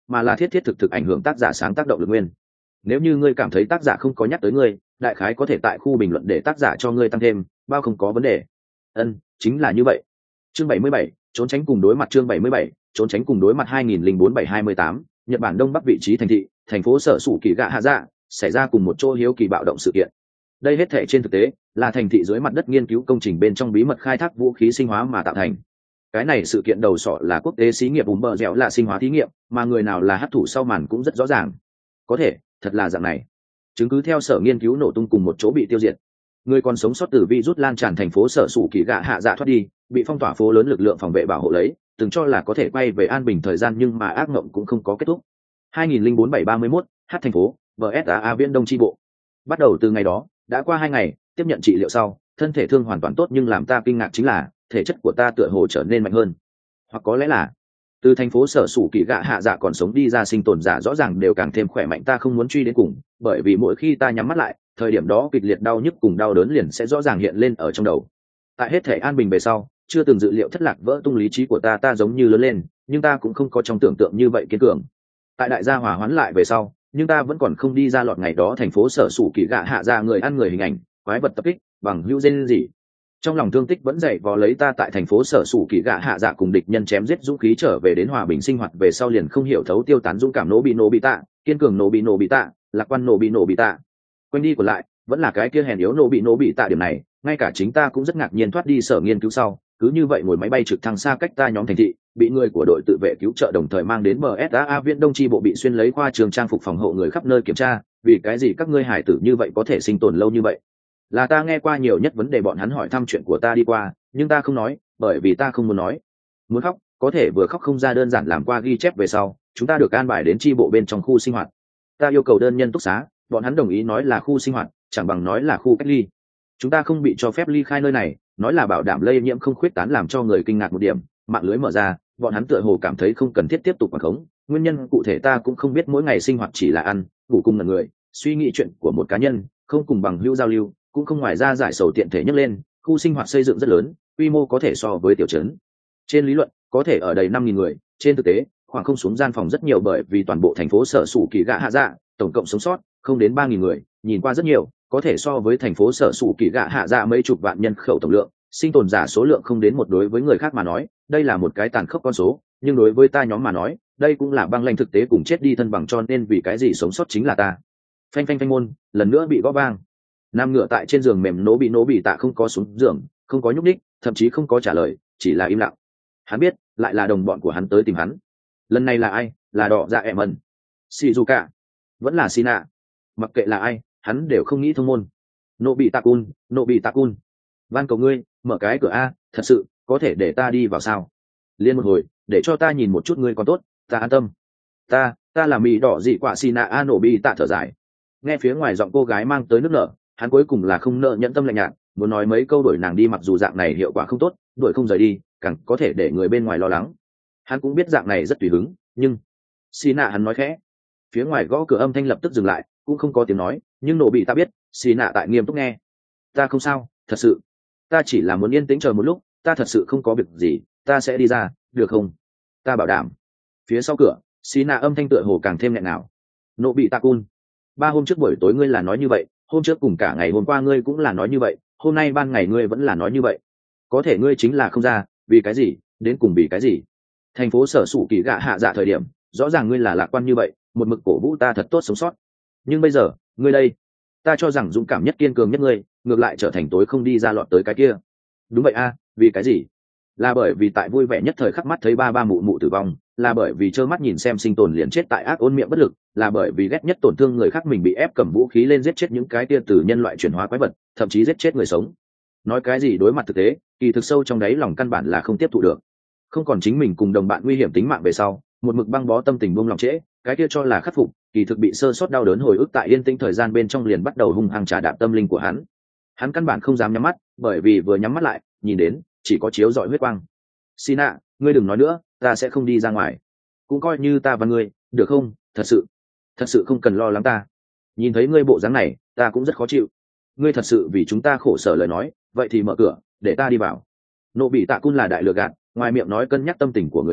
mà là thiết thiết thực thực ảnh hưởng tác giả sáng tác động lực nguyên. Nếu như ngươi cảm thấy tác giả không có nhắc tới ngươi, đại khái có thể tại khu bình luận để tác giả cho ngươi tăng thêm, bao không có vấn đề. Ân, chính là như vậy. Chương bảy mươi bảy, trốn tránh cùng đối mặt. Chương bảy mươi bảy, trốn tránh cùng đối mặt. hai nghìn lẻ bốn bảy hai mươi tám, Nhật Bản Đông Bắc vị trí thành thị, thành phố sở sủ kỳ gạ hạ dạ, xảy ra cùng một chỗ hiếu kỳ bạo động sự kiện. Đây hết thảy trên thực tế là thành thị dưới mặt đất nghiên cứu công trình bên trong bí mật khai thác vũ khí sinh hóa mà tạo thành. Cái này sự kiện đầu sọ là quốc tế xí nghiệp ùm bờ dẻo là sinh hóa thí nghiệm, mà người nào là hấp thụ sau màn cũng rất rõ ràng. Có thể thật là dạng này, chứng cứ theo sở nghiên cứu nổ tung cùng một chỗ bị tiêu diệt. Người còn sống sót từ virus lan tràn thành phố sở sủ kỳ gạ hạ dạ thoát đi, bị phong tỏa phố lớn lực lượng phòng vệ bảo hộ lấy, từng cho là có thể quay về an bình thời gian, nhưng mà ác mộng cũng không có kết thúc. hai nghìn lẻ bốn bảy ba mươi mốt, H thành phố, vê ét a Viễn Đông chi bộ. Bắt đầu từ ngày đó, đã qua hai ngày, tiếp nhận trị liệu sau, thân thể thương hoàn toàn tốt, nhưng làm ta kinh ngạc chính là thể chất của ta tựa hồ trở nên mạnh hơn. Hoặc có lẽ là từ thành phố sở sủ kỳ gạ hạ dạ còn sống đi ra sinh tồn giả rõ ràng đều càng thêm khỏe mạnh. Ta không muốn truy đến cùng, bởi vì mỗi khi ta nhắm mắt lại, thời điểm đó kịch liệt đau nhức cùng đau đớn liền sẽ rõ ràng hiện lên ở trong đầu. Tại hết thể an bình về sau, chưa từng dự liệu thất lạc vỡ tung lý trí của ta, ta giống như lớn lên, nhưng ta cũng không có trong tưởng tượng như vậy kiên cường. Tại đại gia hòa hoãn lại về sau, nhưng ta vẫn còn không đi ra lọt ngày đó thành phố sở sủ kỳ gạ hạ dạ người ăn người hình ảnh, quái vật tập kích, bằng hữu dên gì. Trong lòng thương tích vẫn dậy vò lấy ta tại thành phố sở sủ kỳ gạ hạ dạ cùng địch nhân chém giết dũng khí trở về đến hòa bình sinh hoạt về sau liền không hiểu thấu tiêu tán dũng cảm nổ bị nổ bị tạ, kiên cường nổ bị nổ bị tạ, lạc quan nổ bị nổ bị tạ. Quanh đi của lại vẫn là cái kia hèn yếu nổ bị nổ bị tạ. Điểm này ngay cả chính ta cũng rất ngạc nhiên. Thoát đi sở nghiên cứu sau, cứ như vậy ngồi máy bay trực thăng xa cách ta nhóm thành thị, bị người của đội tự vệ cứu trợ đồng thời mang đến em ét a Viễn Đông chi bộ, bị xuyên lấy khoa trường trang phục phòng hộ người khắp nơi kiểm tra. Vì cái gì các ngươi hải tử như vậy có thể sinh tồn lâu như vậy? Là ta nghe qua nhiều nhất vấn đề, bọn hắn hỏi thăm chuyện của ta đi qua, nhưng ta không nói, bởi vì ta không muốn nói. Muốn khóc có thể vừa khóc không ra. Đơn giản làm qua ghi chép về sau, chúng ta được an bài đến chi bộ bên trong khu sinh hoạt. Ta yêu cầu đơn nhân túc xá, bọn hắn đồng ý nói là khu sinh hoạt, chẳng bằng nói là khu cách ly. Chúng ta không bị cho phép ly khai nơi này, nói là bảo đảm lây nhiễm không khuyết tán. Làm cho người kinh ngạc một điểm, mạng lưới mở ra, bọn hắn tựa hồ cảm thấy không cần thiết tiếp tục quản khống. Nguyên nhân cụ thể ta cũng không biết, mỗi ngày sinh hoạt chỉ là ăn ngủ cùng ngần người, suy nghĩ chuyện của một cá nhân, không cùng bằng hữu giao lưu, cũng không ngoài ra giải sầu tiện thể nhấc lên. Khu sinh hoạt xây dựng rất lớn, quy mô có thể so với tiểu trấn. Trên lý luận có thể ở đầy năm nghìn người, trên thực tế khoảng không xuống gian phòng rất nhiều, bởi vì toàn bộ thành phố sở sủ kỳ gạ hạ dạ tổng cộng sống sót không đến ba nghìn người, nhìn qua rất nhiều, có thể so với thành phố sở sủ kỳ gạ hạ dạ mấy chục vạn nhân khẩu tổng lượng, sinh tồn giả số lượng không đến một. Đối với người khác mà nói đây là một cái tàn khốc con số, nhưng đối với ta nhóm mà nói đây cũng là băng lanh thực tế, cùng chết đi thân bằng. Cho nên vì cái gì sống sót chính là ta. Phanh phanh phanh, môn lần nữa bị gõ vang. Nam ngựa tại trên giường mềm nổ bị nổ bị tạ không có xuống giường, không có nhúc ních, thậm chí không có trả lời, chỉ là im lặng. Hắn biết lại là đồng bọn của hắn tới tìm hắn. Lần này là ai? Là đỏ dạ em ẩn, Shizuka, vẫn là Sina. Mặc kệ là ai, hắn đều không nghĩ thông môn. Nổ bị tạ cun, nổ bị tạ cun, van cầu ngươi mở cái cửa a, thật sự có thể để ta đi vào sao? Liên một hồi, để cho ta nhìn một chút ngươi còn tốt, ta an tâm. Ta, ta là mì đỏ dị quả Sina. A nổ bị tạ thở dài. Nghe phía ngoài giọng cô gái mang tới nước nở, hắn cuối cùng là không nợ nhẫn tâm lạnh nhạt, muốn nói mấy câu đuổi nàng đi, mặc dù dạng này hiệu quả không tốt, đuổi không rời đi càng có thể để người bên ngoài lo lắng. Hắn cũng biết dạng này rất tùy hứng, nhưng Sina, hắn nói khẽ. Phía ngoài gõ cửa âm thanh lập tức dừng lại, cũng không có tiếng nói, nhưng nổ bị ta biết Sina tại nghiêm túc nghe. Ta không sao, thật sự, ta chỉ là muốn yên tĩnh chờ một lúc, ta thật sự không có việc gì, ta sẽ đi ra, được không? Ta bảo đảm. Phía sau cửa Sina âm thanh tựa hồ càng thêm nghẹn nào. Nổ bị ta cun, ba hôm trước buổi tối ngươi là nói như vậy, hôm trước cùng cả ngày hôm qua ngươi cũng là nói như vậy, hôm nay ban ngày ngươi vẫn là nói như vậy. Có thể ngươi chính là không ra, vì cái gì? Đến cùng vì cái gì? Thành phố sở sủ kỳ gạ hạ dạ thời điểm rõ ràng ngươi là lạc quan như vậy, một mực cổ vũ ta thật tốt sống sót, nhưng bây giờ ngươi đây, ta cho rằng dũng cảm nhất kiên cường nhất ngươi ngược lại trở thành tối không đi ra lọt tới cái kia. Đúng vậy a, vì cái gì? Là bởi vì tại vui vẻ nhất thời khắc mắt thấy ba ba mụ mụ tử vong, là bởi vì trơ mắt nhìn xem sinh tồn liền chết tại ác ôn miệng bất lực, là bởi vì ghét nhất tổn thương người khác mình bị ép cầm vũ khí lên giết chết những cái tia từ nhân loại chuyển hóa quái vật, thậm chí giết chết người sống. Nói cái gì đối mặt thực tế, kỳ thực sâu trong đáy lòng căn bản là không tiếp thụ được. Không còn chính mình cùng đồng bạn nguy hiểm tính mạng về sau, một mực băng bó tâm tình buông lòng trễ, cái kia cho là khắc phục, kỳ thực bị sơ sót đau đớn hồi ức tại yên tĩnh thời gian bên trong liền bắt đầu hung hăng trà đạp tâm linh của hắn. Hắn căn bản không dám nhắm mắt, bởi vì vừa nhắm mắt lại, nhìn đến chỉ có chiếu rọi huyết quang. Sina, ngươi đừng nói nữa, ta sẽ không đi ra ngoài. Cũng coi như ta và ngươi, được không? Thật sự, thật sự không cần lo lắng ta. Nhìn thấy ngươi bộ dáng này, ta cũng rất khó chịu. Ngươi thật sự vì chúng ta khổ sở lời nói, vậy thì mở cửa, để ta đi vào. Nộ bị tạ cun là đại lừa gạt, ngoài miệng nói cân nhắc tâm tình của người khác,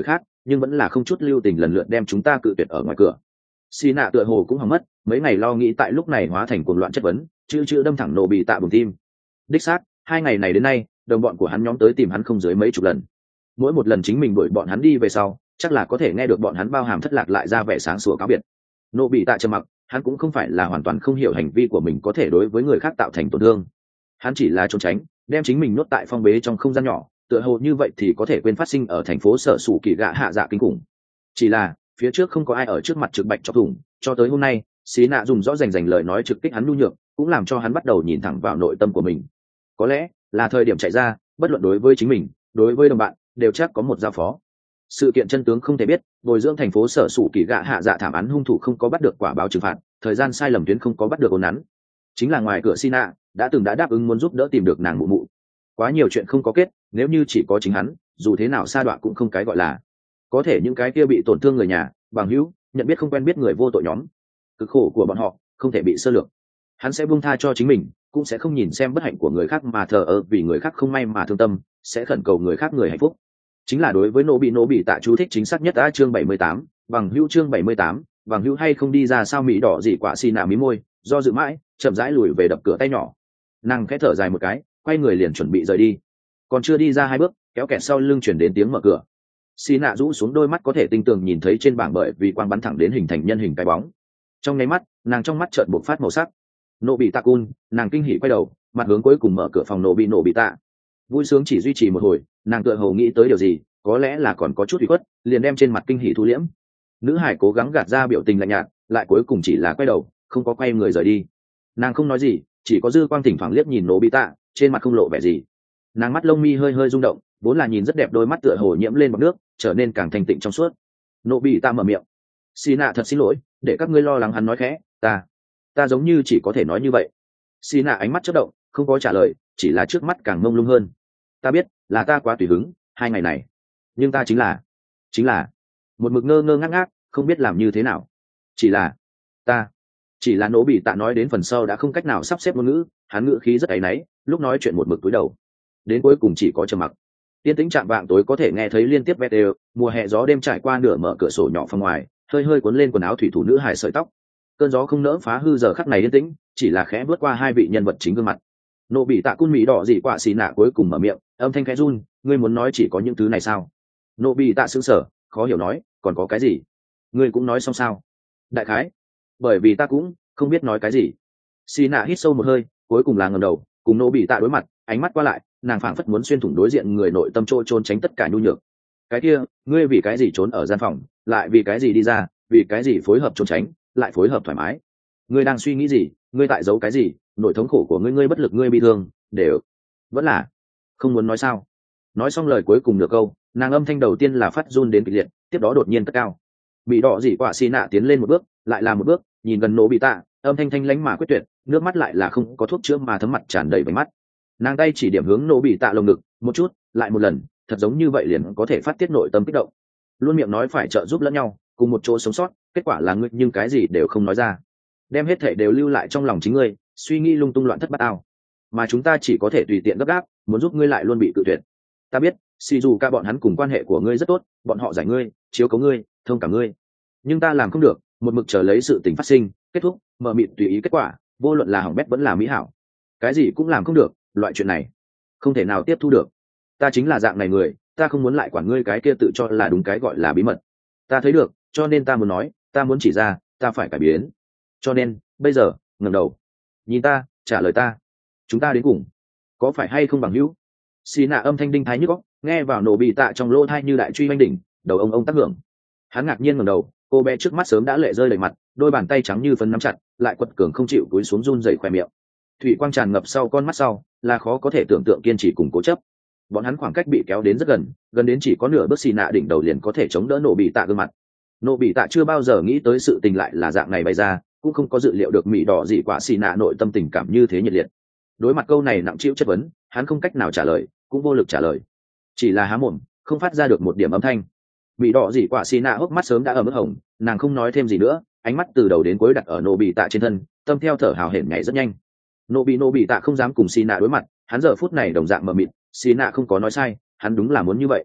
nhưng vẫn là không chút lưu tình lần lượt đem chúng ta cự tuyệt ở ngoài cửa. Xì nạ tựa hồ cũng hỏng mất, mấy ngày lo nghĩ tại lúc này hóa thành cuồng loạn chất vấn, chữ chữ đâm thẳng nổ bị tạ bùng tim. Đích xác, hai ngày này đến nay, đồng bọn của hắn nhóm tới tìm hắn không dưới mấy chục lần. Mỗi một lần chính mình đuổi bọn hắn đi về sau, chắc là có thể nghe được bọn hắn bao hàm thất lạc lại ra vẻ sáng sủa cáo biệt. Nổ bị tạ trầm mặc, hắn cũng không phải là hoàn toàn không hiểu hành vi của mình có thể đối với người khác tạo thành tổn thương. Hắn chỉ là trốn tránh, đem chính mình nuốt tại phong bế trong không gian nhỏ, tựa hồ như vậy thì có thể quên phát sinh ở thành phố sở sủ kỳ gạ hạ dạ kinh khủng. Chỉ là phía trước không có ai ở trước mặt trực bạch chọc thủng, cho tới hôm nay xí nạ dùng rõ rành rành lời nói trực kích hắn nhu nhược, cũng làm cho hắn bắt đầu nhìn thẳng vào nội tâm của mình. Có lẽ là thời điểm chạy ra, bất luận đối với chính mình, đối với đồng bạn, đều chắc có một giao phó. Sự kiện chân tướng không thể biết, bồi dưỡng thành phố sở sủ kỳ gạ hạ dạ thảm án hung thủ không có bắt được quả báo trừng phạt, thời gian sai lầm tuyến không có bắt được ổn nắn. Chính là ngoài cửa xí nạ đã từng đã đáp ứng muốn giúp đỡ tìm được nàng mụ mụ. Quá nhiều chuyện không có kết, nếu như chỉ có chính hắn, dù thế nào sa đọa cũng không cái gọi là. Có thể những cái kia bị tổn thương người nhà, bằng hữu, nhận biết không quen biết người vô tội nhóm, cực khổ của bọn họ không thể bị sơ lược. Hắn sẽ buông tha cho chính mình, cũng sẽ không nhìn xem bất hạnh của người khác mà thờ ơ vì người khác không may mà thương tâm, sẽ khẩn cầu người khác người hạnh phúc. Chính là đối với nô bị nô bị tạ chú thích chính xác nhất a chương bảy mươi tám, bằng hữu chương bảy mươi tám, bằng hữu hay không đi ra sao mỹ đỏ dị quả xì nạ mí môi, do dự mãi, chậm rãi lùi về đập cửa tay nhỏ. Nàng khẽ thở dài một cái, quay người liền chuẩn bị rời đi. Còn chưa đi ra hai bước, kéo kẹt sau lưng chuyển đến tiếng mở cửa. Xì nạ rũ xuống đôi mắt có thể tinh tường nhìn thấy trên bảng bởi vì quang bắn thẳng đến hình thành nhân hình cái bóng. Trong nháy mắt, nàng trong mắt trợn bộc phát màu sắc. Nộ bị tạ cun, nàng kinh hỉ quay đầu, mặt hướng cuối cùng mở cửa phòng nộ bị nộ bị tạ. Vui sướng chỉ duy trì một hồi, nàng tựa hồ nghĩ tới điều gì, có lẽ là còn có chút ủy khuất, liền đem trên mặt kinh hỉ thu liễm. Nữ hải cố gắng gạt ra biểu tình lạnh nhạt, lại cuối cùng chỉ là quay đầu, không có quay người rời đi. Nàng không nói gì, chỉ có dư quang thỉnh thoảng liếc nhìn nộ bị tạ, trên mặt không lộ vẻ gì. Nàng mắt lông mi hơi hơi rung động, vốn là nhìn rất đẹp đôi mắt tựa hồ nhiễm lên bọt nước, trở nên càng thanh tịnh trong suốt. Nộ bị tạ mở miệng, xì nạ thật xin lỗi, để các ngươi lo lắng. Hắn nói khẽ, ta ta giống như chỉ có thể nói như vậy. Xì nạ ánh mắt chớp động, không có trả lời, chỉ là trước mắt càng mông lung hơn. Ta biết là ta quá tùy hứng hai ngày này, nhưng ta chính là chính là một mực ngơ ngơ ngác ngác, không biết làm như thế nào. Chỉ là ta chỉ là nỗ bị tạ nói đến phần sau đã không cách nào sắp xếp ngôn ngữ, hắn ngữ khí rất áy náy, lúc nói chuyện một mực cúi đầu, đến cuối cùng chỉ có trầm mặc. Tiên tĩnh chạm vạng tối có thể nghe thấy liên tiếp vét đều, mùa hè gió đêm trải qua nửa mở cửa sổ nhỏ phòng ngoài, hơi hơi cuốn lên quần áo thủy thủ nữ hài sợi tóc. Cơn gió không nỡ phá hư giờ khắc này yên tĩnh, chỉ là khẽ bước qua hai vị nhân vật chính gương mặt. Nộ bị tạ cun mỹ đỏ dị quả xì nạ cuối cùng mở miệng, âm thanh khẽ run, ngươi muốn nói chỉ có những thứ này sao? Nộ bị tạ sững sờ, khó hiểu nói, còn có cái gì? Ngươi cũng nói xong sao? Đại khái, bởi vì ta cũng không biết nói cái gì. Xì nạ hít sâu một hơi, cuối cùng là ngẩng đầu, cùng nộ bị tạ đối mặt, ánh mắt qua lại, nàng phảng phất muốn xuyên thủng đối diện người nội tâm trôi trốn tránh tất cả nhu nhược. Cái kia, ngươi vì cái gì trốn ở gian phòng, lại vì cái gì đi ra, vì cái gì phối hợp trốn tránh, lại phối hợp thoải mái? Ngươi đang suy nghĩ gì? Ngươi tại giấu cái gì? Nỗi thống khổ của ngươi, ngươi bất lực, ngươi bị thương, đều vẫn là không muốn nói sao? Nói xong lời cuối cùng nửa câu, nàng âm thanh đầu tiên là phát run đến kịch liệt, tiếp đó đột nhiên cất cao. Bị đỏ dị quả xì nạ tiến lên một bước, lại là một bước, nhìn gần nổ bị tạ, âm thanh thanh lãnh mà quyết tuyệt, nước mắt lại là không có thuốc chữa mà thấm mặt tràn đầy vành mắt. Nàng tay chỉ điểm hướng nổ bị tạ lồng ngực, một chút, lại một lần, thật giống như vậy liền có thể phát tiết nội tâm kích động. Luôn miệng nói phải trợ giúp lẫn nhau, cùng một chỗ sống sót, kết quả là ngươi nhưng cái gì đều không nói ra, đem hết thể đều lưu lại trong lòng chính ngươi, suy nghĩ lung tung loạn thất bát ao, mà chúng ta chỉ có thể tùy tiện gấp gáp, muốn giúp ngươi lại luôn bị cự tuyệt. Ta biết, xì dù ca bọn hắn cùng quan hệ của ngươi rất tốt, bọn họ giải ngươi, chiếu cố ngươi, thông cảm ngươi, nhưng ta làm không được, một mực chờ lấy sự tình phát sinh, kết thúc, mờ mịt tùy ý kết quả, vô luận là hỏng bét vẫn là mỹ hảo, cái gì cũng làm không được. Loại chuyện này không thể nào tiếp thu được. Ta chính là dạng này người, ta không muốn lại quản ngươi cái kia tự cho là đúng cái gọi là bí mật. Ta thấy được, cho nên ta muốn nói, ta muốn chỉ ra, ta phải cải biến. Cho nên bây giờ ngẩng đầu nhìn ta, trả lời ta, chúng ta đến cùng có phải hay không bằng hữu? Xì nạ âm thanh đinh thái nhức óc, nghe vào nổ bị tạ trong lỗ thai như đại truy oanh đỉnh, đầu ông ông tác hưởng. Hắn ngạc nhiên ngẩng đầu, cô bé trước mắt sớm đã lệ rơi đầy mặt, đôi bàn tay trắng như phấn nắm chặt, lại quật cường không chịu cúi xuống run rẩy khỏe miệng. Thủy quang tràn ngập sau con mắt sau, là khó có thể tưởng tượng kiên trì cùng cố chấp. Bọn hắn khoảng cách bị kéo đến rất gần, gần đến chỉ có nửa bước xì nạ đỉnh đầu liền có thể chống đỡ nổ bị tạ gương mặt. Nổ bị tạ chưa bao giờ nghĩ tới sự tình lại là dạng này bày ra, cũng không có dự liệu được mỹ đỏ dị quả xì nạ nội tâm tình cảm như thế nhiệt liệt. Đối mặt câu này nặng trĩu chất vấn, hắn không cách nào trả lời, cũng vô lực trả lời, chỉ là há mồm, không phát ra được một điểm âm thanh. Mỹ đỏ dị quả xì nạ hốc mắt sớm đã ở mức hồng, nàng không nói thêm gì nữa, ánh mắt từ đầu đến cuối đặt ở nổ bị tạ trên thân, tâm theo thở hào hển nhảy rất nhanh. Nổ bị nổ bị tạ không dám cùng xì nạ đối mặt, hắn giờ phút này đồng dạng mờ mịt, xì nạ không có nói sai, hắn đúng là muốn như vậy.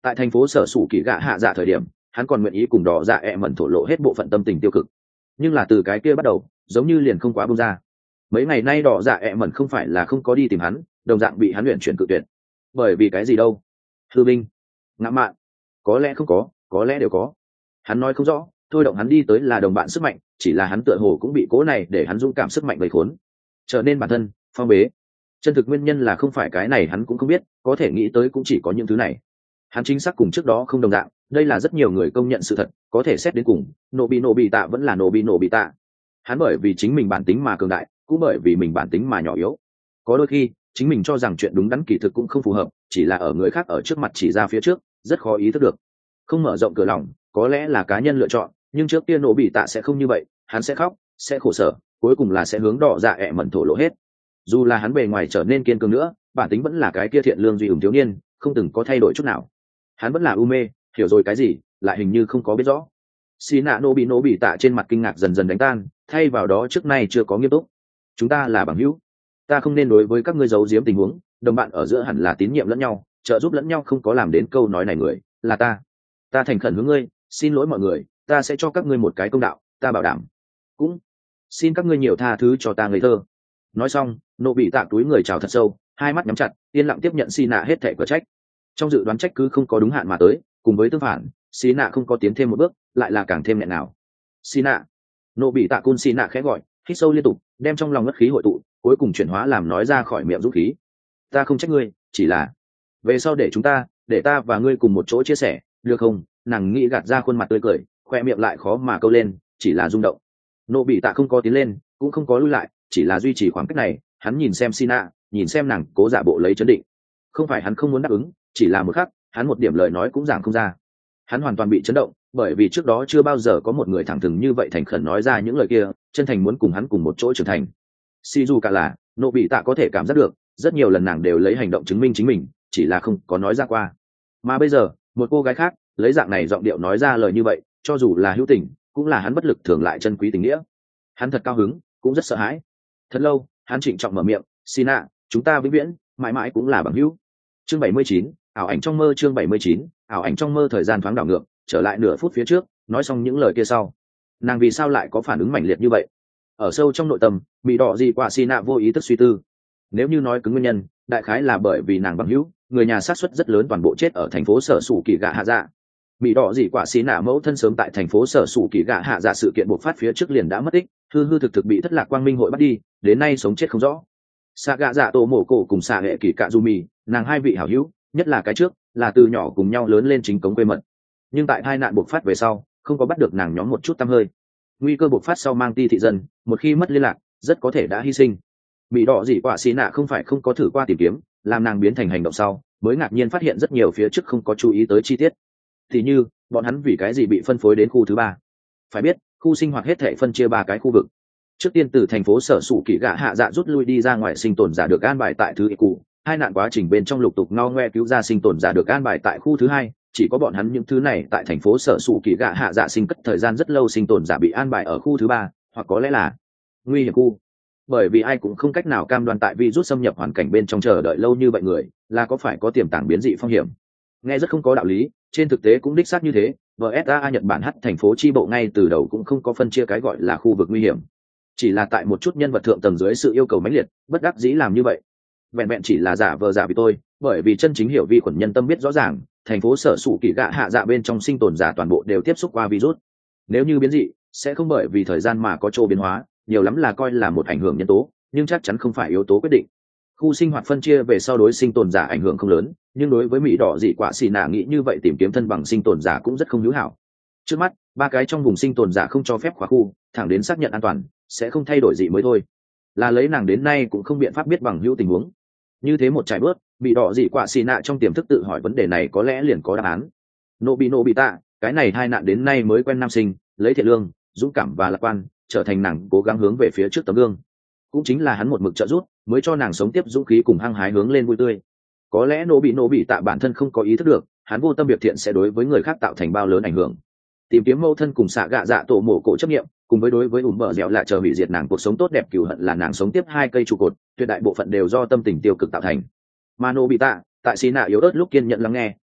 tại thành phố sở sủ kỳ gạ hạ dạ thời điểm hắn còn nguyện ý cùng đỏ dạ ẹ mẩn thổ lộ hết bộ phận tâm tình tiêu cực, nhưng là từ cái kia bắt đầu giống như liền không quá bông ra. Mấy ngày nay đỏ dạ ẹ mẩn không phải là không có đi tìm hắn, đồng dạng bị hắn luyện chuyển cự tuyệt. Bởi vì cái gì đâu? Hư binh, ngã mạn, có lẽ không có, có lẽ đều có, hắn nói không rõ. Thôi động hắn đi tới là đồng bạn sức mạnh, chỉ là hắn tựa hồ cũng bị cố này để hắn dũng cảm sức mạnh vây khốn, trở nên bản thân phong bế. Chân thực nguyên nhân là không phải cái này hắn cũng không biết, có thể nghĩ tới cũng chỉ có những thứ này. Hắn chính xác cùng trước đó không đồng dạng, đây là rất nhiều người công nhận sự thật, có thể xét đến cùng nổ bị nổ bị tạ vẫn là nổ bị nổ bị tạ. Hắn bởi vì chính mình bản tính mà cường đại, cũng bởi vì mình bản tính mà nhỏ yếu. Có đôi khi chính mình cho rằng chuyện đúng đắn kỳ thực cũng không phù hợp, chỉ là ở người khác ở trước mặt chỉ ra phía trước rất khó ý thức được. Không mở rộng cửa lòng có lẽ là cá nhân lựa chọn, nhưng trước kia nổ bị tạ sẽ không như vậy, hắn sẽ khóc, sẽ khổ sở, cuối cùng là sẽ hướng đỏ dạ ẹ mẩn thổ lộ hết. Dù là hắn bề ngoài trở nên kiên cường nữa, bản tính vẫn là cái kia thiện lương duy ủng thiếu niên, không từng có thay đổi chút nào. Hắn vẫn là u mê, hiểu rồi cái gì lại hình như không có biết rõ. Xì nạ nổ bị nổ bị tạ trên mặt kinh ngạc dần dần đánh tan, thay vào đó trước nay chưa có nghiêm túc. Chúng ta là bằng hữu, ta không nên đối với các ngươi giấu giếm tình huống, đồng bạn ở giữa hẳn là tín nhiệm lẫn nhau, trợ giúp lẫn nhau, không có làm đến câu nói này người là ta. Ta thành khẩn hướng ngươi xin lỗi mọi người, ta sẽ cho các ngươi một cái công đạo, ta bảo đảm. Cũng xin các ngươi nhiều tha thứ cho ta ngây thơ. Nói xong nộ bị tạ túi người chào thật sâu, hai mắt nhắm chặt, yên lặng tiếp nhận xì nạ hết thẻ cửa trách. Trong dự đoán trách cứ không có đúng hạn mà tới, cùng với tương phản xì nạ không có tiến thêm một bước lại là càng thêm nghẹn nào. Xì nạ, nộ bị tạ cun xì nạ khẽ gọi, hít sâu liên tục, đem trong lòng ngất khí hội tụ, cuối cùng chuyển hóa làm nói ra khỏi miệng dũng khí. Ta không trách ngươi, chỉ là về sau để chúng ta để ta và ngươi cùng một chỗ chia sẻ được không? Nàng nghĩ gạt ra khuôn mặt tươi cười, khoe miệng lại khó mà câu lên, chỉ là rung động. Nộ bị tạ không có tiến lên cũng không có lui lại, chỉ là duy trì khoảng cách này. Hắn nhìn xem Sina, nhìn xem nàng cố giả bộ lấy chấn định. Không phải hắn không muốn đáp ứng, chỉ là một khắc hắn một điểm lời nói cũng giảng không ra. Hắn hoàn toàn bị chấn động, bởi vì trước đó chưa bao giờ có một người thẳng thừng như vậy thành khẩn nói ra những lời kia, chân thành muốn cùng hắn cùng một chỗ trưởng thành. Si dù cả là nộ bị tạ có thể cảm giác được, rất nhiều lần nàng đều lấy hành động chứng minh chính mình, chỉ là không có nói ra qua. Mà bây giờ một cô gái khác lấy dạng này giọng điệu nói ra lời như vậy, cho dù là hữu tình cũng là hắn bất lực thường lại chân quý tình nghĩa. Hắn thật cao hứng, cũng rất sợ hãi. Thật lâu hắn trịnh trọng mở miệng, Sina, chúng ta vĩnh viễn mãi mãi cũng là bằng hữu. Chương bảy mươi chín, ảo ảnh trong mơ. Chương bảy mươi chín, ảo ảnh trong mơ. Thời gian thoáng đảo ngược trở lại nửa phút phía trước, nói xong những lời kia sau, nàng vì sao lại có phản ứng mãnh liệt như vậy? Ở sâu trong nội tâm bị đỏ gì qua Sina vô ý thức suy tư. Nếu như nói cứng nguyên nhân, đại khái là bởi vì nàng bằng hữu người nhà xác suất rất lớn toàn bộ chết ở thành phố sở sủ kỳ gạ hạ dạ. Bị đỏ gì quả xí nạ mẫu thân sớm tại thành phố sở sủ kỳ gạ hạ dạ sự kiện bộc phát phía trước liền đã mất tích, hư hư thực thực bị thất lạc quang minh hội bắt đi, đến nay sống chết không rõ. Xạ gạ dạ tổ mổ cổ cùng xạ hệ kỳ cạ du mì, nàng hai vị hảo hữu, nhất là cái trước là từ nhỏ cùng nhau lớn lên chính cống quê mật, nhưng tại tai nạn bộc phát về sau không có bắt được nàng nhóm một chút tăm hơi. Nguy cơ bộc phát sau mang ti thị dân, một khi mất liên lạc rất có thể đã hy sinh. Bị đỏ gì quả xí nạ không phải không có thử qua tìm kiếm, làm nàng biến thành hành động sau mới ngạc nhiên phát hiện rất nhiều phía trước không có chú ý tới chi tiết. Thì như bọn hắn vì cái gì bị phân phối đến khu thứ ba? Phải biết khu sinh hoạt hết thể phân chia ba cái khu vực. Trước tiên từ thành phố sở sủ kỳ gạ hạ dạ rút lui đi ra ngoài sinh tồn giả được an bài tại thứ y cụ, hai nạn quá trình bên trong lục tục ngao ngoe cứu ra sinh tồn giả được an bài tại khu thứ hai. Chỉ có bọn hắn những thứ này tại thành phố sở sủ kỳ gạ hạ dạ sinh cất thời gian rất lâu sinh tồn giả bị an bài ở khu thứ ba, hoặc có lẽ là nguy hiểm khu. Bởi vì ai cũng không cách nào cam đoan tại virus xâm nhập hoàn cảnh bên trong chờ đợi lâu như vậy người là có phải có tiềm tàng biến dị phong hiểm. Nghe rất không có đạo lý, trên thực tế cũng đích xác như thế. vê ét a Nhật Bản H thành phố chi bộ ngay từ đầu cũng không có phân chia cái gọi là khu vực nguy hiểm, chỉ là tại một chút nhân vật thượng tầng dưới sự yêu cầu mãnh liệt bất đắc dĩ làm như vậy. Vẹn vẹn chỉ là giả vờ giả vì tôi, bởi vì chân chính hiểu vi khuẩn nhân tâm biết rõ ràng, thành phố sở sủ kỳ gạ hạ dạ bên trong sinh tồn giả toàn bộ đều tiếp xúc qua virus. Nếu như biến dị sẽ không bởi vì thời gian mà có chỗ biến hóa, nhiều lắm là coi là một ảnh hưởng nhân tố, nhưng chắc chắn không phải yếu tố quyết định. Khu sinh hoạt phân chia về sau đối sinh tồn giả ảnh hưởng không lớn, nhưng đối với mỹ đỏ dị quả xì nạ nghĩ như vậy tìm kiếm thân bằng sinh tồn giả cũng rất không hữu hảo. Trước mắt ba cái trong vùng sinh tồn giả không cho phép khóa khu, thẳng đến xác nhận an toàn sẽ không thay đổi gì mới thôi. Là lấy nàng đến nay cũng không biện pháp biết bằng hữu tình huống như thế một trải bớt, bị đỏ dị quả xì nạ trong tiềm thức tự hỏi vấn đề này có lẽ liền có đáp án. Nô bị nô bị tạ, cái này hai nạn đến nay mới quen nam sinh, lấy thiện lương dũng cảm và lạc quan trở thành nàng cố gắng hướng về phía trước tấm gương. Cũng chính là hắn một mực trợ giúp mới cho nàng sống tiếp dũng khí cùng hăng hái hướng lên vui tươi. Có lẽ nô bị nô bị tạ bản thân không có ý thức được hắn vô tâm việc thiện sẽ đối với người khác tạo thành bao lớn ảnh hưởng. Tìm kiếm mâu thân cùng xạ gạ dạ tổ mổ cổ chấp nghiệm, cùng với đối với ủng bờ dẻo lại chờ hủy diệt nàng cuộc sống tốt đẹp cừu hận là nàng sống tiếp hai cây trụ cột, tuyệt đại bộ phận đều do tâm tình tiêu cực tạo thành. Mà nô bị tạ tại xí nạ yếu ớt lúc kiên nhận lắng nghe,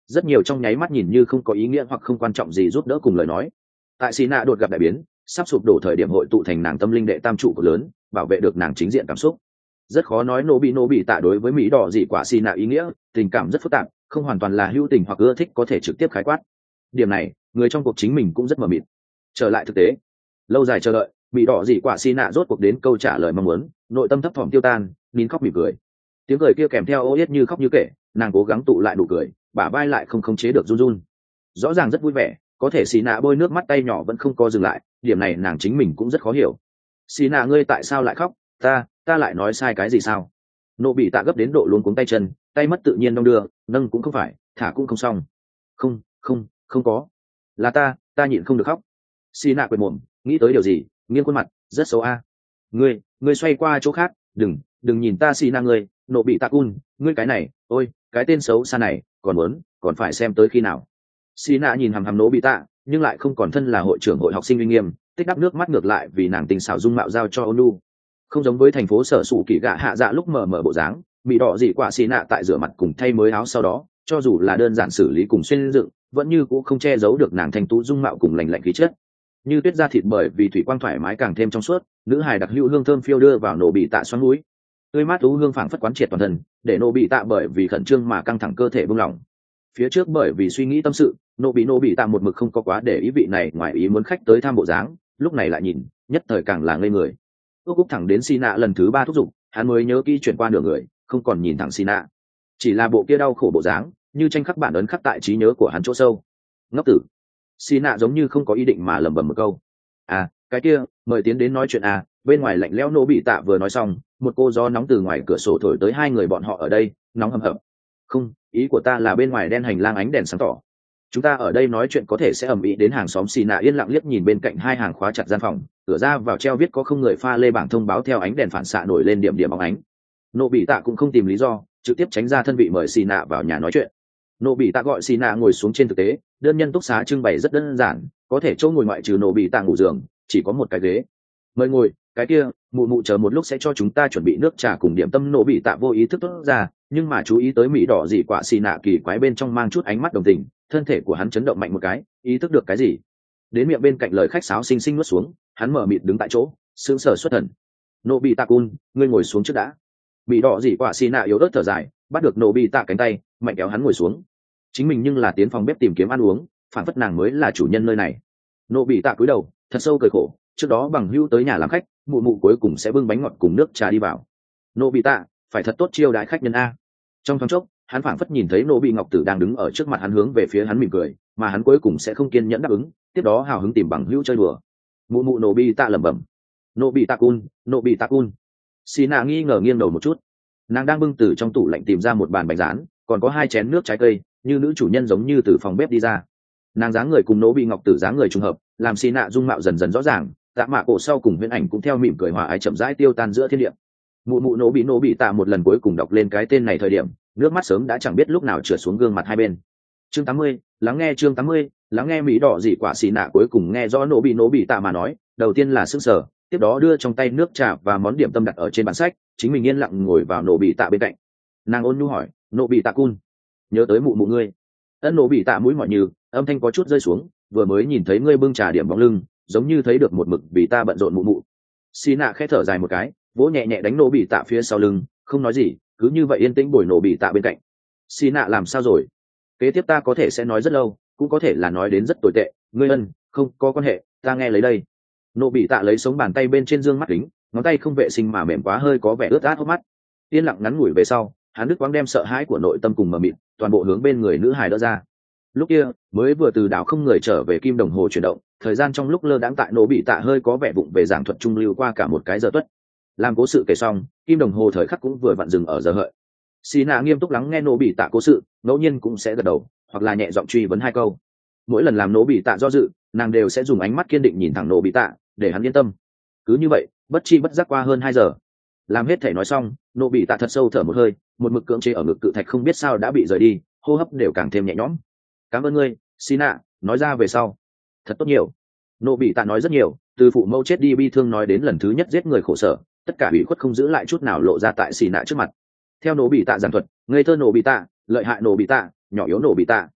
rất nhiều trong nháy mắt nhìn như không có ý nghĩa hoặc không quan trọng gì giúp đỡ cùng lời nói tại xì nạ đột gặp đại biến sắp sụp đổ thời điểm hội tụ thành nàng tâm linh đệ tam trụ cực lớn bảo vệ được nàng chính diện cảm xúc. Rất khó nói nô bị nô bị tạ đối với mỹ đỏ dị quả xì nạ ý nghĩa tình cảm rất phức tạp, không hoàn toàn là hữu tình hoặc ưa thích có thể trực tiếp khái quát. Điểm này người trong cuộc chính mình cũng rất mờ mịt. Trở lại thực tế, lâu dài chờ đợi mỹ đỏ dị quả xì nạ rốt cuộc đến câu trả lời mong muốn, nội tâm thấp thỏm tiêu tan, nín khóc mỉm cười. Tiếng cười kia kèm theo ô yết như khóc như kể, nàng cố gắng tụ lại nụ cười, bả vai lại không khống chế được run run. Rõ ràng rất vui vẻ, có thể xì nạ bôi nước mắt tay nhỏ vẫn không co dừng lại, điểm này nàng chính mình cũng rất khó hiểu. Xì nạ ngươi tại sao lại khóc? Ta, ta lại nói sai cái gì sao? Nộ bị tạ gấp đến độ luống cuống tay chân, tay mất tự nhiên đong đưa, nâng cũng không phải, thả cũng không xong. Không, không, không có. Là ta, ta nhịn không được khóc. Xì nạ quệt mồm, nghĩ tới điều gì, nghiêng khuôn mặt, rất xấu a. Ngươi, ngươi xoay qua chỗ khác, đừng, đừng nhìn ta xì nạ ngươi, nộ bị tạ cun, ngươi cái này, ôi, cái tên xấu xa này, còn muốn, còn phải xem tới khi nào. Xì nạ nhìn hằm hằm nộ bị tạ, nhưng lại không còn thân là hội trưởng hội học sinh uy nghiêm, tích đắp nước mắt ngược lại vì nàng tình xảo dung mạo giao cho Onu. Không giống với thành phố sở sụ kỳ gạ hạ dạ lúc mở mở bộ dáng, mỹ đỏ dị quả xì nạ tại rửa mặt cùng thay mới áo sau đó, cho dù là đơn giản xử lý cùng xuyên dựng, vẫn như cũng không che giấu được nàng thanh tú dung mạo cùng lành lạnh khí chất. Như tuyết da thịt bởi vì thủy quang thoải mái càng thêm trong suốt, nữ hài đặc hữu hương thơm phiêu đưa vào nổ bị tạ xoắn mũi. Tươi mát tú hương phảng phất quán triệt toàn thân, để nổ bị tạ bởi vì khẩn trương mà căng thẳng cơ thể buông lỏng. Phía trước bởi vì suy nghĩ tâm sự, nổ bị nổ bị tạ một mực không có quá để ý vị này ngoài ý muốn khách tới thăm bộ dáng, lúc này lại nhìn, nhất thời càng là ngây người. ước úc thẳng đến xì nạ lần thứ ba thúc giục, hắn mới nhớ kỹ chuyển qua nửa người, không còn nhìn thẳng xì nạ, chỉ là bộ kia đau khổ bộ dáng như tranh khắc bản ấn khắc tại trí nhớ của hắn chỗ sâu. Ngốc tử. Xì nạ giống như không có ý định mà lẩm bẩm một câu. À, cái kia, mời tiến đến nói chuyện à. Bên ngoài lạnh lẽo nổ bị tạ vừa nói xong, một cô gió nóng từ ngoài cửa sổ thổi tới hai người bọn họ ở đây, nóng hầm hập. Không, ý của ta là bên ngoài đen hành lang ánh đèn sáng tỏ, chúng ta ở đây nói chuyện có thể sẽ ầm ĩ đến hàng xóm. Xì nạ yên lặng liếc nhìn bên cạnh hai hàng khóa chặt gian phòng, cửa ra vào treo viết có không người pha lê bảng thông báo theo ánh đèn phản xạ nổi lên điểm điểm bóng ánh. Nộ bị tạ cũng không tìm lý do, trực tiếp tránh ra thân vị mời xì nạ vào nhà nói chuyện. Nộ bị tạ gọi xì nạ ngồi xuống. Trên thực tế đơn nhân túc xá trưng bày rất đơn giản, có thể chỗ ngồi ngoại trừ nộ bị tạ ngủ giường chỉ có một cái ghế. Mời ngồi. Cái kia mụ mụ chờ một lúc sẽ cho chúng ta chuẩn bị nước trà cùng điểm tâm. Nộ bị tạ vô ý thức tốt ra, nhưng mà chú ý tới mỹ đỏ dị quả xì nạ kỳ quái bên trong mang chút ánh mắt đồng tình, thân thể của hắn chấn động mạnh một cái, ý thức được cái gì, đến miệng bên cạnh lời khách sáo xinh xinh nuốt xuống. Hắn mở mịt đứng tại chỗ, sững sờ xuất thần. Nộ bị tạ cun, ngươi ngồi xuống trước đã. Mỹ đỏ dị quả xì nạ yếu ớt thở dài, bắt được nộ bị tạ cánh tay, mạnh kéo hắn ngồi xuống. Chính mình nhưng là tiến phòng bếp tìm kiếm ăn uống, phản phất nàng mới là chủ nhân nơi này. Nộ bị tạ cúi đầu, thật sâu cười khổ. Trước đó bằng hữu tới nhà làm khách, mụ mụ cuối cùng sẽ bưng bánh ngọt cùng nước trà đi vào. Nộ bị tạ phải thật tốt chiêu đãi khách nhân a. Trong thoáng chốc hắn phảng phất nhìn thấy nô bị ngọc tử đang đứng ở trước mặt hắn, hướng về phía hắn mỉm cười, mà hắn cuối cùng sẽ không kiên nhẫn đáp ứng, tiếp đó hào hứng tìm bằng hữu chơi đùa. Mụ mụ nô bị tạ lẩm bẩm. Nô bị tạ cun, nô bị tạ cun. Xì nạ nghi ngờ nghiêng đầu một chút, nàng đang bưng từ trong tủ lạnh tìm ra một bàn bánh rán, còn có hai chén nước trái cây, như nữ chủ nhân giống như từ phòng bếp đi ra. Nàng dáng người cùng nô bị ngọc tử dáng người trùng hợp, làm xì nạ dung mạo dần dần rõ ràng, tạ mạ cổ sau cùng huyễn ảnh cũng theo mỉm cười hòa ái chậm rãi tiêu tan giữa thiên địa. Mụ mụ nô bị nô bị tạ một lần cuối cùng đọc lên cái tên này thời điểm, nước mắt sớm đã chẳng biết lúc nào trượt xuống gương mặt hai bên. Chương tám mươi, lắng nghe. Chương tám mươi, lắng nghe. Mỹ đỏ dị quả xì nạ cuối cùng nghe rõ nô bị nô bị tạ mà nói, đầu tiên là sững sờ, tiếp đó đưa trong tay nước trà và món điểm tâm đặt ở trên bàn sách, chính mình yên lặng ngồi vào nô bị tạ bên cạnh. Nàng ôn nhu hỏi, nô bị tạ cun, nhớ tới mụ mụ ngươi? Ân. Nô bị tạ mũi mỏi như, âm thanh có chút rơi xuống, vừa mới nhìn thấy ngươi bưng trà điểm bóng lưng, giống như thấy được một mực vì ta bận rộn mụ mụ. Xì nạ khẽ thở dài một cái, vỗ nhẹ nhẹ đánh nô bị tạ phía sau lưng, không nói gì, cứ như vậy yên tĩnh bồi nổ bị tạ bên cạnh. Xì nạ làm sao rồi? Kế tiếp ta có thể sẽ nói rất lâu, cũng có thể là nói đến rất tồi tệ. Ngươi ân, không có quan hệ, ta nghe lấy đây. Nổ bị tạ lấy sống bàn tay bên trên dương mắt kính, ngón tay không vệ sinh mà mềm quá hơi có vẻ ướt át hốc mắt. Yên lặng ngắn ngủi về sau, hắn đứt quãng đem sợ hãi của nội tâm cùng mờ mịt toàn bộ hướng bên người nữ hài đỡ ra. Lúc kia mới vừa từ đảo không người trở về kim đồng hồ chuyển động, thời gian trong lúc lơ đãng tại nổ bị tạ hơi có vẻ vụng về giảng thuật trung lưu qua cả một cái giờ tuất. Làm cố sự kể xong, kim đồng hồ thời khắc cũng vừa vặn dừng ở giờ hợi. Xì nạ nghiêm túc lắng nghe nổ bị tạ cố sự, ngẫu nhiên cũng sẽ gật đầu hoặc là nhẹ giọng truy vấn hai câu. Mỗi lần làm nổ bị tạ do dự, nàng đều sẽ dùng ánh mắt kiên định nhìn thẳng nổ bị tạ, để hắn yên tâm. Cứ như vậy bất chi bất giác qua hơn hai giờ. Làm hết thể nói xong, nổ bị tạ thật sâu thở một hơi, một mực cưỡng chế ở ngực cự thạch không biết sao đã bị rời đi, hô hấp đều càng thêm nhẹ nhõm. Cảm ơn ngươi, xì nạ, nói ra về sau thật tốt nhiều. Nổ bị tạ nói rất nhiều, từ phụ mẫu chết đi bi thương nói đến lần thứ nhất giết người khổ sở, tất cả bị khuất không giữ lại chút nào lộ ra tại xì nạ trước mặt. Theo nổ bị tạ giảng thuật, ngây thơ nổ bị tạ, lợi hại nổ bị tạ, nhỏ yếu nổ bị tạ,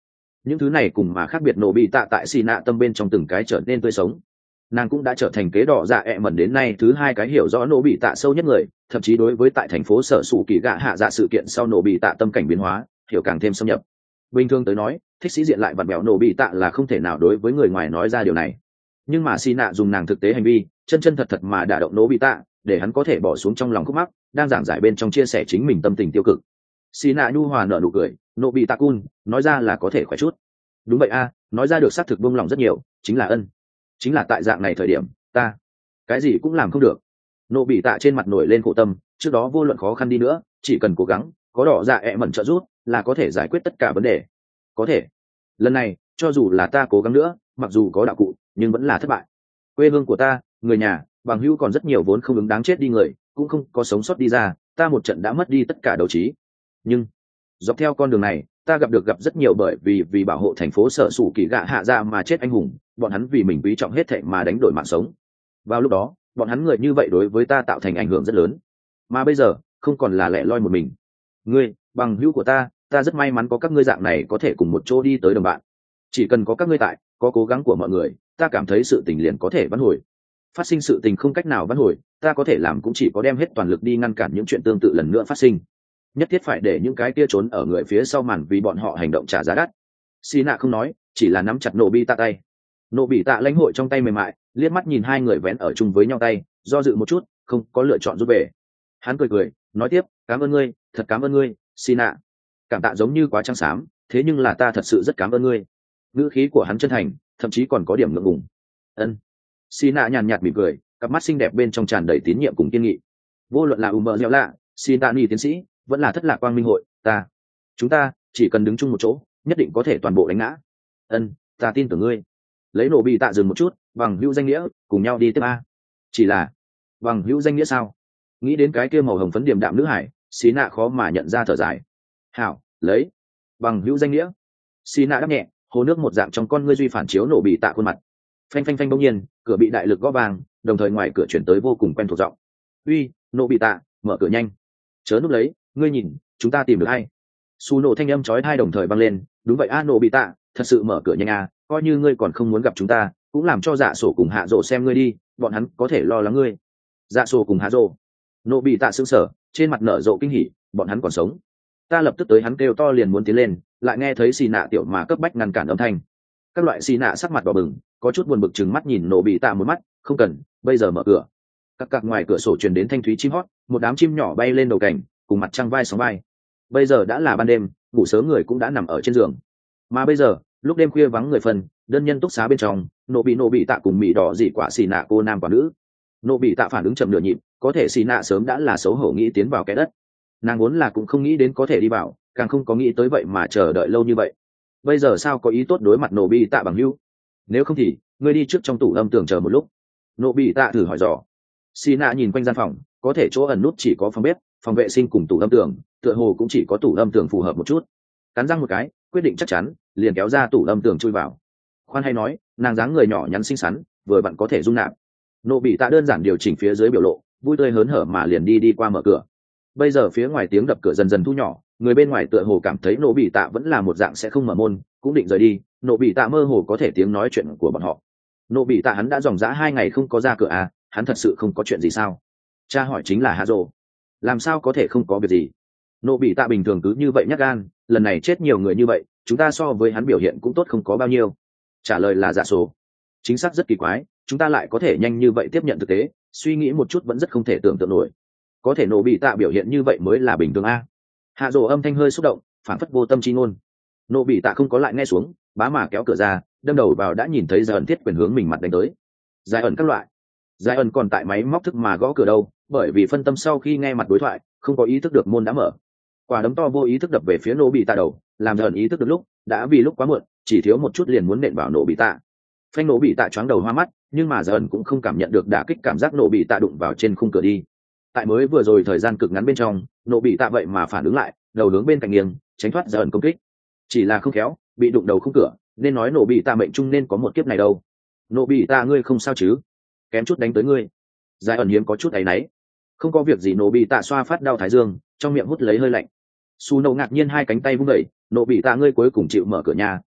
những thứ này cùng mà khác biệt nổ bị tạ tại xì nạ tâm bên trong từng cái trở nên tươi sống. Nàng cũng đã trở thành kế đỏ dạ ẹ mẩn đến nay thứ hai cái hiểu rõ nổ bị tạ sâu nhất người, thậm chí đối với tại thành phố sở sủ kỳ gạ hạ dạ sự kiện sau nổ bị tạ tâm cảnh biến hóa hiểu càng thêm xâm nhập. Bình thường tới nói, thích sĩ diện lại vặn bẹo nổ bị tạ là không thể nào đối với người ngoài nói ra điều này, nhưng mà xì nạ dùng nàng thực tế hành vi chân chân thật thật mà đả động nổ bị tạ, để hắn có thể bỏ xuống trong lòng khúc mắc, đang giảng giải bên trong chia sẻ chính mình tâm tình tiêu cực. Xì nạ nhu hòa nở nụ cười, nổ bị tạ cun nói ra là có thể khỏe chút. Đúng vậy a, nói ra được xác thực buông lòng rất nhiều, chính là ân chính là tại dạng này thời điểm ta cái gì cũng làm không được. Nộ bị tạ trên mặt nổi lên khổ tâm, trước đó vô luận khó khăn đi nữa, chỉ cần cố gắng, có đỏ dạ ẹ mẩn trợ giúp là có thể giải quyết tất cả vấn đề. Có thể lần này cho dù là ta cố gắng nữa, mặc dù có đạo cụ nhưng vẫn là thất bại. Quê hương của ta, người nhà, bằng hữu còn rất nhiều vốn không ứng đáng chết đi người cũng không có sống sót đi ra, ta một trận đã mất đi tất cả đấu trí. Nhưng dọc theo con đường này ta gặp được gặp rất nhiều bởi vì vì bảo hộ thành phố sở sủ kỳ gạ hạ ra mà chết anh hùng, bọn hắn vì mình quý trọng hết thệ mà đánh đổi mạng sống. Vào lúc đó bọn hắn người như vậy đối với ta tạo thành ảnh hưởng rất lớn, mà bây giờ không còn là lẻ loi một mình. Ngươi bằng hữu của ta, ta rất may mắn có các ngươi dạng này có thể cùng một chỗ đi tới đồng bạn. Chỉ cần có các ngươi tại, có cố gắng của mọi người, ta cảm thấy sự tình liền có thể vãn hồi. Phát sinh sự tình không cách nào vãn hồi, ta có thể làm cũng chỉ có đem hết toàn lực đi ngăn cản những chuyện tương tự lần nữa phát sinh. Nhất thiết phải để những cái kia trốn ở người phía sau màn vì bọn họ hành động trả giá đắt. Xì nạ không nói, chỉ là nắm chặt nổ bị tạ tay. Nổ bị tạ lãnh hội trong tay mềm mại, liếc mắt nhìn hai người vén ở chung với nhau tay, do dự một chút, không có lựa chọn rút về. Hắn cười cười, nói tiếp, cảm ơn ngươi, thật cảm ơn ngươi, xì nạ. Cảm tạ giống như quá trắng xám, thế nhưng là ta thật sự rất cảm ơn ngươi. Ngữ khí của hắn chân thành, thậm chí còn có điểm ngượng ngùng. Ân. Xì nạ nhàn nhạt mỉm cười, cặp mắt xinh đẹp bên trong tràn đầy tín nhiệm cùng kiên nghị. Vô luận là Umber Gieo lạ, xin tạ ni tiến sĩ, vẫn là thất lạc quang minh hội, ta chúng ta chỉ cần đứng chung một chỗ, nhất định có thể toàn bộ đánh ngã. Ân, ta tin tưởng ngươi. Lấy nổ bị tạ dừng một chút, bằng hữu danh nghĩa cùng nhau đi tiếp a. Chỉ là bằng hữu danh nghĩa sao? Nghĩ đến cái kia màu hồng phấn điểm đạm nữ hải, xí nạ khó mà nhận ra thở dài. Hảo, lấy bằng hữu danh nghĩa. Xí nạ đáp nhẹ, hồ nước một dạng trong con ngươi duy phản chiếu nổ bị tạ khuôn mặt. Phanh phanh phanh, bỗng nhiên cửa bị đại lực gõ vàng, đồng thời ngoài cửa chuyển tới vô cùng quen thuộc giọng. Uy, nổ bị tạ, mở cửa nhanh. Chớ núp lấy, ngươi nhìn, chúng ta tìm được hay. Su nổ thanh âm chói tai đồng thời vang lên. Đúng vậy a, nổ bị tạ, thật sự mở cửa nhanh a, coi như ngươi còn không muốn gặp chúng ta, cũng làm cho dạ sổ cùng hạ rộ xem ngươi đi, bọn hắn có thể lo lắng ngươi. Dạ sổ cùng hạ rộ. Nổ bị tạ sững sờ, trên mặt nở rộ kinh hỉ, bọn hắn còn sống. Ta lập tức tới, hắn kêu to liền muốn tiến lên, lại nghe thấy xì nạ tiểu mà cấp bách ngăn cản âm thanh. Các loại xì nạ sắc mặt đỏ bừng, có chút buồn bực trừng mắt nhìn nổ bị tạ một mắt, không cần, bây giờ mở cửa. Các cặc ngoài cửa sổ truyền đến thanh thúy chim hót, một đám chim nhỏ bay lên đầu cảnh, cùng mặt trăng vai sóng vai. Bây giờ đã là ban đêm, ngủ sớm người cũng đã nằm ở trên giường, mà bây giờ lúc đêm khuya vắng người phần, đơn nhân túc xá bên trong, nổ bị nổ bị tạ cùng mỹ đỏ dị quả xì nạ cô nam quả nữ. Nổ bị tạ phản ứng chậm nửa nhịp, có thể xì nạ sớm đã là xấu hổ nghĩ tiến vào cái đất. Nàng vốn là cũng không nghĩ đến có thể đi vào, càng không có nghĩ tới vậy mà chờ đợi lâu như vậy. Bây giờ sao có ý tốt đối mặt nổ bị tạ bằng hữu? Nếu không thì ngươi đi trước trong tủ âm tường chờ một lúc. Nổ bị tạ thử hỏi dò. Xì nạ nhìn quanh gian phòng, có thể chỗ ẩn nút chỉ có phòng bếp, phòng vệ sinh cùng tủ âm tường, tựa hồ cũng chỉ có tủ âm tường phù hợp một chút. Cắn răng một cái, quyết định chắc chắn, liền kéo ra tủ âm tường chui vào. Khoan hay nói, nàng dáng người nhỏ nhắn xinh xắn, vừa vặn có thể dung nạp. Nộ bị tạ đơn giản điều chỉnh phía dưới biểu lộ, vui tươi hớn hở mà liền đi đi qua mở cửa. Bây giờ phía ngoài tiếng đập cửa dần dần thu nhỏ, người bên ngoài tựa hồ cảm thấy nộ bị tạ vẫn là một dạng sẽ không mở môn, cũng định rời đi. Nộ bị tạ mơ hồ có thể tiếng nói chuyện của bọn họ. Nộ bị tạ hắn đã dòng dã hai ngày không có ra cửa à, hắn thật sự không có chuyện gì sao? Cha hỏi chính là Hà Dô. Làm sao có thể không có việc gì? Nộ bị tạ bình thường cứ như vậy nhát gan, lần này chết nhiều người như vậy, chúng ta so với hắn biểu hiện cũng tốt không có bao nhiêu. Trả lời là dạ số. Chính xác rất kỳ quái, chúng ta lại có thể nhanh như vậy tiếp nhận thực tế, suy nghĩ một chút vẫn rất không thể tưởng tượng nổi. Có thể nộ bị tạ biểu hiện như vậy mới là bình thường a. Hạ Dô âm thanh hơi xúc động, phản phất vô tâm chi ngôn. Nộ bị tạ không có lại nghe xuống, bá mà kéo cửa ra, đâm đầu vào đã nhìn thấy Giải ẩn thiết quyền hướng mình mặt đánh tới. Giải ẩn các loại. Giải ẩn còn tại máy móc thức mà gõ cửa đâu, bởi vì phân tâm sau khi nghe mặt đối thoại, không có ý thức được môn đã mở. Quả đấm to vô ý thức đập về phía nổ bị tạ đầu, làm Giải ẩn ý thức được lúc đã vì lúc quá muộn, chỉ thiếu một chút liền muốn nện vào nổ bị tạ. Phanh, nổ bị tạ choáng đầu hoa mắt, nhưng mà Giải ẩn cũng không cảm nhận được đả kích, cảm giác nổ bị tạ đụng vào trên khung cửa đi. Tại mới vừa rồi thời gian cực ngắn bên trong, nổ bị tạ vậy mà phản ứng lại, đầu hướng bên cạnh nghiêng, tránh thoát Giải ẩn công kích. Chỉ là không khéo, bị đụng đầu khung cửa, nên nói nổ bị tạ mệnh trung nên có một kiếp này đâu. Nổ bị tạ ngươi không sao chứ? Kém chút đánh tới ngươi. Giải ẩn hiếm có chút áy náy. Không có việc gì. Nổ bị tạ xoa phát đau thái dương, trong miệng hút lấy hơi lạnh. Su nổ ngạc nhiên hai cánh tay vung đẩy, nổ bị tạ ngươi cuối cùng chịu mở cửa nhà,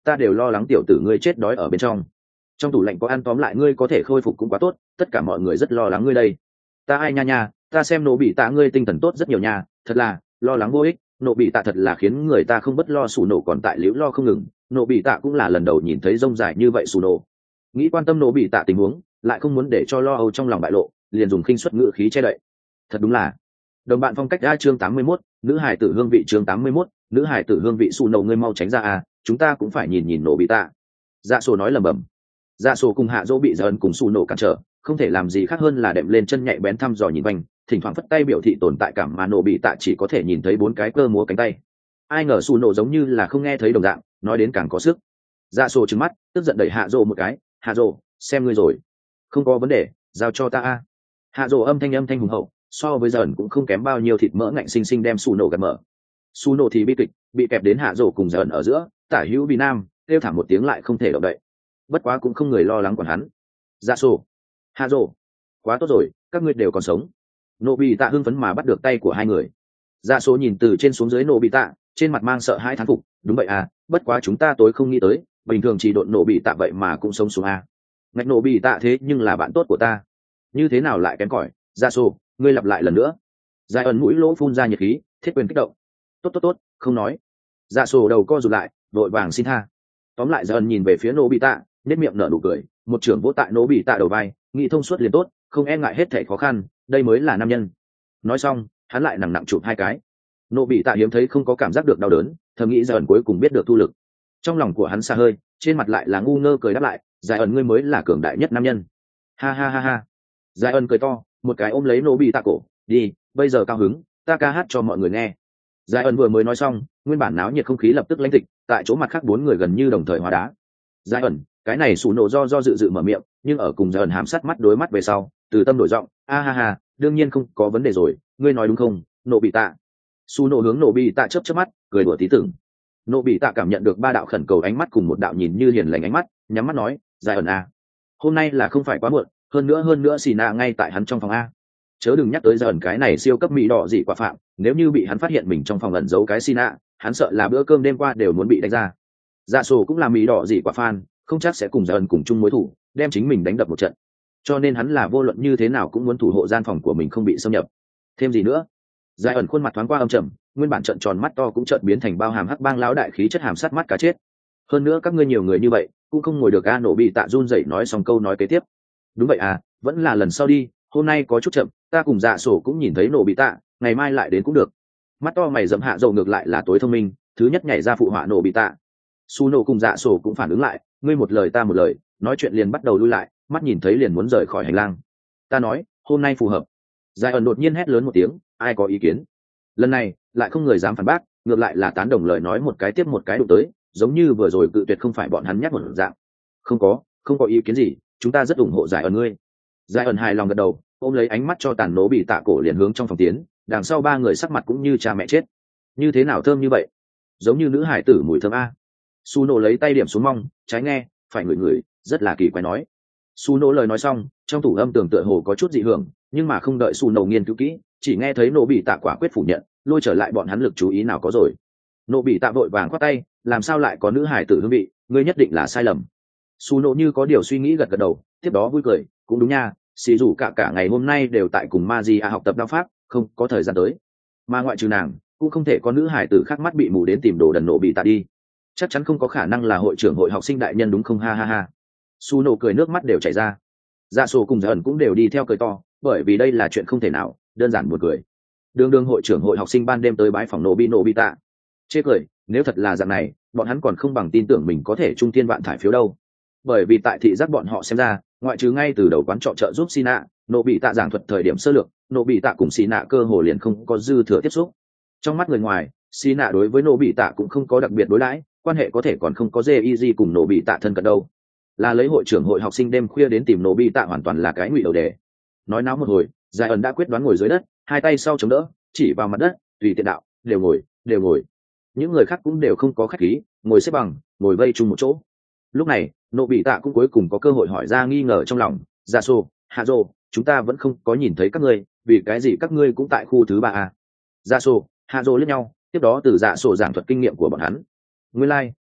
ta đều lo lắng tiểu tử ngươi chết đói ở bên trong. Trong tủ lạnh có ăn, tóm lại ngươi có thể khôi phục cũng quá tốt, tất cả mọi người rất lo lắng ngươi đây. Ta ai nha nha, ta xem nổ bị tạ ngươi tinh thần tốt rất nhiều nha, thật là lo lắng vô ích. Nổ bị tạ thật là khiến người ta không bất lo. Sủ nổ còn tại liễu lo không ngừng. Nổ bị tạ cũng là lần đầu nhìn thấy rông dài như vậy. Sủ nổ nghĩ quan tâm nổ bị tạ tình huống, lại không muốn để cho lo âu trong lòng bại lộ, liền dùng khinh suất ngữ khí che đậy. Thật đúng là đồng bạn phong cách. A chương tám mươi mốt, nữ hải tử hương vị. Chương tám mươi mốt, nữ hải tử hương vị. Sủ nổ ngươi mau tránh ra à, chúng ta cũng phải nhìn nhìn nổ bị tạ. Dạ sổ nói lầm bầm. Dạ sổ cùng hạ dỗ bị dần cùng Sủ nổ cản trở, không thể làm gì khác hơn là đệm lên chân nhạy bén thăm dò nhìn quanh, thỉnh thoảng phất tay biểu thị tồn tại cảm, mà nổ bị tạ chỉ có thể nhìn thấy bốn cái cơ múa cánh tay. Ai ngờ Sủ nổ giống như là không nghe thấy đồng dạng, nói đến càng có sức. Dạ sổ trừng mắt, tức giận đẩy hạ dỗ một cái. Hạ dỗ, xem ngươi rồi, không có vấn đề, giao cho ta a. Hạ dỗ âm thanh âm thanh hùng hậu, so với dần cũng không kém bao nhiêu, thịt mỡ ngạnh xinh xinh đem Sủ nổ gạt mở. Sủ nổ thì bi kịch, bị kẹp đến hạ dỗ cùng dần ở giữa, tả hữu vì nam, kêu thảm một tiếng lại không thể động đậy. Bất quá cũng không người lo lắng quản hắn. Dạ sổ, hạ dỗ, quá tốt rồi, các ngươi đều còn sống. Nổ bị tạ hưng phấn mà bắt được tay của hai người. Dạ số nhìn từ trên xuống dưới nổ bị tạ, trên mặt mang sợ hãi thán phục. Đúng vậy à, bất quá chúng ta tối không nghĩ tới, bình thường chỉ độn nổ bị tạ vậy mà cũng sống xuống à. Ngạch nổ bị tạ thế nhưng là bạn tốt của ta, như thế nào lại kém cỏi. Dạ số, ngươi lặp lại lần nữa. Dài ẩn mũi lỗ phun ra nhiệt khí, thiết quyền kích động. Tốt tốt tốt, không nói. Dạ số đầu co rụt lại, vội vàng xin tha. Tóm lại dần nhìn về phía nổ bị tạ, nét miệng nở nụ cười, một trưởng vỗ tại nổ bị tạ đầu vai, nghĩ thông suốt liền tốt, không e ngại hết thảy khó khăn, đây mới là nam nhân. Nói xong, hắn lại nặng nặng chụp hai cái. Nộ bị tạ hiếm thấy không có cảm giác được đau đớn, thầm nghĩ dần cuối cùng biết được thu lực. Trong lòng của hắn xa hơi, trên mặt lại là ngu ngơ cười đáp lại, giải ẩn ngươi mới là cường đại nhất nam nhân. Ha ha ha ha. Giải ẩn cười to, một cái ôm lấy nộ bị tạ cổ, đi, bây giờ cao hứng, ta ca hát cho mọi người nghe. Giải ẩn vừa mới nói xong, nguyên bản náo nhiệt không khí lập tức lãnh tịch, tại chỗ mặt khác bốn người gần như đồng thời hóa đá. Giải ẩn, cái này Sủ nổ do do dự dự mở miệng, nhưng ở cùng Giải ẩn hám sát mắt đối mắt về sau, từ tâm đổi giọng, a ha ha, đương nhiên không có vấn đề rồi, ngươi nói đúng không, nộ bị tạ. Sủ nổ hướng nộ bị tạ chớp chớp mắt, cười đùa tí tưởng. Nộ bị tạ cảm nhận được ba đạo khẩn cầu ánh mắt cùng một đạo nhìn như hiền lành ánh mắt, nhắm mắt nói, Giải ẩn a, hôm nay là không phải quá muộn, hơn nữa hơn nữa xì nạ ngay tại hắn trong phòng a, chớ đừng nhắc tới Giải ẩn cái này siêu cấp mỹ đỏ dị quả phạm, nếu như bị hắn phát hiện mình trong phòng ẩn giấu cái xì nạ, hắn sợ là bữa cơm đêm qua đều muốn bị đánh ra. Dạ sổ cũng là mỹ đỏ dị quả fan, không chắc sẽ cùng Giải ẩn cùng chung mối thủ, đem chính mình đánh đập một trận, cho nên hắn là vô luận như thế nào cũng muốn thủ hộ gian phòng của mình không bị xâm nhập. Thêm gì nữa, Giải ẩn khuôn mặt thoáng qua âm trầm, nguyên bản trận tròn mắt to cũng trợn biến thành bao hàm hắc bang lão đại khí chất hàm sát mắt cá chết. Hơn nữa các ngươi nhiều người như vậy, cũng không ngồi được. A nổ bị tạ run rẩy nói xong câu nói kế tiếp. Đúng vậy à, vẫn là lần sau đi, hôm nay có chút chậm, ta cùng Dạ sổ cũng nhìn thấy nổ bị tạ, ngày mai lại đến cũng được. Mắt to mày rậm hạ dầu ngược lại là tối thông minh, thứ nhất nhảy ra phụ họa nổ bị tạ. Su nổ cùng Dạ sổ cũng phản ứng lại, ngươi một lời ta một lời, nói chuyện liền bắt đầu lui lại, mắt nhìn thấy liền muốn rời khỏi hành lang. Ta nói, hôm nay phù hợp. Giải ẩn đột nhiên hét lớn một tiếng, ai có ý kiến? Lần này lại không người dám phản bác, ngược lại là tán đồng lời nói một cái tiếp một cái đụng tới, giống như vừa rồi cự tuyệt không phải bọn hắn nhắc một dạng. Không có, không có ý kiến gì, chúng ta rất ủng hộ Giải ẩn ngươi. Giải ẩn hài lòng gật đầu, ôm lấy ánh mắt cho tàn nổ bị tạ cổ liền hướng trong phòng tiến, đằng sau ba người sắc mặt cũng như cha mẹ chết. Như thế nào thơm như vậy, giống như nữ hải tử mùi thơm a. Su nổ lấy tay điểm xuống mong, trái nghe, phải ngửi ngửi, rất là kỳ quái nói. Su nổ lời nói xong, trong tủ âm tường tựa hồ có chút dị hưởng, nhưng mà không đợi Su nổ nghiên cứu kỹ, chỉ nghe thấy nổ bị tạ quả quyết phủ nhận, lôi trở lại bọn hắn lực chú ý nào có rồi. Nổ bị tạ vội vàng khoát tay, làm sao lại có nữ hải tử hương vị, ngươi nhất định là sai lầm. Su nổ như có điều suy nghĩ gật gật đầu, tiếp đó vui cười, cũng đúng nha, xì dù cả cả ngày hôm nay đều tại cùng Magia học tập đao pháp, không có thời gian tới. Mà ngoại trừ nàng, cũng không thể có nữ hải tử khác mắt bị mù đến tìm đồ đần nổ bị tạ đi. Chắc chắn không có khả năng là hội trưởng hội học sinh đại nhân đúng không, ha ha ha. Su nổ cười nước mắt đều chảy ra. Dạ sổ cùng Giải ẩn cũng đều đi theo cười to, bởi vì đây là chuyện không thể nào, đơn giản buồn cười. Đường đường hội trưởng hội học sinh ban đêm tới bái phòng nổ bị nổ bị tạ. Chê cười, nếu thật là dạng này, bọn hắn còn không bằng tin tưởng mình có thể trung thiên vạn thải phiếu đâu. Bởi vì tại thị giác bọn họ xem ra, ngoại trừ ngay từ đầu quán trọ trợ giúp Sina, nổ bị tạ giảng thuật thời điểm sơ lược, nổ bị tạ cùng Sina cơ hồ liền không có dư thừa tiếp xúc. Trong mắt người ngoài, Sina đối với nổ bị tạ cũng không có đặc biệt đối đãi, quan hệ có thể còn không có jez cùng nổ bị tạ thân cận đâu. Là lấy hội trưởng hội học sinh đêm khuya đến tìm nổ bị tạ hoàn toàn là cái ngụy đầu đề. Nói náo một hồi, Giải ẩn đã quyết đoán ngồi dưới đất, hai tay sau chống đỡ, chỉ vào mặt đất, tùy tiện đạo, đều ngồi, đều ngồi. Những người khác cũng đều không có khách khí, ngồi xếp bằng, ngồi vây chung một chỗ. Lúc này, nổ bị tạ cũng cuối cùng có cơ hội hỏi ra nghi ngờ trong lòng, Dạ sổ, Hạ Dô, chúng ta vẫn không có nhìn thấy các ngươi, vì cái gì các ngươi cũng tại khu thứ ba a? Dạ sổ, Hạ Dô liếc nhau, tiếp đó từ Dạ sổ giảng thuật kinh nghiệm của bọn hắn. Nguyên lai, like,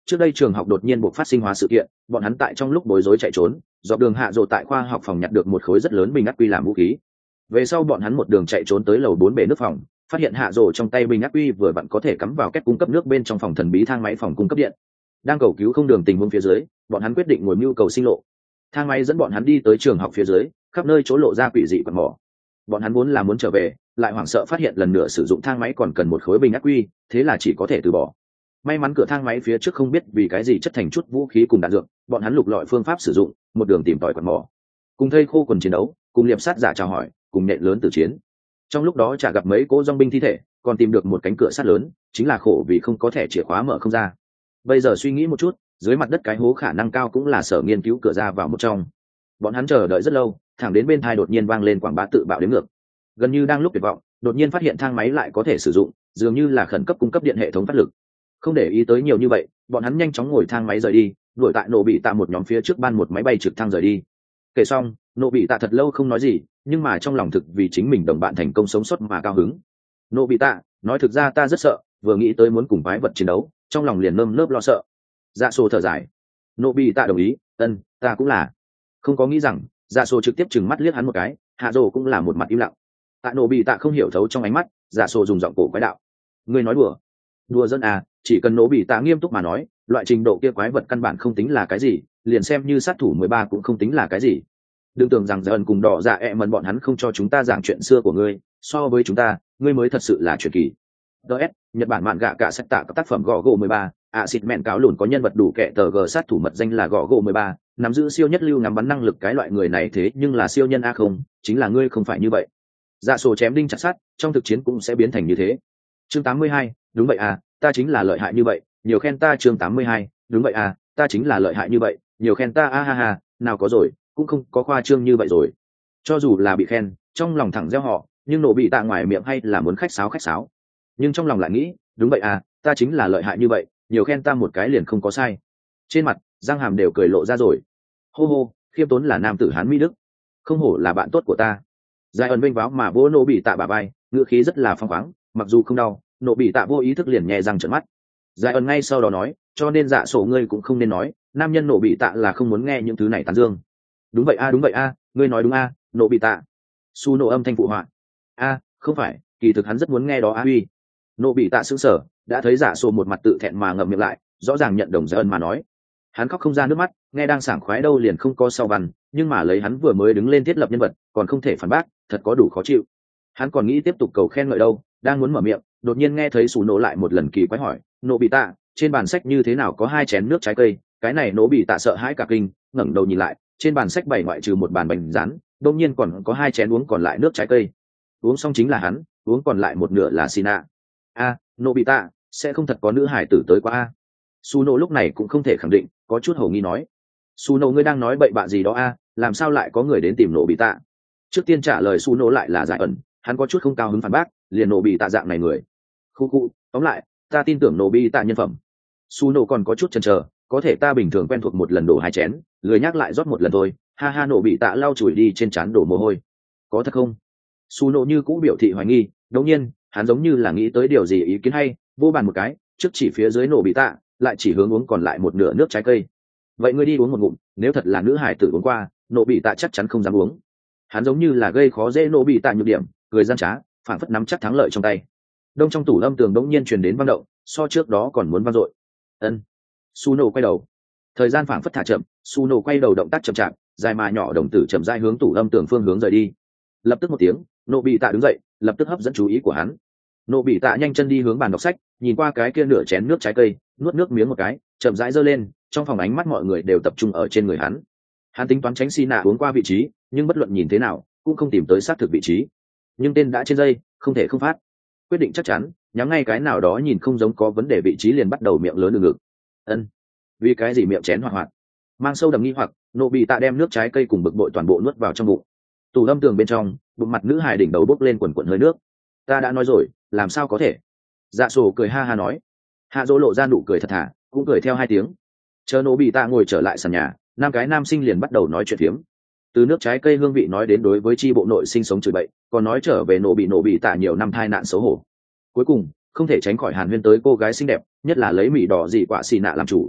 Trước đây trường học đột nhiên buộc phát sinh hóa sự kiện, bọn hắn tại trong lúc bối rối chạy trốn, dọc đường hạ rồ tại khoa học phòng nhặt được một khối rất lớn bình ắc quy làm vũ khí. Về sau bọn hắn một đường chạy trốn tới lầu bốn bể nước phòng, phát hiện hạ rồ trong tay bình ắc quy vừa vặn có thể cắm vào kết cung cấp nước bên trong phòng thần bí thang máy phòng cung cấp điện. Đang cầu cứu không đường tình huống phía dưới, bọn hắn quyết định ngồi mưu cầu sinh lộ. Thang máy dẫn bọn hắn đi tới trường học phía dưới, khắp nơi chỗ lộ ra quỷ dị quần mỏ. Bọn hắn muốn là muốn trở về, lại hoảng sợ phát hiện lần nữa sử dụng thang máy còn cần một khối bình ắc quy, thế là chỉ có thể từ bỏ. May mắn cửa thang máy phía trước không biết vì cái gì chất thành chút vũ khí cùng đạn dược, bọn hắn lục lọi phương pháp sử dụng, một đường tìm tòi quần mỏ, cùng thây khô quần chiến đấu, cùng liệp sát giả chào hỏi, cùng nện lớn tử chiến. Trong lúc đó chả gặp mấy cỗ dòng binh thi thể, còn tìm được một cánh cửa sắt lớn, chính là khổ vì không có thẻ chìa khóa mở không ra. Bây giờ suy nghĩ một chút, dưới mặt đất cái hố khả năng cao cũng là sở nghiên cứu cửa ra vào một trong. Bọn hắn chờ đợi rất lâu, thẳng đến bên tai đột nhiên vang lên quảng bá tự bạo đến ngược. Gần như đang lúc tuyệt vọng, đột nhiên phát hiện thang máy lại có thể sử dụng, dường như là khẩn cấp cung cấp điện hệ thống phát lực. Không để ý tới nhiều như vậy, bọn hắn nhanh chóng ngồi thang máy rời đi, đuổi tại nổ bị tạ một nhóm phía trước ban một máy bay trực thăng rời đi. Kể xong, nổ bị tạ thật lâu không nói gì, nhưng mà trong lòng thực vì chính mình đồng bạn thành công sống sót mà cao hứng. Nổ bị tạ nói thực ra ta rất sợ, vừa nghĩ tới muốn cùng quái vật chiến đấu, trong lòng liền nơm nớp lo sợ. Dạ sổ thở dài. Nổ bị tạ đồng ý, ân, ta cũng là. Không có nghĩ rằng dạ sổ trực tiếp chừng mắt liếc hắn một cái, hạ rồ cũng là một mặt im lặng. Tạ nổ bị tạ không hiểu thấu trong ánh mắt, dạ sổ dùng giọng cổ quái đạo: ngươi nói đùa? Đùa dân à? Chỉ cần nổ bị tạ nghiêm túc mà nói, loại trình độ kia quái vật căn bản không tính là cái gì, liền xem như sát thủ mười ba cũng không tính là cái gì. Đừng tưởng rằng dần cùng đỏ dạ ẹ mần bọn hắn không cho chúng ta giảng chuyện xưa của ngươi, so với chúng ta, ngươi mới thật sự là truyền kỳ. ds Nhật Bản mạn gạ cả sách tạ các tác phẩm gõ gỗ mười ba, ạ xịt mẹn cáo lùn có nhân vật đủ kệ tờ g sát thủ mật danh là gõ gỗ mười ba, nắm giữ siêu nhất lưu ngắm bắn năng lực cái loại người này thế nhưng là siêu nhân a không, chính là ngươi không phải như vậy. Dạ sổ chém đinh chặt sắt, trong thực chiến cũng sẽ biến thành như thế. Chương tám mươi hai, đúng vậy à, ta chính là lợi hại như vậy, nhiều khen ta. Chương tám mươi hai, đúng vậy à, ta chính là lợi hại như vậy, nhiều khen ta. A ha ha, nào có rồi, cũng không có khoa trương như vậy rồi. Cho dù là bị khen, trong lòng thẳng gieo họ, nhưng nổ bị tạ ngoài miệng hay là muốn khách sáo khách sáo. Nhưng trong lòng lại nghĩ, đúng vậy à, ta chính là lợi hại như vậy, nhiều khen ta một cái liền không có sai. Trên mặt, răng hàm đều cười lộ ra rồi. Hô hô, khiêm tốn là nam tử Hán Mỹ Đức, không hổ là bạn tốt của ta. Giai ẩn vênh váo mà vỗ nổ bị tạ bả vai, ngữ khí rất là phăng khoáng, mặc dù không đau, nổ bị tạ vô ý thức liền nhẹ răng trợn mắt. Giai ẩn ngay sau đó nói, cho nên dạ sổ ngươi cũng không nên nói, nam nhân nổ bị tạ là không muốn nghe những thứ này tán dương. Đúng vậy a, đúng vậy a, ngươi nói đúng a, nổ bị tạ. Su nổ âm thanh phụ họa. A, không phải, kỳ thực hắn rất muốn nghe đó a uy. Nổ bị tạ sững sờ, đã thấy dạ sổ một mặt tự thẹn mà ngậm miệng lại, rõ ràng nhận đồng Giai ẩn mà nói. Hắn khóc không ra nước mắt, nghe đang sảng khoái đâu liền không có sau văn, nhưng mà lấy hắn vừa mới đứng lên thiết lập nhân vật, còn không thể phản bác, thật có đủ khó chịu. Hắn còn nghĩ tiếp tục cầu khen ngợi đâu, đang muốn mở miệng, đột nhiên nghe thấy Sú nổ lại một lần kỳ quái hỏi, nổ bị tạ, trên bàn sách như thế nào có hai chén nước trái cây? Cái này nổ bị tạ sợ hãi cả kinh, ngẩng đầu nhìn lại, trên bàn sách bày ngoại trừ một bàn bánh rán, đương nhiên còn có hai chén uống còn lại nước trái cây. Uống xong chính là hắn, uống còn lại một nửa là Sina. A, nổ bị tạ, sẽ không thật có nữ hải tử tới qua a? Sú nổ lúc này cũng không thể khẳng định, có chút hổ nghi nói. Sú nổ ngươi đang nói bậy bạ gì đó a? Làm sao lại có người đến tìm nổ bị tạ? Trước tiên trả lời Sú nổ lại là Giải ẩn, hắn có chút không cao hứng phản bác, liền nổ bị tạ dạng này người. Khu khu, tóm lại, ta tin tưởng nổ bị tạ nhân phẩm. Sú nổ còn có chút chần chờ, có thể ta bình thường quen thuộc một lần đổ hai chén, lười nhắc lại rót một lần thôi. Ha ha, nổ bị tạ lau chùi đi trên trán đổ mồ hôi. Có thật không? Sú nổ như cũ biểu thị hoài nghi, đột nhiên, hắn giống như là nghĩ tới điều gì ý kiến hay, vô bàn một cái, trước chỉ phía dưới nổ bị tạ, lại chỉ hướng uống còn lại một nửa nước trái cây. Vậy ngươi đi uống một ngụm, nếu thật là nữ hải tử uống qua, nổ bị tạ chắc chắn không dám uống. Hắn giống như là gây khó dễ nổ bị tạ nhược điểm, cười gian trá, phản phất nắm chắc thắng lợi trong tay. Đông trong tủ âm tường đống nhiên truyền đến vang động, so trước đó còn muốn vang dội. Ân. Su nổ quay đầu. Thời gian phản phất thả chậm, Su nổ quay đầu động tác chậm chạp, dài mà nhỏ đồng tử chậm rãi hướng tủ âm tường phương hướng rời đi. Lập tức một tiếng, nổ bị tạ đứng dậy, lập tức hấp dẫn chú ý của hắn. Nổ bị tạ nhanh chân đi hướng bàn đọc sách, nhìn qua cái kia nửa chén nước trái cây, nuốt nước miếng một cái, chậm rãi giơ lên, trong phòng ánh mắt mọi người đều tập trung ở trên người hắn. Hắn tính toán tránh Sina uống qua vị trí, nhưng bất luận nhìn thế nào cũng không tìm tới xác thực vị trí. Nhưng tên đã trên dây, không thể không phát. Quyết định chắc chắn, nhắm ngay cái nào đó nhìn không giống có vấn đề vị trí liền bắt đầu miệng lớn đường ngực. Ân, vì cái gì miệng chén hoạt hoạt? Mang sâu đậm nghi hoặc, nổ bị tạ đem nước trái cây cùng bực bội toàn bộ nuốt vào trong bụng. Tủ âm tường bên trong, bụng mặt nữ hài đỉnh đầu bốc lên quần quần hơi nước. Ta đã nói rồi, làm sao có thể? Dạ sổ cười ha ha nói. Hạ dỗ lộ ra nụ cười thật thà, cũng cười theo hai tiếng. Chờ nổ bị tạ ngồi trở lại sàn nhà, năm cái nam sinh liền bắt đầu nói chuyện phiếm. Từ nước trái cây hương vị nói đến đối với chi bộ nội sinh sống chửi bậy, còn nói trở về nổ bị nổ bị tạ nhiều năm thai nạn xấu hổ. Cuối cùng, không thể tránh khỏi hàn huyên tới cô gái xinh đẹp, nhất là lấy mì đỏ dị quả xì nạ làm chủ,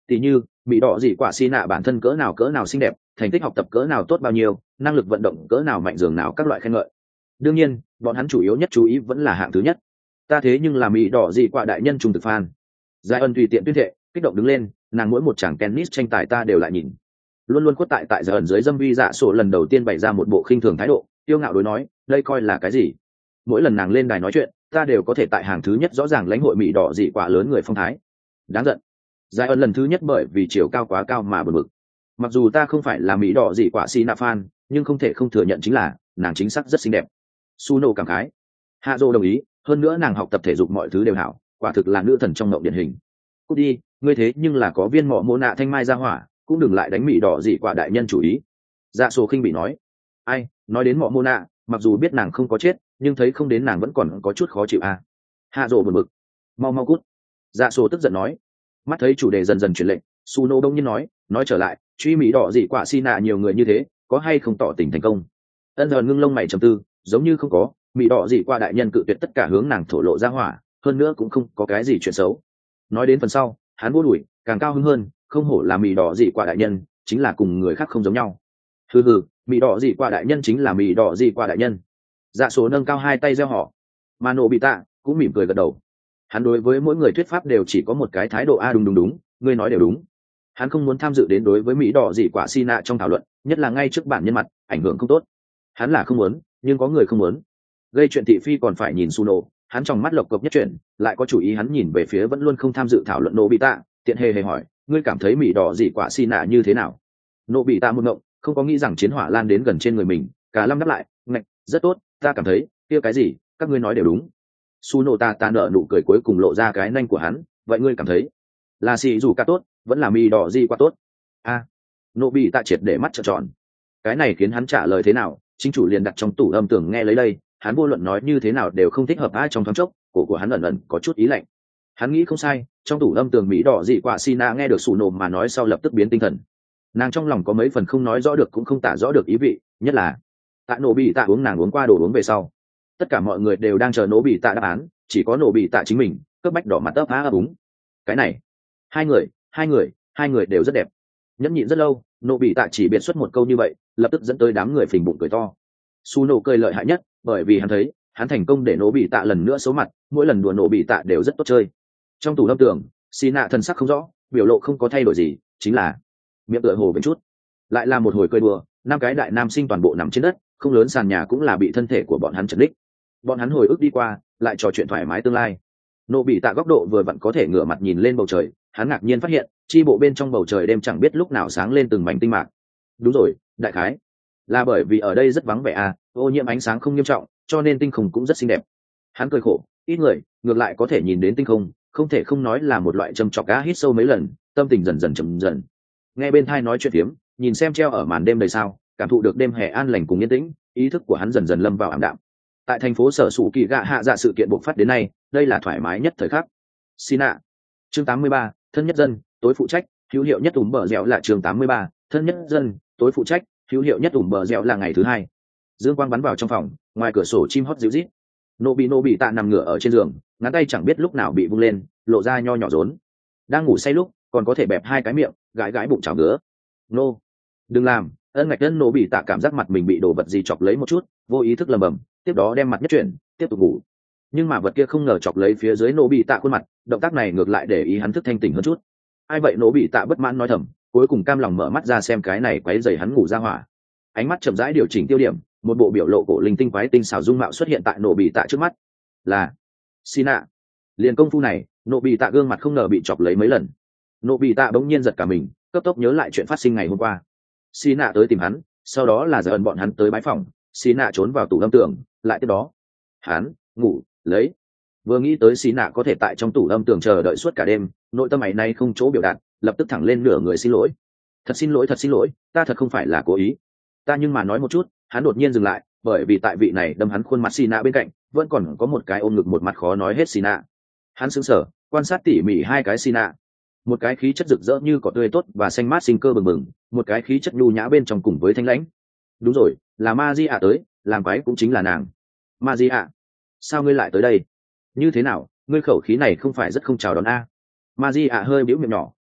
Tỷ như mỹ đỏ gì quả xì nạ bản thân cỡ nào cỡ nào xinh đẹp, thành tích học tập cỡ nào tốt bao nhiêu, năng lực vận động cỡ nào mạnh dường nào, các loại khen ngợi. Đương nhiên bọn hắn chủ yếu nhất chú ý vẫn là hạng thứ nhất. Ta thế nhưng là mỹ đỏ gì quả đại nhân trung thực fan. Giai ân tùy tiện tuyên thệ, kích động đứng lên, nàng mỗi một chàng tennis tranh tài ta đều lại nhìn. Luôn luôn khuất tại tại Giai ân dưới dâm vi dạ sổ lần đầu tiên bày ra một bộ khinh thường thái độ, tiêu ngạo đối nói, đây coi là cái gì? Mỗi lần nàng lên đài nói chuyện, ta đều có thể tại hàng thứ nhất rõ ràng lãnh hội mỹ đỏ dị quả lớn người phong thái. Đáng giận. Giai ân lần thứ nhất bởi vì chiều cao quá cao mà bực bực. Mặc dù ta không phải là mỹ đỏ dị quả si nạ fan, nhưng không thể không thừa nhận chính là nàng chính xác rất xinh đẹp. Suno cảm khái. Hạ Dô đồng ý, hơn nữa nàng học tập thể dục mọi thứ đều hảo, quả thực là nữ thần trong mộng điển hình. Cút đi, ngươi thế nhưng là có viên mọ mô nạ thanh mai ra hỏa, cũng đừng lại đánh mỹ đỏ dị quả đại nhân chủ ý. Dạ sổ khinh bị nói. Ai, nói đến mọ mô nạ, mặc dù biết nàng không có chết, nhưng thấy không đến nàng vẫn còn có chút khó chịu à. Hạ Dô buồn bực. Mau mau cút. Dạ sổ tức giận nói. Mắt thấy chủ đề dần dần chuyển lệnh, Suno đông nhiên nói, nói trở lại, truy mỹ đỏ dị quả si nạ nhiều người như thế, có hay không tỏ tình thành công? Ân Dần ngưng lông mày trầm tư, giống như không có, mỹ đỏ dị quả đại nhân cự tuyệt tất cả hướng nàng thổ lộ ra hỏa, hơn nữa cũng không có cái gì chuyện xấu. Nói đến phần sau, hắn vô đuổi, càng cao hứng hơn, không hổ là mỹ đỏ dị quả đại nhân, chính là cùng người khác không giống nhau. Hừ hừ, mỹ đỏ dị quả đại nhân chính là mỹ đỏ dị quả đại nhân. Dạ số nâng cao hai tay gieo họ, mà nổ bị tạ cũng mỉm cười gật đầu. Hắn đối với mỗi người thuyết pháp đều chỉ có một cái thái độ a đúng đúng đúng, ngươi nói đều đúng. Hắn không muốn tham dự đến đối với mỹ đỏ dị quả si nạ trong thảo luận, nhất là ngay trước bản nhân mặt, ảnh hưởng không tốt. Hắn là không muốn, nhưng có người không muốn. Gây chuyện thị phi còn phải nhìn Suno, hắn trong mắt lộc cộc nhất chuyện, lại có chủ ý hắn nhìn về phía vẫn luôn không tham dự thảo luận nổ bị tạ, tiện hề hề hỏi, ngươi cảm thấy mỹ đỏ dị quả si nạ như thế nào? Nổ bị tạ một ngộng, không có nghĩ rằng chiến hỏa lan đến gần trên người mình, cả lâm đáp lại, ngạch, rất tốt, ta cảm thấy, kia cái gì, các ngươi nói đều đúng. Suno ta ta nở nụ cười cuối cùng lộ ra cái nanh của hắn, vậy ngươi cảm thấy là xì dù ca tốt vẫn là mì đỏ gì quá tốt? A à, nộ bị tạ triệt để mắt trợn tròn. Cái này khiến hắn trả lời thế nào, chính chủ liền đặt trong tủ âm tưởng nghe lấy đây, hắn vô luận nói như thế nào đều không thích hợp ai trong thoáng chốc, cổ của hắn ẩn ẩn có chút ý lạnh. Hắn nghĩ không sai, trong tủ âm tường mỹ đỏ dị quả Sina nghe được sủ nổ mà nói sau lập tức biến tinh thần. Nàng trong lòng có mấy phần không nói rõ được cũng không tả rõ được ý vị, nhất là tại nổ bị tạ uống nàng uống qua đồ uống về sau, tất cả mọi người đều đang chờ nổ bị tạ đáp án, chỉ có nổ bị tạ chính mình cấp bách đỏ mặt ấp á ấp úng. Cái này hai người hai người hai người đều rất đẹp. Nhẫn nhịn rất lâu, nổ bị tạ chỉ biệt xuất một câu như vậy, lập tức dẫn tới đám người phình bụng cười to. Su nổ cười lợi hại nhất, bởi vì hắn thấy hắn thành công để nổ bị tạ lần nữa số mặt, mỗi lần đùa nổ bị tạ đều rất tốt chơi. Trong tủ lâm tường, xì nạ thần sắc không rõ, biểu lộ không có thay đổi gì, chính là miệng tựa hồ bên chút. Lại là một hồi cười đùa, năm cái đại nam sinh toàn bộ nằm trên đất, không lớn sàn nhà cũng là bị thân thể của bọn hắn chật đích. Bọn hắn hồi ức đi qua, lại trò chuyện thoải mái tương lai. Nổ bị tạ góc độ vừa vặn có thể ngửa mặt nhìn lên bầu trời, hắn ngạc nhiên phát hiện chi bộ bên trong bầu trời đêm chẳng biết lúc nào sáng lên từng mảnh tinh mạc. Đúng rồi, đại khái là bởi vì ở đây rất vắng vẻ à, ô nhiễm ánh sáng không nghiêm trọng, cho nên tinh không cũng rất xinh đẹp. Hắn cười khổ, ít người ngược lại có thể nhìn đến tinh không, không thể không nói là một loại châm chọc cá. Hít sâu mấy lần, tâm tình dần dần chậm dần. Nghe bên thai nói chuyện phiếm, nhìn xem treo ở màn đêm đầy sao, cảm thụ được đêm hè an lành cùng yên tĩnh, ý thức của hắn dần dần lâm vào ảm đạm. Tại thành phố sở sủ kỳ gạ hạ dạ sự kiện bộc phát đến nay, đây là thoải mái nhất thời khắc. Sina. Chương tám mươi ba, thân nhất dân, tối phụ trách, hữu hiệu nhất ủng bờ dẻo là chương tám mươi ba, thân nhất dân, tối phụ trách, hữu hiệu nhất ủng bờ dẻo là ngày thứ hai. Dương quang bắn vào trong phòng, ngoài cửa sổ chim hót dịu rít. Nô bị nô bị tạ nằm ngửa ở trên giường, ngón tay chẳng biết lúc nào bị vung lên, lộ ra nho nhỏ rốn. Đang ngủ say lúc, còn có thể bẹp hai cái miệng, gãi gãi bụng chảo ngứa. Nô, đừng làm. Ân ngạch ân nô bị tạ cảm giác mặt mình bị đồ vật gì chọc lấy một chút, vô ý thức lầm bầm, tiếp đó đem mặt nhất chuyển, tiếp tục ngủ. Nhưng mà vật kia không ngờ chọc lấy phía dưới nô bị tạ khuôn mặt, động tác này ngược lại để ý hắn thức thanh tỉnh hơn chút. Ai vậy? Nô bị tạ bất mãn nói thầm, cuối cùng cam lòng mở mắt ra xem cái này quấy rầy hắn ngủ ra hỏa. Ánh mắt chậm rãi điều chỉnh tiêu điểm, một bộ biểu lộ cổ linh tinh quái tinh xảo dung mạo xuất hiện tại nô bị tạ trước mắt. Là Sina. Liền công phu này, nô bị tạ gương mặt không ngờ bị chọc lấy mấy lần. Nô bị tạ bỗng nhiên giật cả mình, cấp tốc nhớ lại chuyện phát sinh ngày hôm qua. Sina tới tìm hắn, sau đó là giờ ẩn bọn hắn tới bái phòng, Sina trốn vào tủ lâm tường, lại tiếp đó hắn ngủ lấy. Vừa nghĩ tới Sina có thể tại trong tủ âm tường chờ đợi suốt cả đêm, nội tâm ấy nay không chỗ biểu đạt, lập tức thẳng lên nửa người xin lỗi. Thật xin lỗi, thật xin lỗi, ta thật không phải là cố ý. Ta nhưng mà nói một chút. Hắn đột nhiên dừng lại, bởi vì tại vị này đâm hắn khuôn mặt Sina bên cạnh, vẫn còn có một cái ôm ngực một mặt khó nói hết Sina. Hắn sững sờ, quan sát tỉ mỉ hai cái Sina. Một cái khí chất rực rỡ như cỏ tươi tốt và xanh mát sinh cơ bừng bừng, một cái khí chất nhu nhã bên trong cùng với thanh lãnh. Đúng rồi, là Magia tới, làm quái cũng chính là nàng. Magia, sao ngươi lại tới đây? Như thế nào, ngươi khẩu khí này không phải rất không chào đón a? Magia hơi bĩu miệng nhỏ,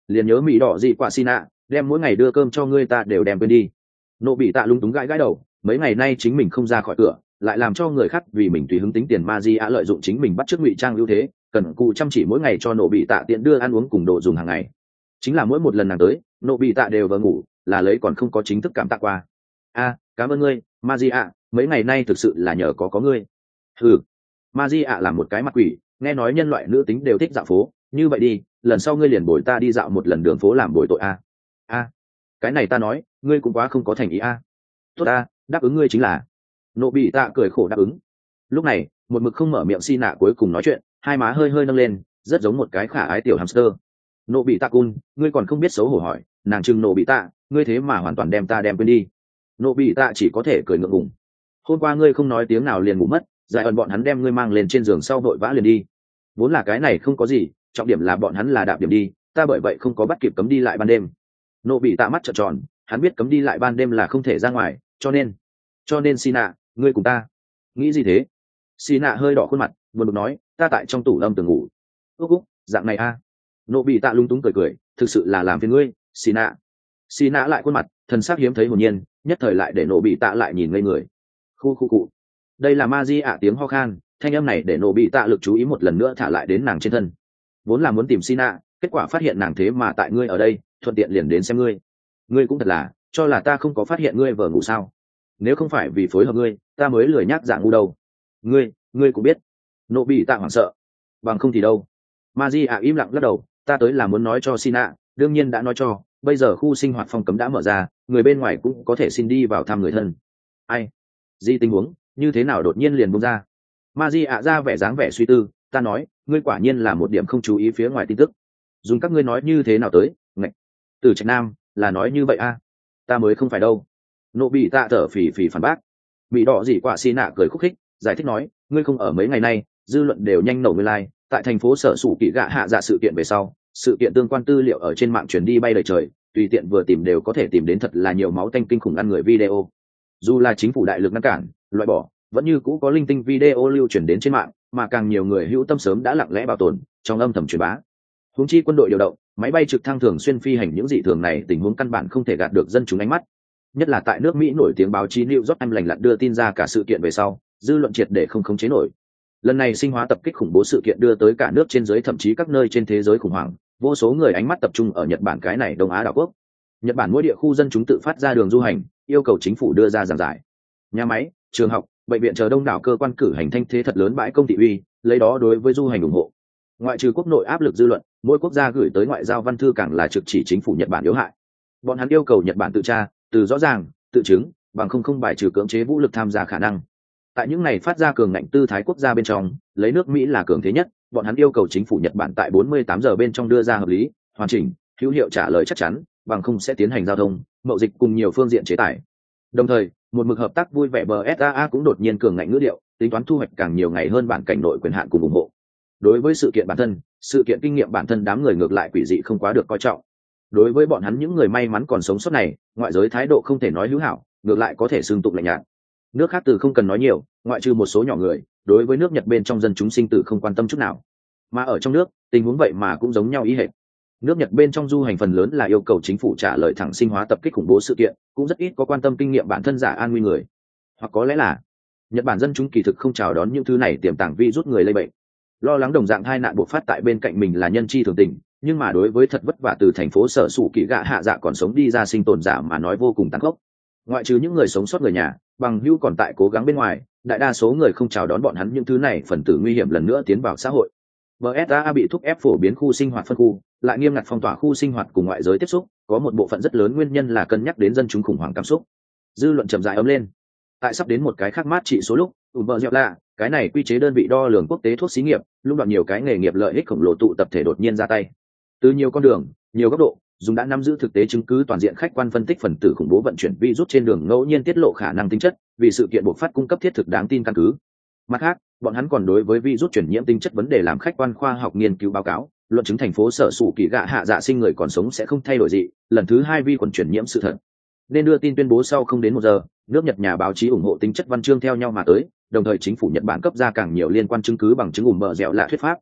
liền nhớ mỹ đỏ gì quả xin ạ, đem mỗi ngày đưa cơm cho ngươi ta đều đem quên đi. Nộ bị tạ lúng túng gãi gãi đầu, mấy ngày nay chính mình không ra khỏi cửa, lại làm cho người khác vì mình tùy hứng tính tiền ma di ạ lợi dụng chính mình bắt chước ngụy trang ưu thế, cần cù chăm chỉ mỗi ngày cho nộ bị tạ tiện đưa ăn uống cùng đồ dùng hàng ngày. Chính là mỗi một lần nàng tới, nộ bị tạ đều vừa ngủ, là lấy còn không có chính thức cảm tạ qua. A, cảm ơn ngươi, ma di ạ, mấy ngày nay thực sự là nhờ có có ngươi. Ừ, ma di ạ làm một cái mặt quỷ, nghe nói nhân loại nữ tính đều thích dạo phố, như vậy đi, lần sau ngươi liền bồi ta đi dạo một lần đường phố làm bồi tội a. A, cái này ta nói, ngươi cũng quá không có thành ý a. Tốt a, đáp ứng ngươi chính là. Nộ bị tạ cười khổ đáp ứng. Lúc này, một mực không mở miệng xi nạ cuối cùng nói chuyện, hai má hơi hơi nâng lên, rất giống một cái khả ái tiểu hamster. Nộ bị tạ cun, ngươi còn không biết xấu hổ hỏi, nàng trừng nộ bị tạ, ngươi thế mà hoàn toàn đem ta đem quên đi. Nộ bị tạ chỉ có thể cười ngượng ngùng. Hôm qua ngươi không nói tiếng nào liền ngủ mất, giải ẩn bọn hắn đem ngươi mang lên trên giường sau vội vã liền đi. Vốn là cái này không có gì, trọng điểm là bọn hắn là đạp điểm đi, ta bởi vậy không có bắt kịp cấm đi lại ban đêm. Nộ bị tạ mắt trợn tròn, hắn biết cấm đi lại ban đêm là không thể ra ngoài, cho nên cho nên Sina, ngươi cùng ta nghĩ gì thế? Sina hơi đỏ khuôn mặt, buồn bực nói, ta tại trong tủ lâm tường ngủ. Úc úc, dạng này a. À. Nộ bị tạ lung túng cười cười, thực sự là làm phiền ngươi, Sina. Sina lại khuôn mặt, thần sắc hiếm thấy hồn nhiên, nhất thời lại để nộ bị tạ lại nhìn ngây người. Khu khu cụ. Đây là ma di ạ tiếng ho khan, thanh âm này để nộ bị tạ lực chú ý một lần nữa thả lại đến nàng trên thân. Vốn là muốn tìm Sina, kết quả phát hiện nàng thế mà tại ngươi ở đây, thuận tiện liền đến xem ngươi. Ngươi cũng thật là, cho là ta không có phát hiện ngươi vờ ngủ sao? Nếu không phải vì phối hợp ngươi, ta mới lười nhác dạng ngu đâu. Ngươi, ngươi cũng biết. Nộ bị tạ hoảng sợ. Bằng không thì đâu. Ma di ạ im lặng lắc đầu, ta tới là muốn nói cho Sina, đương nhiên đã nói cho, bây giờ khu sinh hoạt phòng cấm đã mở ra, người bên ngoài cũng có thể xin đi vào thăm người thân. Ai? Di tình huống, như thế nào đột nhiên liền bung ra? Ma di ạ ra vẻ dáng vẻ suy tư, ta nói, ngươi quả nhiên là một điểm không chú ý phía ngoài tin tức. Dùng các ngươi nói như thế nào tới, ngạch. Từ Trạch Nam, là nói như vậy a? À? Ta mới không phải đâu. Nộ bị tạ thở phì phì phản bác. Bị đỏ gì quả xì nạ cười khúc khích, giải thích nói, ngươi không ở mấy ngày nay, dư luận đều nhanh nổ nguyên lai, like. Tại thành phố sở sủ kỵ gạ hạ dạ sự kiện về sau, sự kiện tương quan tư liệu ở trên mạng truyền đi bay đầy trời, tùy tiện vừa tìm đều có thể tìm đến thật là nhiều máu tanh kinh khủng ăn người video. Dù là chính phủ đại lực ngăn cản, loại bỏ, vẫn như cũ có linh tinh video lưu truyền đến trên mạng, mà càng nhiều người hữu tâm sớm đã lặng lẽ bảo tồn, trong âm thầm truyền bá. Huống chi quân đội điều động, máy bay trực thăng thường xuyên phi hành những dị thường này, tình huống căn bản không thể gạt được dân chúng ánh mắt. Nhất là tại nước Mỹ nổi tiếng báo chí New York Times lành lặn đưa tin ra cả sự kiện về sau, dư luận triệt để không khống chế nổi. Lần này sinh hóa tập kích khủng bố sự kiện đưa tới cả nước trên dưới thậm chí các nơi trên thế giới khủng hoảng, vô số người ánh mắt tập trung ở Nhật Bản cái này Đông Á đảo quốc. Nhật Bản mỗi địa khu dân chúng tự phát ra đường du hành, yêu cầu chính phủ đưa ra giảng giải. Nhà máy, trường học, bệnh viện chờ đông đảo cơ quan cử hành thanh thế thật lớn bãi công thị uy, lấy đó đối với du hành ủng hộ. Ngoại trừ quốc nội áp lực dư luận, mỗi quốc gia gửi tới ngoại giao văn thư càng là trực chỉ chính phủ Nhật Bản yếu hại. Bọn hắn yêu cầu Nhật Bản tự tra, từ rõ ràng, tự chứng, bằng không không bài trừ cưỡng chế vũ lực tham gia khả năng. Tại những này phát ra cường ngạnh tư thái quốc gia bên trong, lấy nước Mỹ là cường thế nhất, bọn hắn yêu cầu chính phủ Nhật Bản tại bốn mươi tám giờ bên trong đưa ra hợp lý, hoàn chỉnh, hữu hiệu trả lời chắc chắn, bằng không sẽ tiến hành giao thông, mậu dịch cùng nhiều phương diện chế tài. Đồng thời, một mực hợp tác vui vẻ bờ ét a a cũng đột nhiên cường ngạnh ngữ điệu, tính toán thu hoạch càng nhiều ngày hơn bản cảnh nội quyền hạn cùng ủng hộ. Đối với sự kiện bản thân, sự kiện kinh nghiệm bản thân đám người ngược lại quỷ dị không quá được coi trọng. Đối với bọn hắn những người may mắn còn sống sót này, ngoại giới thái độ không thể nói hữu hảo, ngược lại có thể xương tụng lạnh nhạt. Nước khác từ không cần nói nhiều, ngoại trừ một số nhỏ người, đối với nước Nhật bên trong dân chúng sinh tử không quan tâm chút nào. Mà ở trong nước, tình huống vậy mà cũng giống nhau ý hệt. Nước Nhật bên trong du hành phần lớn là yêu cầu chính phủ trả lời thẳng sinh hóa tập kích khủng bố sự kiện, cũng rất ít có quan tâm kinh nghiệm bản thân giả an nguy người. Hoặc có lẽ là Nhật Bản dân chúng kỳ thực không chào đón những thứ này tiềm tàng virus người lây bệnh. Lo lắng đồng dạng hai nạn bộc phát tại bên cạnh mình là nhân chi thường tình, nhưng mà đối với thật vất vả từ thành phố sở sủ kỳ gạ hạ dạ còn sống đi ra sinh tồn giả mà nói vô cùng tàn khốc. Ngoại trừ những người sống sót người nhà, bằng hữu còn tại cố gắng bên ngoài, đại đa số người không chào đón bọn hắn những thứ này phần tử nguy hiểm lần nữa tiến vào xã hội. bê ét a bị thúc ép phổ biến khu sinh hoạt phân khu, lại nghiêm ngặt phong tỏa khu sinh hoạt cùng ngoại giới tiếp xúc, có một bộ phận rất lớn nguyên nhân là cân nhắc đến dân chúng khủng hoảng cảm xúc. Dư luận chậm rãi ấm lên. Tại sắp đến một cái khác mát trị số lúc, ủ bờ dẹo lạ, cái này quy chế đơn vị đo lường quốc tế thuốc xí nghiệp, lúc đoạn nhiều cái nghề nghiệp lợi ích khổng lồ tụ tập thể đột nhiên ra tay. Từ nhiều con đường, nhiều góc độ, dùng đã nắm giữ thực tế chứng cứ toàn diện khách quan phân tích phần tử khủng bố vận chuyển virus trên đường ngẫu nhiên tiết lộ khả năng tính chất, vì sự kiện bộc phát cung cấp thiết thực đáng tin căn cứ. Mặt khác, bọn hắn còn đối với virus truyền nhiễm tính chất vấn đề làm khách quan khoa học nghiên cứu báo cáo, luận chứng thành phố sở sủ kỳ gạ hạ dạ sinh người còn sống sẽ không thay đổi gì, lần thứ hai vi khuẩn truyền nhiễm sự thật. Nên đưa tin tuyên bố sau không đến một giờ, nước Nhật nhà báo chí ủng hộ tính chất văn chương theo nhau mà tới, đồng thời chính phủ Nhật Bản cấp ra càng nhiều liên quan chứng cứ bằng chứng ủng bờ dẻo lạ thuyết pháp.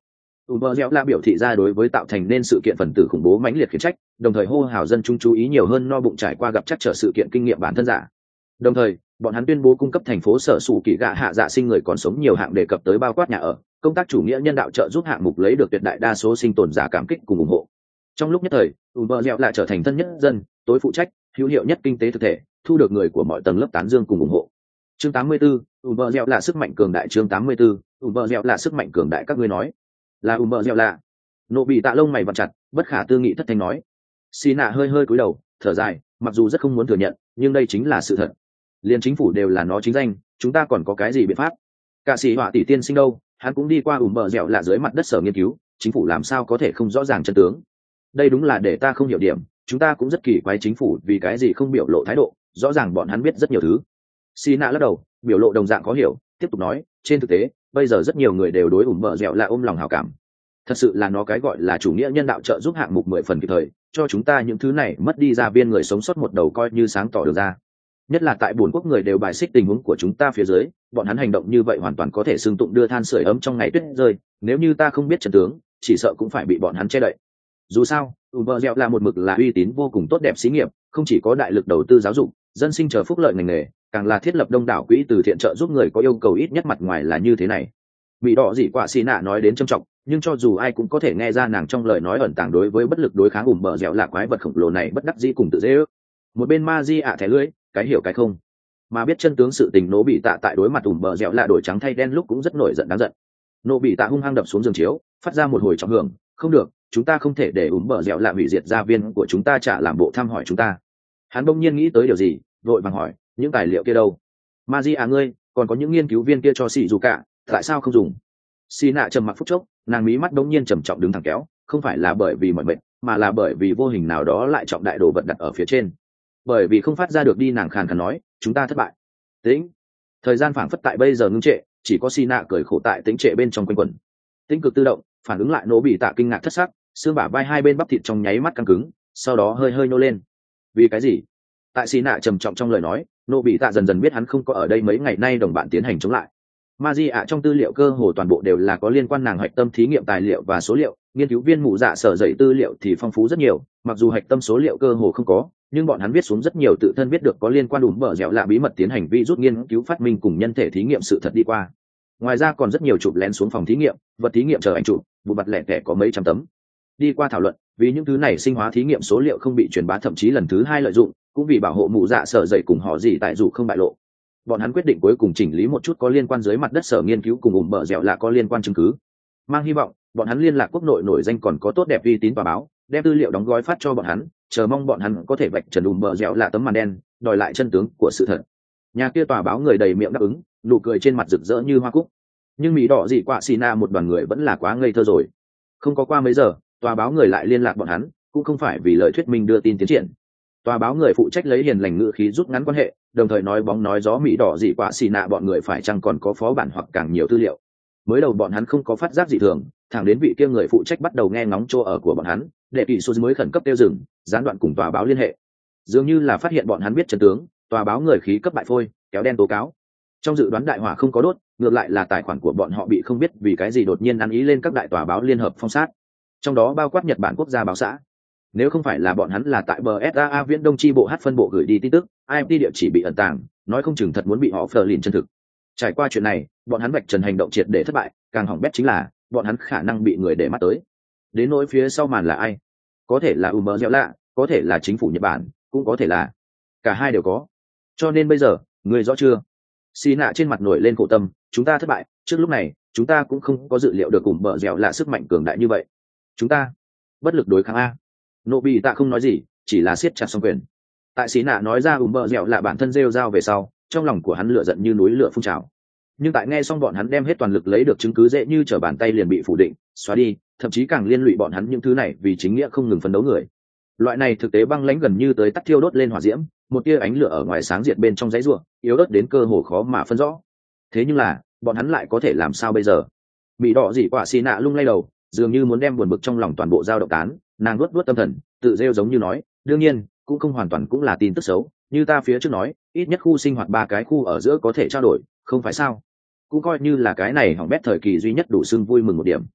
ùm bờ dẻo là biểu thị ra đối với tạo thành nên sự kiện phần tử khủng bố mãnh liệt khiển trách, đồng thời hô hào dân chúng chú ý nhiều hơn no bụng trải qua gặp chắc trở sự kiện kinh nghiệm bản thân giả. Đồng thời bọn hắn tuyên bố cung cấp thành phố sở sủ kỳ gạ hạ dạ sinh người còn sống nhiều hạng đề cập tới bao quát nhà ở, công tác chủ nghĩa nhân đạo trợ giúp hạng mục lấy được tuyệt đại đa số sinh tồn giả cảm kích cùng ủng hộ. Trong lúc nhất thời ùm bờ dẻo lại trở thành thân nhất dân, tối phụ trách, hữu hiệu nhất kinh tế thực thể, thu được người của mọi tầng lớp tán dương cùng ủng hộ. Chương tám mươi 84, ùm bờ dẻo là sức mạnh cường đại. Chương tám mươi 84, ùm bờ dẻo là sức mạnh cường đại. Các ngươi nói là ùm bờ dẻo là? Nộ bị tạ lông mày vặn chặt, bất khả tư nghị thất thanh nói. Xì nạ hơi hơi cúi đầu thở dài, mặc dù rất không muốn thừa nhận nhưng đây chính là sự thật. Liên chính phủ đều là nó chính danh, chúng ta còn có cái gì biện pháp? Cả sĩ họa tỷ tiên sinh đâu, hắn cũng đi qua ùm bờ dẻo là dưới mặt đất sở nghiên cứu, chính phủ làm sao có thể không rõ ràng chân tướng? Đây đúng là để ta không hiểu điểm, chúng ta cũng rất kỳ quái chính phủ vì cái gì không biểu lộ thái độ, rõ ràng bọn hắn biết rất nhiều thứ. Xì nạ lắc đầu, biểu lộ đồng dạng khó hiểu, tiếp tục nói, trên thực tế bây giờ rất nhiều người đều đối ùm bờ dẻo là ôm lòng hảo cảm. Thật sự là nó cái gọi là chủ nghĩa nhân đạo trợ giúp hạng mục mười phần kịp thời, cho chúng ta những thứ này mất đi gia viên người sống sót một đầu coi như sáng tỏ được ra. Nhất là tại buồn quốc người đều bài xích tình huống của chúng ta phía dưới, bọn hắn hành động như vậy hoàn toàn có thể xưng tụng đưa than sưởi ấm trong ngày tuyết rơi, nếu như ta không biết trận tướng chỉ sợ cũng phải bị bọn hắn che đậy. Dù sao Uber là một mực là uy tín vô cùng tốt đẹp xí nghiệp, không chỉ có đại lực đầu tư giáo dục dân sinh chờ phúc lợi ngành nghề, càng là thiết lập đông đảo quỹ từ thiện trợ giúp người có yêu cầu, ít nhất mặt ngoài là như thế này. Bị đỏ dị quả xì nạ nói đến trầm trọng, nhưng cho dù ai cũng có thể nghe ra nàng trong lời nói ẩn tàng đối với bất lực đối kháng ủng bờ dẻo là quái vật khổng lồ này bất đắc dĩ cùng tự dễ ước. Một bên ma di ạ thẻ lưới, cái hiểu cái không, mà biết chân tướng sự tình nổ bị tạ tại đối mặt ủng bờ dẻo là đổi trắng thay đen lúc cũng rất nổi giận đáng giận. Nổ bị tạ hung hăng đập xuống giường chiếu, phát ra một hồi trọng hưởng, không được, chúng ta không thể để ủng bờ dẻo là hủy diệt gia viên của chúng ta, trả làm bộ thăm hỏi chúng ta. Hắn bỗng nhiên nghĩ tới điều gì, vội vàng hỏi, những tài liệu kia đâu? Ma di ạ ngươi, còn có những nghiên cứu viên kia cho xì dù cả, tại sao không dùng? Xì nạ trầm mặc phút chốc, nàng mí mắt đống nhiên trầm trọng đứng thẳng kéo, không phải là bởi vì mọi mệnh, mà là bởi vì vô hình nào đó lại trọng đại đồ vật đặt ở phía trên. Bởi vì không phát ra được đi, nàng khàn khàn nói, chúng ta thất bại. Tĩnh. Thời gian phảng phất tại bây giờ ngưng trệ, chỉ có xì nạ cười khổ tại tĩnh trệ bên trong quanh quẩn. Tĩnh cực tự động, phản ứng lại nổ bị tạ kinh ngạc thất sắc, xương bả vai hai bên bắp thịt trong nháy mắt căng cứng, sau đó hơi hơi nô lên. Vì cái gì? Tại xì nạ trầm trọng trong lời nói, nổ bị tạ dần dần biết hắn không có ở đây mấy ngày nay đồng bạn tiến hành chống lại. Ma di ạ trong tư liệu cơ hồ toàn bộ đều là có liên quan nàng hạch tâm thí nghiệm tài liệu và số liệu, nghiên cứu viên mụ dạ sở dậy tư liệu thì phong phú rất nhiều, mặc dù hạch tâm số liệu cơ hồ không có, nhưng bọn hắn viết xuống rất nhiều tự thân biết được có liên quan ủm bờ dẻo lạ bí mật tiến hành vi rút nghiên cứu phát minh cùng nhân thể thí nghiệm sự thật đi qua. Ngoài ra còn rất nhiều chụp lén xuống phòng thí nghiệm, vật thí nghiệm chờ ảnh chụp, vụ mặt lẻ tẻ có mấy trăm tấm. Đi qua thảo luận, vì những thứ này sinh hóa thí nghiệm số liệu không bị truyền bá, thậm chí lần thứ hai lợi dụng, cũng vì bảo hộ mụ dạ sở dậy cùng họ gì tại dù không bại lộ, bọn hắn quyết định cuối cùng chỉnh lý một chút có liên quan dưới mặt đất sở nghiên cứu cùng ủng bờ dẻo là có liên quan chứng cứ, mang hy vọng bọn hắn liên lạc quốc nội nổi danh còn có tốt đẹp uy tín và báo, đem tư liệu đóng gói phát cho bọn hắn, chờ mong bọn hắn có thể vạch trần ủng bờ dẻo là tấm màn đen, đòi lại chân tướng của sự thật. Nhà kia tòa báo người đầy miệng đáp ứng, nụ cười trên mặt rực rỡ như hoa cúc, nhưng mỹ đỏ dị quạ xì na một đoàn người vẫn là quá ngây thơ rồi. Không có qua mấy giờ, tòa báo người lại liên lạc bọn hắn, cũng không phải vì lời thuyết minh đưa tin tiến triển. Tòa báo người phụ trách lấy hiền lành ngữ khí rút ngắn quan hệ, đồng thời nói bóng nói gió mỹ đỏ dị quả xì nạ bọn người phải chăng còn có phó bản hoặc càng nhiều tư liệu. Mới đầu bọn hắn không có phát giác dị thường, thẳng đến vị kia người phụ trách bắt đầu nghe ngóng chỗ ở của bọn hắn, đệ kỳ số mới khẩn cấp tiêu dừng, gián đoạn cùng tòa báo liên hệ. Dường như là phát hiện bọn hắn biết chân tướng, tòa báo người khí cấp bại phôi, kéo đen tố cáo. Trong dự đoán đại hỏa không có đốt, ngược lại là tài khoản của bọn họ bị không biết vì cái gì đột nhiên ăn ý lên các đại tòa báo liên hợp phong sát, trong đó bao quát Nhật Bản Quốc gia báo xã. Nếu không phải là bọn hắn là tại bờ ét a a Viễn Đông chi bộ hát phân bộ gửi đi tin tức, i em tê địa chỉ bị ẩn tàng, nói không chừng thật muốn bị họ phờ lìn chân thực. Trải qua chuyện này, bọn hắn vạch trần hành động triệt để thất bại, càng hỏng bét chính là bọn hắn khả năng bị người để mắt tới. Đến nỗi phía sau màn là ai? Có thể là Uber dẻo lạ, có thể là chính phủ Nhật Bản, cũng có thể là cả hai đều có. Cho nên bây giờ, người rõ chưa? Xì nạ trên mặt nổi lên khổ tâm, chúng ta thất bại, trước lúc này, chúng ta cũng không có dự liệu được Uber dẻo lạ sức mạnh cường đại như vậy. Chúng ta bất lực đối kháng a. Nộ bị tạ không nói gì, chỉ là siết chặt song quyền. Tại xí nạ nói ra ùm bờ dẻo là bản thân rêu rao về sau, trong lòng của hắn lửa giận như núi lửa phun trào. Nhưng tại nghe xong bọn hắn đem hết toàn lực lấy được chứng cứ dễ như trở bàn tay liền bị phủ định, xóa đi, thậm chí càng liên lụy bọn hắn những thứ này vì chính nghĩa không ngừng phấn đấu người. Loại này thực tế băng lãnh gần như tới tắt thiêu đốt lên hỏa diễm, một tia ánh lửa ở ngoài sáng diệt bên trong dãy ruộng, yếu ớt đến cơ hồ khó mà phân rõ. Thế nhưng là, bọn hắn lại có thể làm sao bây giờ? Bị đỏ dị quả xì nạ lung lay đầu, dường như muốn đem buồn bực trong lòng toàn bộ dao động tán, nàng nuốt nuốt tâm thần, tự rêu giống như nói, đương nhiên cũng không hoàn toàn cũng là tin tức xấu, như ta phía trước nói, ít nhất khu sinh hoạt ba cái khu ở giữa có thể trao đổi, không phải sao? Cũng coi như là cái này hỏng bét thời kỳ duy nhất đủ xưng vui mừng một điểm.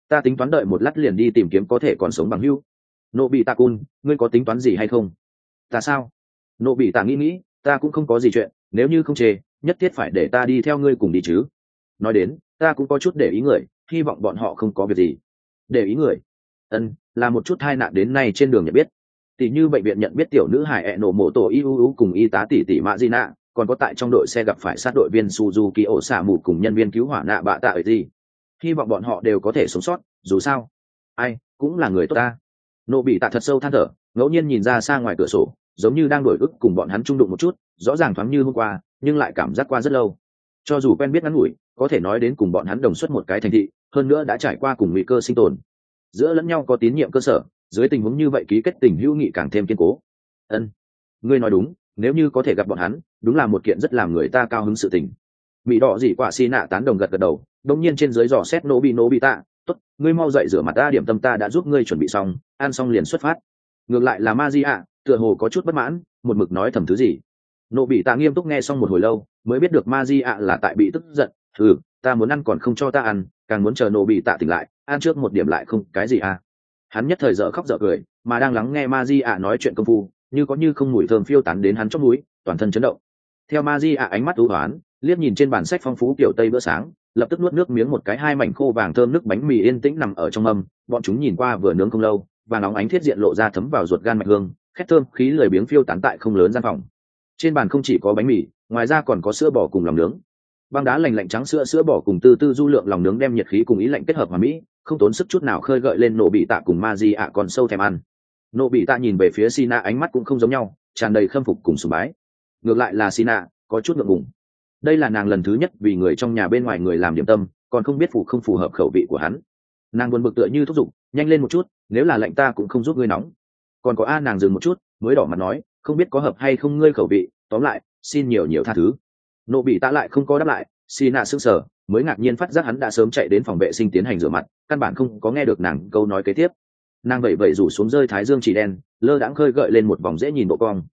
ta tính toán đợi một lát liền đi tìm kiếm có thể còn sống bằng hưu. Nộ bị tạ cun, ngươi có tính toán gì hay không? Ta sao? Nộ bị tạ nghĩ nghĩ, ta cũng không có gì chuyện, nếu như không chê, nhất thiết phải để ta đi theo ngươi cùng đi chứ. Nói đến, ta cũng có chút để ý người, hy vọng bọn họ không có việc gì. Để ý người? Ân, là một chút tai nạn đến nay trên đường nhận biết. Tỷ như bệnh viện nhận biết tiểu nữ hải ẹ nổ mổ tổ iuu cùng y tá tỷ tỷ mạ di nạ, còn có tại trong đội xe gặp phải sát đội viên Suzuki ổ xả mù cùng nhân viên cứu hỏa nạ bạ tạ ấy gì. Hy vọng bọn họ đều có thể sống sót, dù sao. Ai, cũng là người tốt ta. Nộ bị tạ thật sâu than thở, ngẫu nhiên nhìn ra xa ngoài cửa sổ, giống như đang đổi ức cùng bọn hắn chung đụng một chút, rõ ràng thoáng như hôm qua, nhưng lại cảm giác qua rất lâu. Cho dù quen biết ngắn ngủi, có thể nói đến cùng bọn hắn đồng xuất một cái thành thị, hơn nữa đã trải qua cùng nguy cơ sinh tồn. Giữa lẫn nhau có tín nhiệm cơ sở, dưới tình huống như vậy ký kết tình hữu nghị càng thêm kiên cố. Ân, ngươi nói đúng, nếu như có thể gặp bọn hắn, đúng là một kiện rất làm người ta cao hứng sự tình. Bị đỏ gì quả xi nạ tán đồng gật gật đầu, đống nhiên trên dưới dò xét nô bị nô bị tạ, tốt, ngươi mau dậy rửa mặt ta, điểm tâm ta đã giúp ngươi chuẩn bị xong, ăn xong liền xuất phát. Ngược lại là Magia, tựa hồ có chút bất mãn, một mực nói thầm thứ gì. Nô bị tạ nghiêm túc nghe xong một hồi lâu, mới biết được Magia là tại bị tức giận, ừ, ta muốn ăn còn không cho ta ăn, càng muốn chờ nô bị tạ tỉnh lại, ăn trước một điểm lại không, cái gì à? Hắn nhất thời dở khóc dở cười, mà đang lắng nghe Magia nói chuyện công phu, như có như không mùi thơm phiêu tán đến hắn trong mũi, toàn thân chấn động. Theo Magia ánh mắt u hoán, liếc nhìn trên bàn sách phong phú kiểu tây bữa sáng, lập tức nuốt nước miếng một cái, hai mảnh khô vàng thơm nước bánh mì yên tĩnh nằm ở trong mâm, bọn chúng nhìn qua vừa nướng không lâu, và nóng ánh thiết diện lộ ra thấm vào ruột gan mạch hương, khét thơm khí lười biếng phiêu tán tại không lớn gian phòng. Trên bàn không chỉ có bánh mì, ngoài ra còn có sữa bò cùng lòng nướng. Băng đá lành lạnh trắng sữa sữa bò cùng từ từ du lượng lòng nướng đem nhiệt khí cùng ý lạnh kết hợp hòa mỹ, không tốn sức chút nào khơi gợi lên nộ bị tạ cùng Magia còn sâu thèm ăn. Nộ bị tạ nhìn về phía Sina, ánh mắt cũng không giống nhau, tràn đầy khâm phục cùng sùng bái. Ngược lại là Sina có chút ngượng ngùng. Đây là nàng lần thứ nhất vì người trong nhà bên ngoài người làm điểm tâm, còn không biết phù không phù hợp khẩu vị của hắn. Nàng buồn bực tựa như thúc giục, nhanh lên một chút, nếu là lạnh ta cũng không giúp ngươi nóng. Còn có a, nàng dừng một chút, mới đỏ mặt nói, không biết có hợp hay không ngươi khẩu vị, tóm lại, xin nhiều nhiều tha thứ. Nộ bị tạ lại không có đáp lại, Sina sững sờ, mới ngạc nhiên phát giác hắn đã sớm chạy đến phòng vệ sinh tiến hành rửa mặt, căn bản không có nghe được nàng câu nói kế tiếp. Nàng vậy vậy rủ xuống rơi thái dương chỉ đen, lơ đãng khơi gợi lên một vòng dễ nhìn bộ cong.